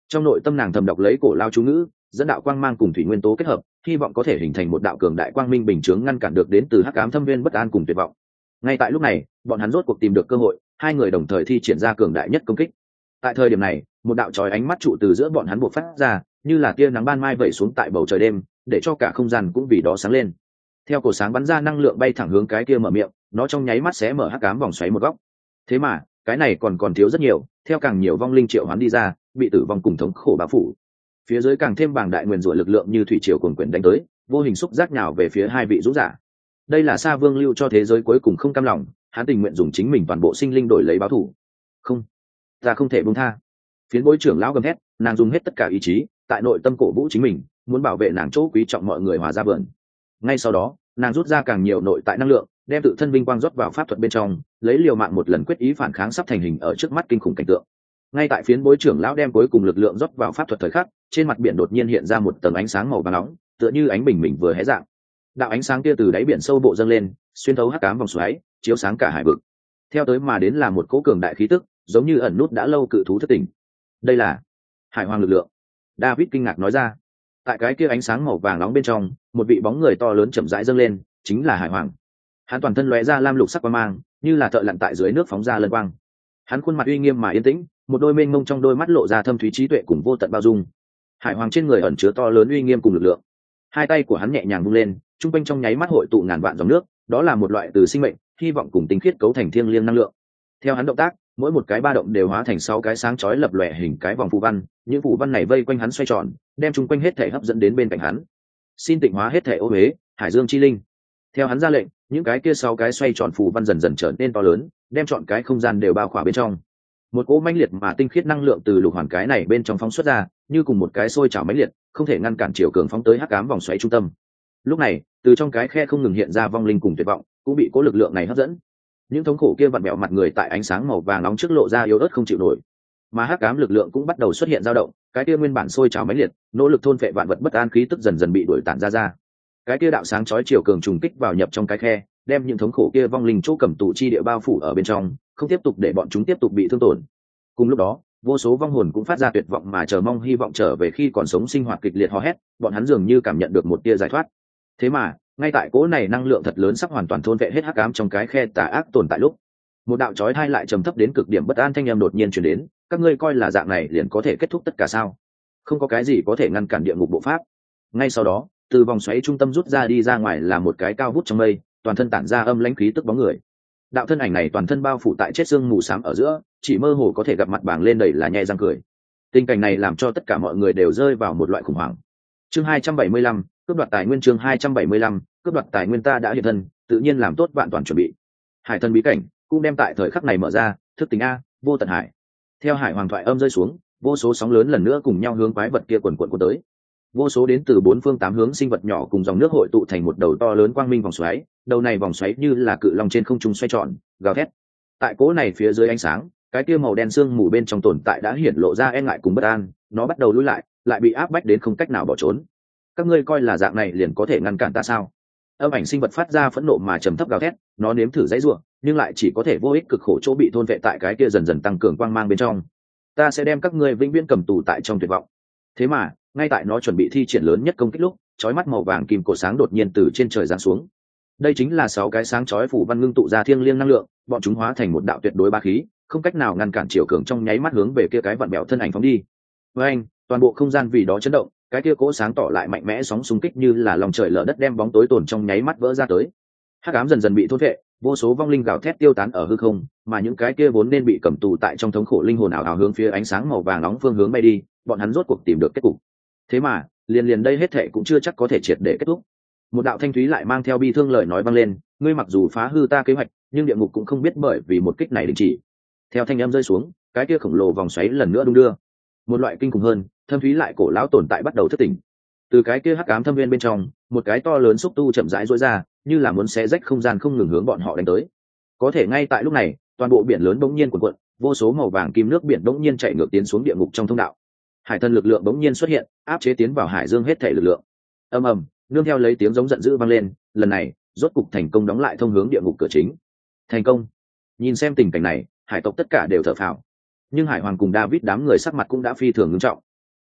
Trong nội tâm nàng thầm đọc lấy cổ lao chú ngữ, dẫn đạo quang mang cùng thủy nguyên tố kết hợp, hy vọng có thể hình thành một đạo cường đại quang minh bình chướng ngăn cản được đến từ hắc ám thâm viên bất an cùng tuyệt vọng. Ngay tại lúc này, bọn hắn rốt cuộc tìm được cơ hội, hai người đồng thời thi triển ra cường đại nhất công kích. Tại thời điểm này, một đạo chói ánh mắt trụ từ giữa bọn hắn buộc phát ra, như là tia nắng ban mai vẩy xuống tại bầu trời đêm, để cho cả không gian cũng vì đó sáng lên. Theo cổ sáng bắn ra năng lượng bay thẳng hướng cái kia mở miệng, nó trong nháy mắt xé mở hắc ám vòng xoáy một góc. Thế mà, cái này còn thiếu rất nhiều, theo càng nhiều vong linh triệu hoán đi ra, bị tử vong cùng thống khổ bao phủ. Phía dưới càng thêm bàng đại nguyên rủa lực lượng như thủy triều cuồn cuộn đánh tới, vô hình xúc giác nhào về phía hai vị dũng giả. Đây là Sa Vương lưu cho thế giới cuối cùng không cam lòng, hắn tình nguyện dùng chính mình toàn bộ sinh linh đổi lấy báo thù. Không, ta không thể buông tha. Phiến bối trưởng lão gầm thét, nàng dùng hết tất cả ý chí, tại nội tâm cổ vũ chính mình, muốn bảo vệ nàng chỗ quý trọng mọi người hòa ra vườn. Ngay sau đó, nàng rút ra càng nhiều nội tại năng lượng, đem tự thân vinh quang rót vào pháp thuật bên trong, lấy liều mạng một lần quyết ý phản kháng sắp thành hình ở trước mắt kinh khủng cảnh tượng. Ngay tại phiến bối trưởng lão đem cuối cùng lực lượng rót vào pháp thuật thời khắc, trên mặt biển đột nhiên hiện ra một tầng ánh sáng màu vàng nóng, tựa như ánh bình minh vừa hé dạng. Đạo ánh sáng kia từ đáy biển sâu bộ dâng lên, xuyên thấu hắc ám vòng xoáy, chiếu sáng cả hải vực. Theo tới mà đến là một cỗ cường đại khí tức, giống như ẩn nút đã lâu cự thú thất tỉnh. Đây là hải hoàng lực lượng. David kinh ngạc nói ra. Tại cái kia ánh sáng màu vàng nóng bên trong, một vị bóng người to lớn chậm rãi dâng lên, chính là hải hoàng. Hắn toàn thân lóe ra lam lục sắc quang mang, như là thợ lặn tại dưới nước phóng ra lân quang. Hắn khuôn mặt uy nghiêm mà yên tĩnh, một đôi mênh mông trong đôi mắt lộ ra thâm thúy trí tuệ cùng vô tận bao dung. Hải hoàng trên người ẩn chứa to lớn uy nghiêm cùng lực lượng. Hai tay của hắn nhẹ nhàng vung lên, trung quanh trong nháy mắt hội tụ ngàn vạn dòng nước, đó là một loại từ sinh mệnh, hy vọng cùng tinh khiết cấu thành thiêng liêng năng lượng. Theo hắn động tác, mỗi một cái ba động đều hóa thành 6 cái sáng chói lập lòe hình cái vòng phù văn, những phù văn này vây quanh hắn xoay tròn, đem trung quanh hết thể hấp dẫn đến bên cạnh hắn. Xin tịnh hóa hết thể ô uế, hải dương chi linh. Theo hắn ra lệnh, những cái kia 6 cái xoay tròn phù văn dần dần trở nên to lớn, đem trọn cái không gian đều bao khỏa bên trong. Một cỗ mãnh liệt mà tinh khiết năng lượng từ lục hoàn cái này bên trong phóng xuất ra, như cùng một cái sôi trào mãnh liệt, không thể ngăn cản chiều cường phóng tới hắc ám vòng xoáy trung tâm. Lúc này, từ trong cái khe không ngừng hiện ra vong linh cùng tuyệt vọng, cũng bị cỗ lực lượng này hấp dẫn. Những thống khổ kia vặn vẹo mặt người tại ánh sáng màu vàng nóng trước lộ ra yếu ớt không chịu nổi, mà hắc ám lực lượng cũng bắt đầu xuất hiện dao động, cái kia nguyên bản sôi trào mãnh liệt, nỗ lực thôn phệ vạn vật bất an khí tức dần dần bị đuổi tản ra. Cái kia đạo sáng chói chiều cường trùng kích vào nhập trong cái khe, đem những thống khổ kia vong linh chỗ cầm tù chi địa bao phủ ở bên trong, không tiếp tục để bọn chúng tiếp tục bị thương tổn. Cùng lúc đó, vô số vong hồn cũng phát ra tuyệt vọng mà chờ mong hy vọng trở về khi còn sống sinh hoạt kịch liệt hò hét, bọn hắn dường như cảm nhận được một tia giải thoát. Thế mà, ngay tại cỗ này năng lượng thật lớn sắp hoàn toàn thôn vệ hết hắc ám trong cái khe tà ác tồn tại lúc, một đạo chói tai lại trầm thấp đến cực điểm bất an thanh âm đột nhiên truyền đến, các ngươi coi là dạng này liền có thể kết thúc tất cả sao? Không có cái gì có thể ngăn cản địa ngục bộ pháp. Ngay sau đó, từ vòng xoáy trung tâm rút ra đi ra ngoài là một cái cao vút trong mây, toàn thân tản ra âm lãnh khí tức bóng người. Đạo thân ảnh này toàn thân bao phủ tại chết xương mù xám ở giữa, chỉ mơ hồ có thể gặp mặt bảng lên đầy là nhe răng cười. Tình cảnh này làm cho tất cả mọi người đều rơi vào một loại khủng hoảng. Chương 275, cướp đoạt tài nguyên. Chương 275, cướp đoạt tài nguyên. Ta đã hiện thân, tự nhiên làm tốt vạn toàn chuẩn bị. Hải thân bí cảnh cũng đem tại thời khắc này mở ra, thức tỉnh a, vô tận hải. Theo hải hoàng thoại âm rơi xuống, vô số sóng lớn lần nữa cùng nhau hướng quái vật kia quần quần cuốn tới. Vô số đến từ 4 phương 8 hướng sinh vật nhỏ cùng dòng nước hội tụ thành một đầu to lớn quang minh vòng xoáy, đầu này vòng xoáy như là cự long trên không trung xoay tròn, gào thét. Tại cỗ này phía dưới ánh sáng, cái kia màu đen sương mù bên trong tồn tại đã hiển lộ ra e ngại cùng bất an, nó bắt đầu lùi lại bị áp bách đến không cách nào bỏ trốn. Các ngươi coi là dạng này liền có thể ngăn cản ta sao? Âm ảnh sinh vật phát ra phẫn nộ mà trầm thấp gào thét, nó nếm thử giãy giụa, nhưng lại chỉ có thể vô ích cực khổ chỗ bị thôn vệ tại cái kia dần dần tăng cường quang mang bên trong. Ta sẽ đem các ngươi vĩnh viễn cầm tù tại trong tuyệt vọng. Thế mà, ngay tại nó chuẩn bị thi triển lớn nhất công kích lúc, chói mắt màu vàng kim cổ sáng đột nhiên từ trên trời giáng xuống. Đây chính là 6 cái sáng chói phủ văn ngưng tụ ra thiêng liêng năng lượng, bọn chúng hóa thành một đạo tuyệt đối bá khí, không cách nào ngăn cản chiều cường trong nháy mắt hướng về kia cái vặn bèo thân ảnh phóng đi. Với anh, toàn bộ không gian vì đó chấn động, cái kia cỗ sáng tỏ lại mạnh mẽ sóng xung kích như là lòng trời lở đất đem bóng tối tồn trong nháy mắt vỡ ra tới. Hắc ám dần dần bị thôn vệ, vô số vong linh gào thét tiêu tán ở hư không, mà những cái kia vốn nên bị cầm tù tại trong thống khổ linh hồn ảo ảo hướng phía ánh sáng màu vàng nóng phương hướng bay đi, bọn hắn rốt cuộc tìm được kết cục. Thế mà, liền đây hết thệ cũng chưa chắc có thể triệt để kết thúc. Một đạo thanh thúy lại mang theo bi thương lời nói vang lên, ngươi mặc dù phá hư ta kế hoạch, nhưng địa ngục cũng không biết bởi vì một kích này đình chỉ. Theo thanh âm rơi xuống, cái kia khổng lồ vòng xoáy lần nữa đung đưa. Một loại kinh khủng hơn, thâm thúy lại cổ lão tồn tại bắt đầu thức tỉnh. Từ cái kia hắc ám thâm viên bên trong, một cái to lớn xúc tu chậm rãi rỗi ra, như là muốn xé rách không gian không ngừng hướng bọn họ đánh tới. Có thể ngay tại lúc này, toàn bộ biển lớn bỗng nhiên cuộn cuộn, vô số màu vàng kim nước biển bỗng nhiên chạy ngược tiến xuống địa ngục trong thông đạo. Hải thần lực lượng bỗng nhiên xuất hiện, áp chế tiến vào hải dương hết thể lực lượng. Ầm ầm, nương theo lấy tiếng giống giận dữ vang lên, lần này, rốt cục thành công đóng lại thông hướng địa ngục cửa chính. Thành công. Nhìn xem tình cảnh này, hải tộc tất cả đều thở phào. Nhưng hải hoàng cùng David đám người sắc mặt cũng đã phi thường nghiêm trọng.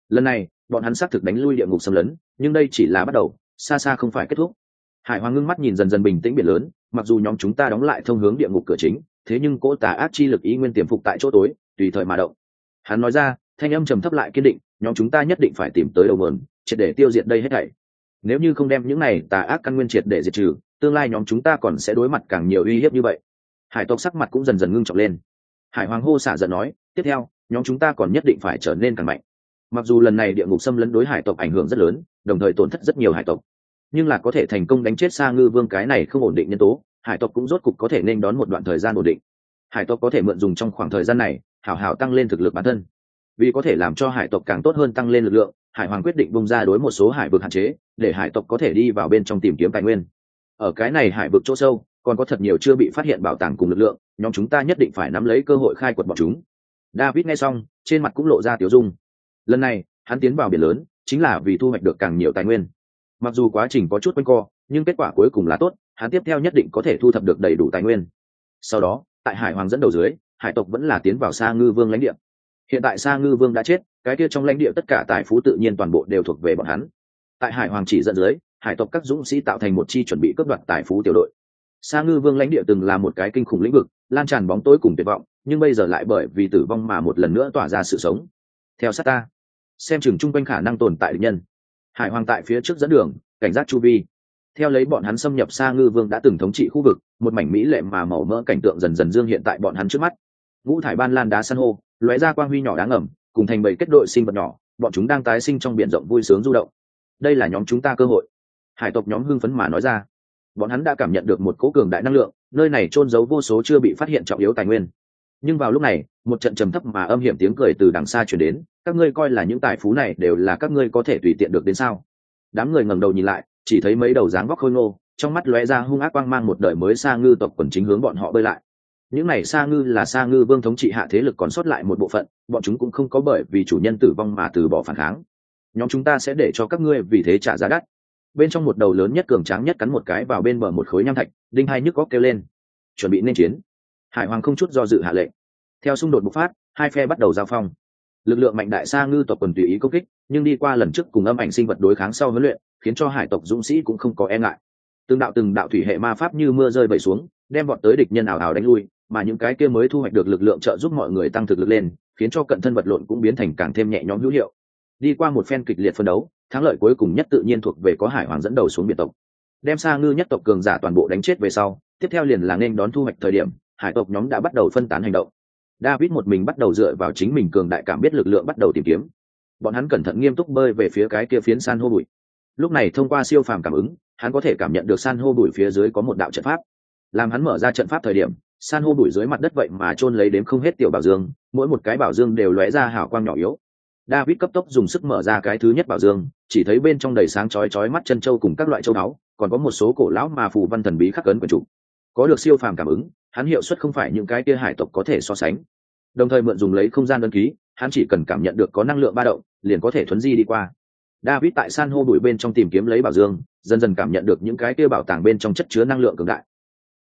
Lần này bọn hắn xác thực đánh lui địa ngục xâm lấn, nhưng đây chỉ là bắt đầu, xa xa không phải kết thúc. Hải Hoàng ngưng mắt nhìn dần dần bình tĩnh biển lớn, mặc dù nhóm chúng ta đóng lại thông hướng địa ngục cửa chính, thế nhưng cỗ tà ác chi lực ý nguyên tiềm phục tại chỗ tối, tùy thời mà động. Hắn nói ra, thanh âm trầm thấp lại kiên định, nhóm chúng ta nhất định phải tìm tới đầu nguồn, triệt để tiêu diệt đây hết thảy. Nếu như không đem những này tà ác căn nguyên triệt để diệt trừ, tương lai nhóm chúng ta còn sẽ đối mặt càng nhiều uy hiếp như vậy. Hải tộc sắc mặt cũng dần dần ngưng trọng lên. Hải Hoàng hô xả giận nói, tiếp theo nhóm chúng ta còn nhất định phải trở nên càng mạnh. Mặc dù lần này địa ngục xâm lấn đối hải tộc ảnh hưởng rất lớn, đồng thời tổn thất rất nhiều hải tộc, nhưng là có thể thành công đánh chết Sa Ngư Vương cái này không ổn định nhân tố, hải tộc cũng rốt cục có thể nên đón một đoạn thời gian ổn định. Hải tộc có thể mượn dùng trong khoảng thời gian này hảo hảo tăng lên thực lực bản thân. Vì có thể làm cho hải tộc càng tốt hơn tăng lên lực lượng, Hải Hoàng quyết định bung ra đối một số hải vực hạn chế, để hải tộc có thể đi vào bên trong tìm kiếm tài nguyên. Ở cái này hải vực chỗ sâu còn có thật nhiều chưa bị phát hiện bảo tàng cùng lực lượng, nhóm chúng ta nhất định phải nắm lấy cơ hội khai quật bọn chúng. David nghe xong, trên mặt cũng lộ ra tiểu dung. Lần này hắn tiến vào biển lớn chính là vì thu hoạch được càng nhiều tài nguyên. Mặc dù quá trình có chút quanh co, nhưng kết quả cuối cùng là tốt, hắn tiếp theo nhất định có thể thu thập được đầy đủ tài nguyên. Sau đó tại Hải Hoàng dẫn đầu dưới, hải tộc vẫn là tiến vào Sa Ngư Vương lãnh địa. Hiện tại Sa Ngư Vương đã chết, cái kia trong lãnh địa tất cả tài phú tự nhiên toàn bộ đều thuộc về bọn hắn. Tại Hải Hoàng chỉ dẫn dưới, hải tộc các dũng sĩ tạo thành một chi chuẩn bị cướp đoạt tài phú tiểu đội. Sa Ngư Vương lãnh địa từng là một cái kinh khủng lĩnh vực, lan tràn bóng tối cùng tuyệt vọng, nhưng bây giờ lại bởi vì tử vong mà một lần nữa tỏa ra sự sống. Theo sát ta, xem chừng chung quanh khả năng tồn tại địch nhân. Hải Hoàng tại phía trước dẫn đường, cảnh giác chu vi. Theo lấy bọn hắn xâm nhập Sa Ngư Vương đã từng thống trị khu vực, một mảnh mỹ lệ mà màu mỡ cảnh tượng dần dần dương hiện tại bọn hắn trước mắt. Ngũ thải ban lan đá san hô, lóe ra quang huy nhỏ đáng ngầm, cùng thành bầy kết đội sinh vật nhỏ, bọn chúng đang tái sinh trong biển rộng vui sướng du động. Đây là nhóm chúng ta cơ hội. Hải tộc nhóm hưng phấn mà nói ra. Bọn hắn đã cảm nhận được một cỗ cường đại năng lượng, nơi này chôn giấu vô số chưa bị phát hiện trọng yếu tài nguyên. Nhưng vào lúc này, một trận trầm thấp mà âm hiểm tiếng cười từ đằng xa truyền đến, các ngươi coi là những tài phú này đều là các ngươi có thể tùy tiện được đến sao? Đám người ngẩng đầu nhìn lại, chỉ thấy mấy đầu dáng vóc khôi ngô, trong mắt lóe ra hung ác quang mang một đời mới Sa Ngư tộc quần chính hướng bọn họ bơi lại. Những này Sa Ngư là Sa Ngư Vương thống trị hạ thế lực còn sót lại một bộ phận, bọn chúng cũng không có bởi vì chủ nhân tử vong mà từ bỏ phản kháng. Nhóm chúng ta sẽ để cho các ngươi vì thế trả giá đắt. Bên trong một đầu lớn nhất cường tráng nhất cắn một cái vào bên bờ một khối nham thạch, đinh hai nhức góc kêu lên, chuẩn bị nên chiến. Hải Hoàng không chút do dự hạ lệnh. Theo xung đột bộc phát, hai phe bắt đầu giao phong. Lực lượng mạnh đại Sa Ngư tộc quần tùy ý công kích, nhưng đi qua lần trước cùng âm ảnh sinh vật đối kháng sau huấn luyện, khiến cho hải tộc dũng sĩ cũng không có e ngại. Từng đạo thủy hệ ma pháp như mưa rơi vẩy xuống, đem bọn tới địch nhân ảo ảo đánh lui, mà những cái kia mới thu hoạch được lực lượng trợ giúp mọi người tăng thực lực lên, khiến cho cận thân vật lộn cũng biến thành càng thêm nhẹ nhõm hữu hiệu. Đi qua một phen kịch liệt phân đấu, thắng lợi cuối cùng nhất tự nhiên thuộc về có Hải Hoàng dẫn đầu xuống biển tộc. Đem Sa Ngư nhất tộc cường giả toàn bộ đánh chết về sau, tiếp theo liền là nên đón thu hoạch thời điểm, hải tộc nhóm đã bắt đầu phân tán hành động. David một mình bắt đầu dựa vào chính mình cường đại cảm biết lực lượng bắt đầu tìm kiếm. Bọn hắn cẩn thận nghiêm túc bơi về phía cái kia phiến san hô bụi. Lúc này thông qua siêu phàm cảm ứng, hắn có thể cảm nhận được san hô bụi phía dưới có một đạo trận pháp. Làm hắn mở ra trận pháp thời điểm, san hô bụi dưới mặt đất vậy mà chôn lấy đếm không hết tiểu bảo dương, mỗi một cái bảo dương đều lóe ra hào quang nhỏ yếu. David cấp tốc dùng sức mở ra cái thứ nhất bảo dương, chỉ thấy bên trong đầy sáng chói chói mắt chân châu cùng các loại châu báu, còn có một số cổ lão mà phù văn thần bí khắc ấn quyển trục. Có được siêu phàm cảm ứng, hắn hiệu suất không phải những cái kia hải tộc có thể so sánh. Đồng thời mượn dùng lấy không gian ấn ký, hắn chỉ cần cảm nhận được có năng lượng ba động, liền có thể thuấn di đi qua. David tại san hô bụi bên trong tìm kiếm lấy bảo dương, dần dần cảm nhận được những cái kia bảo tàng bên trong chất chứa năng lượng cường đại.